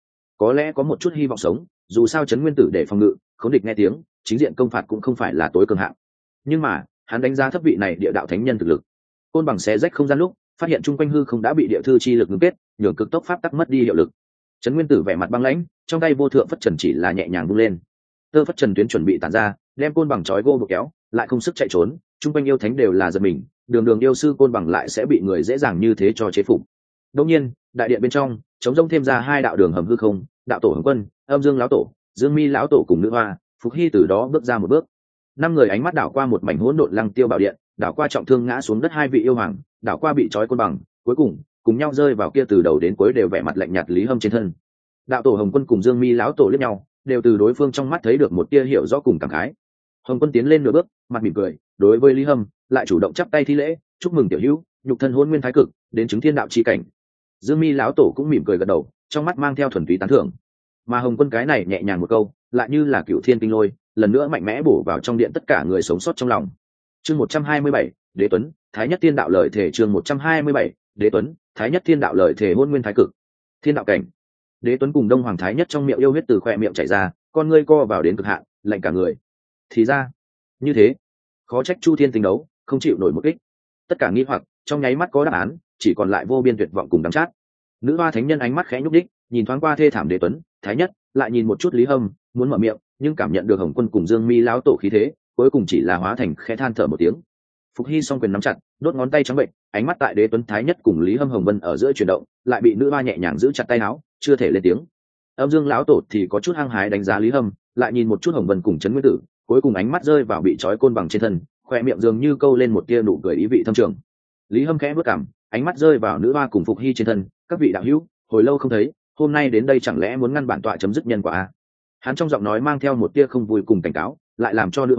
lẽ có một chút hy vọng sống, dù sao Trấn Nguyên Tử để phòng ngự, khống địch nghe tiếng, chính diện công phạt cũng không phải là tối cường hạng. Nhưng mà, hắn đánh giá thấp vị này địa đạo thánh nhân thực lực. Côn Bằng xé rách không gian lúc, phát hiện chung quanh hư không đã bị địa thư chi lực ngưng kết, nhường cực tốc pháp tắc mất đi hiệu lực. Trấn Nguyên Tử vẻ mặt băng lãnh, trong tay vô thượng phất trần chỉ là nhẹ nhàng vung lên. Tơ phất trần tuyến chuẩn bị tản ra, đem Côn Bằng trói gô buộc kéo, lại không sức chạy trốn, chung quanh yêu thánh đều là giật mình, đường yêu sư Côn Bằng lại sẽ bị người dễ dàng như thế cho chế phục. Đương nhiên, đại điện bên trong, chống rông thêm ra hai đạo đường hầm hư không, đạo tổ Hồng Quân, Âm Dương lão tổ, Dương Mi lão tổ cùng nữ hoa, Phục Hy từ đó bước ra một bước. Năm người ánh mắt đảo qua một mảnh hỗn độn Lăng Tiêu Bảo Điện, đảo qua trọng thương ngã xuống đất hai vị yêu hoàng, đảo qua bị trói Côn Bằng, cuối cùng nhau rơi vào kia từ đầu đến cuối đều vẻ mặt lạnh nhạt Lý Hâm trên thân. Đạo tổ Hồng Quân cùng Dương Mi lão tổ liếc nhau, đều từ đối phương trong mắt thấy được một tia hiểu rõ cùng cảm khái. Hồng Quân tiến lên nửa bước, mặt mỉm cười, đối với Lý Hâm lại chủ động chắp tay thi lễ, chúc mừng tiểu hữu, nhục thân hôn nguyên thái cực, đến chứng thiên đạo chi cảnh. Dương Mi lão tổ cũng mỉm cười gật đầu, trong mắt mang theo thuần túy tán thưởng. Mà Hồng Quân cái này nhẹ nhàng một câu, lại như là cửu thiên kinh lôi, lần nữa mạnh mẽ bổ vào trong điện tất cả người sống sót trong lòng. Chương 127, Đế Tuấn, Thái Nhất Thiên Đạo lời thể chương 127, Đế Tuấn, Thái Nhất Thiên Đạo lời thể hôn nguyên thái cực. Thiên đạo cảnh. Đế Tuấn cùng Đông Hoàng Thái Nhất trong miệng yêu huyết từ khóe miệng chảy ra, con ngươi co vào đến cực hạn, lạnh cả người. Thì ra, như thế, khó trách Chu Thiên Tinh Đấu không chịu nổi một kích. Tất cả nghi hoặc trong nháy mắt có đáp án, chỉ còn lại vô biên tuyệt vọng cùng đắng chát. Nữ hoa thánh nhân ánh mắt khẽ nhúc đích, nhìn thoáng qua thê thảm Đế Tuấn, Thái Nhất, lại nhìn một chút Lý Hâm, muốn mở miệng, nhưng cảm nhận được Hồng Quân cùng Dương Mi lão tổ khí thế, cuối cùng chỉ là hóa thành khẽ than thở một tiếng. Phục Hy song quyền nắm chặt, đốt ngón tay trắng bệnh, ánh mắt tại Đế Tuấn, Thái Nhất cùng Lý Hâm, Hồng Vân ở giữa chuyển động, lại bị nữ hoa nhẹ nhàng giữ chặt tay áo, chưa thể lên tiếng. Âm Dương lão tổ thì có chút hăng hái đánh giá Lý Hâm, lại nhìn một chút Hồng Vân cùng Trấn Nguyên Tử, cuối cùng ánh mắt rơi vào bị trói Côn Bằng trên thân, khoe miệng dường như câu lên một tia nụ cười ý vị thâm trường. Lý Hâm khẽ bước cằm, ánh mắt rơi vào nữ hoa cùng Phục Hy trên thân, các vị đạo hữu, hồi lâu không thấy, hôm nay đến đây chẳng lẽ muốn ngăn bản tọa chấm dứt nhân quả a? Hắn trong giọng nói mang theo một tia không vui cùng cảnh cáo, lại làm cho nữ hoa,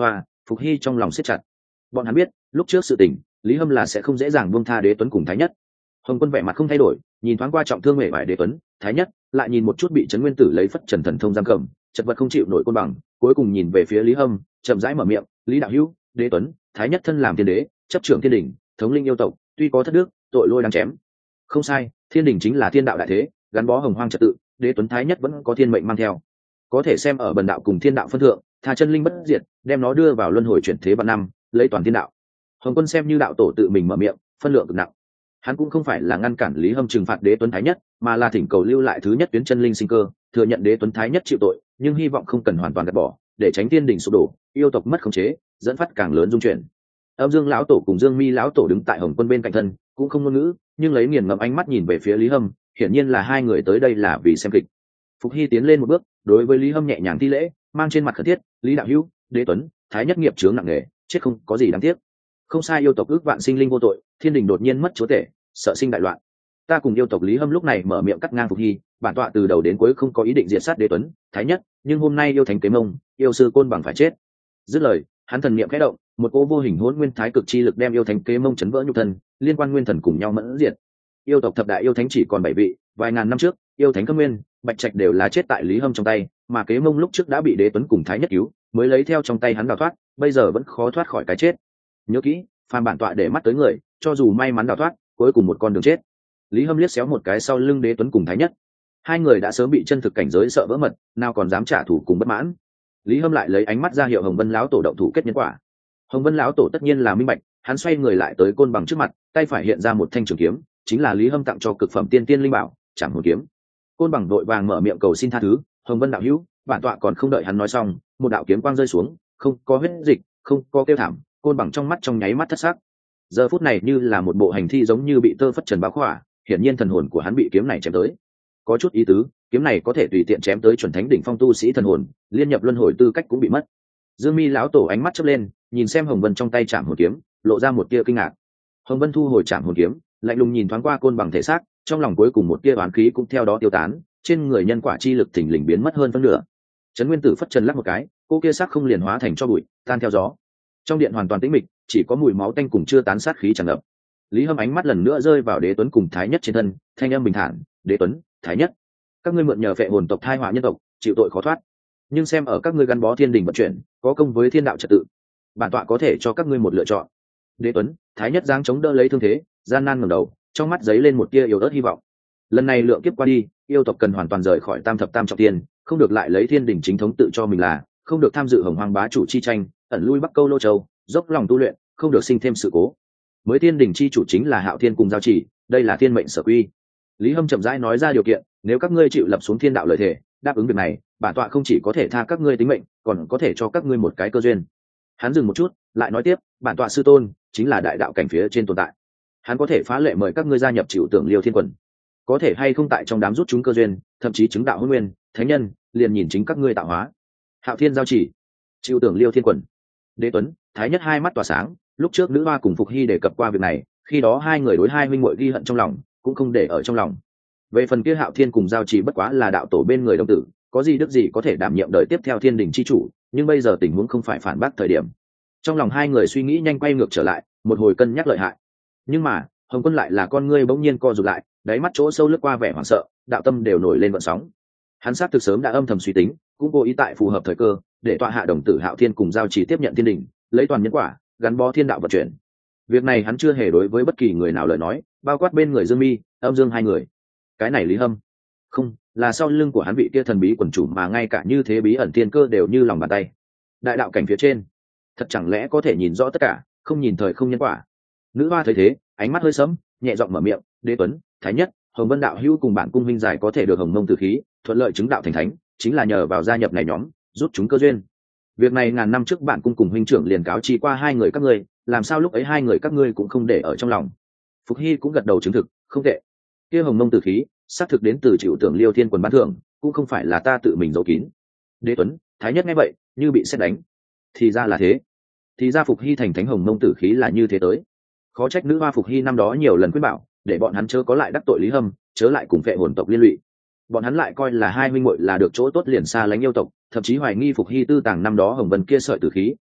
Phục Hy trong lòng siết chặt. Bọn hắn biết lúc trước sự tình Lý Hâm là sẽ không dễ dàng buông tha Đế Tuấn cùng Thái Nhất. Hồng Quân vẻ mặt không thay đổi, nhìn thoáng qua trọng thương mệt mỏi Đế Tuấn, Thái Nhất, lại nhìn một chút bị Trấn Nguyên Tử lấy phất trần thần thông giam cầm, chật vật không chịu nổi côn bằng, cuối cùng nhìn về phía Lý Hâm, chậm rãi mở miệng, "Lý đạo hữu, Đế Tuấn, Thái Nhất thân làm thiên đế, chấp trưởng thiên đình, thống linh yêu tộc, tuy có thất đức, tội lôi đáng chém." Không sai, thiên đình chính là thiên đạo đại thế, gắn bó hồng hoang trật tự, Đế Tuấn Thái Nhất vẫn có thiên mệnh mang theo, có thể xem ở bần đạo cùng thiên đạo phân thượng, tha chân linh bất diệt, đem nó đưa vào luân hồi chuyển thế vạn năm, lấy toàn thiên đạo. Hồng Quân xem như đạo tổ tự mình mở miệng, phân lượng cực nặng. Hắn cũng không phải là ngăn cản Lý Hâm trừng phạt Đế Tuấn Thái Nhất, mà là thỉnh cầu lưu lại thứ nhất tuyến chân linh sinh cơ, thừa nhận Đế Tuấn Thái Nhất chịu tội, nhưng hy vọng không cần hoàn toàn gạt bỏ, để tránh thiên đình sụp đổ, yêu tộc mất khống chế, dẫn phát càng lớn dung chuyển. Âm Dương lão tổ cùng Dương Mi lão tổ đứng tại Hồng Quân bên cạnh thân, cũng không ngôn ngữ, nhưng lấy nghiền ngẫm ánh mắt nhìn về phía Lý Hâm, hiển nhiên là hai người tới đây là vì xem kịch. Phục Hy tiến lên một bước, đối với Lý Hâm nhẹ nhàng thi lễ, mang trên mặt khẩn thiết, "Lý đạo hữu, Đế Tuấn, Thái Nhất nghiệp chướng nặng nề, chết không có gì đáng tiếc. Không sai, yêu tộc ước vạn sinh linh vô tội, thiên đình đột nhiên mất chúa tể, sợ sinh đại loạn. Ta cùng yêu tộc." Lý Hâm lúc này mở miệng cắt ngang Phục Hy, "Bản tọa từ đầu đến cuối không có ý định diệt sát Đế Tuấn, Thái Nhất, nhưng hôm nay yêu thánh kế mông, yêu sư côn bằng phải chết." Dứt lời, hắn thần niệm khẽ động, một cỗ vô hình hỗn nguyên thái cực chi lực đem yêu thánh kế mông chấn vỡ nhục thân, liên quan nguyên thần cùng nhau mẫn diệt. Yêu tộc thập đại yêu thánh chỉ còn 7 vị, vài ngàn năm trước, yêu thánh Cấm Nguyên, Bạch Trạch đều là chết tại Lý Hâm trong tay, mà kế mông lúc trước đã bị Đế Tuấn cùng Thái Nhất cứu, mới lấy theo trong tay hắn đào thoát, bây giờ vẫn khó thoát khỏi cái chết. Nhớ kỹ, phàm bản tọa để mắt tới người, cho dù may mắn đào thoát, cuối cùng một con đường chết. Lý Hâm liếc xéo một cái sau lưng Đế Tuấn cùng Thái Nhất. Hai người đã sớm bị chân thực cảnh giới sợ vỡ mật, nào còn dám trả thù cùng bất mãn. Lý Hâm lại lấy ánh mắt ra hiệu Hồng Vân lão tổ động thủ kết nhân quả. Hồng Vân lão tổ tất nhiên là minh bạch, hắn xoay người lại tới côn bằng trước mặt, tay phải hiện ra một thanh trường kiếm, chính là Lý Hâm tặng cho cực phẩm tiên tiên linh bảo, Trảm Hồn kiếm. Côn bằng đội vàng mở miệng cầu xin tha thứ, "Hồng Vân đạo hữu." Bản tọa còn không đợi hắn nói xong, một đạo kiếm quang rơi xuống, không có huyết dịch, không có kêu thảm, côn bằng trong mắt trong nháy mắt thất sắc. Giờ phút này như là một bộ hành thi giống như bị tơ phất trần bao khỏa, hiển nhiên thần hồn của hắn bị kiếm này chém tới. Có chút ý tứ, kiếm này có thể tùy tiện chém tới chuẩn thánh đỉnh phong tu sĩ thần hồn, liên nhập luân hồi tư cách cũng bị mất. Dương Mi lão tổ ánh mắt chớp lên, nhìn xem Hồng Vân trong tay Trảm Hồn kiếm, lộ ra một tia kinh ngạc. Hồng Vân thu hồi Trảm Hồn kiếm, lạnh lùng nhìn thoáng qua côn bằng thể xác, trong lòng cuối cùng một tia oán khí cũng theo đó tiêu tán, trên người nhân quả chi lực thình lình biến mất hơn phân nửa. Trấn Nguyên Tử phất trần lắc một cái, cô kia xác không liền hóa thành cho bụi, tan theo gió. Trong điện hoàn toàn tĩnh mịch, chỉ có mùi máu tanh cùng chưa tán sát khí tràn ngập. Lý Hâm ánh mắt lần nữa rơi vào Đế Tuấn cùng Thái Nhất trên thân, thanh âm bình thản, "Đế Tuấn, Thái Nhất, các ngươi mượn nhờ phệ hồn tộc thai họa nhân tộc, chịu tội khó thoát, nhưng xem ở các ngươi gắn bó thiên đình vận chuyển, có công với thiên đạo trật tự, bản tọa có thể cho các ngươi một lựa chọn." Đế Tuấn, Thái Nhất giáng chống đỡ lấy thương thế, gian nan ngẩng đầu, trong mắt giấy lên một tia yếu ớt hy vọng. Lần này lượng kiếp qua đi, yêu tộc cần hoàn toàn rời khỏi tam thập tam trọng thiên, không được lại lấy thiên đình chính thống tự cho mình là, không được tham dự hồng hoang bá chủ chi tranh, ẩn lui Bắc Câu Lô Châu, dốc lòng tu luyện, không được sinh thêm sự cố. Mới thiên đình chi chủ chính là Hạo Thiên cùng Giao Chỉ, đây là thiên mệnh sở quy. Lý Hâm chậm rãi nói ra điều kiện, nếu các ngươi chịu lập xuống thiên đạo lợi thể, đáp ứng việc này, bản tọa không chỉ có thể tha các ngươi tính mệnh, còn có thể cho các ngươi một cái cơ duyên. Hắn dừng một chút, lại nói tiếp, bản tọa sư tôn chính là đại đạo cảnh phía trên tồn tại, hắn có thể phá lệ mời các ngươi gia nhập Chịu Tưởng Liêu Thiên Quần. Có thể hay không tại trong đám rút chúng cơ duyên, thậm chí chứng đạo hôn nguyên, thánh nhân, liền nhìn chính các ngươi tạo hóa. Hạo Thiên Giao Chỉ, Chịu Tưởng Liêu Thiên Quần. Đế Tuấn, Thái Nhất hai mắt tỏa sáng, lúc trước nữ hoa cùng Phục Hy đề cập qua việc này, khi đó hai người đối hai huynh muội ghi hận trong lòng, cũng không để ở trong lòng. Về phần kia Hạo Thiên cùng Giao Chỉ bất quá là đạo tổ bên người đồng tử, có gì đức gì có thể đảm nhiệm đời tiếp theo thiên đình chi chủ, nhưng bây giờ tình huống không phải phản bác thời điểm. Trong lòng hai người suy nghĩ nhanh quay ngược trở lại, một hồi cân nhắc lợi hại. Nhưng mà Hồng Quân lại là con ngươi bỗng nhiên co rụt lại, đáy mắt chỗ sâu lướt qua vẻ hoảng sợ, đạo tâm đều nổi lên gợn sóng. Hắn xác thực sớm đã âm thầm suy tính, cũng cố ý tại phù hợp thời cơ, để tọa hạ đồng tử Hạo Thiên cùng Giao Chỉ tiếp nhận thiên đình, lấy toàn nhân quả, gắn bó thiên đạo vận chuyển. Việc này hắn chưa hề đối với bất kỳ người nào lời nói, bao quát bên người Dương Mi, Âm Dương hai người. Cái này Lý Hâm, không, là sau lưng của hắn vị kia thần bí quần chủ mà ngay cả như thế bí ẩn thiên cơ đều như lòng bàn tay. Đại đạo cảnh phía trên, thật chẳng lẽ có thể nhìn rõ tất cả, không nhìn thời không nhân quả. Nữ hoa thấy thế, ánh mắt hơi sẫm, nhẹ giọng mở miệng, Đế Tuấn, Thái Nhất, Hồng Vân đạo hữu cùng bản cung huynh giải có thể được hồng mông tử khí, thuận lợi chứng đạo thành thánh, chính là nhờ vào gia nhập này nhóm, rút chúng cơ duyên. Việc này ngàn năm trước bản cung cùng huynh trưởng liền cáo chi qua hai người các ngươi, làm sao lúc ấy hai người các ngươi cũng không để ở trong lòng. Phục Hy cũng gật đầu chứng thực, không tệ. Kia hồng mông tử khí, xác thực đến từ Chịu Tưởng Liêu Thiên Quần ban thưởng, cũng không phải là ta tự mình giấu kín. Đế Tuấn, Thái Nhất nghe vậy, như bị sét đánh. Thì ra là thế. Thì ra Phục Hy thành thánh hồng mông tử khí là như thế tới. Khó trách nữ hoa Phục Hy năm đó nhiều lần khuyên bảo, để bọn hắn chớ có lại đắc tội Lý Hâm, chớ lại cùng phệ hồn tộc liên lụy. Bọn hắn lại coi là hai huynh muội là được chỗ tốt liền xa lánh yêu tộc, thậm chí hoài nghi Phục Hy tư tàng năm đó hồng vân kia sợi tử khí,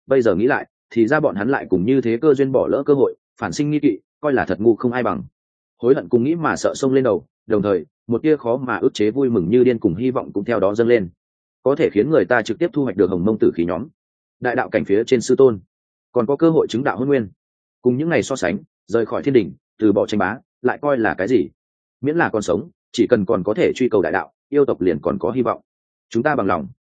bây giờ nghĩ lại thì ra bọn hắn lại cùng như thế cơ duyên bỏ lỡ cơ hội, phản sinh nghi kỵ, coi là thật ngu không ai bằng. Hối hận cùng nghĩ mà sợ sông lên đầu, đồng thời một tia khó mà ức chế vui mừng như điên cùng hy vọng cũng theo đó dâng lên, có thể khiến người ta trực tiếp thu hoạch được hồng mông tử khí nhóm đại đạo cảnh phía trên sư tôn, còn có cơ hội chứng đạo hôn nguyên. Cùng những ngày so sánh, rời khỏi thiên đình, từ bỏ tranh bá lại coi là cái gì? Miễn là còn sống, chỉ cần còn có thể truy cầu đại đạo, yêu tộc liền còn có hy vọng. Chúng ta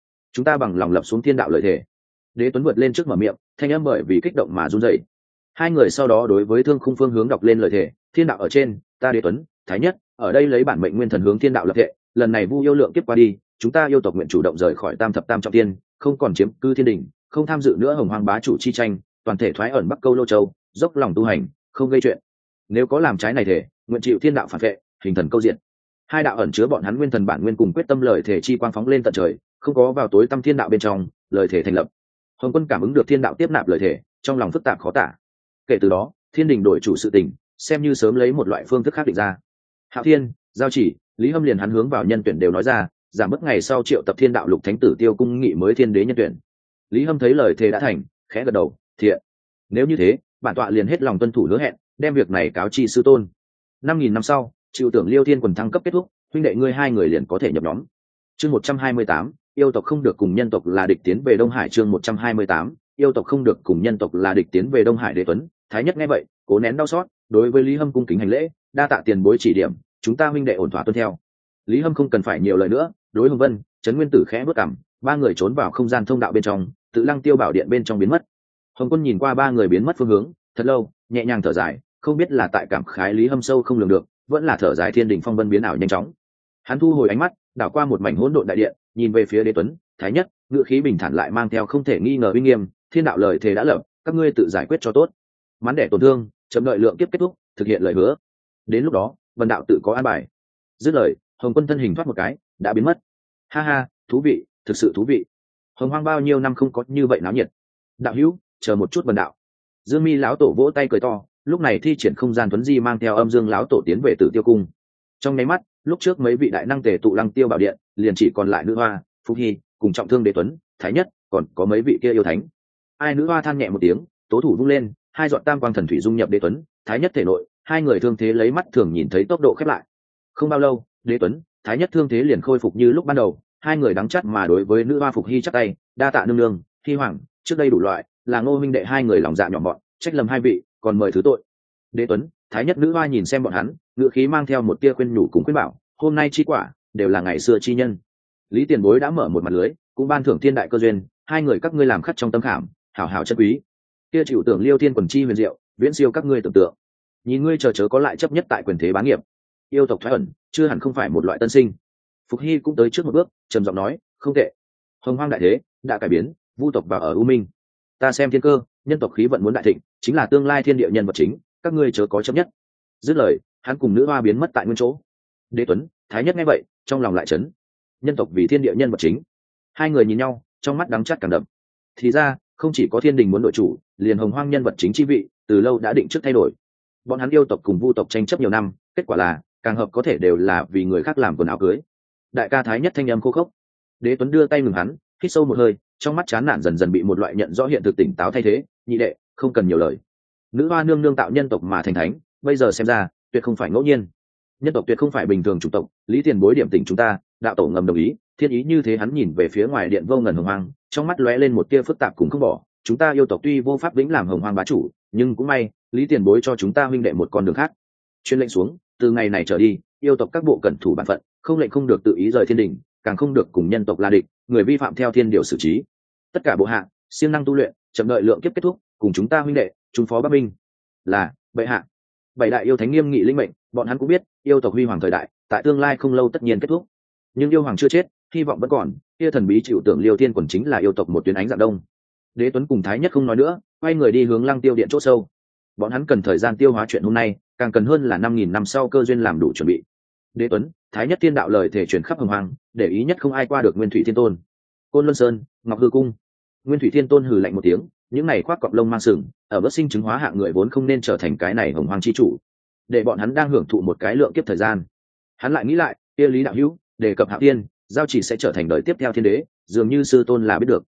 bằng lòng lập xuống thiên đạo lợi thể. Đế Tuấn vượt lên trước mở miệng, thanh âm bởi vì kích động mà run rẩy. Hai người sau đó đối với Thương Khung phương hướng đọc lên lời thể. Thiên đạo ở trên, ta Đế Tuấn, Thái Nhất, ở đây lấy bản mệnh nguyên thần hướng thiên đạo lập thể. Lần này vu yêu lượng kiếp qua đi, chúng ta yêu tộc nguyện chủ động rời khỏi tam thập tam trọng thiên, không còn chiếm cư thiên đình, không tham dự nữa hồng hoang bá chủ chi tranh, toàn thể thoái ẩn Bắc Câu Lô Châu, dốc lòng tu hành, không gây chuyện. Nếu có làm trái này thể, nguyện chịu thiên đạo phản vệ, hình thần câu diện. Hai đạo ẩn chứa bọn hắn nguyên thần bản nguyên cùng quyết tâm lời thể chi quang phóng lên tận trời, không có vào tối tâm thiên đạo bên trong, lời thể thành lập. Hồng Quân cảm ứng được thiên đạo tiếp nạp lời thể, trong lòng phức tạp khó tả. Kể từ đó, thiên đình đổi chủ sự tình, xem như sớm lấy một loại phương thức khác định ra. Hạo Thiên, Giao Chỉ, Lý Hâm liền hắn hướng vào nhân tuyển đều nói ra, giảm bớt ngày sau triệu tập thiên đạo lục thánh tử tiêu cung nghị mới thiên đế nhân tuyển. Lý Hâm thấy lời thề đã thành, khẽ gật đầu, thiện. Nếu như thế, bản tọa liền hết lòng tuân thủ hứa hẹn, đem việc này cáo chi sư tôn. 5.000 năm sau, chịu tưởng Liêu Thiên quần thăng cấp kết thúc, huynh đệ ngươi hai người liền có thể nhập nhóm. Chương 128, yêu tộc không được cùng nhân tộc là địch tiến về Đông Hải. Chương 128, yêu tộc không được cùng nhân tộc là địch tiến về Đông Hải. Đế Tuấn, Thái Nhất nghe vậy, cố nén đau xót, đối với Lý Hâm cung kính hành lễ, đa tạ tiền bối chỉ điểm, chúng ta huynh đệ ổn thỏa tuân theo. Lý Hâm không cần phải nhiều lời nữa, đối Hồng Vân, Trấn Nguyên Tử khẽ bước cằm, ba người trốn vào không gian thông đạo bên trong, tự Lăng Tiêu bảo điện bên trong biến mất. Hồng Quân nhìn qua ba người biến mất phương hướng, thật lâu, nhẹ nhàng thở dài, không biết là tại cảm khái Lý Hâm sâu không lường được, vẫn là thở dài thiên đình phong vân biến ảo nhanh chóng. Hắn thu hồi ánh mắt, đảo qua một mảnh hỗn độn đại điện, nhìn về phía Đế Tuấn, Thái Nhất, ngựa khí bình thản lại mang theo không thể nghi ngờ uy nghiêm, thiên đạo lời thề đã lập, các ngươi tự giải quyết cho tốt. Mắn đẻ tổn thương, chậm đợi lượng kiếp kết thúc, thực hiện lời hứa. Đến lúc đó, vân đạo tự có an bài. Dứt lời, Hồng Quân thân hình thoát một cái, đã biến mất. Ha ha, thú vị, thực sự thú vị. Hồng Hoang bao nhiêu năm không có như vậy náo nhiệt. Đạo hữu, chờ một chút vân đạo. Dương Mi lão tổ vỗ tay cười to, lúc này thi triển không gian tuấn di mang theo âm dương lão tổ tiến về Tử Tiêu cung. Trong nháy mắt, lúc trước mấy vị đại năng tề tụ Lăng Tiêu bảo điện, liền chỉ còn lại nữ hoa, Phúc Hy, cùng trọng thương Đế Tuấn, Thái Nhất, còn có mấy vị kia yêu thánh. Ai nữ hoa than nhẹ một tiếng, tố thủ vung lên, hai giọt tam quang thần thủy dung nhập Đế Tuấn, Thái Nhất thể nội, hai người thương thế lấy mắt thường nhìn thấy tốc độ khép lại. Không bao lâu, Đế Tuấn, Thái Nhất thương thế liền khôi phục như lúc ban đầu, hai người đắng chắt mà đối với nữ hoa Phục Hy chắp tay, đa tạ nương nương, Hy hoàng, trước đây đủ loại, là Ngô huynh đệ hai người lòng dạ nhỏ mọn, trách lầm hai vị, còn mời thứ tội. Đế Tuấn, Thái Nhất nữ hoa nhìn xem bọn hắn, ngữ khí mang theo một tia khuyên nhủ cùng khuyên bảo, hôm nay chi quả đều là ngày xưa chi nhân. Lý tiền bối đã mở một mặt lưới, cũng ban thưởng thiên đại cơ duyên, hai người các ngươi làm khắc trong tâm khảm, hảo hảo chân quý. Kia chịu tưởng Liêu Thiên quần chi huyền diệu, viễn siêu các ngươi tưởng tượng. Nhìn ngươi chớ có lại chấp nhất tại quyền thế bá nghiệp. Yêu tộc thoái ẩn, chưa hẳn không phải một loại tân sinh. Phục Hy cũng tới trước một bước, trầm giọng nói, không tệ. Hồng hoang đại thế đã cải biến, vu tộc vào ở u minh. Ta xem thiên cơ, nhân tộc khí vận muốn đại thịnh, chính là tương lai thiên địa nhân vật chính, các ngươi chớ có chấp nhất. Dứt lời, hắn cùng nữ hoa biến mất tại nguyên chỗ. Đế Tuấn, Thái Nhất nghe vậy, trong lòng lại chấn. Nhân tộc vì thiên địa nhân vật chính. Hai người nhìn nhau, trong mắt đắng chát càng đậm. Thì ra, không chỉ có thiên đình muốn đổi chủ, liền hồng hoang nhân vật chính chi vị, từ lâu đã định trước thay đổi. Bọn hắn yêu tộc cùng vu tộc tranh chấp nhiều năm, kết quả là, càng hợp có thể đều là vì người khác làm quần áo cưới. Đại ca Thái Nhất thanh âm khô khốc. Đế Tuấn đưa tay ngừng hắn, hít sâu một hơi, trong mắt chán nản dần dần bị một loại nhận rõ hiện thực tỉnh táo thay thế. Nhị đệ, không cần nhiều lời. Nữ hoa nương nương tạo nhân tộc mà thành thánh, bây giờ xem ra, tuyệt không phải ngẫu nhiên. Nhân tộc tuyệt không phải bình thường chủng tộc, Lý tiền bối điểm tỉnh chúng ta, đạo tổ ngầm đồng ý, thiên ý như thế. Hắn nhìn về phía ngoài điện vô ngần hồng hoang, trong mắt lóe lên một tia phức tạp cùng không bỏ. Chúng ta yêu tộc tuy vô pháp vĩnh làm hồng hoang bá chủ, nhưng cũng may, Lý tiền bối cho chúng ta huynh đệ một con đường khác. Chuyên lệnh xuống, từ ngày này trở đi, yêu tộc các bộ cẩn thủ bản phận, không lệnh không được tự ý rời thiên đình, càng không được cùng nhân tộc la địch, người vi phạm theo thiên điều xử trí. Tất cả bộ hạ, siêng năng tu luyện, chậm đợi lượng kiếp kết thúc, cùng chúng ta huynh đệ, chúng phó bắc binh. Là bệ hạ. Bảy đại yêu thánh nghiêm nghị linh mệnh, bọn hắn cũng biết, yêu tộc huy hoàng thời đại, tại tương lai không lâu tất nhiên kết thúc. Nhưng yêu hoàng chưa chết, hy vọng vẫn còn, kia thần bí chịu tưởng Liêu Thiên quần chính là yêu tộc một tuyến ánh dạng đông. Đế Tuấn cùng Thái Nhất không nói nữa, quay người đi hướng Lăng Tiêu điện chỗ sâu. Bọn hắn cần thời gian tiêu hóa chuyện hôm nay, càng cần hơn là 5.000 năm sau cơ duyên làm đủ chuẩn bị. Đế Tuấn, Thái Nhất thiên đạo lời thể truyền khắp hồng hoang, để ý nhất không ai qua được Nguyên Thủy Thiên Tôn. Côn Luân Sơn, Ngọc Hư Cung. Nguyên Thủy Thiên Tôn hừ lạnh một tiếng, những này khoác cọp lông mang sừng, ở bất sinh chứng hóa hạng người vốn không nên trở thành cái này hồng hoang chi chủ, để bọn hắn đang hưởng thụ một cái lượng kiếp thời gian. Hắn lại nghĩ lại, kia Lý đạo hữu đề cập Hạo Tiên, Giao Chỉ sẽ trở thành đời tiếp theo thiên đế, dường như sư tôn là biết được.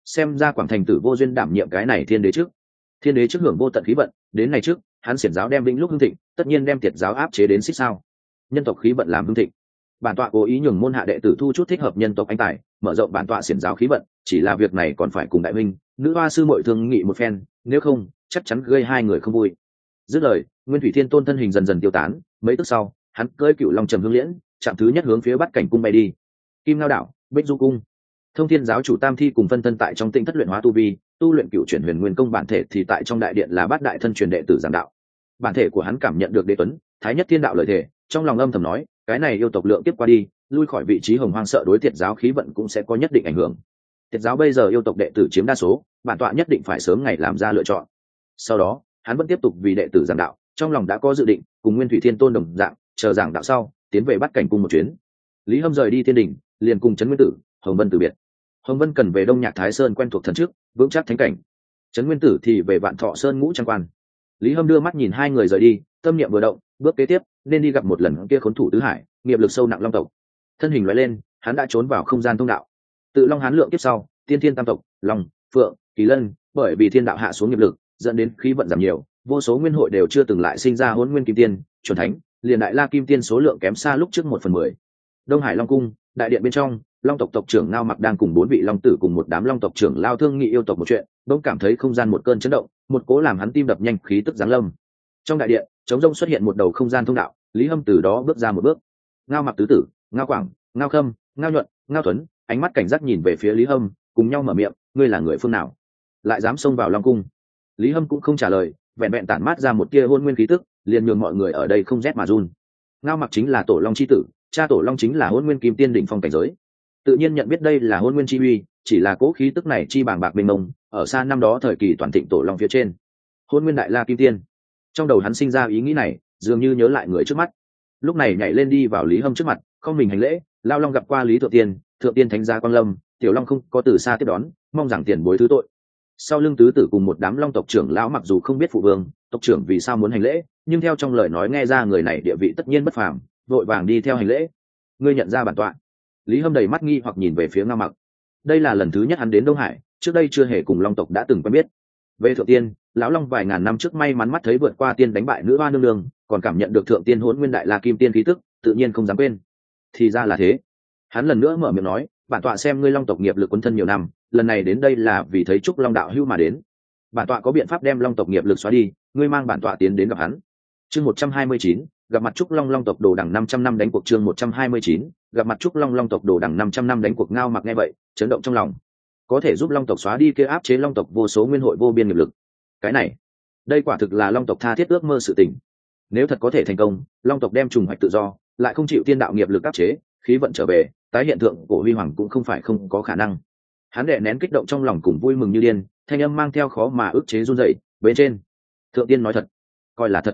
xem ra Quảng Thành Tử vô duyên đảm nhiệm cái này thiên đế trước. Thiên đế trước hưởng vô tận khí vận, đến này trước hắn xiển giáo đem vĩnh lúc hưng thịnh, tất nhiên đem tiệt giáo áp chế đến xích sao. Nhân tộc khí vận làm hưng thịnh, bản tọa cố ý nhường môn hạ đệ tử thu chút thích hợp nhân tộc anh tài, mở rộng bản tọa xiển giáo khí vận, chỉ là việc này còn phải cùng đại minh nữ hoa sư muội thương nghị một phen, nếu không chắc chắn gây hai người không vui. Dứt lời, Nguyên Thủy Thiên Tôn thân hình dần dần tiêu tán, mấy tức sau hắn cưỡi Cựu Long Trầm Hương Liễn, chạm thứ nhất hướng phía Bát Cảnh cung bay đi. Kim Ngao đảo, Bích Du cung. Thông Thiên giáo chủ Tam Thi cùng phân thân tại trong Tịnh thất luyện hóa tu vi, tu luyện Cựu Chuyển Huyền Nguyên công bản thể thì tại trong đại điện là Bát đại thân truyền đệ tử giảng đạo. Bản thể của hắn cảm nhận được Đế Tuấn, Thái Nhất Thiên đạo lợi thể, trong lòng âm thầm nói, cái này yêu tộc lượng tiếp qua đi, lui khỏi vị trí hồng hoang sợ đối Tiệt giáo khí vận cũng sẽ có nhất định ảnh hưởng. Tiệt giáo bây giờ yêu tộc đệ tử chiếm đa số, bản tọa nhất định phải sớm ngày làm ra lựa chọn. Sau đó, hắn vẫn tiếp tục vì đệ tử giảng đạo, trong lòng đã có dự định, cùng Nguyên Thủy Thiên Tôn đồng dạng, chờ giảng đạo sau, tiến về Bát Cảnh cung một chuyến. Lý Hâm rời đi thiên đình, liền cùng Trấn Nguyên Tử, Hồng Vân từ biệt. Hồng Vân cần về Đông Nhạc Thái Sơn quen thuộc thần trước, vững chắc thánh cảnh. Trấn Nguyên Tử thì về Vạn Thọ Sơn ngũ trang quan. Lý Hâm đưa mắt nhìn hai người rời đi, tâm niệm vừa động, bước kế tiếp nên đi gặp một lần kia khốn thủ tứ hải, nghiệp lực sâu nặng long tộc. Thân hình lóe lên, hắn đã trốn vào không gian thông đạo. Tự Long Hán lượng tiếp sau, tiên thiên tam tộc, Long, Phượng, Kỳ Lân, bởi vì thiên đạo hạ xuống nghiệp lực, dẫn đến khí vận giảm nhiều, vô số nguyên hội đều chưa từng lại sinh ra Hỗn Nguyên Kim Tiên, chuẩn thánh, liền Đại La Kim Tiên số lượng kém xa lúc trước 1/10. Đông Hải Long cung, đại điện bên trong, Long tộc tộc trưởng Ngao Mặc đang cùng 4 vị long tử cùng một đám long tộc trưởng lao thương nghị yêu tộc một chuyện, bỗng cảm thấy không gian một cơn chấn động, một cố làm hắn tim đập nhanh khí tức giáng lâm. Trong đại điện, trống rông xuất hiện một đầu không gian thông đạo, Lý Hâm từ đó bước ra một bước. Ngao Mặc tứ tử, Ngao Quảng, Ngao Khâm, Ngao Nhuận, Ngao Tuấn, ánh mắt cảnh giác nhìn về phía Lý Hâm, cùng nhau mở miệng, ngươi là người phương nào, lại dám xông vào Long cung? Lý Hâm cũng không trả lời, vẹn vẹn tản mát ra một tia hôn nguyên khí tức, liền nhường mọi người ở đây không rét mà run. Ngao Mặc chính là tổ long chi tử, cha tổ long chính là Hỗn Nguyên Kim Tiên đỉnh phong cảnh giới, tự nhiên nhận biết đây là Hỗn Nguyên chi uy, chỉ là cố khí tức này chi bàng bạc mênh mông, ở xa năm đó thời kỳ toàn thịnh tổ long phía trên. Hỗn Nguyên Đại La Kim Tiên. Trong đầu hắn sinh ra ý nghĩ này, dường như nhớ lại người trước mắt. Lúc này nhảy lên đi vào Lý Hâm trước mặt, không mình hành lễ, lao long gặp qua Lý thượng tiên thánh gia Quang Lâm, tiểu long không có từ xa tiếp đón, mong rằng tiền bối thứ tội. Sau lưng tứ tử cùng một đám long tộc trưởng lão mặc dù không biết phụ vương tộc trưởng vì sao muốn hành lễ, nhưng theo trong lời nói nghe ra người này địa vị tất nhiên bất phàm, vội vàng đi theo hành lễ. Ngươi nhận ra bản tọa? Lý Hâm đầy mắt nghi hoặc nhìn về phía Ngao Mặc. Đây là lần thứ nhất hắn đến Đông Hải, trước đây chưa hề cùng long tộc đã từng quen biết. Về thượng tiên, lão long vài ngàn năm trước may mắn mắt thấy vượt qua tiên đánh bại nữ hoa nương nương, còn cảm nhận được thượng tiên Hỗn Nguyên Đại La Kim Tiên khí tức, tự nhiên không dám quên. Thì ra là thế. Hắn lần nữa mở miệng nói, bản tọa xem ngươi long tộc nghiệp lực quấn thân nhiều năm, lần này đến đây là vì thấy Trúc Long đạo hữu mà đến. Bản tọa có biện pháp đem long tộc nghiệp lực xóa đi, ngươi mang bản tọa tiến đến gặp hắn. Chương 129, gặp mặt Trúc Long long tộc đồ đằng 500 năm đánh cuộc. Chương 129, gặp mặt Trúc Long long tộc đồ đằng 500 năm đánh cuộc. Ngao Mặc nghe vậy, chấn động trong lòng. Có thể giúp long tộc xóa đi kia áp chế long tộc vô số nguyên hội vô biên nghiệp lực. Cái này, đây quả thực là long tộc tha thiết ước mơ sự tình. Nếu thật có thể thành công, long tộc đem trùng hoạch tự do, lại không chịu tiên đạo nghiệp lực áp chế, khí vận trở về, tái hiện tượng của huy hoàng cũng không phải không có khả năng. Hắn đè nén kích động trong lòng cùng vui mừng như điên, thanh âm mang theo khó mà ức chế run rẩy. Bên trên, thượng tiên nói thật, coi là thật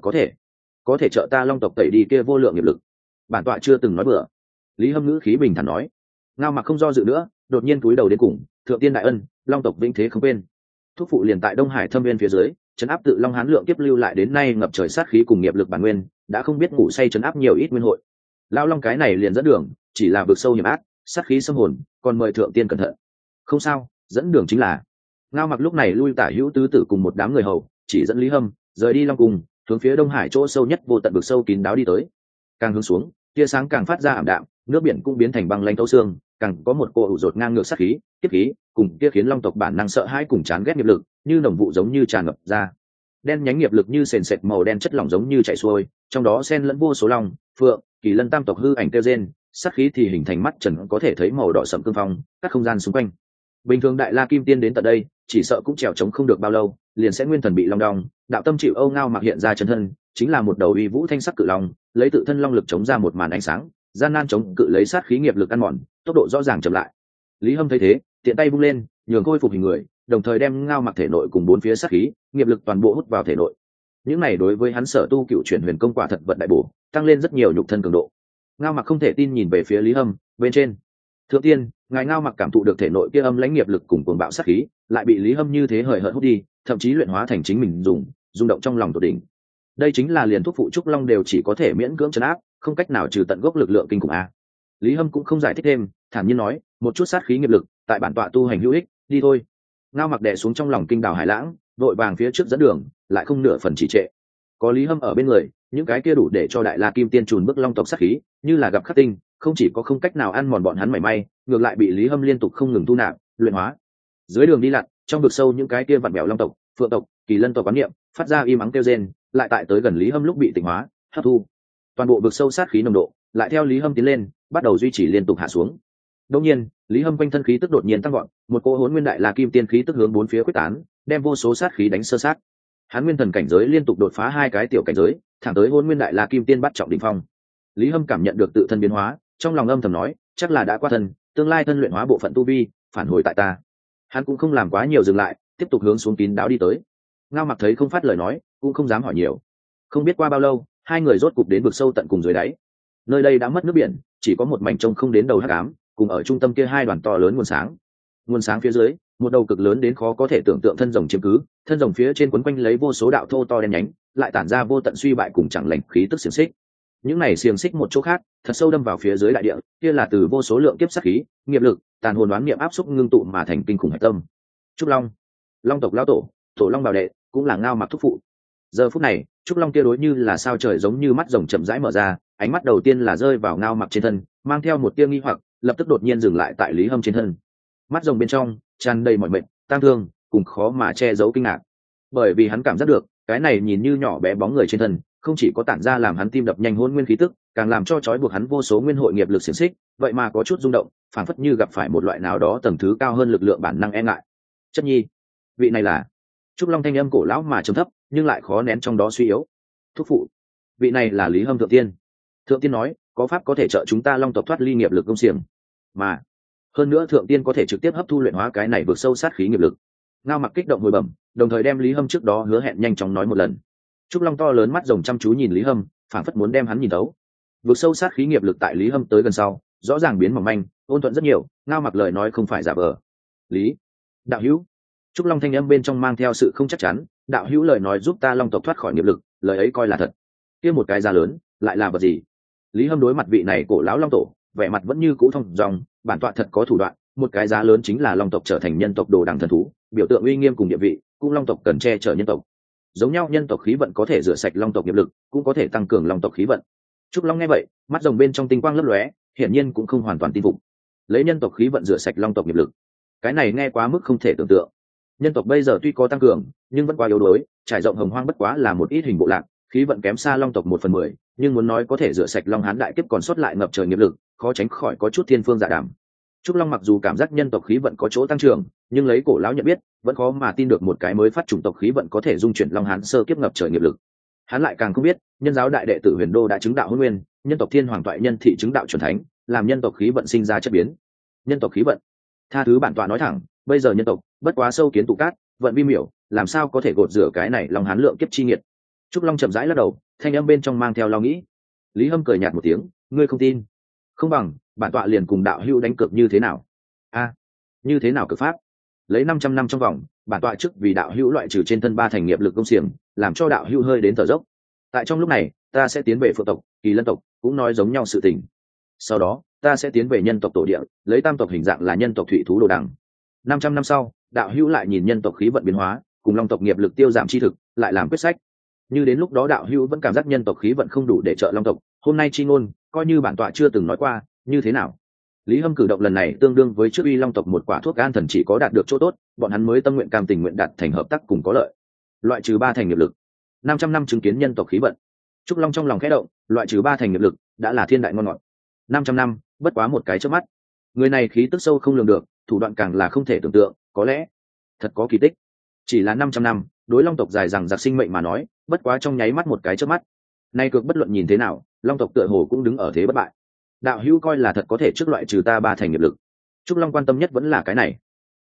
có thể trợ ta long tộc tẩy đi kia vô lượng nghiệp lực. Bản tọa chưa từng nói bừa. Lý Hâm ngữ khí bình thản nói. Ngao Mặc không do dự nữa, đột nhiên cúi đầu đến cùng, thượng tiên đại ân, long tộc vĩnh thế không quên. Thúc phụ liền tại Đông Hải Thâm Viên phía dưới, trấn áp tự Long Hán lượng kiếp lưu lại đến nay ngập trời sát khí cùng nghiệp lực bản nguyên, đã không biết ngủ say trấn áp nhiều ít nguyên hội. Lão long cái này liền dẫn đường, chỉ là vực sâu hiểm ác, sát khí xâm hồn, còn mời thượng tiên cẩn thận. Không sao, dẫn đường chính là. Ngao Mặc lúc này lui tả hữu tứ tử cùng một đám người hầu, chỉ dẫn Lý Hâm rời đi Long cung, hướng phía Đông Hải chỗ sâu nhất vô tận vực sâu kín đáo đi tới. Càng hướng xuống, tia sáng càng phát ra ảm đạm, nước biển cũng biến thành băng lanh thấu xương, càng có một cỗ ủ rột ngang ngược sát khí, kiếp khí, cùng kia khiến long tộc bản năng sợ hãi cùng chán ghét nghiệp lực, như nồng vụ giống như tràn ngập ra. Đen nhánh nghiệp lực như sền sệt màu đen chất lỏng giống như chảy xuôi, trong đó xen lẫn vô số long, phượng, kỳ lân tam tộc hư ảnh tiêu rên, sát khí thì hình thành mắt trần có thể thấy màu đỏ sẫm cương phong, các không gian xung quanh. Bình thường Đại La Kim Tiên đến tận đây, chỉ sợ cũng trèo chống không được bao lâu, liền sẽ nguyên thần bị long đong, đạo tâm chịu âu. Ngao Mặc hiện ra chân thân, chính là một đầu uy vũ thanh sắc cự long, lấy tự thân long lực chống ra một màn ánh sáng, gian nan chống cự lấy sát khí nghiệp lực ăn mòn, tốc độ rõ ràng chậm lại. Lý Hâm thấy thế, tiện tay vung lên, nhường khôi phục hình người, đồng thời đem Ngao Mặc thể nội cùng bốn phía sát khí, nghiệp lực toàn bộ hút vào thể nội. Những này đối với hắn sở tu Cựu Chuyển Huyền công quả thật vận đại bổ, tăng lên rất nhiều nhục thân cường độ. Ngao Mặc không thể tin nhìn về phía Lý Hâm, bên trên, thượng tiên, ngài Ngao Mặc cảm thụ được thể nội kia âm lãnh nghiệp lực cùng cuồng bạo sát khí, lại bị Lý Hâm như thế hời hợt hút đi, thậm chí luyện hóa thành chính mình dùng, rung động trong lòng tột đỉnh. Đây chính là liền thuốc phụ Trúc Long đều chỉ có thể miễn cưỡng trấn áp, không cách nào trừ tận gốc lực lượng kinh khủng a. Lý Hâm cũng không giải thích thêm, thản nhiên nói, một chút sát khí nghiệp lực, tại bản tọa tu hành hữu ích, đi thôi. Ngao Mặc đè xuống trong lòng kinh đào hải lãng, vội vàng phía trước dẫn đường, lại không nửa phần trì trệ. Có Lý Hâm ở bên người, những cái kia đủ để cho Đại La Kim Tiên trùn bước long tộc sát khí, như là gặp khắc tinh, không chỉ có không cách nào ăn mòn bọn hắn mảy may, ngược lại bị Lý Hâm liên tục không ngừng thu nạp, luyện hóa. Dưới đường đi lặn, trong vực sâu những cái kia vặn bèo long tộc, phượng tộc, kỳ lân tộc quán niệm, phát ra im ắng kêu rên, lại tại tới gần Lý Hâm lúc bị tỉnh hóa, hấp thu. Toàn bộ vực sâu sát khí nồng độ, lại theo Lý Hâm tiến lên, bắt đầu duy trì liên tục hạ xuống. Đột nhiên, Lý Hâm quanh thân khí tức đột nhiên tăng vọt, một cỗ Hỗn Nguyên Đại La Kim Tiên khí tức hướng bốn phía quyết tán, đem vô số sát khí đánh sơ sát. Hắn nguyên thần cảnh giới liên tục đột phá hai cái tiểu cảnh giới, thẳng tới Hỗn Nguyên Đại La Kim Tiên bắt trọng đỉnh phong. Lý Hâm cảm nhận được tự thân biến hóa, trong lòng âm thầm nói, chắc là đã qua thân, tương lai thân luyện hóa bộ phận tu vi, phản hồi tại ta. Hắn cũng không làm quá nhiều dừng lại, tiếp tục hướng xuống kín đáo đi tới. Ngao Mặc thấy không phát lời nói, cũng không dám hỏi nhiều. Không biết qua bao lâu, hai người rốt cục đến vực sâu tận cùng dưới đáy. Nơi đây đã mất nước biển, chỉ có một mảnh trông không đến đầu hắc ám, cùng ở trung tâm kia hai đoàn to lớn nguồn sáng. Nguồn sáng phía dưới, một đầu cực lớn đến khó có thể tưởng tượng thân rồng chiếm cứ, thân rồng phía trên quấn quanh lấy vô số đạo thô to đen nhánh, lại tản ra vô tận suy bại cùng chẳng lành khí tức xiềng xích. Những này xiềng xích một chỗ khác, thật sâu đâm vào phía dưới đại địa, kia là từ vô số lượng kiếp sát khí, nghiệp lực, tàn hồn đoán niệm áp xúc ngưng tụ mà thành kinh khủng hải tâm. Trúc Long, Long tộc lão tổ, tổ Long bảo đệ, cũng là Ngao Mặc thúc phụ. Giờ phút này, Trúc Long kia đối như là sao trời giống như mắt rồng chậm rãi mở ra, ánh mắt đầu tiên là rơi vào Ngao Mặc trên thân, mang theo một tia nghi hoặc, lập tức đột nhiên dừng lại tại Lý Hâm trên thân. Mắt rồng bên trong tràn đầy mọi mệt, tang thương, cùng khó mà che giấu kinh ngạc. Bởi vì hắn cảm giác được, cái này nhìn như nhỏ bé bóng người trên thân, không chỉ có tản ra làm hắn tim đập nhanh hỗn nguyên khí tức, càng làm cho trói buộc hắn vô số nguyên hội nghiệp lực xiển xích, vậy mà có chút rung động, phảng phất như gặp phải một loại nào đó tầng thứ cao hơn lực lượng bản năng e ngại. Chất nhi, vị này là? Trúc Long thanh âm cổ lão mà trầm thấp, nhưng lại khó nén trong đó suy yếu. Thúc phụ, vị này là Lý Hâm thượng tiên. Thượng tiên nói, có pháp có thể trợ chúng ta long tộc thoát ly nghiệp lực công xiềng, mà hơn nữa thượng tiên có thể trực tiếp hấp thu luyện hóa cái này vượt sâu sát khí nghiệp lực. Ngao Mặc kích động hồi bẩm, đồng thời đem Lý Hâm trước đó hứa hẹn nhanh chóng nói một lần. Trúc Long to lớn mắt rồng chăm chú nhìn Lý Hâm, phảng phất muốn đem hắn nhìn thấu. Vượt sâu sát khí nghiệp lực tại Lý Hâm tới gần sau, rõ ràng biến mỏng manh, ôn thuận rất nhiều. Ngao Mặc lời nói không phải giả vờ. Lý đạo hữu, Trúc Long thanh âm bên trong mang theo sự không chắc chắn, đạo hữu lời nói giúp ta long tộc thoát khỏi nghiệp lực, lời ấy coi là thật. Kia một cái giá lớn, lại là vật gì? Lý Hâm đối mặt vị này cổ lão long tổ, vẻ mặt vẫn như cũ thông dòng, bản tọa thật có thủ đoạn, một cái giá lớn chính là long tộc trở thành nhân tộc đồ đẳng thần thú, biểu tượng uy nghiêm cùng địa vị, cũng long tộc cần che chở nhân tộc. Giống nhau nhân tộc khí vận có thể rửa sạch long tộc nghiệp lực, cũng có thể tăng cường long tộc khí vận. Trúc Long nghe vậy, mắt rồng bên trong tinh quang lấp lóe, hiển nhiên cũng không hoàn toàn tin phục. Lấy nhân tộc khí vận rửa sạch long tộc nghiệp lực, cái này nghe quá mức không thể tưởng tượng. Nhân tộc bây giờ tuy có tăng cường, nhưng vẫn quá yếu đuối, trải rộng hồng hoang bất quá là một ít hình bộ lạc, khí vận kém xa long tộc 1/10, nhưng muốn nói có thể rửa sạch long hán đại kiếp còn sót lại ngập trời nghiệp lực, khó tránh khỏi có chút thiên phương dạ đảm. Trúc Long mặc dù cảm giác nhân tộc khí vận có chỗ tăng trưởng, nhưng lấy cổ lão nhận biết, vẫn khó mà tin được một cái mới phát chủng tộc khí vận có thể dung chuyển long hán sơ kiếp ngập trời nghiệp lực. Hắn lại càng không biết, nhân giáo đại đệ tử Huyền Đô đã chứng đạo hôn nguyên, nhân tộc Thiên Hoàng Toại Nhân thị chứng đạo chuẩn thánh, làm nhân tộc khí vận sinh ra chất biến. Nhân tộc khí vận, tha thứ bản tọa nói thẳng, bây giờ nhân tộc bất quá sâu kiến tụ cát, vận vi miểu, làm sao có thể gột rửa cái này long hán lượng kiếp chi nghiệt. Trúc Long chậm rãi lắc đầu, thanh âm bên trong mang theo lo nghĩ. Lý Hâm cười nhạt một tiếng, ngươi không tin, không bằng bản tọa liền cùng đạo hữu đánh cược như thế nào? Như thế nào cực pháp? Lấy 500 năm trong vòng, bản tọa trước vì đạo hữu loại trừ trên thân 3 thành nghiệp lực công xiềng, làm cho đạo hữu hơi đến thở dốc. Tại trong lúc này, ta sẽ tiến về phượng tộc, kỳ lân tộc, cũng nói giống nhau sự tình. Sau đó, ta sẽ tiến về nhân tộc tổ địa, lấy tam tộc hình dạng là nhân tộc thủy thú đồ đằng. 500 năm sau, đạo hữu lại nhìn nhân tộc khí vận biến hóa, cùng long tộc nghiệp lực tiêu giảm chi thực, lại làm quyết sách. Như đến lúc đó đạo hữu vẫn cảm giác nhân tộc khí vận không đủ để trợ long tộc, hôm nay chi ngôn, coi như bản tọa chưa từng nói qua, như thế nào? Lý Hâm cử động lần này tương đương với trước uy long tộc một quả thuốc an thần chỉ có đạt được chỗ tốt, bọn hắn mới tâm nguyện cam tình nguyện đạt thành hợp tác cùng có lợi. Loại trừ 3 thành nghiệp lực, 500 năm chứng kiến nhân tộc khí vận. Trúc Long trong lòng khẽ động, loại trừ 3 thành nghiệp lực, đã là thiên đại ngon ngọt. 500 năm, bất quá một cái chớp mắt. Người này khí tức sâu không lường được, thủ đoạn càng là không thể tưởng tượng, có lẽ thật có kỳ tích. Chỉ là 500 năm, đối long tộc dài rằng giặc sinh mệnh mà nói, bất quá trong nháy mắt một cái chớp mắt. Nay cược bất luận nhìn thế nào, long tộc tựa hồ cũng đứng ở thế bất bại. Đạo hữu coi là thật có thể trước loại trừ ta 3 thành nghiệp lực. Trúc Long quan tâm nhất vẫn là cái này.